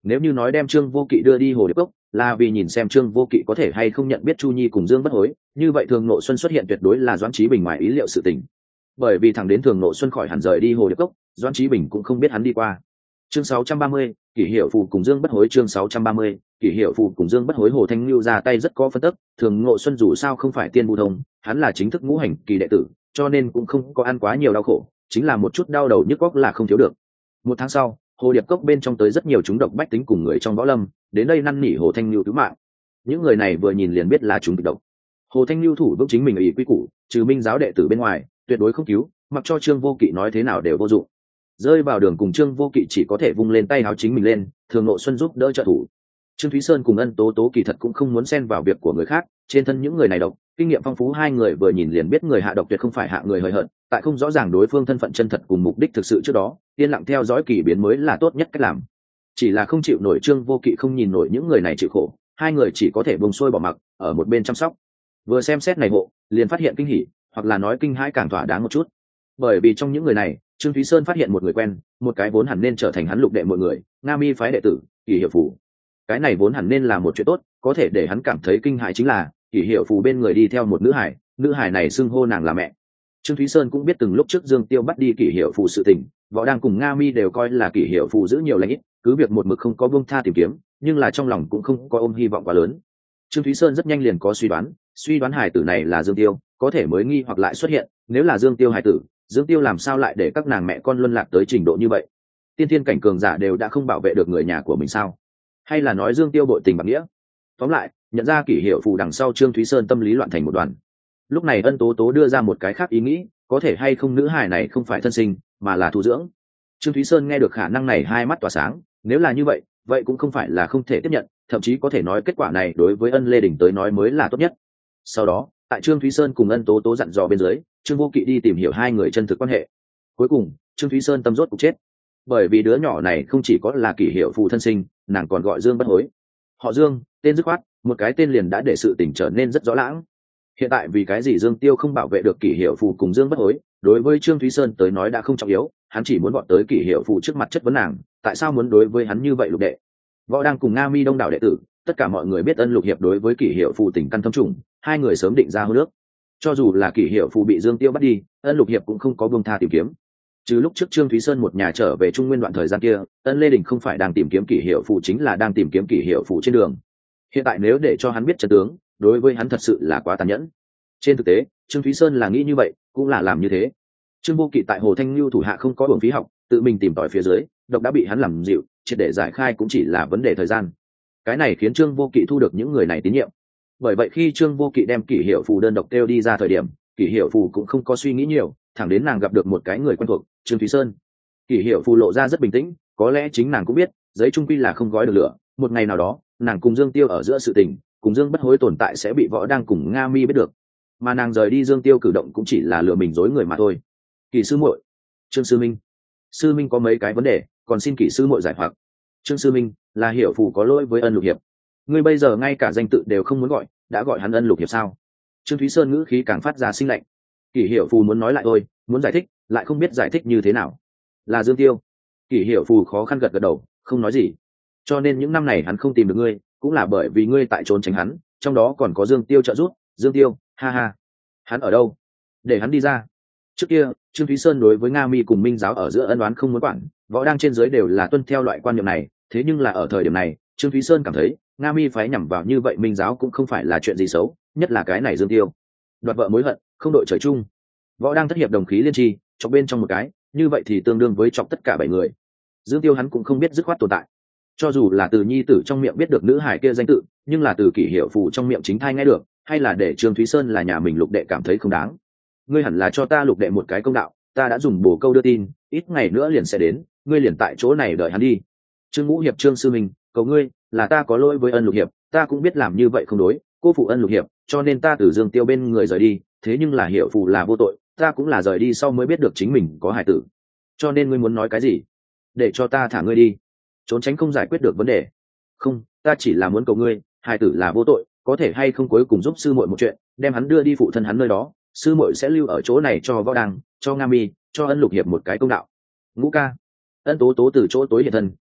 Nếu như nói đem Trương Vô Kỵ đưa đi Hồ Điệp Cốc là vì nhìn xem Trương Vô Kỵ có thể hay không nhận biết Chu Nhi cùng Dương Bất Hối, như vậy Thường Nộ Xuân xuất hiện tuyệt đối là Doãn Chí Bình ngoài ý liệu sự tình. Bởi vì thẳng đến Thường Nộ Xuân khỏi hẳn rời đi Hồ Điệp Cốc, Doãn Chí Bình cũng không biết hắn đi qua. Chương 630, Kỷ Hiệu Phù cùng Dương Bất Hối. Chương 630, Kỷ Hiệu Phù cùng Dương Bất Hối. Hồ Thanh Nưu ra tay rất có phân tức, Thường Ngộ Xuân dù sao không phải tiên bù thông, hắn là chính thức ngũ hành kỳ đệ tử, cho nên cũng không có ăn quá nhiều đau khổ, chính là một chút đau đầu nhức óc là không thiếu được. Một tháng sau, Hồ Điệp Cốc bên trong tới rất nhiều chúng độc bách tính cùng người trong võ lâm, đến đây năn nỉ Hồ Thanh Nưu cứu mạng. Những người này vừa nhìn liền biết là chúng kịch độc. Hồ Thanh Nưu thủ vững chính mình ý quy củ, trừ Minh giáo đệ tử bên ngoài, tuyệt đối không cứu, mặc cho Trương Vô Kỵ nói thế nào đều vô dụng. Rơi vào đường cùng Trương Vô Kỵ chỉ có thể vung lên tay áo chính mình lên, Thường Ngộ Xuân giúp đỡ trợ thủ. Trương Thúy Sơn cùng Ân Tố Tố kỳ thật cũng không muốn xen vào việc của người khác, trên thân những người này độc, kinh nghiệm phong phú hai người vừa nhìn liền biết người hạ độc tuyệt không phải hạ người hời hợt, tại không rõ ràng đối phương thân phận chân thật cùng mục đích thực sự trước đó, yên lặng theo dõi kỳ biến mới là tốt nhất cách làm. Chỉ là không chịu nổi Trương Vô Kỵ không nhìn nổi những người này chịu khổ, hai người chỉ có thể buông xuôi bỏ mặc, ở một bên chăm sóc. Vừa xem xét này hộ, liền phát hiện kinh hỉ, hoặc là nói kinh hãi càng thỏa đáng một chút. Bởi vì trong những người này, Trương Thúy Sơn phát hiện một người quen, một cái vốn hẳn nên trở thành hắn lục đệ mọi người, Nga Mi phái đệ tử, Kỷ Hiệu Phù. Cái này vốn hẳn nên là một chuyện tốt, có thể để hắn cảm thấy kinh hãi chính là, Kỷ Hiệu Phù bên người đi theo một nữ hải này xưng hô nàng là mẹ. Trương Thúy Sơn cũng biết từng lúc trước Dương Tiêu bắt đi Kỷ Hiệu Phù sự tình, võ đang cùng Nga Mi đều coi là Kỷ Hiệu Phù giữ nhiều lãnh ít, cứ việc một mực không có buông tha tìm kiếm, nhưng là trong lòng cũng không có ôm hy vọng quá lớn. Trương Thúy Sơn rất nhanh liền có suy đoán hải tử này là Dương Tiêu, có thể mới nghi hoặc lại xuất hiện, nếu là Dương Tiêu hải tử, Dương Tiêu làm sao lại để các nàng mẹ con luân lạc tới trình độ như vậy? Tiên thiên cảnh cường giả đều đã không bảo vệ được người nhà của mình sao? Hay là nói Dương Tiêu bội tình bạc nghĩa? Tóm lại, nhận ra Kỷ Hiệu Phù đằng sau Trương Thúy Sơn tâm lý loạn thành một đoàn. Lúc này Ân Tố Tố đưa ra một cái khác ý nghĩ, có thể hay không nữ hài này không phải thân sinh, mà là thu dưỡng. Trương Thúy Sơn nghe được khả năng này hai mắt tỏa sáng, nếu là như vậy, vậy cũng không phải là không thể tiếp nhận, thậm chí có thể nói kết quả này đối với Ân Lê Đình tới nói mới là tốt nhất. Sau đó, tại Trương Thúy Sơn cùng Ân Tố Tố dặn dò bên dưới, Trương Vô Kỵ đi tìm hiểu hai người chân thực quan hệ. Cuối cùng, Trương Thúy Sơn tâm rốt cục chết, bởi vì đứa nhỏ này không chỉ có là Kỷ Hiệu Phù thân sinh, nàng còn gọi Dương Bất Hối. Họ Dương, tên dứt khoát, một cái tên liền đã để sự tình trở nên rất rõ lãng. Hiện tại vì cái gì Dương Tiêu không bảo vệ được Kỷ Hiệu Phù cùng Dương Bất Hối, đối với Trương Thúy Sơn tới nói đã không trọng yếu, hắn chỉ muốn bọn tới Kỷ Hiệu Phù trước mặt chất vấn nàng, tại sao muốn đối với hắn như vậy lục đệ. Võ đang cùng Nga Mi đông đảo đệ tử, tất cả mọi người biết Ân Lục Hiệp đối với Kỷ Hiệu Phù tình căn thâm trùng, hai người sớm định ra hôn nước. Cho dù là Kỷ Hiệu Phù bị Dương Tiêu bắt đi, Ân Lục Hiệp cũng không có buông tha tìm kiếm. Trừ lúc trước Trương Thúy Sơn một nhà trở về Trung Nguyên đoạn thời gian kia, Ân Lê Đình không phải đang tìm kiếm Kỷ Hiệu Phù chính là đang tìm kiếm Kỷ Hiệu Phù trên đường. Hiện tại nếu để cho hắn biết chân tướng, đối với hắn thật sự là quá tàn nhẫn. Trên thực tế, Trương Thúy Sơn là nghĩ như vậy, cũng là làm như thế. Trương Vô Kỵ tại Hồ Thanh Nưu thủ hạ không có uổng phí học, tự mình tìm tòi phía dưới, độc đã bị hắn làm dịu, triệt để giải khai cũng chỉ là vấn đề thời gian. Cái này khiến Trương Vô Kỵ thu được những người này tín nhiệm. Bởi vậy khi Trương Vô Kỵ đem Kỷ Hiệu Phù đơn độc kêu đi ra thời điểm, Kỷ Hiệu Phù cũng không có suy nghĩ nhiều, thẳng đến nàng gặp được một cái người quen thuộc, Trương Thúy Sơn. Kỷ Hiệu Phù lộ ra rất bình tĩnh, có lẽ chính nàng cũng biết, giấy trung quy là không gói được lửa, một ngày nào đó, nàng cùng Dương Tiêu ở giữa sự tình, cùng Dương Bất Hối tồn tại sẽ bị Võ đang cùng Nga Mi biết được, mà nàng rời đi Dương Tiêu cử động cũng chỉ là lừa mình dối người mà thôi. Kỷ sư muội, Trương sư minh có mấy cái vấn đề, còn xin Kỷ sư muội giải hoặc. Trương sư minh, là Hiệu Phù có lỗi với Ân Lục Hiệp, ngươi bây giờ ngay cả danh tự đều không muốn gọi, đã gọi hắn Ân Lục Hiệp sao? Trương Thúy Sơn ngữ khí càng phát ra sinh lạnh. Kỷ Hiệu Phù muốn nói lại thôi, muốn giải thích, lại không biết giải thích như thế nào. Là Dương Tiêu. Kỷ Hiệu Phù khó khăn gật gật đầu, không nói gì. Cho nên những năm này hắn không tìm được ngươi, cũng là bởi vì ngươi tại trốn tránh hắn, trong đó còn có Dương Tiêu trợ giúp. Dương Tiêu, ha ha, hắn ở đâu? Để hắn đi ra. Trước kia, Trương Thúy Sơn đối với Nga Mi cùng Minh giáo ở giữa ân oán không muốn quản, võ đang trên dưới đều là tuân theo loại quan niệm này, thế nhưng là ở thời điểm này, Trương Thúy Sơn cảm thấy, Nga Mi phái nhằm vào như vậy Minh giáo cũng không phải là chuyện gì xấu, nhất là cái này Dương Tiêu. Đoạt vợ mối hận, không đội trời chung. Võ đang thất hiệp đồng khí liên tri, chọc bên trong một cái, như vậy thì tương đương với chọc tất cả 7 người. Dương Tiêu hắn cũng không biết dứt khoát tồn tại. Cho dù là từ nhi tử trong miệng biết được nữ hải kia danh tự, nhưng là từ Kỷ Hiệu Phù trong miệng chính thai nghe được, hay là để Trương Thúy Sơn là nhà mình lục đệ cảm thấy không đáng. Ngươi hẳn là cho ta lục đệ một cái công đạo, ta đã dùng bổ câu đưa tin, ít ngày nữa liền sẽ đến, ngươi liền tại chỗ này đợi hắn đi. Trương Ngũ Hiệp Trương sư mình, cầu ngươi, là ta có lỗi với Ân Lục Hiệp, ta cũng biết làm như vậy không đối, cô phụ Ân Lục Hiệp, cho nên ta từ Dương Tiêu bên người rời đi, thế nhưng là Hiệu Phù là vô tội, ta cũng là rời đi sau mới biết được chính mình có hài tử. Cho nên ngươi muốn nói cái gì? Để cho ta thả ngươi đi. Trốn tránh không giải quyết được vấn đề. Không, ta chỉ là muốn cầu ngươi, hài tử là vô tội, có thể hay không cuối cùng giúp sư muội một chuyện, đem hắn đưa đi phụ thân hắn nơi đó, sư muội sẽ lưu ở chỗ này cho Võ Đăng, cho Nga Mi, cho Ân Lục Hiệp một cái công đạo. Ngũ ca. Ân Tố Tố từ chỗ tối hiện thân,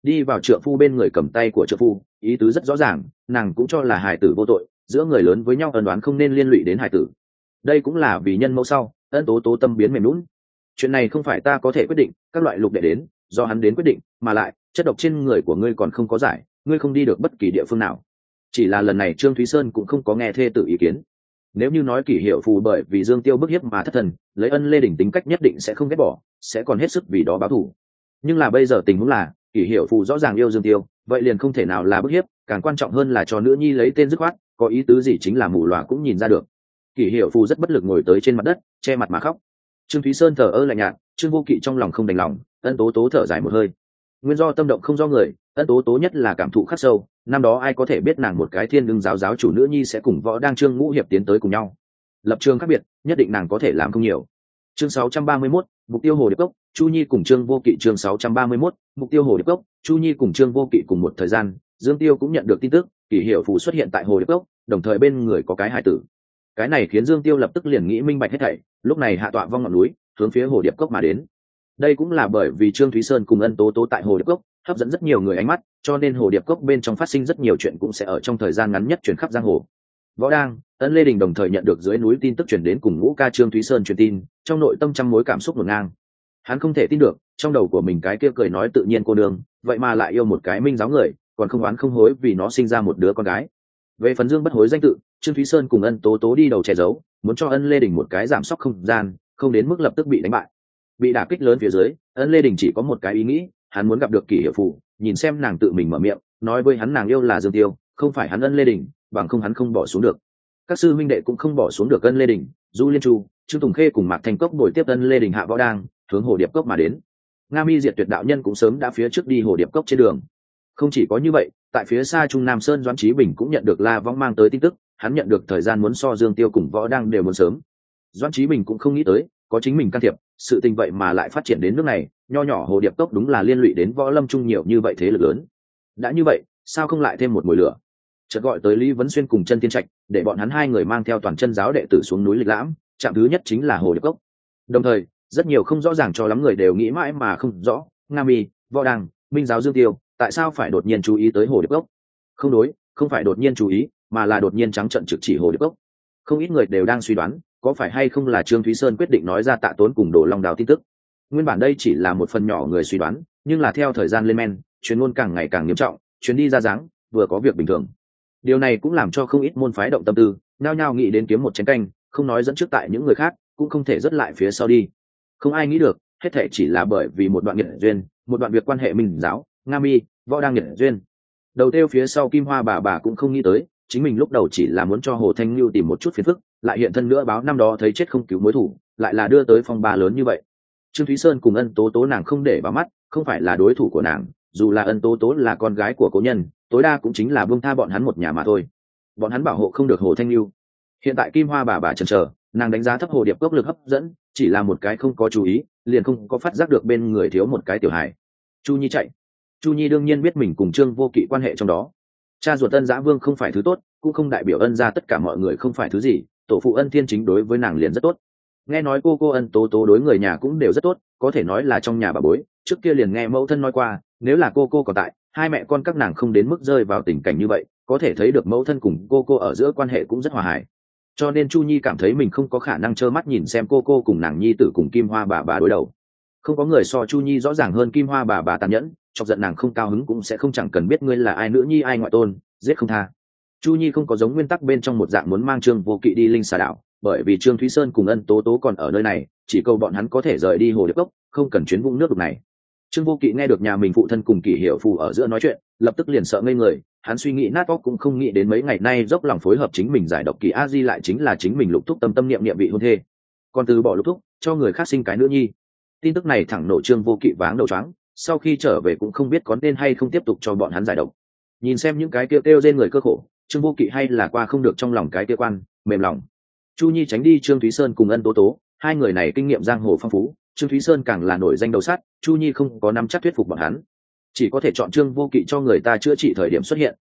đi vào trượng phu bên người cầm tay của trượng phu, ý tứ rất rõ ràng, nàng cũng cho là hài tử vô tội, giữa người lớn với nhau ân đoán không nên liên lụy đến hài tử. Đây cũng là vì nhân mẫu sau, Ân Tố Tố tâm biến mềm lún. Chuyện này không phải ta có thể quyết định, các loại lục đệ đến, do hắn đến quyết định, mà lại chất độc trên người của ngươi còn không có giải, ngươi không đi được bất kỳ địa phương nào. Chỉ là lần này Trương Thúy Sơn cũng không có nghe thê tử ý kiến. Nếu như nói Kỷ Hiệu Phù bởi vì Dương Tiêu bức hiếp mà thất thần, lấy Ân Lê Đình tính cách nhất định sẽ không ghét bỏ, sẽ còn hết sức vì đó báo thù. Nhưng là bây giờ tình huống là Kỷ Hiệu Phù rõ ràng yêu Dương Tiêu, vậy liền không thể nào là bức hiếp, càng quan trọng hơn là cho nữ nhi lấy tên dứt khoát, có ý tứ gì chính là mù lòa cũng nhìn ra được. Kỷ Hiệu Phù rất bất lực ngồi tới trên mặt đất, che mặt mà khóc. Trương Thúy Sơn thở ơ lạnh nhạt, Trương Vô Kỵ trong lòng không đành lòng, Ân Tố Tố thở dài một hơi. Nguyên do tâm động không do người, Ân Tố Tố nhất là cảm thụ khắc sâu, năm đó ai có thể biết nàng một cái thiên đương giáo chủ nữ nhi sẽ cùng Võ Đang Trương Ngũ hiệp tiến tới cùng nhau. Lập trường khác biệt, nhất định nàng có thể làm không nhiều. Chương 631, mục tiêu Hồ Điệp Cốc, Chu Nhi cùng Trương Vô Kỵ. Chương 631, mục tiêu Hồ Điệp Cốc, Chu Nhi cùng Trương Vô Kỵ cùng một thời gian, Dương Tiêu cũng nhận được tin tức, Kỷ Hiệu Phù xuất hiện tại Hồ Điệp Cốc, đồng thời bên người có cái hài tử. Cái này khiến Dương Tiêu lập tức liền nghĩ minh bạch hết thảy, lúc này hạ tọa vong ngọn núi, hướng phía Hồ Điệp Cốc mà đến. Đây cũng là bởi vì Trương Thúy Sơn cùng Ân Tố Tố tại Hồ Điệp Cốc hấp dẫn rất nhiều người ánh mắt, cho nên Hồ Điệp Cốc bên trong phát sinh rất nhiều chuyện cũng sẽ ở trong thời gian ngắn nhất truyền khắp giang hồ. Võ Đang, Ân Lê Đình đồng thời nhận được dưới núi tin tức truyền đến cùng Ngũ ca Trương Thúy Sơn truyền tin, trong nội tâm trăm mối cảm xúc ngổn ngang. Hắn không thể tin được, trong đầu của mình cái kia cười nói tự nhiên cô nương, vậy mà lại yêu một cái minh giáo người, còn không oán không hối vì nó sinh ra một đứa con gái. Về phần Dương bất hối danh tự, Trương Thúy Sơn cùng Ân Tố Tố đi đầu che giấu, muốn cho Ân Lê Đình một cái giảm sóc không gian, không đến mức lập tức bị đánh bại. Bị đả kích lớn phía dưới, Ân Lê Đình chỉ có một cái ý nghĩ, hắn muốn gặp được Kỷ Hiệu Phù, nhìn xem nàng tự mình mở miệng, nói với hắn nàng yêu là Dương Tiêu, không phải hắn Ân Lê Đình, bằng không hắn không bỏ xuống được. Các sư huynh đệ cũng không bỏ xuống được Ân Lê Đình, Du Liên Chu, Trương Tùng Khê cùng Mạc Thành Cốc đổi tiếp Ân Lê Đình hạ Võ Đang, hướng Hồ Điệp Cốc mà đến. Nga Mi Diệt Tuyệt đạo nhân cũng sớm đã phía trước đi Hồ Điệp Cốc trên đường. Không chỉ có như vậy, tại phía xa Trung Nam Sơn Doãn Chí Bình cũng nhận được La Vong mang tới tin tức, hắn nhận được thời gian muốn so Dương Tiêu cùng Võ Đang đều muốn sớm. Doãn Chí Bình cũng không nghĩ tới, có chính mình can thiệp, sự tình vậy mà lại phát triển đến nước này, nho nhỏ Hồ Điệp Cốc đúng là liên lụy đến Võ Lâm Trung nhiều như vậy thế lực lớn. Đã như vậy, sao không lại thêm một mùi lửa? Chợt gọi tới Lý Vấn Xuyên cùng Chân Tiên Trạch, để bọn hắn hai người mang theo toàn chân giáo đệ tử xuống núi lịch lãm, trạm thứ nhất chính là Hồ Điệp Cốc. Đồng thời, rất nhiều không rõ ràng cho lắm người đều nghĩ mãi mà không rõ, Nga Mi, Võ Đăng, Minh giáo Dương Tiêu, tại sao phải đột nhiên chú ý tới Hồ Điệp Cốc? Không đối, không phải đột nhiên chú ý, mà là đột nhiên trắng trợn trực chỉ Hồ Điệp Cốc. Không ít người đều đang suy đoán, có phải hay không là Trương Thúy Sơn quyết định nói ra Tạ Tốn cùng Đồ Long Đào tin tức. Nguyên bản đây chỉ là một phần nhỏ người suy đoán, nhưng là theo thời gian lên men, chuyến ngôn càng ngày càng nghiêm trọng, chuyến đi ra dáng, vừa có việc bình thường. Điều này cũng làm cho không ít môn phái động tâm tư, nhao nhao nghĩ đến kiếm một chén canh, không nói dẫn trước tại những người khác, cũng không thể dứt lại phía sau đi. Không ai nghĩ được, hết thảy chỉ là bởi vì một đoạn nghiệp duyên, một đoạn việc quan hệ Minh giáo, Nga Mi, Võ Đang nghiệp duyên. Đầu tiêu phía sau Kim Hoa bà cũng không nghĩ tới, chính mình lúc đầu chỉ là muốn cho Hồ Thanh Nhu tìm một chút phiền phức, lại hiện thân nữa báo năm đó thấy chết không cứu mối thủ, lại là đưa tới phong ba lớn như vậy. Trương Thúy Sơn cùng Ân Tố Tố nàng không để vào mắt, không phải là đối thủ của nàng, dù là Ân Tố Tố là con gái của cố nhân, tối đa cũng chính là buông tha bọn hắn một nhà mà thôi. Bọn hắn bảo hộ không được Hồ Thanh Nhu. Hiện tại Kim Hoa bà chần chờ, nàng đánh giá thấp Hồ Điệp Cốc lực hấp dẫn, chỉ là một cái không có chú ý, liền không có phát giác được bên người thiếu một cái tiểu hài. Chu Nhi chạy. Chu Nhi đương nhiên biết mình cùng Trương Vô Kỵ quan hệ trong đó. Cha ruột Ân Dã Vương không phải thứ tốt, cũng không đại biểu Ân gia tất cả mọi người không phải thứ gì, tổ phụ Ân Thiên Chính đối với nàng liền rất tốt. Nghe nói cô Ân Tố Tố đối người nhà cũng đều rất tốt, có thể nói là trong nhà bà bối, trước kia liền nghe mẫu thân nói qua, nếu là cô còn tại, hai mẹ con các nàng không đến mức rơi vào tình cảnh như vậy, có thể thấy được mẫu thân cùng cô ở giữa quan hệ cũng rất hòa hài. Cho nên Chu Nhi cảm thấy mình không có khả năng trơ mắt nhìn xem cô cùng nàng nhi tử cùng Kim Hoa bà đối đầu. Không có người so Chu Nhi rõ ràng hơn Kim Hoa bà tàn nhẫn, chọc giận nàng không cao hứng cũng sẽ không chẳng cần biết ngươi là ai nữ nhi ai ngoại tôn, giết không tha. Chu Nhi không có giống nguyên tắc bên trong một dạng muốn mang Trương Vô Kỵ đi Linh Xà đảo, bởi vì Trương Thúy Sơn cùng Ân Tố Tố còn ở nơi này, chỉ cầu bọn hắn có thể rời đi Hồ Điệp Cốc, không cần chuyến vũng nước đục này. Trương Vô Kỵ nghe được nhà mình phụ thân cùng Kỷ Hiệu Phù ở giữa nói chuyện, lập tức liền sợ ngây người, hắn suy nghĩ nát óc cũng không nghĩ đến mấy ngày nay dốc lòng phối hợp chính mình giải độc kỳ a di lại chính là chính mình Lục Thúc tâm niệm vị hôn thê, còn từ bỏ Lục Thúc cho người khác sinh cái nữ nhi. Tin tức này thẳng nổ Trương Vô Kỵ váng đầu choáng, sau khi trở về cũng không biết có nên hay không tiếp tục cho bọn hắn giải độc. Nhìn xem những cái kêu trên người cơ khổ, Trương Vô Kỵ hay là qua không được trong lòng cái kia quan mềm lòng. Chu Nhi tránh đi Trương Thúy Sơn cùng Ân Tố Tố, hai người này kinh nghiệm giang hồ phong phú, Trương Thúy Sơn càng là nổi danh đầu sát, Chu Nhi không có nắm chắc thuyết phục bọn hắn, chỉ có thể chọn Trương Vô Kỵ cho người ta chữa trị thời điểm xuất hiện,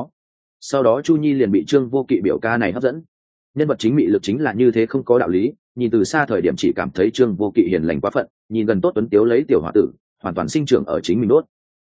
sau đó Chu Nhi liền bị Trương Vô Kỵ biểu ca này hấp dẫn. Nhân vật chính mị lực chính là như thế không có đạo lý, nhìn từ xa thời điểm chỉ cảm thấy Trương Vô Kỵ hiền lành quá phận, nhìn gần tốt tuấn tiếu lấy tiểu hòa tử, hoàn toàn sinh trưởng ở chính mình đốt.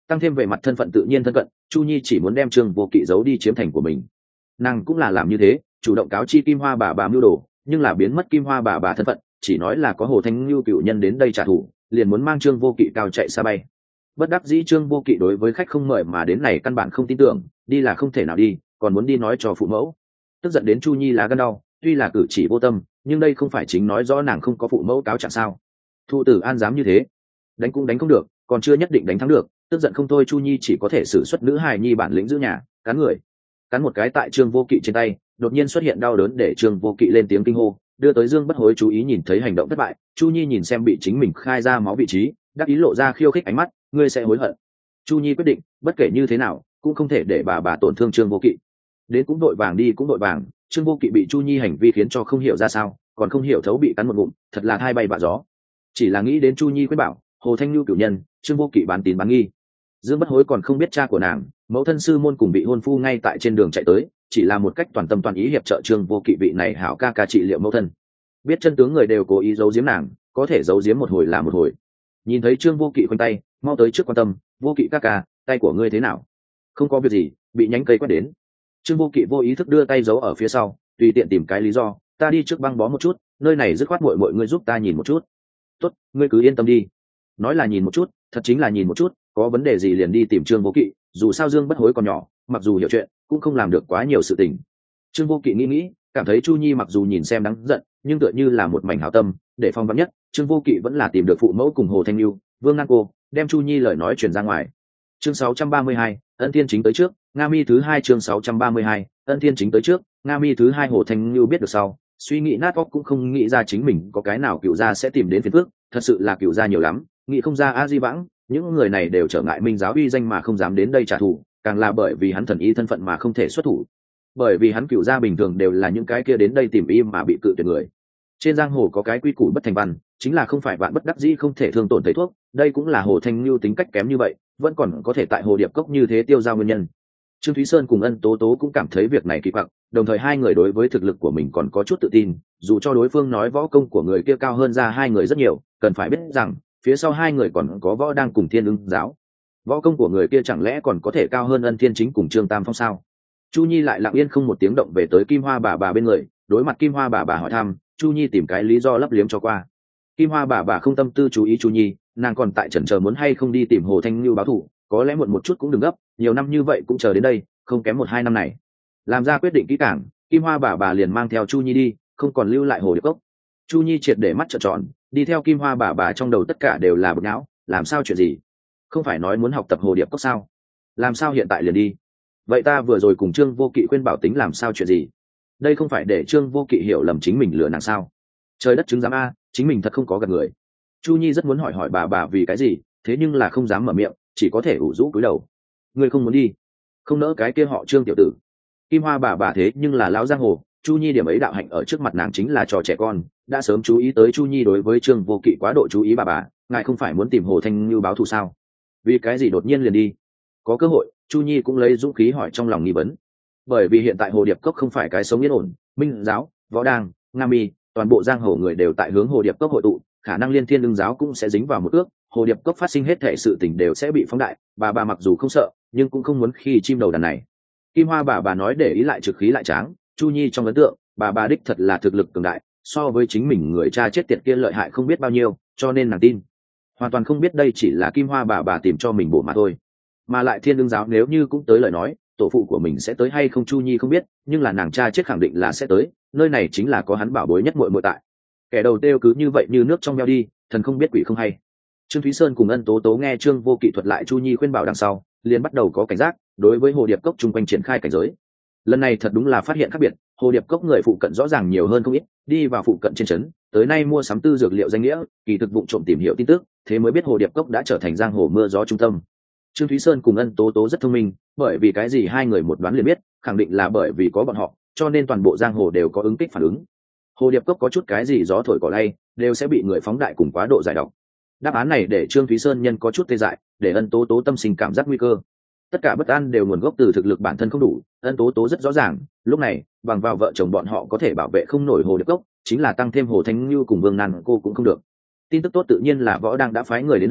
tăng thêm về mặt thân phận tự nhiên thân cận, Chu Nhi chỉ muốn đem Trương Vô Kỵ giấu đi chiếm thành của mình. Nàng cũng là làm như thế, chủ động cáo chi Kim Hoa bà mưu đồ, nhưng là biến mất Kim Hoa bà thân phận, chỉ nói là có Hồ Thanh Nhu cựu nhân đến đây trả thù, liền muốn mang Trương Vô Kỵ cao chạy xa bay. Bất đắc dĩ Trương Vô Kỵ đối với khách không mời mà đến này căn bản không tin tưởng, đi là không thể nào đi, còn muốn đi nói cho phụ mẫu. Tức giận đến Chu Nhi lá gan đau, tuy là cử chỉ vô tâm, nhưng đây không phải chính nói rõ nàng không có phụ mẫu cáo trạng sao? Thụ tử an dám như thế, đánh cũng đánh không được, còn chưa nhất định đánh thắng được, tức giận không thôi Chu Nhi chỉ có thể sử xuất nữ hài nhi bản lĩnh giữ nhà, cắn người. Cắn một cái tại Trương Vô Kỵ trên tay, đột nhiên xuất hiện đau đớn để Trương Vô Kỵ lên tiếng kinh hô, đưa tới Dương Bất Hối chú ý nhìn thấy hành động thất bại, Chu Nhi nhìn xem bị chính mình khai ra máu vị trí, đắc ý lộ ra khiêu khích ánh mắt, ngươi sẽ hối hận. Chu Nhi quyết định, bất kể như thế nào, cũng không thể để bà tổn thương Trương Vô Kỵ. Đến cũng đội vàng đi cũng đội vàng, Trương Vô Kỵ bị Chu Nhi hành vi khiến cho không hiểu ra sao, còn không hiểu thấu bị cắn một ngụm, thật là hai bay vạ gió. Chỉ là nghĩ đến Chu Nhi khuyên bảo, Hồ Thanh Nhu cửu nhân, Trương Vô Kỵ bán tín bán nghi. Dương Bất Hối còn không biết cha của nàng, mẫu thân sư môn cùng bị hôn phu ngay tại trên đường chạy tới, chỉ là một cách toàn tâm toàn ý hiệp trợ Trương Vô Kỵ vị này hảo ca trị liệu mẫu thân. Biết chân tướng người đều cố ý giấu giếm nàng, có thể giấu giếm một hồi là một hồi. Nhìn thấy Trương Vô Kỵ khoanh tay, mau tới trước quan tâm, Vô Kỵ ca, tay của ngươi thế nào? Không có việc gì, bị nhánh cây quét đến. Trương Vô Kỵ vô ý thức đưa tay giấu ở phía sau, tùy tiện tìm cái lý do, ta đi trước băng bó một chút, nơi này dứt khoát mọi người giúp ta nhìn một chút. Tốt, ngươi cứ yên tâm đi. Nói là nhìn một chút, thật chính là nhìn một chút, có vấn đề gì liền đi tìm Trương Vô Kỵ, dù sao Dương Bất Hối còn nhỏ, mặc dù hiểu chuyện, cũng không làm được quá nhiều sự tình. Trương Vô Kỵ nghĩ, cảm thấy Chu Nhi mặc dù nhìn xem đáng giận, nhưng tựa như là một mảnh hảo tâm, để phong vắn nhất, Trương Vô Kỵ vẫn là tìm được phụ mẫu cùng Hồ Thanh Nhu, Vương Nan Cô, đem Chu Nhi lời nói truyền ra ngoài. Chương 632, Ân Thiên Chính tới trước, Nga Mi thứ 2 chương 632, Ân Thiên Chính tới trước, Nga Mi thứ 2 Hồ Thanh Nhu biết được sau, suy nghĩ nát óc cũng không nghĩ ra chính mình có cái nào cựu gia sẽ tìm đến phiền phức, thật sự là cựu gia nhiều lắm, nghĩ không ra a di vãng, những người này đều trở ngại Minh giáo uy danh mà không dám đến đây trả thù, càng là bởi vì hắn thần y thân phận mà không thể xuất thủ. Bởi vì hắn cựu gia bình thường đều là những cái kia đến đây tìm y mà bị cự tuyệt người. Trên giang hồ có cái quy củ bất thành văn, chính là không phải vạn bất đắc dĩ không thể thương tổn thấy thuốc, đây cũng là Hồ Thanh Nhu tính cách kém như vậy, vẫn còn có thể tại Hồ Điệp Cốc như thế tiêu dao nguyên nhân. Trương Thúy Sơn cùng Ân Tố Tố cũng cảm thấy việc này kỳ quặc, đồng thời hai người đối với thực lực của mình còn có chút tự tin, dù cho đối phương nói võ công của người kia cao hơn ra hai người rất nhiều, cần phải biết rằng phía sau hai người còn có võ đang cùng Thiên Ưng giáo, võ công của người kia chẳng lẽ còn có thể cao hơn Ân Thiên Chính cùng Trương Tam Phong sao? Chu Nhi lại lặng yên không một tiếng động về tới Kim Hoa bà bên người, đối mặt Kim Hoa bà hỏi thăm, Chu Nhi tìm cái lý do lấp liếm cho qua. Kim Hoa bà không tâm tư chú ý Chu Nhi, nàng còn tại chần chờ muốn hay không đi tìm Hồ Thanh Nhu báo thù, có lẽ muộn một chút cũng đừng gấp, nhiều năm như vậy cũng chờ đến đây, không kém 1-2 năm này. Làm ra quyết định kỹ càng, Kim Hoa bà liền mang theo Chu Nhi đi, không còn lưu lại Hồ Điệp Cốc. Chu Nhi triệt để mắt trợn tròn, đi theo Kim Hoa bà trong đầu tất cả đều là bực não, làm sao chuyện gì? Không phải nói muốn học tập Hồ Điệp Cốc sao? Làm sao hiện tại liền đi? Vậy ta vừa rồi cùng Trương Vô Kỵ khuyên bảo tính làm sao chuyện gì? Đây không phải để Trương Vô Kỵ hiểu lầm chính mình lừa nàng sao? Trời đất chứng giám a, chính mình thật không có gạt người. Chu Nhi rất muốn hỏi bà vì cái gì, thế nhưng là không dám mở miệng, chỉ có thể ủ rũ cúi đầu. Ngươi không muốn đi, không nỡ cái kia họ Trương tiểu tử. Kim Hoa bà thế nhưng là lão giang hồ, Chu Nhi điểm ấy đạo hạnh ở trước mặt nàng chính là trò trẻ con, đã sớm chú ý tới Chu Nhi đối với Trương Vô Kỵ quá độ chú ý bà, ngài không phải muốn tìm Hồ Thanh Nhu báo thù sao? Vì cái gì đột nhiên liền đi? Có cơ hội, Chu Nhi cũng lấy dũng khí hỏi trong lòng nghi vấn. Bởi vì hiện tại Hồ Điệp Cốc không phải cái sống yên ổn, Minh giáo, võ đang, Nga Mi, toàn bộ giang hồ người đều tại hướng Hồ Điệp Cốc hội tụ, khả năng Liên Thiên Ưng giáo cũng sẽ dính vào một ước, Hồ Điệp Cốc phát sinh hết thảy sự tình đều sẽ bị phóng đại, bà mặc dù không sợ, nhưng cũng không muốn khi chim đầu đàn này. Kim Hoa bà nói để ý lại trực khí lại tráng, Chu Nhi trong ấn tượng, bà đích thật là thực lực cường đại, so với chính mình người cha chết tiệt kia lợi hại không biết bao nhiêu, cho nên nàng tin. Hoàn toàn không biết đây chỉ là Kim Hoa bà tìm cho mình bổ mà thôi. Mà lại Thiên Ưng giáo nếu như cũng tới lời nói, tổ phụ của mình sẽ tới hay không Chu Nhi không biết, nhưng là nàng cha chết khẳng định là sẽ tới, nơi này chính là có hắn bảo bối nhất muội muội tại. Kẻ đầu tiêu cứ như vậy như nước trong veo đi, thần không biết quỷ không hay. Trương Thúy Sơn cùng Ân Tố Tố nghe Trương Vô Kỵ thuật lại Chu Nhi khuyên bảo đằng sau, liền bắt đầu có cảnh giác, đối với Hồ Điệp Cốc chung quanh triển khai cảnh giới. Lần này thật đúng là phát hiện khác biệt, Hồ Điệp Cốc người phụ cận rõ ràng nhiều hơn không ít, đi vào phụ cận trên trấn, tới nay mua sắm tư dược liệu danh nghĩa, kỳ thực vụ trộm tìm hiểu tin tức, thế mới biết Hồ Điệp Cốc đã trở thành giang hồ mưa gió trung tâm. Trương Thúy Sơn cùng Ân Tố Tố rất thông minh, bởi vì cái gì hai người một đoán liền biết, khẳng định là bởi vì có bọn họ, cho nên toàn bộ giang hồ đều có ứng kích phản ứng. Hồ Điệp Cốc có chút cái gì gió thổi cỏ lay, đều sẽ bị người phóng đại cùng quá độ giải độc. Đáp án này để Trương Thúy Sơn nhân có chút tê dại, để Ân Tố Tố tâm sinh cảm giác nguy cơ. Tất cả bất an đều nguồn gốc từ thực lực bản thân không đủ, Ân Tố Tố rất rõ ràng, lúc này, bằng vào vợ chồng bọn họ có thể bảo vệ không nổi Hồ Điệp Cốc, chính là tăng thêm Hồ Thanh Nhu cùng Vương Nan Cô cũng không được. Tin tức tốt tự nhiên là võ đang đã phái người đến đây,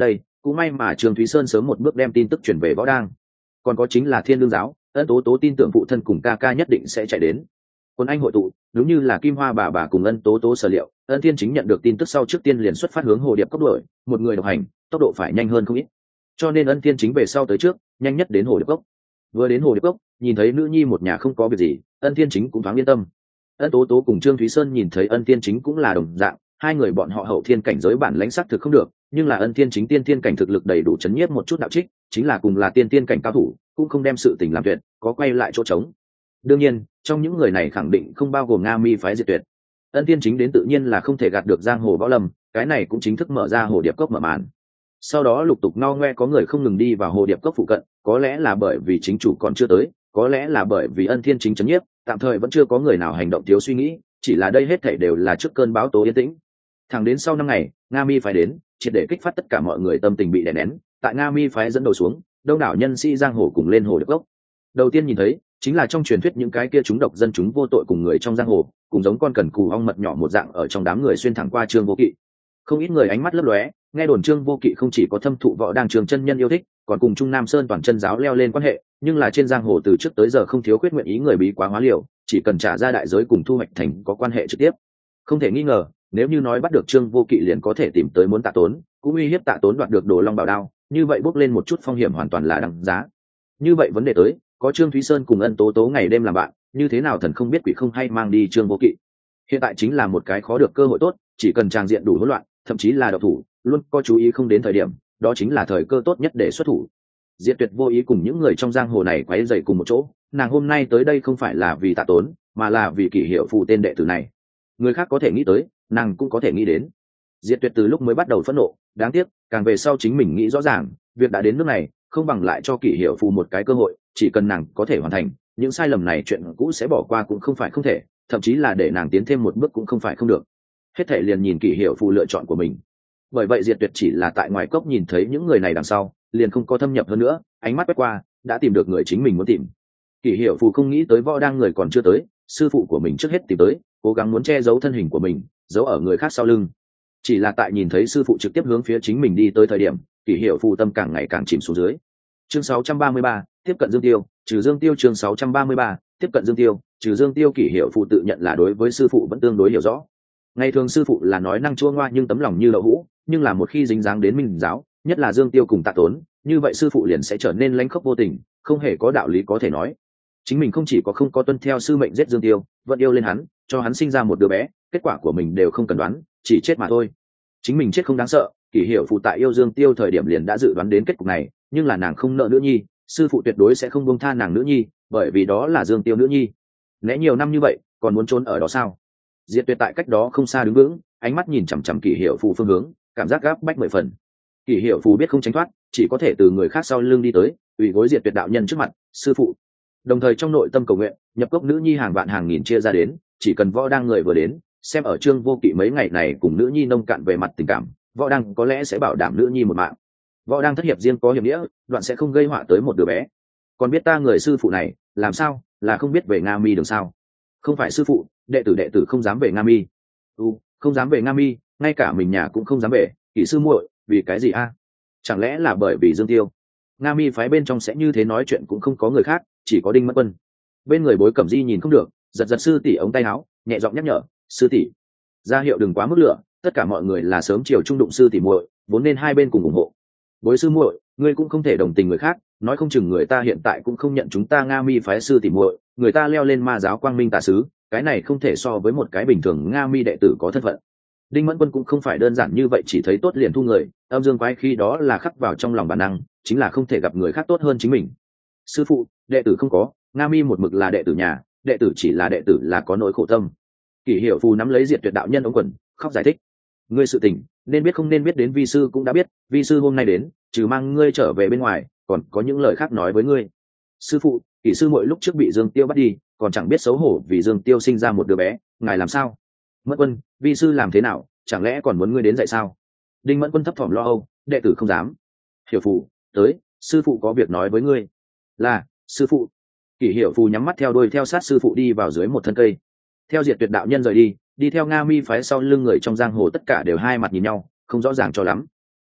cũng may mà Trương Thúy Sơn sớm một bước đem tin tức chuyển về võ đang. Còn có chính là Thiên Lương giáo, Ân Tố Tố tin tưởng phụ thân cùng ca ca nhất định sẽ chạy đến. Quân anh hội tụ, đúng như là Kim Hoa bà cùng Ân Tố Tố sở liệu, Ân Thiên Chính nhận được tin tức sau trước tiên liền xuất phát hướng Hồ Điệp Cốc đuổi, một người độc hành, tốc độ phải nhanh hơn không ít. Cho nên Ân Thiên Chính về sau tới trước, nhanh nhất đến Hồ Điệp Cốc. Vừa đến Hồ Điệp Cốc, nhìn thấy nữ nhi một nhà không có việc gì, Ân Thiên Chính cũng thoáng yên tâm. Ân Tố Tố cùng Trương Thúy Sơn nhìn thấy Ân Thiên Chính cũng là đồng dạng, hai người bọn họ hậu thiên cảnh giới bản lãnh sắc thực không được, nhưng là Ân Thiên Chính tiên thiên cảnh thực lực đầy đủ chấn nhiếp một chút đạo trích, chính là cùng là tiên thiên cảnh cao thủ, cũng không đem sự tình làm tuyệt, có quay lại chỗ trống. Đương nhiên, trong những người này khẳng định không bao gồm Nga Mi phái diệt tuyệt. Ân Thiên Chính đến tự nhiên là không thể gạt được giang hồ võ lâm, cái này cũng chính thức mở ra Hồ Điệp Cốc mở màn. Sau đó lục tục no ngoe có người không ngừng đi vào Hồ Điệp Cốc phụ cận, có lẽ là bởi vì chính chủ còn chưa tới, có lẽ là bởi vì Ân Thiên Chính chấn nhiếp, tạm thời vẫn chưa có người nào hành động thiếu suy nghĩ, chỉ là đây hết thảy đều là trước cơn bão tố yên tĩnh. Thẳng đến sau 5 ngày, Nga Mi phái đến, triệt để kích phát tất cả mọi người tâm tình bị đè nén, tại Nga Mi phái dẫn đầu xuống, đông đảo nhân sĩ giang hồ cùng lên Hồ Điệp Cốc. Đầu tiên nhìn thấy chính là trong truyền thuyết những cái kia chúng độc dân chúng vô tội cùng người trong giang hồ, cùng giống con cần cù ong mật nhỏ một dạng ở trong đám người xuyên thẳng qua Trương Vô Kỵ. Không ít người ánh mắt lấp lóe, nghe đồn Trương Vô Kỵ không chỉ có thâm thụ võ đang Trường chân nhân yêu thích, còn cùng Trung Nam Sơn toàn chân giáo leo lên quan hệ, nhưng là trên giang hồ từ trước tới giờ không thiếu khuyết nguyện ý người bí quá hóa liều, chỉ cần trả ra đại giới cùng thu hoạch thành có quan hệ trực tiếp. Không thể nghi ngờ, nếu như nói bắt được Trương Vô Kỵ liền có thể tìm tới muốn Tạ Tốn, cũng uy hiếp Tạ Tốn đoạt được Đồ Long Bảo Đao, như vậy bốc lên một chút phong hiểm hoàn toàn là đằng giá. Như vậy vấn đề tới, có Trương Thúy Sơn cùng Ân Tố Tố ngày đêm làm bạn, như thế nào thần không biết quỷ không hay mang đi Trương Vô Kỵ. Hiện tại chính là một cái khó được cơ hội tốt, chỉ cần tràng diện đủ hỗn loạn, thậm chí là độc thủ, luôn có chú ý không đến thời điểm, đó chính là thời cơ tốt nhất để xuất thủ. Diệt Tuyệt vô ý cùng những người trong giang hồ này quấy rầy cùng một chỗ, nàng hôm nay tới đây không phải là vì Tạ Tốn, mà là vì Kỷ Hiệu Phù tên đệ tử này. Người khác có thể nghĩ tới, nàng cũng có thể nghĩ đến. Diệt Tuyệt từ lúc mới bắt đầu phẫn nộ, đáng tiếc, càng về sau chính mình nghĩ rõ ràng, việc đã đến nước này, không bằng lại cho Kỷ Hiệu Phù một cái cơ hội, chỉ cần nàng có thể hoàn thành, những sai lầm này chuyện cũ sẽ bỏ qua cũng không phải không thể, thậm chí là để nàng tiến thêm một bước cũng không phải không được. Hết thảy liền nhìn Kỷ Hiệu Phù lựa chọn của mình. Bởi vậy Diệt Tuyệt chỉ là tại ngoài cốc nhìn thấy những người này đằng sau, liền không có thâm nhập hơn nữa, ánh mắt quét qua, đã tìm được người chính mình muốn tìm. Kỷ Hiệu Phù không nghĩ tới võ đang người còn chưa tới, sư phụ của mình trước hết tìm tới, cố gắng muốn che giấu thân hình của mình, giấu ở người khác sau lưng. Chỉ là tại nhìn thấy sư phụ trực tiếp hướng phía chính mình đi tới thời điểm, Kỷ Hiệu Phù tâm càng ngày càng chìm xuống dưới. Chương 633, tiếp cận Dương Tiêu, trừ Dương Tiêu. Chương 633, tiếp cận Dương Tiêu, trừ Dương Tiêu. Kỷ Hiệu Phù tự nhận là đối với sư phụ vẫn tương đối hiểu rõ. Ngày thường sư phụ là nói năng chua ngoa nhưng tấm lòng như đậu hũ, nhưng là một khi dính dáng đến Minh giáo, nhất là Dương Tiêu cùng Tạ Tốn, như vậy sư phụ liền sẽ trở nên lãnh khốc vô tình, không hề có đạo lý có thể nói. Chính mình không chỉ có không có tuân theo sư mệnh giết Dương Tiêu, vẫn yêu lên hắn, cho hắn sinh ra một đứa bé, kết quả của mình đều không cần đoán, chỉ chết mà thôi. Chính mình chết không đáng sợ, Kỷ Hiệu Phù tại yêu Dương Tiêu thời điểm liền đã dự đoán đến kết cục này, nhưng là nàng không nợ nữ nhi, sư phụ tuyệt đối sẽ không buông tha nàng nữ nhi, bởi vì đó là Dương Tiêu nữ nhi. Lẽ nhiều năm như vậy, còn muốn trốn ở đó sao? Diệt Tuyệt tại cách đó không xa đứng vững, ánh mắt nhìn chằm chằm Kỷ Hiệu Phù phương hướng, cảm giác gáp bách 10 phần. Kỷ Hiệu Phù biết không tránh thoát, chỉ có thể từ người khác sau lưng đi tới, ủy gối Diệt Tuyệt đạo nhân trước mặt, sư phụ. Đồng thời trong nội tâm cầu nguyện, nhập cốc nữ nhi hàng vạn hàng nghìn chia ra đến, chỉ cần võ đang người vừa đến, xem ở Trương Vô Kỵ mấy ngày này cùng nữ nhi nông cạn về mặt tình cảm, võ đang có lẽ sẽ bảo đảm nữ nhi một mạng. Võ đang thất hiệp riêng có hiểm nghĩa, đoạn sẽ không gây họa tới một đứa bé. Còn biết ta người sư phụ này, làm sao, là không biết về Nga Mi đường sao? Không phải sư phụ, đệ tử không dám về Nga Mi. Không dám về Nga Mi, ngay cả mình nhà cũng không dám về, Kỷ sư muội, vì cái gì a? Chẳng lẽ là bởi vì Dương Tiêu? Nga Mi phái bên trong sẽ như thế nói chuyện cũng không có người khác, chỉ có Đinh Mẫn Quân. Bên người Bối Cẩm Di nhìn không được, giật giật sư tỷ ống tay áo, nhẹ giọng nhắc nhở, sư tỷ, ra hiệu đừng quá mức lửa, tất cả mọi người là sớm chiều trung đụng sư tỷ muội, vốn nên hai bên cùng ủng hộ. Bối sư muội, ngươi cũng không thể đồng tình người khác, nói không chừng người ta hiện tại cũng không nhận chúng ta Nga Mi phái sư tỷ muội, người ta leo lên ma giáo quang minh tà sứ, cái này không thể so với một cái bình thường Nga Mi đệ tử có thân phận. Đinh Mẫn Quân cũng không phải đơn giản như vậy chỉ thấy tốt liền thu người, âm dương quái khi đó là khắc vào trong lòng bản năng, chính là không thể gặp người khác tốt hơn chính mình. Sư phụ, đệ tử không có, Nga Mi một mực là đệ tử nhà, đệ tử chỉ là đệ tử là có nỗi khổ tâm. Kỷ Hiệu Phù nắm lấy Diệt Tuyệt đạo nhân ống quần, khóc giải thích. Ngươi sự tình, nên biết không nên biết đến vi sư cũng đã biết, vi sư hôm nay đến, trừ mang ngươi trở về bên ngoài, còn có những lời khác nói với ngươi. Sư phụ, Kỷ sư muội lúc trước bị Dương Tiêu bắt đi, còn chẳng biết xấu hổ vì Dương Tiêu sinh ra một đứa bé, ngài làm sao? Mẫn Quân, vi sư làm thế nào, chẳng lẽ còn muốn ngươi đến dạy sao? Đinh Mẫn Quân thấp thỏm lo âu, đệ tử không dám. Hiểu Phù, tới, sư phụ có việc nói với ngươi. Là, sư phụ. Kỷ Hiệu Phù nhắm mắt theo đuôi theo sát sư phụ đi vào dưới một thân cây. Theo Diệt Tuyệt đạo nhân rời đi, đi theo Nga Mi phái sau lưng người trong giang hồ tất cả đều hai mặt nhìn nhau, không rõ ràng cho lắm.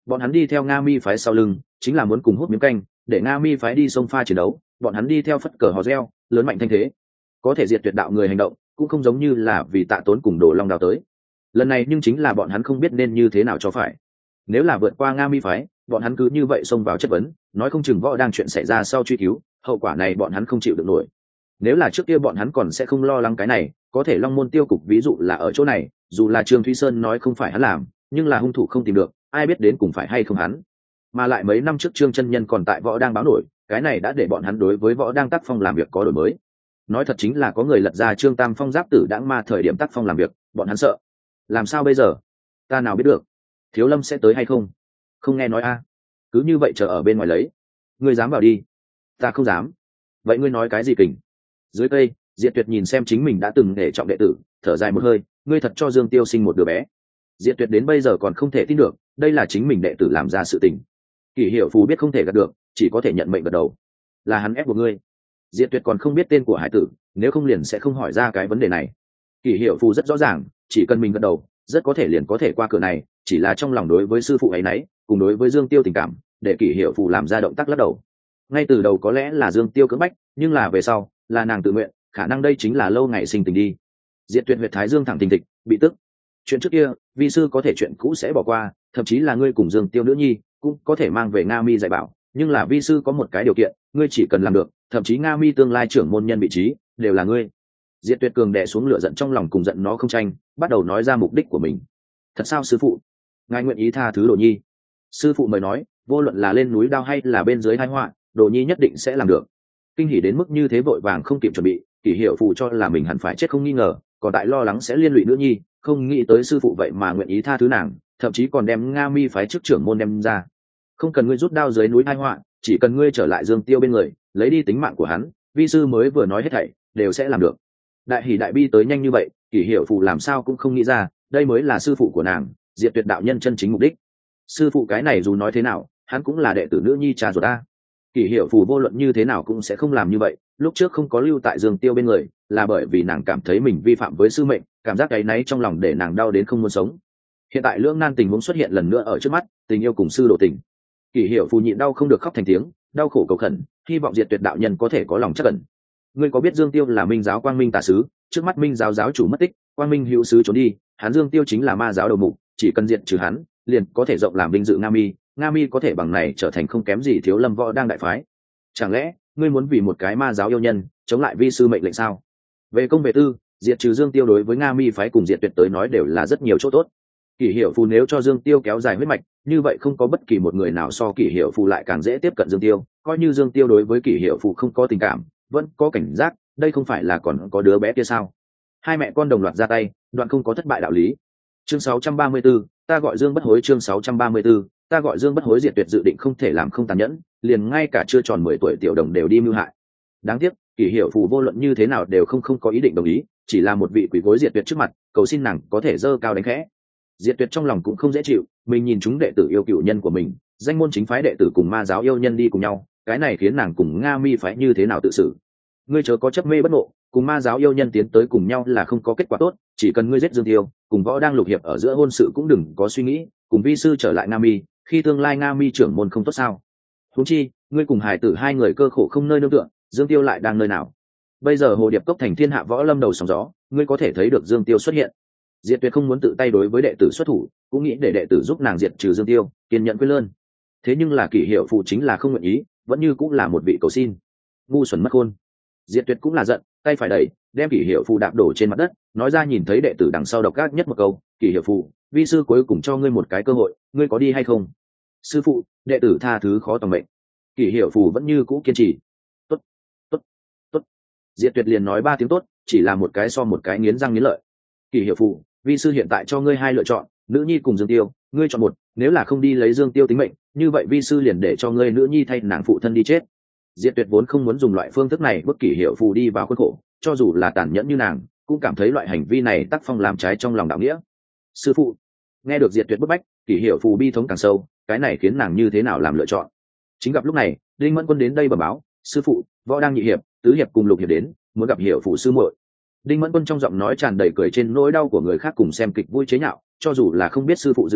bọn hắn đi theo Nga Mi phái sau lưng chính là muốn cùng hút miếng canh để Nga Mi phái đi sông pha chiến đấu, bọn hắn đi theo phất cờ hò reo lớn mạnh thanh thế, có thể diệt tuyệt đạo người hành động cũng không giống như là vì Tạ Tốn cùng Đồ Long Đao tới. Lần này nhưng chính là bọn hắn không biết nên như thế nào cho phải. Nếu là vượt qua Nga Mi phái, bọn hắn cứ như vậy xông vào chất vấn, nói không chừng võ đang chuyện xảy ra sau truy cứu, hậu quả này bọn hắn không chịu được nổi. Nếu là trước kia bọn hắn còn sẽ không lo lắng cái này, có thể Long Môn tiêu cục ví dụ là ở chỗ này, dù là Trương Thúy Sơn nói không phải hắn làm, nhưng là hung thủ không tìm được, ai biết đến cùng phải hay không hắn. Mà lại mấy năm trước Trương chân nhân còn tại võ đang báo nổi, cái này đã để bọn hắn đối với võ đang tác phong làm việc có đổi mới. Nói thật chính là có người lật ra Trương Tam Phong giáp tử đãng ma thời điểm tác phong làm việc, bọn hắn sợ. Làm sao bây giờ? Ta nào biết được? Thiếu Lâm sẽ tới hay không? Không nghe nói a. Cứ như vậy chờ ở bên ngoài lấy. Ngươi dám vào đi? Ta không dám. Vậy ngươi nói cái gì kình? Dưới cây, Diệt Tuyệt nhìn xem chính mình đã từng để trọng đệ tử, thở dài một hơi, ngươi thật cho Dương Tiêu sinh một đứa bé. Diệt Tuyệt đến bây giờ còn không thể tin được, đây là chính mình đệ tử làm ra sự tình. Kỷ Hiểu Phù biết không thể gạt được, chỉ có thể nhận mệnh gật đầu. Là hắn ép buộc ngươi. Diệt Tuyệt còn không biết tên của hải tử, nếu không liền sẽ không hỏi ra cái vấn đề này. Kỷ Hiểu Phù rất rõ ràng, chỉ cần mình gật đầu, rất có thể liền có thể qua cửa này, chỉ là trong lòng đối với sư phụ ấy nấy, cùng đối với Dương Tiêu tình cảm, để Kỷ Hiểu Phù làm ra động tác lắc đầu. Ngay từ đầu có lẽ là Dương Tiêu cưỡng bách, nhưng là về sau, là nàng tự nguyện, khả năng đây chính là lâu ngày sinh tình đi. Diệt Tuyệt huyệt thái dương thẳng thình thịch, bị tức. Chuyện trước kia, vi sư có thể chuyện cũ sẽ bỏ qua, thậm chí là ngươi cùng Dương Tiêu nữ nhi cũng có thể mang về Nga Mi dạy bảo, nhưng là vi sư có một cái điều kiện, ngươi chỉ cần làm được, thậm chí Nga Mi tương lai trưởng môn nhân vị trí đều là ngươi. Diệt Tuyệt cường đè xuống lửa giận trong lòng cùng giận nó không tranh, bắt đầu nói ra mục đích của mình. Thật sao sư phụ? Ngài nguyện ý tha thứ Đồ Nhi? Sư phụ mời nói, vô luận là lên núi đao hay là bên dưới tai họa, Đồ Nhi nhất định sẽ làm được. Kinh hỉ đến mức như thế vội vàng không kịp chuẩn bị, Kỷ Hiểu Phù cho là mình hẳn phải chết không nghi ngờ, còn tại lo lắng sẽ liên lụy nữ nhi, không nghĩ tới sư phụ vậy mà nguyện ý tha thứ nàng, thậm chí còn đem Nga Mi phái chức trưởng môn đem ra. Không cần ngươi rút đao dưới núi tai họa, chỉ cần ngươi trở lại Dương Tiêu bên người, lấy đi tính mạng của hắn, vi sư mới vừa nói hết thảy đều sẽ làm được. Đại hỉ đại bi tới nhanh như vậy, Kỷ Hiểu Phù làm sao cũng không nghĩ ra, đây mới là sư phụ của nàng, Diệt Tuyệt đạo nhân chân chính mục đích. Sư phụ cái này dù nói thế nào, hắn cũng là đệ tử nữ nhi cha ruột ta. Kỷ Hiểu Phù vô luận như thế nào cũng sẽ không làm như vậy, lúc trước không có lưu tại Dương Tiêu bên người, là bởi vì nàng cảm thấy mình vi phạm với sư mệnh, cảm giác cái náy trong lòng để nàng đau đến không muốn sống. Hiện tại lưỡng nan tình huống xuất hiện lần nữa ở trước mắt, tình yêu cùng sư đồ tình. Kỷ Hiểu Phù nhịn đau không được khóc thành tiếng, đau khổ cầu khẩn, hy vọng Diệt Tuyệt đạo nhân có thể có lòng trắc ẩn. Ngươi có biết Dương Tiêu là Minh giáo Quang Minh tà sứ, trước mắt Minh giáo giáo chủ mất tích, Quang Minh hữu sứ trốn đi, hắn Dương Tiêu chính là ma giáo đầu mục, chỉ cần diệt trừ hắn, liền có thể rộng làm vinh dự Nga Mi có thể bằng này trở thành không kém gì Thiếu Lâm võ đang đại phái. Chẳng lẽ ngươi muốn vì một cái ma giáo yêu nhân chống lại vi sư mệnh lệnh sao? Về công về tư, diệt trừ Dương Tiêu đối với Nga Mi phái cùng Diệt Tuyệt tới nói đều là rất nhiều chỗ tốt. Kỷ Hiểu Phù nếu cho Dương Tiêu kéo dài huyết mạch, như vậy không có bất kỳ một người nào so Kỷ Hiểu Phù lại càng dễ tiếp cận Dương Tiêu, coi như Dương Tiêu đối với Kỷ Hiểu Phù không có tình cảm, vẫn có cảnh giác, đây không phải là còn có đứa bé kia sao? Hai mẹ con đồng loạt ra tay, đoạn không có thất bại đạo lý. Chương 634, ta gọi Dương bất hối. Chương 634, ta gọi Dương bất hối. Diệt Tuyệt dự định không thể làm không tàn nhẫn, liền ngay cả chưa tròn 10 tuổi tiểu đồng đều đi mưu hại. Đáng tiếc, Kỷ Hiểu Phù vô luận như thế nào đều không có ý định đồng ý, chỉ là một vị quỷ gối Diệt Tuyệt trước mặt, cầu xin nàng có thể dơ cao đánh khẽ. Diệt Tuyệt trong lòng cũng không dễ chịu, mình nhìn chúng đệ tử yêu cựu nhân của mình, danh môn chính phái đệ tử cùng ma giáo yêu nhân đi cùng nhau, cái này khiến nàng cùng Nga Mi phái như thế nào tự xử. Ngươi chớ có chấp mê bất ngộ, cùng ma giáo yêu nhân tiến tới cùng nhau là không có kết quả tốt, chỉ cần ngươi giết Dương Tiêu, cùng võ đang lục hiệp ở giữa hôn sự cũng đừng có suy nghĩ, cùng vi sư trở lại Nga Mi, khi tương lai Nga Mi trưởng môn không tốt sao? Huống chi, ngươi cùng hải tử hai người cơ khổ không nơi nương tựa, Dương Tiêu lại đang nơi nào? Bây giờ Hồ Điệp Cốc thành thiên hạ võ lâm đầu sóng gió, ngươi có thể thấy được Dương Tiêu xuất hiện. Diệt Tuyệt không muốn tự tay đối với đệ tử xuất thủ, cũng nghĩ để đệ tử giúp nàng diệt trừ Dương Tiêu, kiên nhận quyết lơn. Thế nhưng là Kỷ Hiểu Phù chính là không nguyện ý, vẫn như cũng là một vị cầu xin. Ngu xuẩn mất khôn. Diệt Tuyệt cũng là giận, tay phải đẩy, đem Kỷ Hiểu Phù đạp đổ trên mặt đất, nói ra nhìn thấy đệ tử đằng sau độc ác nhất một câu, Kỷ Hiểu Phù, vi sư cuối cùng cho ngươi một cái cơ hội, ngươi có đi hay không? Sư phụ, đệ tử tha thứ khó tòng mệnh. Kỷ Hiểu Phù vẫn như cũ kiên trì. Tốt, tốt, tốt. Diệt Tuyệt liền nói 3 tiếng tốt, chỉ là một cái so một cái nghiến răng nghiến lợi. Kỷ Hiểu Phù, vi sư hiện tại cho ngươi 2 lựa chọn, nữ nhi cùng Dương Tiêu, ngươi chọn một, nếu là không đi lấy Dương Tiêu tính mệnh, như vậy vi sư liền để cho ngươi nữ nhi thay nàng phụ thân đi chết. Diệt Tuyệt vốn không muốn dùng loại phương thức này bức Kỷ Hiểu Phù đi vào khuôn khổ, cho dù là tàn nhẫn như nàng, cũng cảm thấy loại hành vi này tác phong làm trái trong lòng đạo nghĩa. Sư phụ, nghe được Diệt Tuyệt bức bách, Kỷ Hiểu Phù bi thống càng sâu, cái này khiến nàng như thế nào làm lựa chọn. Chính gặp lúc này, Đinh Mẫn Quân đến đây bẩm báo, sư phụ, võ đang nhị hiệp, tứ hiệp cùng lục hiệp đến, muốn gặp Hiểu Phù sư muội. Đinh Mẫn Quân trong giọng nói tràn đầy cười trên nỗi đau của người khác cùng xem kịch vui chế nhạo, cho dù là không biết sư phụ dự định,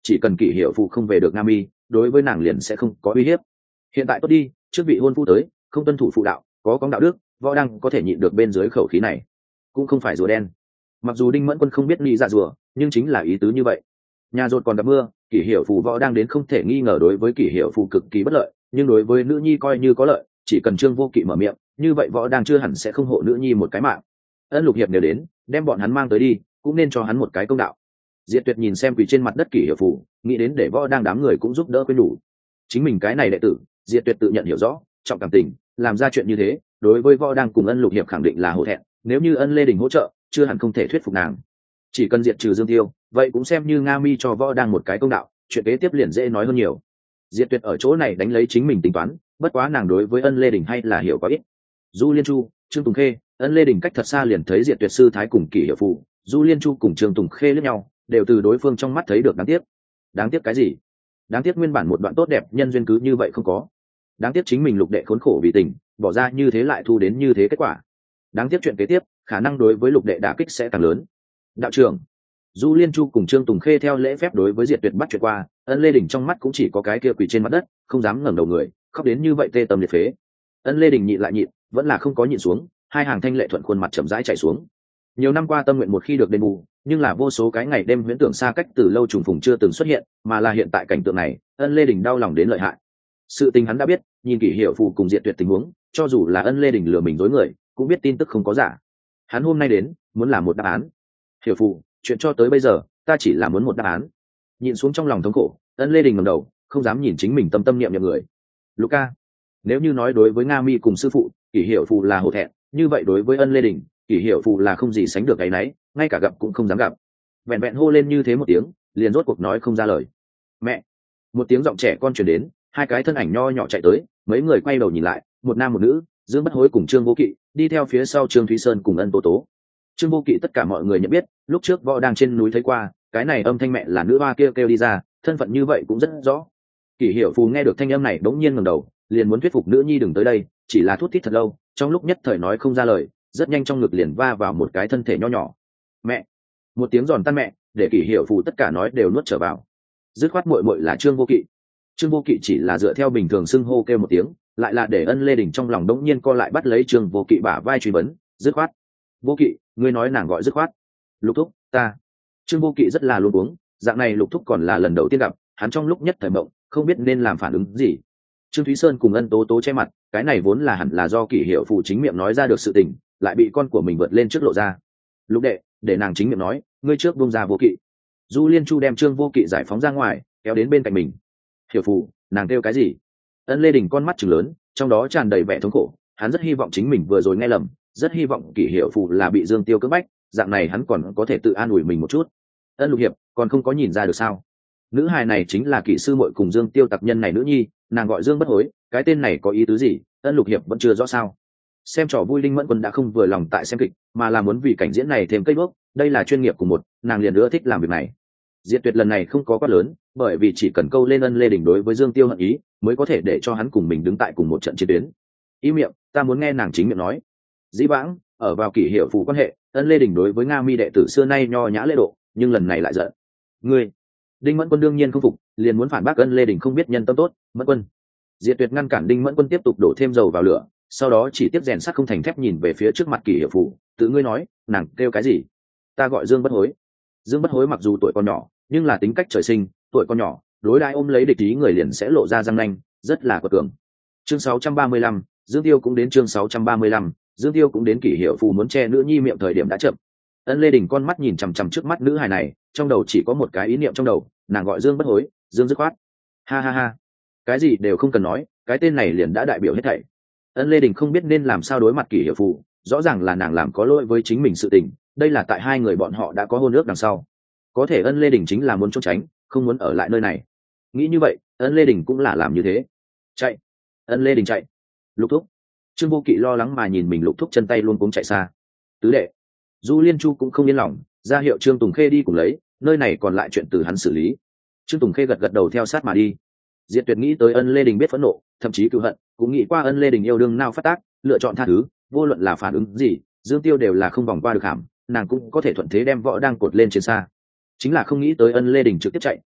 chỉ cần kỷ hiệu phụ không về được Nga Mi, đối với nàng liền sẽ không có uy hiếp. Hiện tại tốt đi, trước vị hôn phu tới, không tuân thủ phụ đạo, có đạo đức, võ đăng có thể nhịn được bên dưới khẩu khí này, cũng không phải rùa đen. Mặc dù Đinh Mẫn Quân không biết nghĩ dạ rùa, nhưng chính là ý tứ như vậy. Nhà rột còn gặp mưa, kỷ hiệu phù võ đang đến không thể nghi ngờ đối với kỷ hiệu phù cực kỳ bất lợi, nhưng đối với nữ nhi coi như có lợi, chỉ cần Trương Vô Kỵ mở miệng, như vậy võ đang chưa hẳn sẽ không hộ nữ nhi một cái mạng. Ân Lục Hiệp đều đến, đem bọn hắn mang tới đi, cũng nên cho hắn một cái công đạo. Diệt Tuyệt nhìn xem quỳ trên mặt đất kỷ hiệu phù, nghĩ đến để võ đang đám người cũng giúp đỡ quên đủ. Chính mình cái này đệ tử, Diệt Tuyệt tự nhận hiểu rõ, trọng cảm tình, làm ra chuyện như thế, đối với võ đang cùng Ân Lục Hiệp khẳng định là hổ thẹn, nếu như Ân Lê Đình hỗ trợ, chưa hẳn không thể thuyết phục nàng. Chỉ cần diệt trừ Dương Tiêu, vậy cũng xem như Nga Mi cho võ đang một cái công đạo, chuyện kế tiếp liền dễ nói hơn nhiều. Diệt Tuyệt ở chỗ này đánh lấy chính mình tính toán, bất quá nàng đối với Ân Lê Đình hay là hiểu có ít. Du Liên Chu, Trương Tùng Khê, Ân Lê Đình cách thật xa liền thấy Diệt Tuyệt sư thái cùng kỷ hiệu phụ, Du Liên Chu cùng Trương Tùng Khê liếc nhau, đều từ đối phương trong mắt thấy được đáng tiếc. Đáng tiếc cái gì? Đáng tiếc nguyên bản một đoạn tốt đẹp nhân duyên cứ như vậy không có. Đáng tiếc chính mình Lục đệ khốn khổ vì tình, bỏ ra như thế lại thu đến như thế kết quả. Đáng tiếc chuyện kế tiếp, khả năng đối với Lục đệ đả kích sẽ càng lớn. Đạo trưởng, Du Liên Chu cùng Trương Tùng Khê theo lễ phép đối với Diệt Tuyệt bắt chuyện qua, Ân Lê Đình trong mắt cũng chỉ có cái kia quỳ trên mặt đất, không dám ngẩng đầu người, khóc đến như vậy tê tâm liệt phế. Ân Lê Đình nhịn lại nhịn, vẫn là không có nhịn xuống, hai hàng thanh lệ thuận khuôn mặt chậm rãi chảy xuống. Nhiều năm qua tâm nguyện một khi được đền bù, nhưng là vô số cái ngày đêm huyễn tưởng xa cách từ lâu trùng phùng chưa từng xuất hiện, mà là hiện tại cảnh tượng này, Ân Lê Đình đau lòng đến lợi hại. Sự tình hắn đã biết, nhìn kỷ hiệu phù cùng Diệt Tuyệt tình huống, cho dù là Ân Lê Đình lừa mình dối người, cũng biết tin tức không có giả. Hắn hôm nay đến, muốn làm một đáp án. Hiểu phù, chuyện cho tới bây giờ, ta chỉ là muốn một đáp án. Nhìn xuống trong lòng thống khổ, Ân Lê Đình ngẩng đầu, không dám nhìn chính mình tâm tâm niệm niệm người. Luca, nếu như nói đối với Nga Mi cùng sư phụ, kỷ hiệu phù là hổ thẹn, như vậy đối với Ân Lê Đình, kỷ hiệu phù là không gì sánh được cái nấy, ngay cả gặp cũng không dám gặp. Vẹn vẹn hô lên như thế một tiếng, liền rốt cuộc nói không ra lời. Mẹ! Một tiếng giọng trẻ con truyền đến, hai cái thân ảnh nho nhỏ chạy tới, mấy người quay đầu nhìn lại, một nam một nữ, Dương Bất Hối cùng Trương Vô Kỵ, đi theo phía sau Trương Thúy Sơn cùng Ân Tố Tố. Trương Vô Kỵ tất cả mọi người nhận biết, lúc trước võ đang trên núi thấy qua, cái này âm thanh mẹ là nữ hoa kêu đi ra, thân phận như vậy cũng rất rõ. Kỷ Hiểu Phù nghe được thanh âm này bỗng nhiên ngẩng đầu, liền muốn thuyết phục nữ nhi đừng tới đây, chỉ là thút thít thật lâu, trong lúc nhất thời nói không ra lời, rất nhanh trong ngực liền va vào một cái thân thể nho nhỏ. Mẹ! Một tiếng giòn tan mẹ, để Kỷ Hiểu Phù tất cả nói đều nuốt trở vào. Dứt khoát muội muội là Trương Vô Kỵ. Trương Vô Kỵ chỉ là dựa theo bình thường xưng hô kêu một tiếng, lại là để Ân Lê Đình trong lòng đống nhiên co lại bắt lấy Trương Vô Kỵ bả vai truy vấn, dứt khoát. Vô Kỵ, ngươi nói nàng gọi dứt khoát. Lục thúc, ta. Trương Vô Kỵ rất là luống cuống, dạng này Lục thúc còn là lần đầu tiên gặp, hắn trong lúc nhất thời mộng, không biết nên làm phản ứng gì. Trương Thúy Sơn cùng Ân Tố Tố che mặt, cái này vốn là hẳn là do Kỷ Hiểu Phù chính miệng nói ra được sự tình, lại bị con của mình vượt lên trước lộ ra. Lục đệ, để nàng chính miệng nói, ngươi trước buông ra Vô Kỵ. Du Liên Chu đem Trương Vô Kỵ giải phóng ra ngoài, kéo đến bên cạnh mình. Hiểu Phù, nàng kêu cái gì? Ân Lê Đình con mắt trừng lớn, trong đó tràn đầy vẻ thống khổ, hắn rất hy vọng chính mình vừa rồi nghe lầm, rất hy vọng Kỷ Hiểu Phù là bị Dương Tiêu cưỡng bách, dạng này hắn còn có thể tự an ủi mình một chút. Ân Lục Hiệp, còn không có nhìn ra được sao? Nữ hài này chính là Kỷ sư muội cùng Dương Tiêu tặc nhân này nữ nhi, nàng gọi Dương Bất Hối, cái tên này có ý tứ gì? Ân Lục Hiệp vẫn chưa rõ sao? Xem trò vui Linh Mẫn Quân đã không vừa lòng tại xem kịch, mà là muốn vì cảnh diễn này thêm cây bước, đây là chuyên nghiệp của một, nàng liền ưa thích làm việc này. Diệt Tuyệt lần này không có quá lớn, bởi vì chỉ cần câu lên Ân Lê Đình đối với Dương Tiêu hận ý, mới có thể để cho hắn cùng mình đứng tại cùng một trận chiến tuyến. Ý miệng, ta muốn nghe nàng chính miệng nói. Dĩ vãng, ở vào Kỷ Hiểu Phù quan hệ, Ân Lê Đình đối với Nga Mi đệ tử xưa nay nho nhã lễ độ, nhưng lần này lại giận. Ngươi, Đinh Mẫn Quân đương nhiên không phục, liền muốn phản bác Ân Lê Đình không biết nhân tâm tốt. Mẫn Quân. Diệt Tuyệt ngăn cản Đinh Mẫn Quân tiếp tục đổ thêm dầu vào lửa, sau đó chỉ tiếp rèn sắt không thành thép nhìn về phía trước mặt Kỷ Hiểu Phù, tự ngươi nói, nàng kêu cái gì? Ta gọi Dương Bất Hối. Dương Bất Hối mặc dù tuổi còn nhỏ, nhưng là tính cách trời sinh, tuổi còn nhỏ, đối đãi ôm lấy địch ý người liền sẽ lộ ra răng nanh, rất là quật cường. Chương 635, Dương Tiêu cũng đến chương 635, Dương Tiêu cũng đến. Kỷ Hiểu Phù muốn che nữ nhi miệng thời điểm đã chậm. Ân Lê Đình con mắt nhìn chằm chằm trước mắt nữ hài này, trong đầu chỉ có một cái ý niệm trong đầu, nàng gọi Dương Bất Hối, Dương dứt khoát. Ha ha ha, cái gì đều không cần nói, cái tên này liền đã đại biểu hết thảy. Ân Lê Đình không biết nên làm sao đối mặt Kỷ Hiểu Phù, rõ ràng là nàng làm có lỗi với chính mình sự tình, đây là tại hai người bọn họ đã có hôn ước đằng sau. Có thể Ân Lê Đình chính là muốn trốn tránh, không muốn ở lại nơi này. Nghĩ như vậy, Ân Lê Đình cũng là làm như thế. Chạy! Ân Lê Đình chạy! Lục thúc! Trương Vô Kỵ lo lắng mà nhìn mình Lục thúc chân tay luôn cuống chạy xa. Tứ đệ! Du Liên Chu cũng không yên lòng, ra hiệu Trương Tùng Khê đi cùng lấy, nơi này còn lại chuyện từ hắn xử lý. Trương Tùng Khê gật gật đầu theo sát mà đi. Diệt Tuyệt nghĩ tới Ân Lê Đình biết phẫn nộ, thậm chí cựu hận, cũng nghĩ qua Ân Lê Đình yêu đương nào phát tác, lựa chọn tha thứ, vô luận là phản ứng gì, Dương Tiêu đều là không vòng qua được hàm, nàng cũng có thể thuận thế đem võ đang cột lên trên xa. Chính là không nghĩ tới Ân Lê Đình trực tiếp chạy,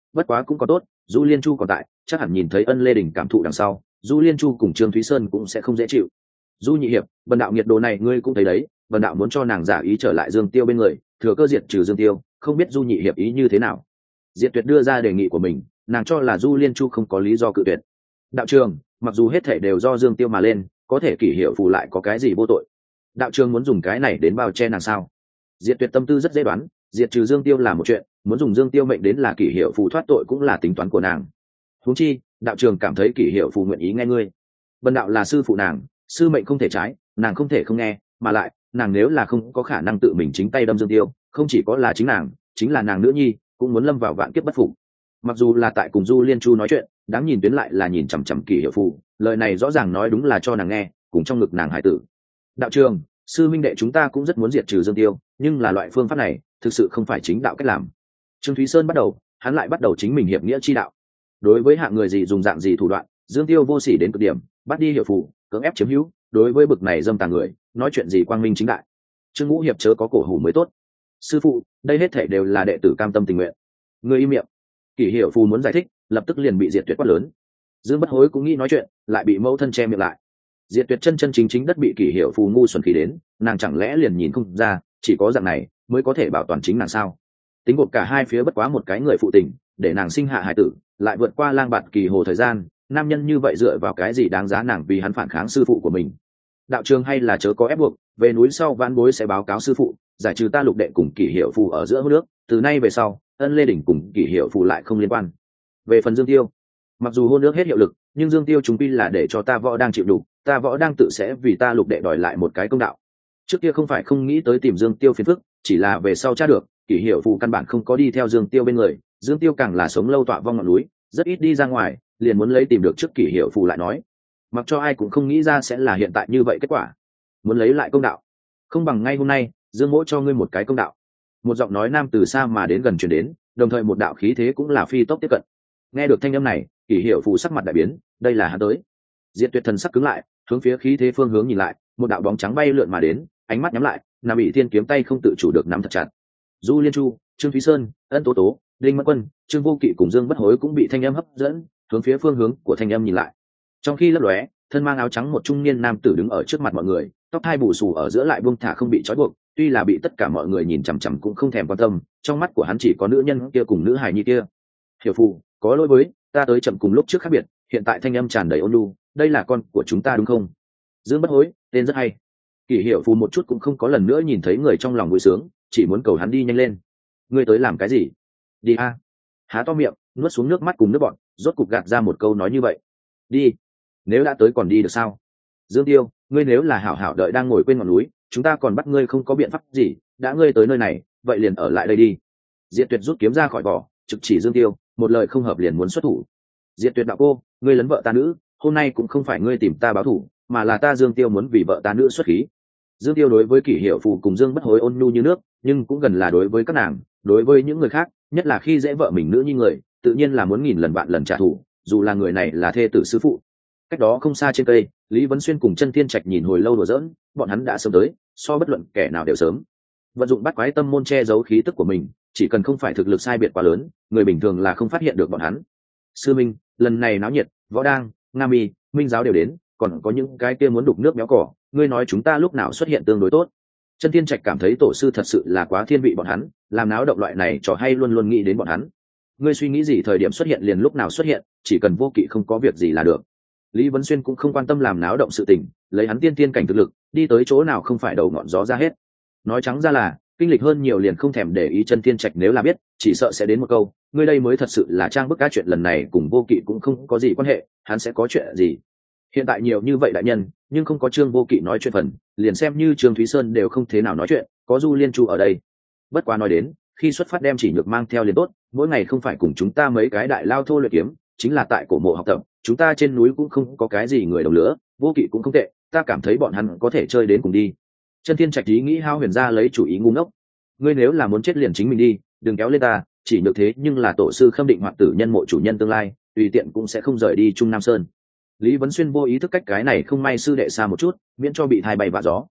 bất quá cũng có tốt, Du Liên Chu còn tại, chắc hẳn nhìn thấy Ân Lê Đình cảm thụ đằng sau, Du Liên Chu cùng Trương Thúy Sơn cũng sẽ không dễ chịu. Du nhị hiệp, bần đạo nhiệt độ này ngươi cũng thấy đấy, bần đạo muốn cho nàng giả ý trở lại Dương Tiêu bên người, thừa cơ diệt trừ Dương Tiêu, không biết Du nhị hiệp ý như thế nào. Diệt Tuyệt đưa ra đề nghị của mình, nàng cho là Du Liên Chu không có lý do cự tuyệt. Đạo trường, mặc dù hết thể đều do Dương Tiêu mà lên, có thể kỷ hiệu phù lại có cái gì vô tội. Đạo trường muốn dùng cái này đến bao che nàng sao? Diệt Tuyệt tâm tư rất dễ đoán, diệt trừ Dương Tiêu là một chuyện, muốn dùng Dương Tiêu mệnh đến là kỷ hiệu phù thoát tội cũng là tính toán của nàng. Huống chi, đạo trường cảm thấy kỷ hiệu phù nguyện ý nghe ngươi. Bần đạo là sư phụ nàng, sư mệnh không thể trái, nàng không thể không nghe, mà lại, nàng nếu là không có khả năng tự mình chính tay đâm Dương Tiêu, không chỉ có là chính nàng, chính là nàng nữ nhi, cũng muốn lâm vào vạn kiếp bất phục. Mặc dù là tại cùng Du Liên Chu nói chuyện, đáng nhìn tuyến lại là nhìn chằm chằm kỷ hiệu phù, lời này rõ ràng nói đúng là cho nàng nghe, cùng trong ngực nàng hải tử. Đạo trường, sư minh đệ chúng ta cũng rất muốn diệt trừ Dương Tiêu, nhưng là loại phương pháp này thực sự không phải chính đạo cách làm. Trương Thúy Sơn bắt đầu, hắn lại bắt đầu chính mình hiệp nghĩa chi đạo. Đối với hạng người gì dùng dạng gì thủ đoạn, Dương Tiêu vô sỉ đến cực điểm, bắt đi hiệu phù, cưỡng ép chiếm hữu, đối với bực này dâm tà người, nói chuyện gì quang minh chính đại. Trương Ngũ hiệp chớ có cổ hủ mới tốt. Sư phụ, đây hết thảy đều là đệ tử cam tâm tình nguyện. Người im miệng. Kỷ hiệu phù muốn giải thích, lập tức liền bị Diệt Tuyệt quát lớn. Dương Bất Hối cũng nghĩ nói chuyện, lại bị mẫu thân che miệng lại. Diệt Tuyệt chân chân chính chính đất bị kỷ hiệu phù ngu xuẩn khí đến, nàng chẳng lẽ liền nhìn không ra, chỉ có dạng này mới có thể bảo toàn chính nàng sao? Tính gộp cả hai phía bất quá một cái người phụ tình, để nàng sinh hạ hải tử, lại vượt qua lang bạt kỳ hồ thời gian, nam nhân như vậy dựa vào cái gì đáng giá nàng vì hắn phản kháng sư phụ của mình? Đạo trường hay là chớ có ép buộc, về núi sau vãn bối sẽ báo cáo sư phụ, giải trừ ta Lục đệ cùng kỷ hiệu phù ở giữa hôn nước, từ nay về sau, Ân Lê Đỉnh cùng kỷ hiệu phù lại không liên quan. Về phần Dương Tiêu, mặc dù hôn nước hết hiệu lực, nhưng Dương Tiêu chúng quy là để cho ta Võ đang chịu đủ, ta Võ đang tự sẽ vì ta Lục đệ đòi lại một cái công đạo. Trước kia không phải không nghĩ tới tìm Dương Tiêu phiền phức, chỉ là về sau tra được, kỷ hiệu phù căn bản không có đi theo Dương Tiêu bên người, Dương Tiêu càng là sống lâu tọa vong ngọn núi, rất ít đi ra ngoài, liền muốn lấy tìm được trước kỷ hiệu phù lại nói. Mặc cho ai cũng không nghĩ ra sẽ là hiện tại như vậy kết quả. Muốn lấy lại công đạo, không bằng ngay hôm nay, Dương mỗ cho ngươi một cái công đạo. Một giọng nói nam từ xa mà đến gần truyền đến, đồng thời một đạo khí thế cũng là phi tốc tiếp cận. Nghe được thanh âm này, kỷ hiệu phù sắc mặt đại biến, đây là hắn tới. Diệt Tuyệt thần sắc cứng lại, hướng phía khí thế phương hướng nhìn lại, một đạo bóng trắng bay lượn mà đến, ánh mắt nhắm lại, Nam Bị Thiên kiếm tay không tự chủ được nắm thật chặt. Du Liên Chu, Trương Thúy Sơn, Ân Tố Tố, Đinh Mẫn Quân, Trương Vô Kỵ cùng Dương Bất Hối cũng bị thanh âm hấp dẫn, hướng phía phương hướng của thanh âm nhìn lại. Trong khi lấp lóe, thân mang áo trắng một trung niên nam tử đứng ở trước mặt mọi người, tóc hai bù xù ở giữa lại buông thả không bị trói buộc, tuy là bị tất cả mọi người nhìn chằm chằm cũng không thèm quan tâm, trong mắt của hắn chỉ có nữ nhân kia cùng nữ hài nhi kia. Hiểu phù, có lỗi với, ta tới chậm cùng lúc trước khác biệt, hiện tại thanh âm tràn đầy ôn nhu, đây là con của chúng ta đúng không? Dương Bất Hối, tên rất hay. Kỷ Hiểu phù một chút cũng không có lần nữa nhìn thấy người trong lòng vui sướng, chỉ muốn cầu hắn đi nhanh lên. Ngươi tới làm cái gì? Đi a. Há to miệng, nuốt xuống nước mắt cùng nước bọt, rốt cục gạt ra một câu nói như vậy. Đi. Nếu đã tới còn đi được sao? Dương Tiêu, ngươi nếu là hảo hảo đợi đang ngồi quên ngọn núi, chúng ta còn bắt ngươi không có biện pháp gì, đã ngươi tới nơi này, vậy liền ở lại đây đi. Diệt Tuyệt rút kiếm ra khỏi vỏ, trực chỉ Dương Tiêu, một lời không hợp liền muốn xuất thủ. Diệt Tuyệt đạo cô, ngươi lấn vợ ta nữ, hôm nay cũng không phải ngươi tìm ta báo thù, mà là ta Dương Tiêu muốn vì vợ ta nữ xuất khí. Dương Tiêu đối với Kỷ Hiểu phù cùng Dương Bất Hối ôn nhu như nước, nhưng cũng gần là đối với các nàng, đối với những người khác, nhất là khi dễ vợ mình nữ như người, tự nhiên là muốn nghìn lần vạn lần trả thù, dù là người này là thê tử sư phụ. Cách đó không xa trên cây, Lý Vấn Xuyên cùng Chân Thiên Trạch nhìn hồi lâu đùa giỡn, bọn hắn đã sớm tới, so bất luận kẻ nào đều sớm. Vận dụng bắt quái tâm môn che giấu khí tức của mình, chỉ cần không phải thực lực sai biệt quá lớn, người bình thường là không phát hiện được bọn hắn. Sư Minh, lần này náo nhiệt, Võ Đang, Nga Mi, Minh giáo đều đến, còn có những cái kia muốn đục nước béo cỏ, ngươi nói chúng ta lúc nào xuất hiện tương đối tốt. Chân Thiên Trạch cảm thấy tổ sư thật sự là quá thiên vị bọn hắn, làm náo động loại này trò hay luôn luôn nghĩ đến bọn hắn. Ngươi suy nghĩ gì thời điểm xuất hiện liền lúc nào xuất hiện, chỉ cần vô kỵ không có việc gì là được. Lý Vấn Xuyên cũng không quan tâm làm náo động sự tình, lấy hắn tiên tiên cảnh thực lực, đi tới chỗ nào không phải đầu ngọn gió ra hết. Nói trắng ra là, kinh lịch hơn nhiều liền không thèm để ý. Chân Thiên Trạch nếu là biết, chỉ sợ sẽ đến một câu, ngươi đây mới thật sự là trang bức cá, chuyện lần này cùng vô kỵ cũng không có gì quan hệ, hắn sẽ có chuyện gì. Hiện tại nhiều như vậy đại nhân, nhưng không có Trương Vô Kỵ nói chuyện phần, liền xem như Trương Thúy Sơn đều không thế nào nói chuyện, có Du Liên Chu ở đây. Bất quá nói đến, khi xuất phát đem chỉ nhược mang theo liền tốt, mỗi ngày không phải cùng chúng ta mấy cái đại lao thô luyện kiếm, chính là tại cổ mộ học tập, chúng ta trên núi cũng không có cái gì người đồng lửa, Vô Kỵ cũng không tệ, ta cảm thấy bọn hắn có thể chơi đến cùng đi. Chân Thiên Trạch ý nghĩ hao huyền ra lấy chủ ý ngu ngốc. Ngươi nếu là muốn chết liền chính mình đi, đừng kéo lên ta, chỉ nhược thế nhưng là tổ sư Khâm Định Hoạt Tử nhân mộ chủ nhân tương lai, tùy tiện cũng sẽ không rời đi Trung Nam Sơn. Lý Vấn Xuyên vô ý thức cách cái này không may sư đệ xa một chút, miễn cho bị thai bay vạ gió.